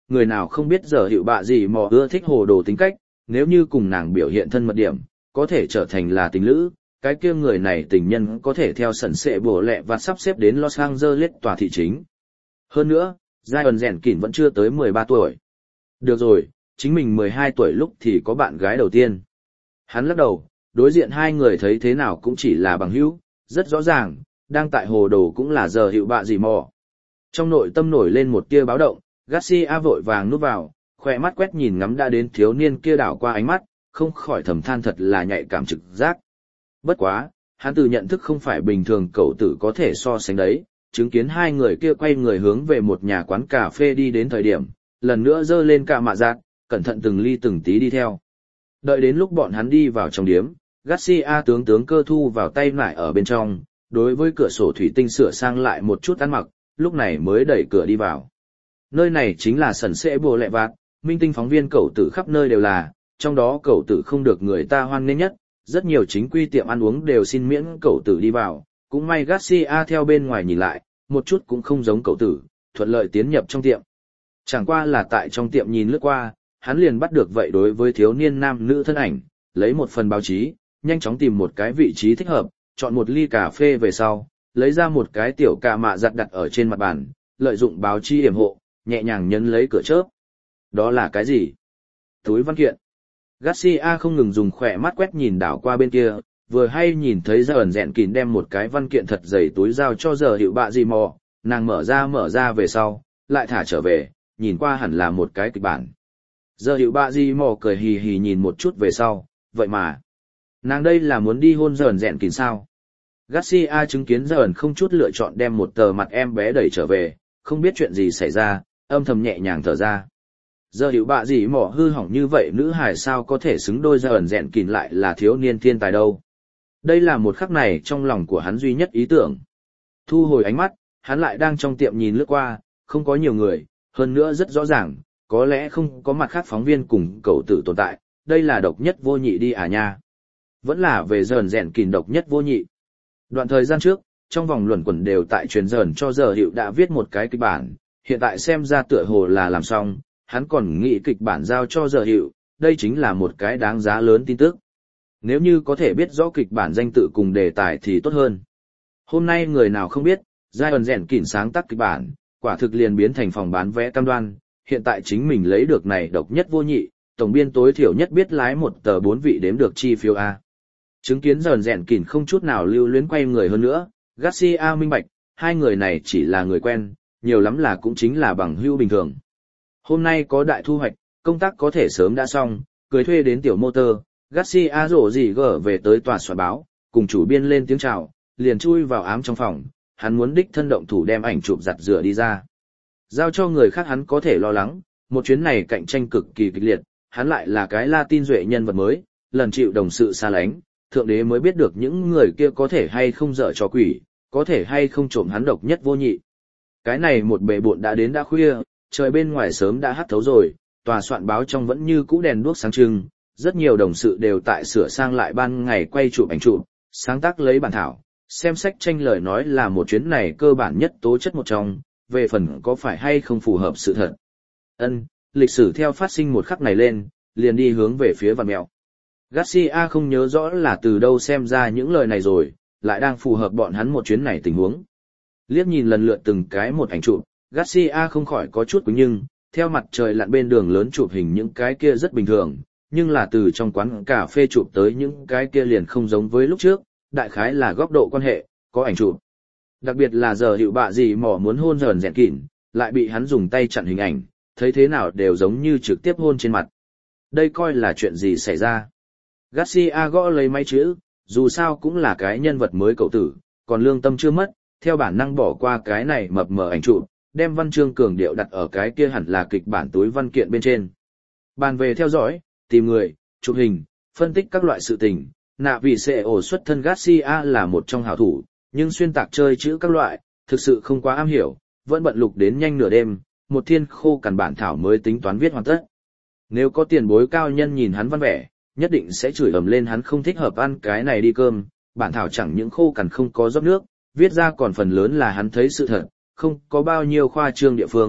người nào không biết giờ hiệu bạ gì mò ưa thích hồ đồ tính cách, nếu như cùng nàng biểu hiện thân mật điểm, có thể trở thành là tình lữ, cái kia người này tình nhân có thể theo sẩn sệ bổ lẹ và sắp xếp đến Los Angeles tòa thị chính. Hơn nữa, Zion rèn kỉn vẫn chưa tới mười ba tuổi. Được rồi, chính mình mười hai tuổi lúc thì có bạn gái đầu tiên. Hắn lắc đầu, đối diện hai người thấy thế nào cũng chỉ là bằng hữu, rất rõ ràng, đang tại hồ đồ cũng là giờ hiệu bạ gì mò. Trong nội tâm nổi lên một tia báo động, Garcia vội vàng núp vào, khỏe mắt quét nhìn ngắm đã đến thiếu niên kia đảo qua ánh mắt, không khỏi thầm than thật là nhạy cảm trực giác. Bất quá, hắn từ nhận thức không phải bình thường cậu tử có thể so sánh đấy, chứng kiến hai người kia quay người hướng về một nhà quán cà phê đi đến thời điểm, lần nữa dơ lên cả mạ giạt, cẩn thận từng ly từng tí đi theo. Đợi đến lúc bọn hắn đi vào trong điếm, Garcia tướng tướng cơ thu vào tay lại ở bên trong, đối với cửa sổ thủy tinh sửa sang lại một chút ăn mặc, lúc này mới đẩy cửa đi vào. Nơi này chính là sẩn sệ bồ lẹ vạt, minh tinh phóng viên cậu tử khắp nơi đều là, trong đó cậu tử không được người ta hoan nghênh nhất, rất nhiều chính quy tiệm ăn uống đều xin miễn cậu tử đi vào, cũng may Garcia theo bên ngoài nhìn lại, một chút cũng không giống cậu tử, thuận lợi tiến nhập trong tiệm. Chẳng qua là tại trong tiệm nhìn lướt qua, hắn liền bắt được vậy đối với thiếu niên nam nữ thân ảnh, lấy một phần báo chí, nhanh chóng tìm một cái vị trí thích hợp, chọn một ly cà phê về sau, lấy ra một cái tiểu cà mạ giặt đặt ở trên mặt bàn, lợi dụng báo chí yểm hộ, nhẹ nhàng nhấn lấy cửa chớp. Đó là cái gì? Túi văn kiện. Garcia không ngừng dùng khỏe mắt quét nhìn đảo qua bên kia, vừa hay nhìn thấy giờ ẩn dẹn kín đem một cái văn kiện thật dày túi giao cho giờ hiệu bạ gì mò, nàng mở ra mở ra về sau, lại thả trở về, nhìn qua hẳn là một cái kịch bản. Giờ hiệu bạ gì mò cười hì hì nhìn một chút về sau, vậy mà, nàng đây là muốn đi hôn giờ ẩn dẹn kín sao? Garcia chứng kiến giờ ẩn không chút lựa chọn đem một tờ mặt em bé đẩy trở về, không biết chuyện gì xảy ra, âm thầm nhẹ nhàng thở ra. Giờ hiệu bạ gì mỏ hư hỏng như vậy nữ hài sao có thể xứng đôi giờ ẩn dẹn kín lại là thiếu niên thiên tài đâu. Đây là một khắc này trong lòng của hắn duy nhất ý tưởng. Thu hồi ánh mắt, hắn lại đang trong tiệm nhìn lướt qua, không có nhiều người, hơn nữa rất rõ ràng, có lẽ không có mặt khác phóng viên cùng cậu tử tồn tại, đây là độc nhất vô nhị đi à nha. Vẫn là về giờ ẩn dẹn kín độc nhất vô nhị. Đoạn thời gian trước, trong vòng luẩn quẩn đều tại truyền dởn cho giờ hiệu đã viết một cái kịch bản, hiện tại xem ra tựa hồ là làm xong, hắn còn nghĩ kịch bản giao cho giờ hiệu, đây chính là một cái đáng giá lớn tin tức. Nếu như có thể biết rõ kịch bản danh tự cùng đề tài thì tốt hơn. Hôm nay người nào không biết, Zion rèn kỉn sáng tác kịch bản, quả thực liền biến thành phòng bán vé cam đoan, hiện tại chính mình lấy được này độc nhất vô nhị, tổng biên tối thiểu nhất biết lái một tờ bốn vị đếm được chi phiếu A. Chứng kiến Zion rèn kỉn không chút nào lưu luyến quay người hơn nữa, Garcia minh bạch, hai người này chỉ là người quen, nhiều lắm là cũng chính là bằng hữu bình thường. Hôm nay có đại thu hoạch, công tác có thể sớm đã xong, cưới thuê đến tiểu motor, Garcia rổ gì gở về tới tòa soạn báo, cùng chủ biên lên tiếng chào, liền chui vào ám trong phòng, hắn muốn đích thân động thủ đem ảnh chụp giặt rửa đi ra. Giao cho người khác hắn có thể lo lắng, một chuyến này cạnh tranh cực kỳ kịch liệt, hắn lại là cái Latin duệ nhân vật mới, lần chịu đồng sự xa lánh, thượng đế mới biết được những người kia có thể hay không dở trò quỷ, có thể hay không trộm hắn độc nhất vô nhị. Cái này một bề bộn đã đến đã khuya, trời bên ngoài sớm đã hắt thấu rồi, tòa soạn báo trong vẫn như cũ đèn đuốc sáng trưng, rất nhiều đồng sự đều tại sửa sang lại ban ngày quay chụp ảnh chụp, sáng tác lấy bản thảo, xem sách tranh lời nói là một chuyến này cơ bản nhất tố chất một trong, về phần có phải hay không phù hợp sự thật. Ân, lịch sử theo phát sinh một khắc này lên, liền đi hướng về phía vạn mẹo. Garcia không nhớ rõ là từ đâu xem ra những lời này rồi, lại đang phù hợp bọn hắn một chuyến này tình huống. Liếc nhìn lần lượt từng cái một ảnh chụp, Garcia không khỏi có chút quýnh nhưng, theo mặt trời lặn bên đường lớn chụp hình những cái kia rất bình thường, nhưng là từ trong quán cà phê chụp tới những cái kia liền không giống với lúc trước, đại khái là góc độ quan hệ, có ảnh chụp. Đặc biệt là giờ hiệu bạ gì mỏ muốn hôn dần dẹn kỉn, lại bị hắn dùng tay chặn hình ảnh, thấy thế nào đều giống như trực tiếp hôn trên mặt. Đây coi là chuyện gì xảy ra. Garcia gõ lấy máy chữ, dù sao cũng là cái nhân vật mới cậu tử, còn lương tâm chưa mất, theo bản năng bỏ qua cái này mập mờ ảnh chụp, đem văn chương cường điệu đặt ở cái kia hẳn là kịch bản túi văn kiện bên trên. Bàn về theo dõi, tìm người, chụp hình, phân tích các loại sự tình, nạ vì sẽ ổ xuất thân Garcia là một trong hảo thủ, nhưng xuyên tạc chơi chữ các loại, thực sự không quá am hiểu, vẫn bận lục đến nhanh nửa đêm, một thiên khô cằn bản thảo mới tính toán viết hoàn tất. Nếu có tiền bối cao nhân nhìn hắn văn vẻ, nhất định sẽ chửi ầm lên hắn không thích hợp ăn cái này đi cơm, bản thảo chẳng những khô cằn không có rót nước, viết ra còn phần lớn là hắn thấy sự thật, không có bao nhiêu khoa trương địa phương,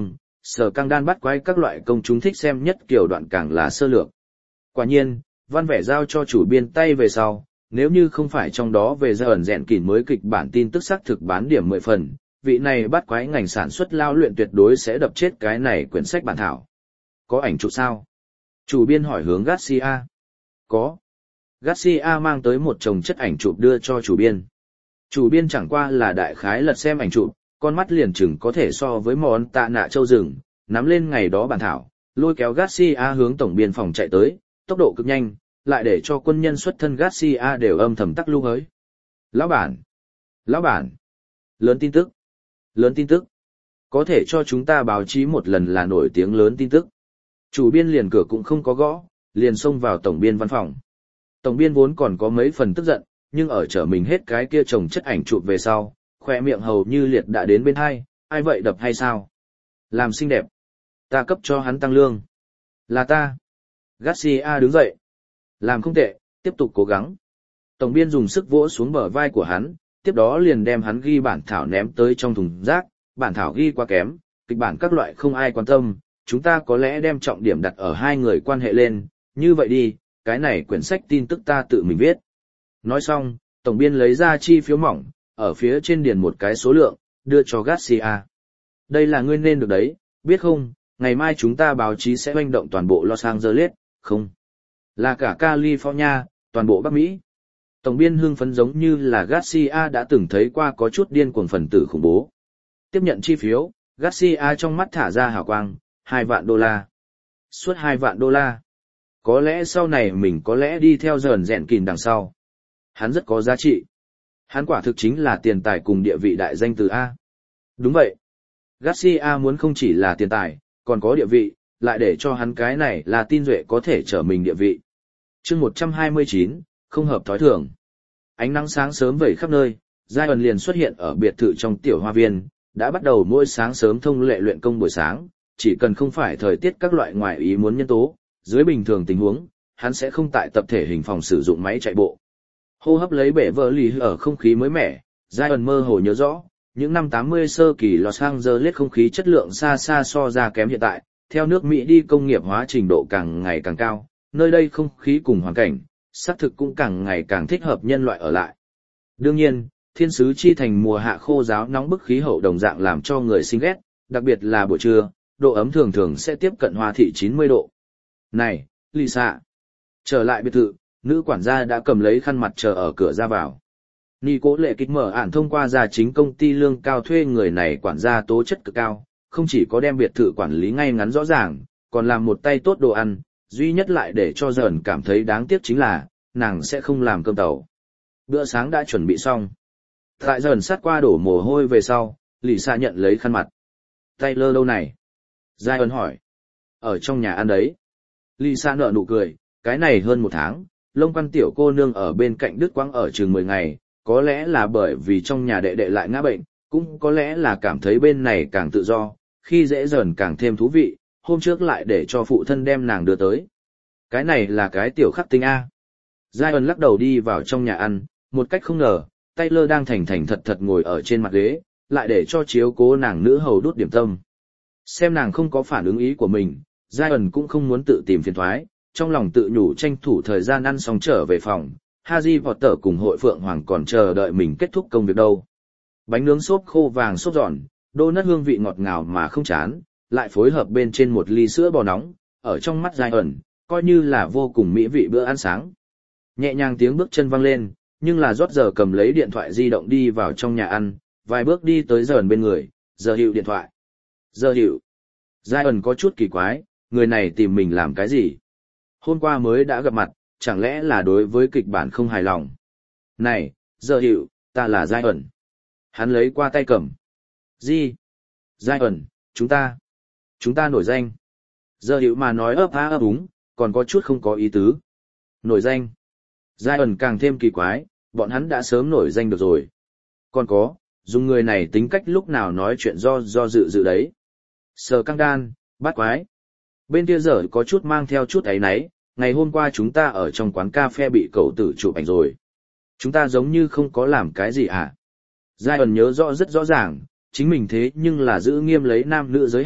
Sở căng đan bắt quái các loại công chúng thích xem nhất kiểu đoạn càng là sơ lược. Quả nhiên, văn vẻ giao cho chủ biên tay về sau, nếu như không phải trong đó về ra ẩn rèn kỷ mới kịch bản tin tức xác thực bán điểm mười phần, vị này bắt quái ngành sản xuất lao luyện tuyệt đối sẽ đập chết cái này quyển sách bản thảo. Có ảnh chụp sao? Chủ biên hỏi hướng Garcia. Có. Garcia mang tới một chồng chất ảnh chụp đưa cho chủ biên. Chủ biên chẳng qua là đại khái lật xem ảnh chụp, con mắt liền chừng có thể so với món tạ nạ châu rừng, nắm lên ngày đó bản thảo, lôi kéo Garcia hướng tổng biên phòng chạy tới, tốc độ cực nhanh, lại để cho quân nhân xuất thân Garcia đều âm thầm tắc lưu hới. Lão bản! Lão bản! Lớn tin tức! Lớn tin tức! Có thể cho chúng ta báo chí một lần là nổi tiếng lớn tin tức. Chủ biên liền cửa cũng không có gõ, liền xông vào tổng biên văn phòng. Tổng biên vốn còn có mấy phần tức giận, nhưng ở trở mình hết cái kia chồng chất ảnh chụp về sau, khoe miệng hầu như liệt đã đến bên hai, ai vậy đập hay sao? Làm xinh đẹp. Ta cấp cho hắn tăng lương. Là ta. Garcia đứng dậy. Làm không tệ, tiếp tục cố gắng. Tổng biên dùng sức vỗ xuống bờ vai của hắn, tiếp đó liền đem hắn ghi bản thảo ném tới trong thùng rác, bản thảo ghi quá kém, kịch bản các loại không ai quan tâm, chúng ta có lẽ đem trọng điểm đặt ở hai người quan hệ lên, như vậy đi, cái này quyển sách tin tức ta tự mình viết. Nói xong, tổng biên lấy ra chi phiếu mỏng, ở phía trên điền một cái số lượng, đưa cho Garcia. Đây là ngươi nên được đấy, biết không, ngày mai chúng ta báo chí sẽ hoành động toàn bộ Los Angeles, không? Là cả California, toàn bộ Bắc Mỹ. Tổng biên hưng phấn giống như là Garcia đã từng thấy qua có chút điên cuồng phần tử khủng bố. Tiếp nhận chi phiếu, Garcia trong mắt thả ra hào quang, hai vạn đô la. Suốt hai vạn đô la. Có lẽ sau này mình có lẽ đi theo dần dẹn kìn đằng sau. Hắn rất có giá trị. Hắn quả thực chính là tiền tài cùng địa vị đại danh từ A. Đúng vậy. Garcia muốn không chỉ là tiền tài, còn có địa vị, lại để cho hắn cái này là tin duệ có thể trở mình địa vị. chương một trăm hai mươi chín, không hợp thói thường. Ánh nắng sáng sớm vẩy khắp nơi, Giai ẩn liền xuất hiện ở biệt thự trong tiểu hoa viên, đã bắt đầu mỗi sáng sớm thông lệ luyện công buổi sáng, chỉ cần không phải thời tiết các loại ngoại ý muốn nhân tố, dưới bình thường tình huống, hắn sẽ không tại tập thể hình phòng sử dụng máy chạy bộ. Hô hấp lấy bể vỡ lì ở không khí mới mẻ, Giai ẩn mơ hồ nhớ rõ, những năm tám mươi sơ kỳ Los Angeles không khí chất lượng xa xa so ra kém hiện tại, theo nước Mỹ đi công nghiệp hóa trình độ càng ngày càng cao, nơi đây không khí cùng hoàn cảnh, xác thực cũng càng ngày càng thích hợp nhân loại ở lại. Đương nhiên, thiên sứ chi thành mùa hạ khô giáo nóng bức khí hậu đồng dạng làm cho người sinh ghét, đặc biệt là buổi trưa, độ ấm thường thường sẽ tiếp cận hoa thị chín mươi độ. Này, Lisa! Trở lại biệt thự, nữ quản gia đã cầm lấy khăn mặt chờ ở cửa ra vào. Nhi cố lệ kích mở ản thông qua gia chính công ty lương cao thuê người này quản gia tố chất cực cao, không chỉ có đem biệt thự quản lý ngay ngắn rõ ràng, còn làm một tay tốt đồ ăn, duy nhất lại để cho dần cảm thấy đáng tiếc chính là, nàng sẽ không làm cơm tàu. Bữa sáng đã chuẩn bị xong. Tại dần sát qua đổ mồ hôi về sau, Lisa nhận lấy khăn mặt. Taylor đâu này? Giai ân hỏi. Ở trong nhà ăn đấy. Lisa nở nụ cười, cái này hơn một tháng, lông quan tiểu cô nương ở bên cạnh đứt quãng ở chừng mười ngày, có lẽ là bởi vì trong nhà đệ đệ lại ngã bệnh, cũng có lẽ là cảm thấy bên này càng tự do, khi dễ dần càng thêm thú vị, hôm trước lại để cho phụ thân đem nàng đưa tới. Cái này là cái tiểu khắc tinh A. Giai ân lắc đầu đi vào trong nhà ăn, một cách không ngờ, Taylor đang thành thành thật thật ngồi ở trên mặt ghế, lại để cho chiếu cố nàng nữ hầu đút điểm tâm. Xem nàng không có phản ứng ý của mình, Giai ân cũng không muốn tự tìm phiền thoái, trong lòng tự nhủ tranh thủ thời gian ăn xong trở về phòng. Harry Potter cùng hội phượng hoàng còn chờ đợi mình kết thúc công việc đâu. Bánh nướng xốp khô vàng xốp giòn, đô nất hương vị ngọt ngào mà không chán, lại phối hợp bên trên một ly sữa bò nóng, ở trong mắt Giai ẩn, coi như là vô cùng mỹ vị bữa ăn sáng. Nhẹ nhàng tiếng bước chân vang lên, nhưng là rót giờ cầm lấy điện thoại di động đi vào trong nhà ăn, vài bước đi tới dần bên người, giờ hiệu điện thoại. Giờ hiệu. Giai ẩn có chút kỳ quái, người này tìm mình làm cái gì? Hôm qua mới đã gặp mặt, chẳng lẽ là đối với kịch bản không hài lòng? Này, giờ hiệu, ta là Giai ẩn. Hắn lấy qua tay cầm. Gì? Giai ẩn, chúng ta, chúng ta nổi danh. Giờ hiệu mà nói ấp á ấp úng, còn có chút không có ý tứ. Nổi danh. Giai ẩn càng thêm kỳ quái, bọn hắn đã sớm nổi danh được rồi. Còn có, dùng người này tính cách lúc nào nói chuyện do do dự dự đấy. Sờ căng đan, bắt quái. Bên kia giờ có chút mang theo chút ấy náy, ngày hôm qua chúng ta ở trong quán cà phê bị cậu tử chụp ảnh rồi. Chúng ta giống như không có làm cái gì à? Giai ẩn nhớ rõ rất rõ ràng, chính mình thế nhưng là giữ nghiêm lấy nam nữ giới hạn,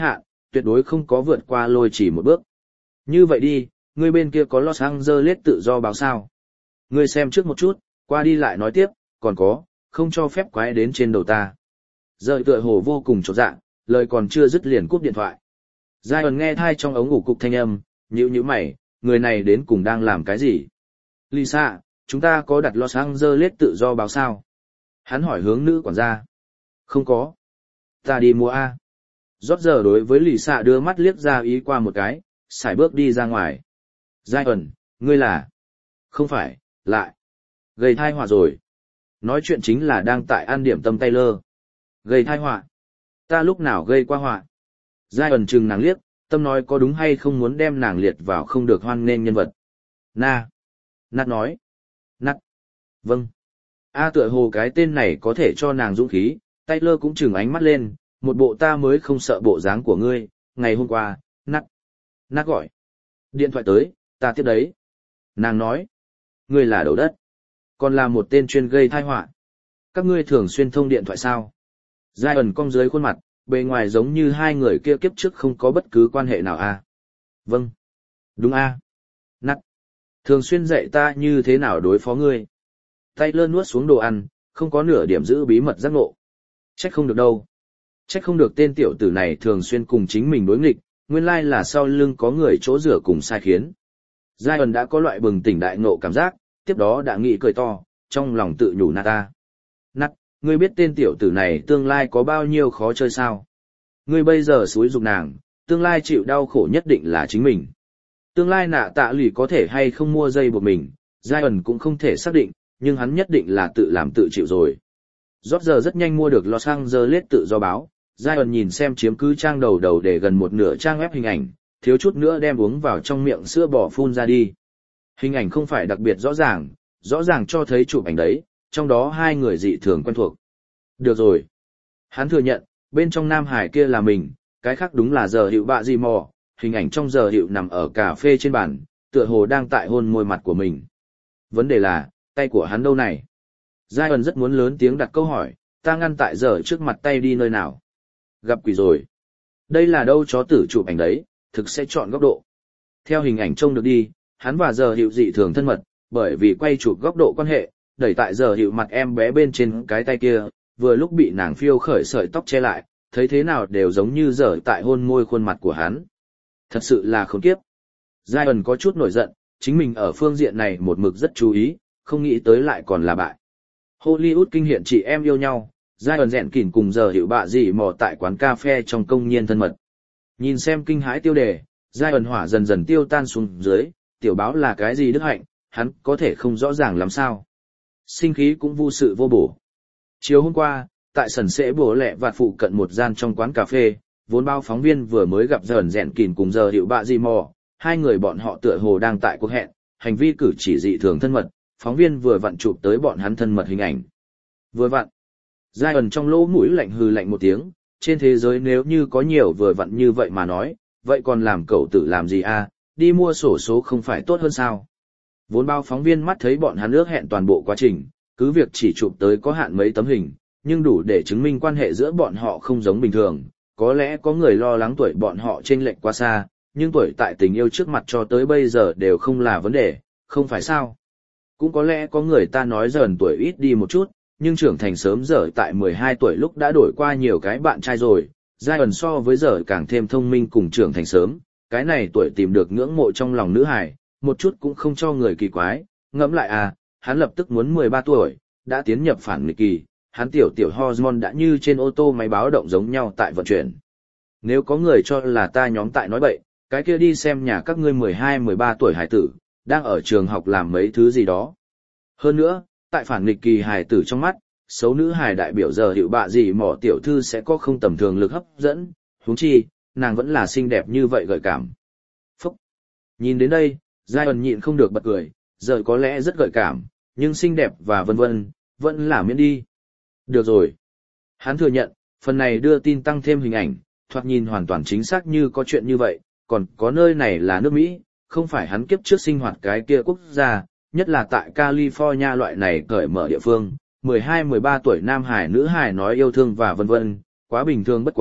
tuyệt đối không có vượt qua lôi chỉ một bước. Như vậy đi, ngươi bên kia có Los Angeles tự do báo sao? Ngươi xem trước một chút, qua đi lại nói tiếp, còn có, không cho phép quái đến trên đầu ta. Rời tựa hồ vô cùng chột dạ, lời còn chưa dứt liền cúp điện thoại. Giai ẩn nghe thai trong ống ngủ cục thanh âm, nhíu nhíu mày, người này đến cùng đang làm cái gì? Lisa, chúng ta có đặt Los Angeles tự do báo sao? Hắn hỏi hướng nữ quản gia. Không có. Ta đi mua A. Rót giờ đối với Lisa đưa mắt liếc ra ý qua một cái, xài bước đi ra ngoài. Giai ẩn, ngươi là... Không phải, lại. Gây thai họa rồi. Nói chuyện chính là đang tại ăn điểm tâm Taylor. Gây thai họa. Ta lúc nào gây qua họa? Giai ẩn chừng nàng liếc, tâm nói có đúng hay không muốn đem nàng liệt vào không được hoan nghênh nhân vật. Na. Nát nói. Nát. Vâng. A tựa hồ cái tên này có thể cho nàng dũng khí, Taylor cũng chừng ánh mắt lên, một bộ ta mới không sợ bộ dáng của ngươi, ngày hôm qua, Nát. Nát gọi. Điện thoại tới, ta tiếp đấy. Nàng nói. Ngươi là đầu đất. Còn là một tên chuyên gây thai họa. Các ngươi thường xuyên thông điện thoại sao? Giai ẩn cong dưới khuôn mặt, bề ngoài giống như hai người kia kiếp trước không có bất cứ quan hệ nào à? Vâng. Đúng a. À? Nát. Thường xuyên dạy ta như thế nào đối phó ngươi. Taylor nuốt xuống đồ ăn, không có nửa điểm giữ bí mật giác ngộ. Trách không được đâu. Trách không được tên tiểu tử này thường xuyên cùng chính mình đối nghịch, nguyên lai là sau lưng có người chỗ rửa cùng sai khiến. Giai ẩn đã có loại bừng tỉnh đại ngộ cảm giác, tiếp đó đã nghĩ cười to, trong lòng tự nhủ nát ta. Nát, ngươi biết tên tiểu tử này tương lai có bao nhiêu khó chơi sao? Ngươi bây giờ xúi dục nàng, tương lai chịu đau khổ nhất định là chính mình. Tương lai nạ tạ lì có thể hay không mua dây buộc mình, Giai ẩn cũng không thể xác định, nhưng hắn nhất định là tự làm tự chịu rồi. Rót giờ rất nhanh mua được Los Angeles tự do báo, Giai ẩn nhìn xem chiếm cứ trang đầu đầu để gần một nửa trang web hình ảnh, thiếu chút nữa đem uống vào trong miệng sữa bò phun ra đi. Hình ảnh không phải đặc biệt rõ ràng, rõ ràng cho thấy chụp ảnh đấy, trong đó hai người dị thường quen thuộc. Được rồi. Hắn thừa nhận, bên trong Nam Hải kia là mình, cái khác đúng là giờ hiệu bạ gì mò, hình ảnh trong giờ hiệu nằm ở cà phê trên bàn, tựa hồ đang tại hôn môi mặt của mình. Vấn đề là, tay của hắn đâu này? Giai ẩn rất muốn lớn tiếng đặt câu hỏi, ta ngăn tại giờ trước mặt tay đi nơi nào? Gặp quỷ rồi. Đây là đâu chó tử chụp ảnh đấy, thực sẽ chọn góc độ. Theo hình ảnh trông được đi, hắn và giờ hiệu dị thường thân mật, bởi vì quay chụp góc độ quan hệ, đẩy tại giờ hiệu mặt em bé bên trên cái tay kia, vừa lúc bị nàng phiêu khởi sợi tóc che lại, thấy thế nào đều giống như giờ tại hôn môi khuôn mặt của hắn. Thật sự là khốn kiếp. Giai ẩn có chút nổi giận, chính mình ở phương diện này một mực rất chú ý, không nghĩ tới lại còn là bại. Hollywood kinh hiện chị em yêu nhau, Giai ẩn rèn kỉn cùng giờ hiệu bạ gì mò tại quán cà phê trong công nhiên thân mật. Nhìn xem kinh hãi tiêu đề, Giai ẩn hỏa dần dần tiêu tan xuống dưới, tiểu báo là cái gì đức hạnh, hắn có thể không rõ ràng làm sao. Sinh khí cũng vô sự vô bổ. Chiều hôm qua, tại sân sẽ bổ lẹ và phụ cận một gian trong quán cà phê, vốn bao phóng viên vừa mới gặp dần rèn kìn cùng giờ hiệu bạ gì mò, hai người bọn họ tựa hồ đang tại cuộc hẹn, hành vi cử chỉ dị thường thân mật, phóng viên vừa vặn chụp tới bọn hắn thân mật hình ảnh. Vừa vặn. Giai ẩn trong lỗ mũi lạnh hừ lạnh một tiếng, trên thế giới nếu như có nhiều vừa vặn như vậy mà nói, vậy còn làm cậu tử làm gì à, đi mua sổ số không phải tốt hơn sao? Vốn bao phóng viên mắt thấy bọn hắn ước hẹn toàn bộ quá trình, cứ việc chỉ chụp tới có hạn mấy tấm hình, nhưng đủ để chứng minh quan hệ giữa bọn họ không giống bình thường. Có lẽ có người lo lắng tuổi bọn họ chênh lệch quá xa, nhưng tuổi tại tình yêu trước mặt cho tới bây giờ đều không là vấn đề, không phải sao? Cũng có lẽ có người ta nói dần tuổi ít đi một chút, nhưng trưởng thành sớm giờ tại mười hai tuổi lúc đã đổi qua nhiều cái bạn trai rồi, giai ẩn so với giờ càng thêm thông minh cùng trưởng thành sớm, cái này tuổi tìm được ngưỡng mộ trong lòng nữ hài, một chút cũng không cho người kỳ quái, ngẫm lại à, hắn lập tức muốn mười ba tuổi, đã tiến nhập phản nghịch kỳ, hắn tiểu tiểu hormone đã như trên ô tô máy báo động giống nhau tại vận chuyển. Nếu có người cho là ta nhóm tại nói bậy, cái kia đi xem nhà các ngươi mười hai mười ba tuổi hải tử, đang ở trường học làm mấy thứ gì đó. Hơn nữa, tại phản nghịch kỳ hải tử trong mắt, xấu nữ hài đại biểu giờ hiệu bạ gì mỏ tiểu thư sẽ có không tầm thường lực hấp dẫn, huống chi, nàng vẫn là xinh đẹp như vậy gợi cảm. Phúc! Nhìn đến đây, giai ẩn nhịn không được bật cười, giờ có lẽ rất gợi cảm, nhưng xinh đẹp và vân vân, vẫn là miễn đi. Được rồi. Hắn thừa nhận, phần này đưa tin tăng thêm hình ảnh, thoạt nhìn hoàn toàn chính xác như có chuyện như vậy, còn có nơi này là nước Mỹ, không phải hắn kiếp trước sinh hoạt cái kia quốc gia, nhất là tại California loại này cởi mở địa phương, mười hai mười ba tuổi nam hải nữ hải nói yêu thương và vân vân, quá bình thường bất quá,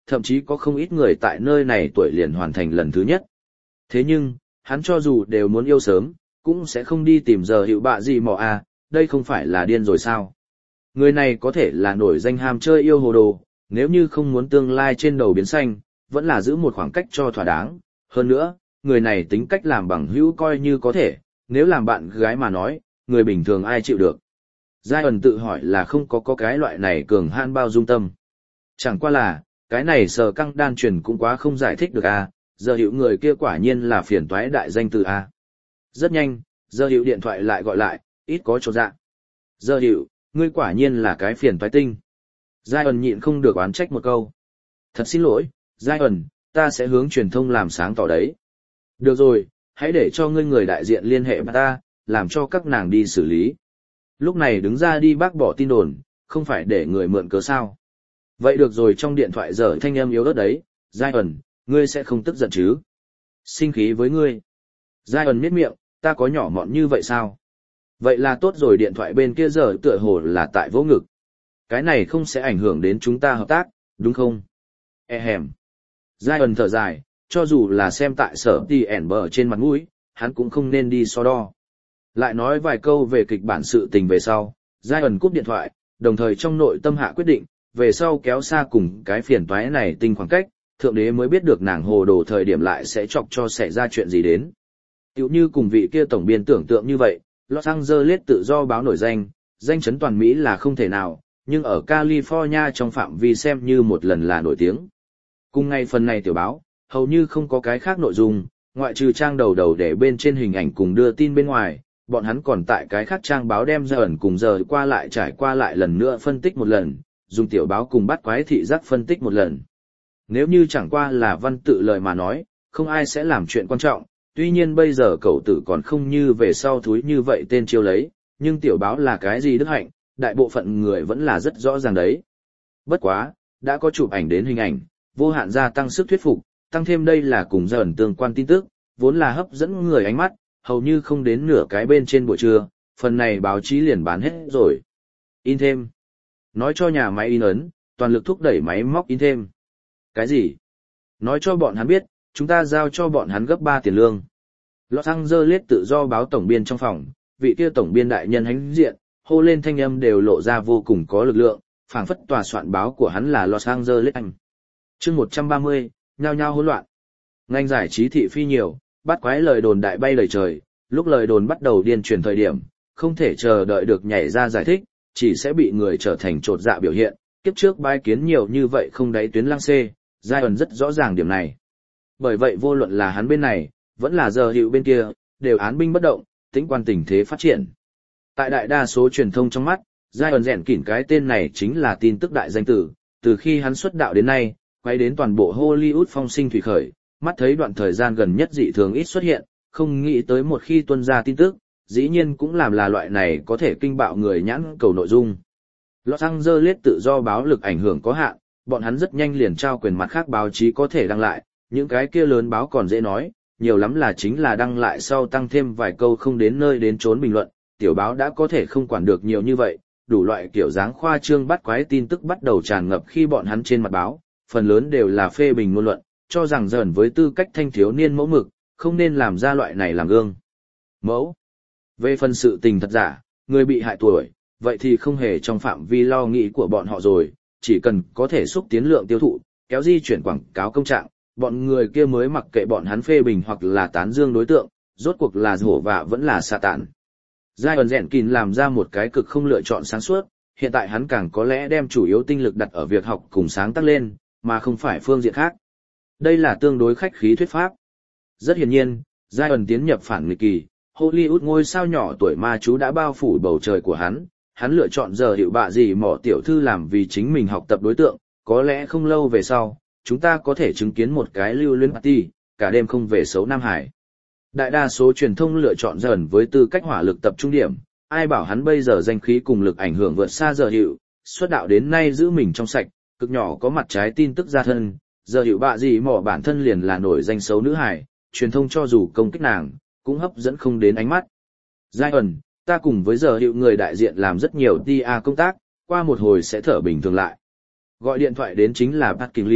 thậm chí có không ít người tại nơi này tuổi liền hoàn thành lần thứ nhất. Thế nhưng, hắn cho dù đều muốn yêu sớm, cũng sẽ không đi tìm giờ hiệu bạ gì mò à, đây không phải là điên rồi sao. Người này có thể là nổi danh ham chơi yêu hồ đồ, nếu như không muốn tương lai trên đầu biến xanh, vẫn là giữ một khoảng cách cho thỏa đáng. Hơn nữa, người này tính cách làm bằng hữu coi như có thể, nếu làm bạn gái mà nói, người bình thường ai chịu được. Giai ẩn tự hỏi là không có có cái loại này cường hãn bao dung tâm. Chẳng qua là, cái này sờ căng đan truyền cũng quá không giải thích được à, giờ hiệu người kia quả nhiên là phiền toái đại danh từ a. Rất nhanh, giờ hiệu điện thoại lại gọi lại, ít có chỗ dạ. Giờ hiệu, ngươi quả nhiên là cái phiền toái tinh. Giai ẩn nhịn không được oán trách một câu. Thật xin lỗi, Giai ẩn, ta sẽ hướng truyền thông làm sáng tỏ đấy. Được rồi, hãy để cho ngươi người đại diện liên hệ với ta, làm cho các nàng đi xử lý. Lúc này đứng ra đi bác bỏ tin đồn, không phải để người mượn cớ sao. Vậy được rồi, trong điện thoại giờ thanh âm yếu ớt đấy, Giai ẩn, ngươi sẽ không tức giận chứ? Sinh khí với ngươi. Giai ẩn miết miệng, ta có nhỏ mọn như vậy sao? Vậy là tốt rồi, điện thoại bên kia giờ tựa hồ là tại vỗ ngực. Cái này không sẽ ảnh hưởng đến chúng ta hợp tác, đúng không? E hèm. Giai ẩn thở dài, cho dù là xem tại sở ti ẻn bờ trên mặt mũi, hắn cũng không nên đi so đo. Lại nói vài câu về kịch bản sự tình về sau, Giai ẩn cúp điện thoại, đồng thời trong nội tâm hạ quyết định, về sau kéo xa cùng cái phiền toái này tinh khoảng cách, thượng đế mới biết được nàng hồ đồ thời điểm lại sẽ chọc cho xảy ra chuyện gì đến. Tiểu như cùng vị kia tổng biên tưởng tượng như vậy, Los Angeles tự do báo nổi danh, danh chấn toàn Mỹ là không thể nào, nhưng ở California trong phạm vi xem như một lần là nổi tiếng. Cùng ngay phần này tiểu báo, hầu như không có cái khác nội dung, ngoại trừ trang đầu đầu để bên trên hình ảnh cùng đưa tin bên ngoài, bọn hắn còn tại cái khác trang báo đem giờ ẩn cùng giờ qua lại trải qua lại lần nữa phân tích một lần, dùng tiểu báo cùng bắt quái thị giác phân tích một lần. Nếu như chẳng qua là văn tự lời mà nói, không ai sẽ làm chuyện quan trọng, tuy nhiên bây giờ cậu tử còn không như về sau thúi như vậy tên chiêu lấy, nhưng tiểu báo là cái gì đức hạnh, đại bộ phận người vẫn là rất rõ ràng đấy. Bất quá, đã có chụp ảnh đến hình ảnh, vô hạn gia tăng sức thuyết phục, tăng thêm đây là cùng giờ ẩn tương quan tin tức, vốn là hấp dẫn người ánh mắt, hầu như không đến nửa cái bên trên buổi trưa, phần này báo chí liền bán hết rồi. In thêm. Nói cho nhà máy in ấn, toàn lực thúc đẩy máy móc in thêm. Cái gì? Nói cho bọn hắn biết, chúng ta giao cho bọn hắn gấp ba tiền lương. Los Angeles tự do báo tổng biên trong phòng, vị kia tổng biên đại nhân hãnh diện, hô lên thanh âm đều lộ ra vô cùng có lực lượng, phảng phất tòa soạn báo của hắn là Los Angeles Anh. Chương một trăm ba mươi, nhao nhao hỗn loạn. Ngành giải trí thị phi nhiều, bắt quái lời đồn đại bay lời trời, lúc lời đồn bắt đầu điên truyền thời điểm, không thể chờ đợi được nhảy ra giải thích, chỉ sẽ bị người trở thành trột dạ biểu hiện, kiếp trước bái kiến nhiều như vậy không đáy tuyến lăng xê, Giai ẩn rất rõ ràng điểm này. Bởi vậy vô luận là hắn bên này, vẫn là giờ hiệu bên kia, đều án binh bất động, tính quan tình thế phát triển. Tại đại đa số truyền thông trong mắt, Giai ẩn rèn kỉn cái tên này chính là tin tức đại danh tử, từ khi hắn xuất đạo đến nay, quay đến toàn bộ Hollywood phong sinh thủy khởi, mắt thấy đoạn thời gian gần nhất dị thường ít xuất hiện, không nghĩ tới một khi tuân ra tin tức, dĩ nhiên cũng làm là loại này có thể kinh bạo người nhãn cầu nội dung. Los Angeles tự do báo lực ảnh hưởng có hạn, bọn hắn rất nhanh liền trao quyền mặt khác báo chí có thể đăng lại, những cái kia lớn báo còn dễ nói, nhiều lắm là chính là đăng lại sau tăng thêm vài câu không đến nơi đến chốn bình luận, tiểu báo đã có thể không quản được nhiều như vậy, đủ loại kiểu dáng khoa trương bắt quái tin tức bắt đầu tràn ngập khi bọn hắn trên mặt báo, phần lớn đều là phê bình ngôn luận, cho rằng dần với tư cách thanh thiếu niên mẫu mực, không nên làm ra loại này làm gương. Mẫu. Về phần sự tình thật giả, người bị hại tuổi, vậy thì không hề trong phạm vi lo nghĩ của bọn họ rồi, chỉ cần có thể xúc tiến lượng tiêu thụ, kéo di chuyển quảng cáo công trạng, bọn người kia mới mặc kệ bọn hắn phê bình hoặc là tán dương đối tượng, rốt cuộc là hổ vạ vẫn là sa tạn. Giai ẩn rèn kín làm ra một cái cực không lựa chọn sáng suốt, hiện tại hắn càng có lẽ đem chủ yếu tinh lực đặt ở việc học cùng sáng tác lên, mà không phải phương diện khác. Đây là tương đối khách khí thuyết pháp. Rất hiển nhiên, Giai ẩn tiến nhập phản nghịch kỳ, Hollywood ngôi sao nhỏ tuổi ma chú đã bao phủ bầu trời của hắn, hắn lựa chọn giờ hiệu bạ gì mỏ tiểu thư làm vì chính mình học tập đối tượng, có lẽ không lâu về sau, chúng ta có thể chứng kiến một cái lưu luyến party, cả đêm không về xấu Nam Hải. Đại đa số truyền thông lựa chọn dần với tư cách hỏa lực tập trung điểm, ai bảo hắn bây giờ danh khí cùng lực ảnh hưởng vượt xa giờ hiệu, xuất đạo đến nay giữ mình trong sạch, cực nhỏ có mặt trái tin tức ra thân, giờ hiệu bạ gì mỏ bản thân liền là nổi danh xấu nữ hải, truyền thông cho dù công kích nàng, cũng hấp dẫn không đến ánh mắt. Giai ẩn, ta cùng với giờ hiệu người đại diện làm rất nhiều pê e rờ công tác, qua một hồi sẽ thở bình thường lại. Gọi điện thoại đến chính là Pat Kingley,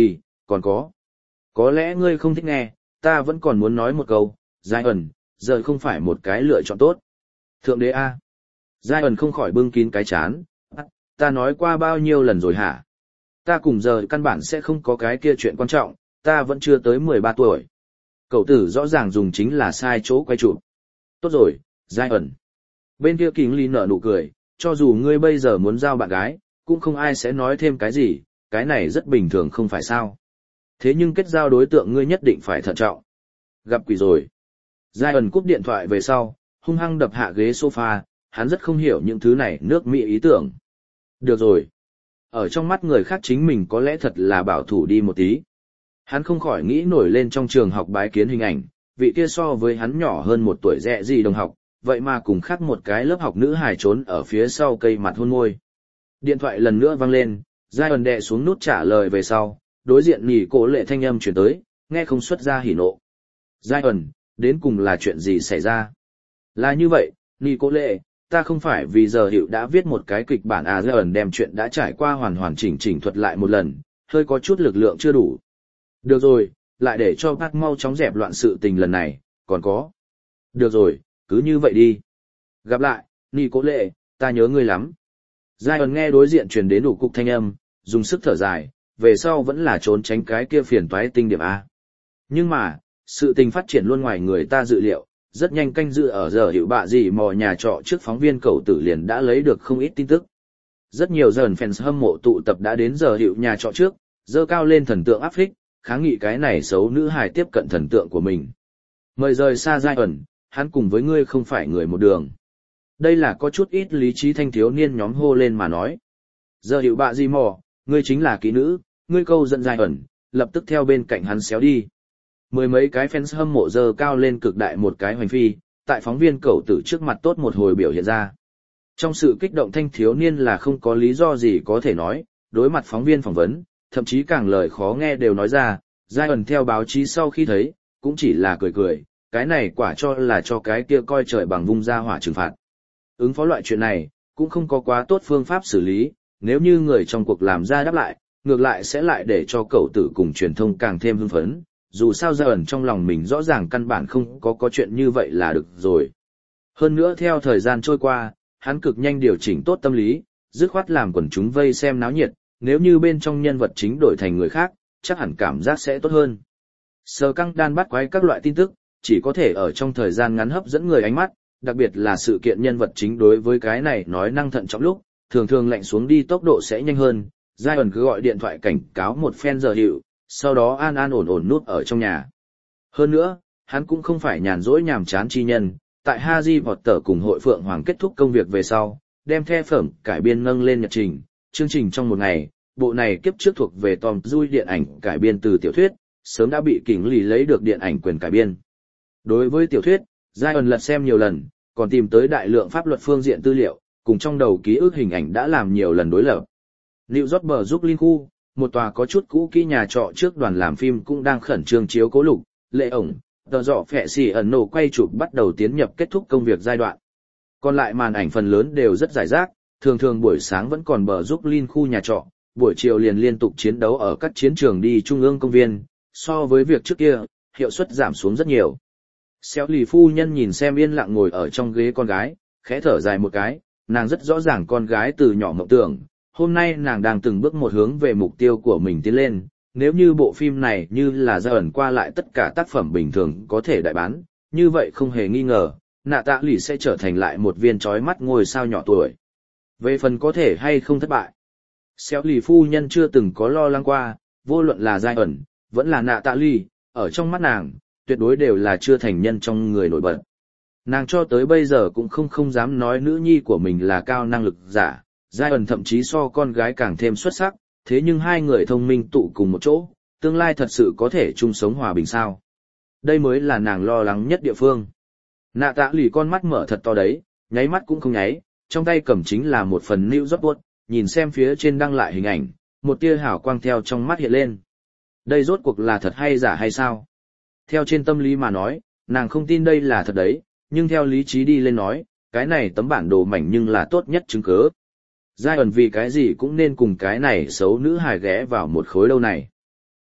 còn có. Có lẽ ngươi không thích nghe, ta vẫn còn muốn nói một câu, Giai ẩn, giờ không phải một cái lựa chọn tốt. Thượng đế A. Giai ẩn không khỏi bưng kín cái chán, ta nói qua bao nhiêu lần rồi hả? Ta cùng giờ căn bản sẽ không có cái kia chuyện quan trọng, ta vẫn chưa tới mười ba tuổi. Cậu tử rõ ràng dùng chính là sai chỗ quay chụp. Tốt rồi, Giai ẩn. Bên kia Kính Ly nở nụ cười, cho dù ngươi bây giờ muốn giao bạn gái, cũng không ai sẽ nói thêm cái gì, cái này rất bình thường không phải sao. Thế nhưng kết giao đối tượng ngươi nhất định phải thận trọng. Gặp quỷ rồi. Giai ẩn cúp điện thoại về sau, hung hăng đập hạ ghế sofa, hắn rất không hiểu những thứ này nước Mỹ ý tưởng. Được rồi. Ở trong mắt người khác chính mình có lẽ thật là bảo thủ đi một tí. Hắn không khỏi nghĩ nổi lên trong trường học bái kiến hình ảnh, vị kia so với hắn nhỏ hơn một tuổi rẽ gì đồng học, vậy mà cùng khác một cái lớp học nữ hài trốn ở phía sau cây mặt hôn môi. Điện thoại lần nữa vang lên, Giai ẩn đè xuống nút trả lời về sau, đối diện nhỉ cổ lệ thanh âm chuyển tới, nghe không xuất ra hỉ nộ. Giai ẩn, đến cùng là chuyện gì xảy ra? Là như vậy, nhỉ cổ lệ, ta không phải vì giờ hiệu đã viết một cái kịch bản à. Giai ẩn đem chuyện đã trải qua hoàn hoàn chỉnh chỉnh thuật lại một lần, hơi có chút lực lượng chưa đủ. Được rồi, lại để cho bác mau chóng dẹp loạn sự tình lần này, còn có. Được rồi, cứ như vậy đi. Gặp lại, nhỉ cổ lệ, ta nhớ ngươi lắm. Giai ẩn nghe đối diện truyền đến đủ cục thanh âm, dùng sức thở dài, về sau vẫn là trốn tránh cái kia phiền toái tinh điểm A. Nhưng mà, sự tình phát triển luôn ngoài người ta dự liệu, rất nhanh canh dự ở giờ hiệu bạ gì mò nhà trọ trước phóng viên cậu tử liền đã lấy được không ít tin tức. Rất nhiều dần fans hâm mộ tụ tập đã đến giờ hiệu nhà trọ trước, dơ cao lên thần tượng áp phích, kháng nghị cái này xấu nữ hài tiếp cận thần tượng của mình. Mời rời xa Giai ẩn, hắn cùng với ngươi không phải người một đường. Đây là có chút ít lý trí thanh thiếu niên nhóm hô lên mà nói. Giờ hiệu bạ gì mò, ngươi chính là kỹ nữ, ngươi câu dẫn Giai ẩn, lập tức theo bên cạnh hắn xéo đi. Mười mấy cái fans hâm mộ dơ cao lên cực đại một cái hoành phi, tại phóng viên cậu tử trước mặt tốt một hồi biểu hiện ra. Trong sự kích động thanh thiếu niên là không có lý do gì có thể nói, đối mặt phóng viên phỏng vấn, thậm chí càng lời khó nghe đều nói ra, Giai ẩn theo báo chí sau khi thấy, cũng chỉ là cười cười, cái này quả cho là cho cái kia coi trời bằng vung ra hỏa trừng phạt. Ứng phó loại chuyện này, cũng không có quá tốt phương pháp xử lý, nếu như người trong cuộc làm ra đáp lại, ngược lại sẽ lại để cho cậu tử cùng truyền thông càng thêm hưng phấn, dù sao Giai ẩn trong lòng mình rõ ràng căn bản không có có chuyện như vậy là được rồi. Hơn nữa theo thời gian trôi qua, hắn cực nhanh điều chỉnh tốt tâm lý, dứt khoát làm quần chúng vây xem náo nhiệt, nếu như bên trong nhân vật chính đổi thành người khác, chắc hẳn cảm giác sẽ tốt hơn. Sờ căng đan bắt quái các loại tin tức, chỉ có thể ở trong thời gian ngắn hấp dẫn người ánh mắt, đặc biệt là sự kiện nhân vật chính đối với cái này nói năng thận trọng lúc, thường thường lạnh xuống đi tốc độ sẽ nhanh hơn. Giai ẩn cứ gọi điện thoại cảnh cáo một phen giờ hiệu, sau đó an an ổn ổn núp ở trong nhà. Hơn nữa, hắn cũng không phải nhàn rỗi nhàm chán chi nhân, tại Harry Potter cùng hội Phượng Hoàng kết thúc công việc về sau, đem the phẩm cải biên nâng lên nhật trình, chương trình trong một ngày, bộ này kiếp trước thuộc về Tom Cruise điện ảnh cải biên từ tiểu thuyết, sớm đã bị Kính Ly lấy được điện ảnh quyền cải biên. Đối với tiểu thuyết, Giai ẩn lật xem nhiều lần, còn tìm tới đại lượng pháp luật phương diện tư liệu, cùng trong đầu ký ức hình ảnh đã làm nhiều lần đối lập. New York bờ giúp Linh khu, một tòa có chút cũ kỹ nhà trọ trước đoàn làm phim cũng đang khẩn trương chiếu cố lục, lệ ổng, tờ dọ phẹ xì ẩn nổ quay chụp bắt đầu tiến nhập kết thúc công việc giai đoạn. Còn lại màn ảnh phần lớn đều rất giải rác, thường thường buổi sáng vẫn còn bờ giúp Linh khu nhà trọ, buổi chiều liền liên tục chiến đấu ở các chiến trường đi trung ương công viên, so với việc trước kia, hiệu suất giảm xuống rất nhiều. Xéo lì phu nhân nhìn xem yên lặng ngồi ở trong ghế con gái, khẽ thở dài một cái, nàng rất rõ ràng con gái từ nhỏ mộng tưởng, hôm nay nàng đang từng bước một hướng về mục tiêu của mình tiến lên, nếu như bộ phim này như là Giai ẩn qua lại tất cả tác phẩm bình thường có thể đại bán, như vậy không hề nghi ngờ, nạ tạ lì sẽ trở thành lại một viên chói mắt ngôi sao nhỏ tuổi. Về phần có thể hay không thất bại, xéo lì phu nhân chưa từng có lo lắng qua, vô luận là Giai ẩn, vẫn là nạ tạ lì, ở trong mắt nàng, tuyệt đối đều là chưa thành nhân trong người nổi bật. Nàng cho tới bây giờ cũng không không dám nói nữ nhi của mình là cao năng lực giả, Giai ẩn thậm chí so con gái càng thêm xuất sắc, thế nhưng hai người thông minh tụ cùng một chỗ, tương lai thật sự có thể chung sống hòa bình sao. Đây mới là nàng lo lắng nhất địa phương. Nạ tạ lì con mắt mở thật to đấy, nháy mắt cũng không nháy, trong tay cầm chính là một phần New York Post, nhìn xem phía trên đăng lại hình ảnh, một tia hào quang theo trong mắt hiện lên. Đây rốt cuộc là thật hay giả hay sao? Theo trên tâm lý mà nói, nàng không tin đây là thật đấy, nhưng theo lý trí đi lên nói, cái này tấm bản đồ mảnh nhưng là tốt nhất chứng cứ. Giai ẩn vì cái gì cũng nên cùng cái này xấu nữ hài ghé vào một khối đâu này.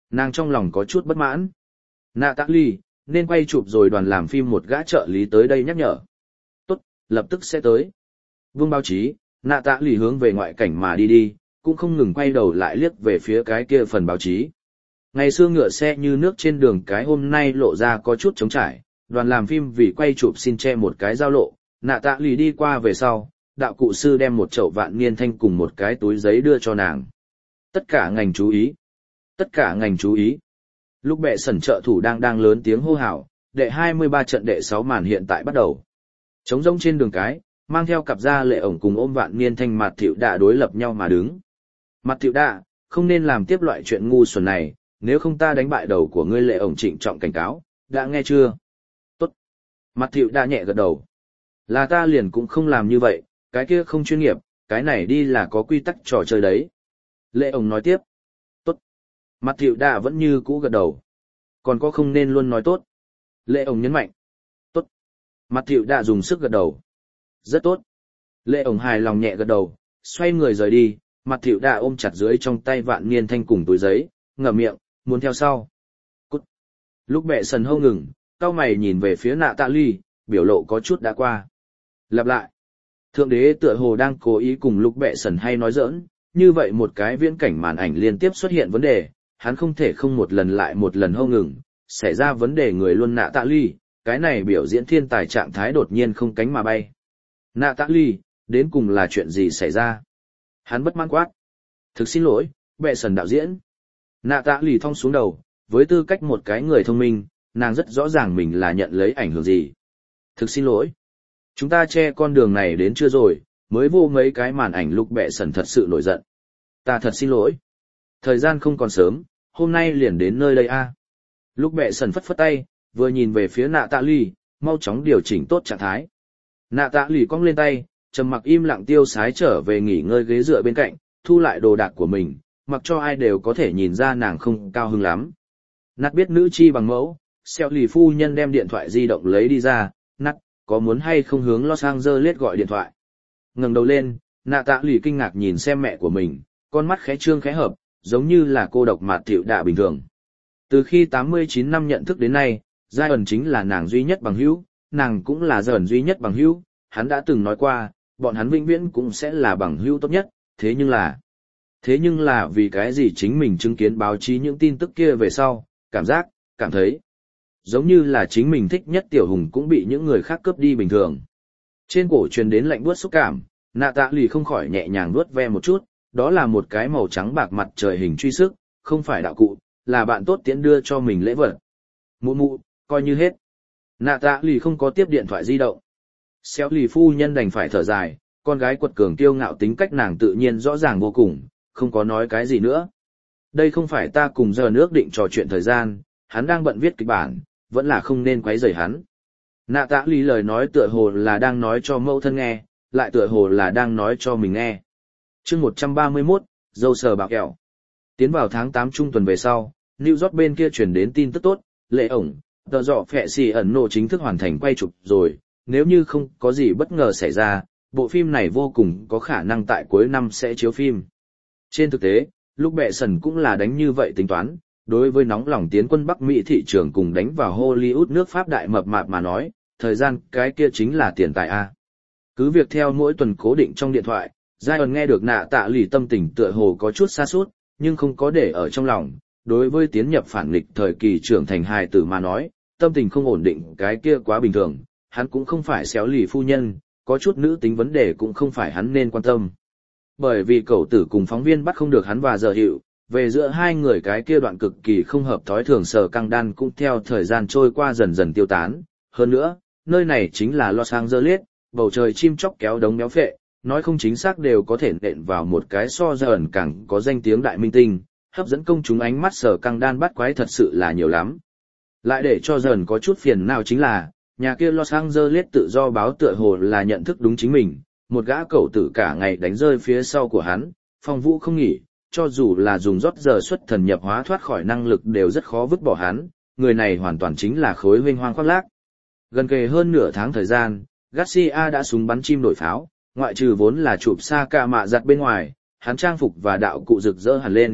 Nàng trong lòng có chút bất mãn. Natalie, nên quay chụp rồi, đoàn làm phim một gã trợ lý tới đây nhắc nhở. Tốt, lập tức sẽ tới. Vương báo chí, Natalie hướng về ngoại cảnh mà đi đi, cũng không ngừng quay đầu lại liếc về phía cái kia phần báo chí. Ngày xưa ngựa xe như nước trên đường cái hôm nay lộ ra có chút trống trải, đoàn làm phim vì quay chụp xin che một cái giao lộ, Natalie đi qua về sau, đạo cụ sư đem một chậu vạn niên thanh cùng một cái túi giấy đưa cho nàng. Tất cả ngành chú ý. Tất cả ngành chú ý. Lúc bệ sẩn trợ thủ đang đang lớn tiếng hô hào, đệ hai mươi ba trận đệ sáu màn hiện tại bắt đầu. Trống rỗng trên đường cái, mang theo cặp da lệ ổng cùng ôm vạn niên thanh mặt thiệu đạ đối lập nhau mà đứng. Mặt thiệu đạ, không nên làm tiếp loại chuyện ngu xuẩn này, nếu không ta đánh bại đầu của ngươi, lệ ổng trịnh trọng cảnh cáo, đã nghe chưa? Tốt. Mặt thiệu đạ nhẹ gật đầu. Là ta liền cũng không làm như vậy, cái kia không chuyên nghiệp, cái này đi là có quy tắc trò chơi đấy. Lệ ổng nói tiếp. Tốt. Mặt thiệu đạ vẫn như cũ gật đầu. Còn có không nên luôn nói tốt. Lệ ổng nhấn mạnh. Tốt. Mặt thiệu đạ dùng sức gật đầu. Rất tốt. Lệ ổng hài lòng nhẹ gật đầu, xoay người rời đi, mặt thiệu đạ ôm chặt dưới trong tay vạn niên thanh cùng túi giấy, ngậm miệng, muốn theo sau. Cút. Lúc bệ sần hâu ngừng, cao mày nhìn về phía nạ tạ ly, biểu lộ có chút đã qua. Lặp lại. Thượng đế tựa hồ đang cố ý cùng lúc bệ sần hay nói giỡn, như vậy một cái viễn cảnh màn ảnh liên tiếp xuất hiện vấn đề, hắn không thể không một lần lại một lần hâu ngừng, xảy ra vấn đề người luôn nạ tạ ly, cái này biểu diễn thiên tài trạng thái đột nhiên không cánh mà bay. Nạ tạ ly, đến cùng là chuyện gì xảy ra? Hắn bất mãn quát. Thực xin lỗi, bệ sần đạo diễn. Nạ tạ ly thong xuống đầu, với tư cách một cái người thông minh, nàng rất rõ ràng mình là nhận lấy ảnh hưởng gì. Thực xin lỗi. Chúng ta che con đường này đến chưa rồi, mới vô mấy cái màn ảnh lúc bệ sần thật sự nổi giận. Ta thật xin lỗi. Thời gian không còn sớm, hôm nay liền đến nơi đây a. Lúc bệ sần phất phất tay, vừa nhìn về phía nạ tạ ly, mau chóng điều chỉnh tốt trạng thái. Nạ tạ ly cong lên tay, trầm mặc im lặng tiêu sái trở về nghỉ ngơi ghế dựa bên cạnh, thu lại đồ đạc của mình, mặc cho ai đều có thể nhìn ra nàng không cao hứng lắm. Nát biết nữ chi bằng mẫu, xeo lì phu nhân đem điện thoại di động lấy đi ra, nát, có muốn hay không hướng Los Angeles gọi điện thoại. Ngẩng đầu lên, nạ tạ lì kinh ngạc nhìn xem mẹ của mình, con mắt khẽ trương khẽ hợp, giống như là cô độc mạt thiệu đạ bình thường. Từ khi tám mươi chín năm nhận thức đến nay, Giai ẩn chính là nàng duy nhất bằng hữu, nàng cũng là Giai ẩn duy nhất bằng hữu, hắn đã từng nói qua, bọn hắn vĩnh viễn cũng sẽ là bằng hữu tốt nhất, thế nhưng là... Thế nhưng là vì cái gì chính mình chứng kiến báo chí những tin tức kia về sau, cảm giác, cảm thấy, giống như là chính mình thích nhất Tiểu Hùng cũng bị những người khác cướp đi bình thường. Trên cổ truyền đến lạnh buốt xúc cảm, nạ tạ lì không khỏi nhẹ nhàng nuốt ve một chút, đó là một cái màu trắng bạc mặt trời hình truy sức, không phải đạo cụ, là bạn tốt tiễn đưa cho mình lễ vật. Mụ mụ, coi như hết. Nạ tạ lì không có tiếp điện thoại di động. Xéo lì phu nhân đành phải thở dài, con gái quật cường kiêu ngạo tính cách nàng tự nhiên rõ ràng vô cùng, không có nói cái gì nữa. Đây không phải ta cùng giờ nước định trò chuyện thời gian, hắn đang bận viết kịch bản, vẫn là không nên quấy rầy hắn. Nạ tạ lì lời nói tựa hồ là đang nói cho mẫu thân nghe, lại tựa hồ là đang nói cho mình nghe. Chương một trăm ba mươi mốt, dâu sờ bạc kẹo. Tiến vào tháng tám trung tuần về sau, New York bên kia truyền đến tin tức tốt, lệ ổng, tờ dọ phẹ xì ẩn nộ chính thức hoàn thành quay chụp rồi, nếu như không có gì bất ngờ xảy ra, bộ phim này vô cùng có khả năng tại cuối năm sẽ chiếu phim. Trên thực tế, lúc bệ sần cũng là đánh như vậy tính toán, đối với nóng lòng tiến quân Bắc Mỹ thị trường cùng đánh vào Hollywood nước Pháp đại mập mạp mà nói, thời gian cái kia chính là tiền tài A. Cứ việc theo mỗi tuần cố định trong điện thoại, Giai ẩn nghe được nạ tạ lì tâm tình tựa hồ có chút xa sút nhưng không có để ở trong lòng. Đối với tiến nhập phản nghịch thời kỳ trưởng thành hài tử mà nói, tâm tình không ổn định cái kia quá bình thường, hắn cũng không phải xéo lì phu nhân, có chút nữ tính vấn đề cũng không phải hắn nên quan tâm. Bởi vì cậu tử cùng phóng viên bắt không được hắn và giờ hiệu, về giữa hai người cái kia đoạn cực kỳ không hợp thói thường sờ căng đan cũng theo thời gian trôi qua dần dần tiêu tán. Hơn nữa, nơi này chính là Los Angeles, bầu trời chim chóc kéo đống méo phệ, nói không chính xác đều có thể nện vào một cái so ra ẩn càng có danh tiếng đại minh tinh, hấp dẫn công chúng ánh mắt sờ căng đan bắt quái thật sự là nhiều lắm. Lại để cho dần có chút phiền nào chính là, nhà kia Los Angeles tự do báo tựa hồ là nhận thức đúng chính mình, một gã cậu tử cả ngày đánh rơi phía sau của hắn, phong vũ không nghỉ, cho dù là dùng rót giờ xuất thần nhập hóa thoát khỏi năng lực đều rất khó vứt bỏ hắn, người này hoàn toàn chính là khối huynh hoang khoác lác. Gần kề hơn nửa tháng thời gian, Garcia đã súng bắn chim đổi pháo, ngoại trừ vốn là chụp xa ca mạ giặt bên ngoài, hắn trang phục và đạo cụ rực rỡ hẳn lên,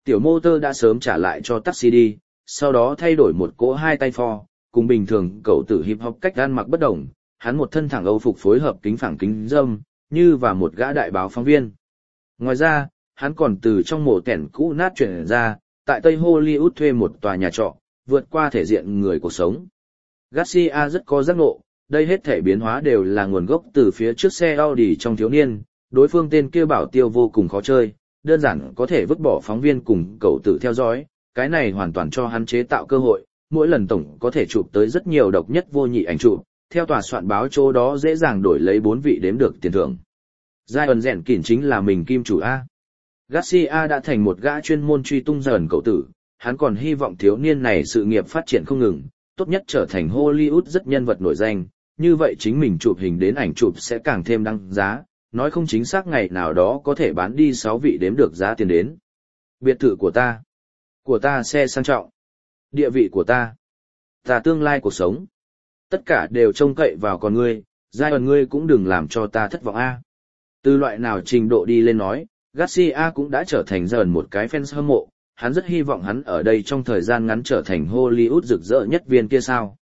Tiểu motor đã sớm trả lại cho taxi đi, sau đó thay đổi một cỗ hai tay Ford, cùng bình thường cậu tử hip hop cách ăn mặc bất đồng, hắn một thân thẳng Âu phục phối hợp kính phẳng kính râm, như và một gã đại báo phóng viên. Ngoài ra, hắn còn từ trong mổ tẻn cũ nát chuyển ra, tại Tây Hollywood thuê một tòa nhà trọ, vượt qua thể diện người cuộc sống. Garcia rất có giác ngộ, đây hết thể biến hóa đều là nguồn gốc từ phía trước xe Audi trong thiếu niên, đối phương tên kia bảo tiêu vô cùng khó chơi, đơn giản có thể vứt bỏ phóng viên cùng cậu tử theo dõi, cái này hoàn toàn cho hắn chế tạo cơ hội, mỗi lần tổng có thể chụp tới rất nhiều độc nhất vô nhị ảnh chụp, theo tòa soạn báo chỗ đó dễ dàng đổi lấy bốn vị đếm được tiền thưởng. Zion rèn kỉn chính là mình kim chủ A. Garcia đã thành một gã chuyên môn truy tung dần cậu tử, hắn còn hy vọng thiếu niên này sự nghiệp phát triển không ngừng, tốt nhất trở thành Hollywood rất nhân vật nổi danh, như vậy chính mình chụp hình đến ảnh chụp sẽ càng thêm đăng giá, nói không chính xác ngày nào đó có thể bán đi sáu vị đếm được giá tiền đến. Biệt thự của ta, của ta xe sang trọng, địa vị của ta, ta tương lai cuộc sống, tất cả đều trông cậy vào con ngươi, giai đoạn ngươi cũng đừng làm cho ta thất vọng a. Từ loại nào trình độ đi lên nói, Garcia cũng đã trở thành dần một cái fans hâm mộ, hắn rất hy vọng hắn ở đây trong thời gian ngắn trở thành Hollywood rực rỡ nhất viên kia sao.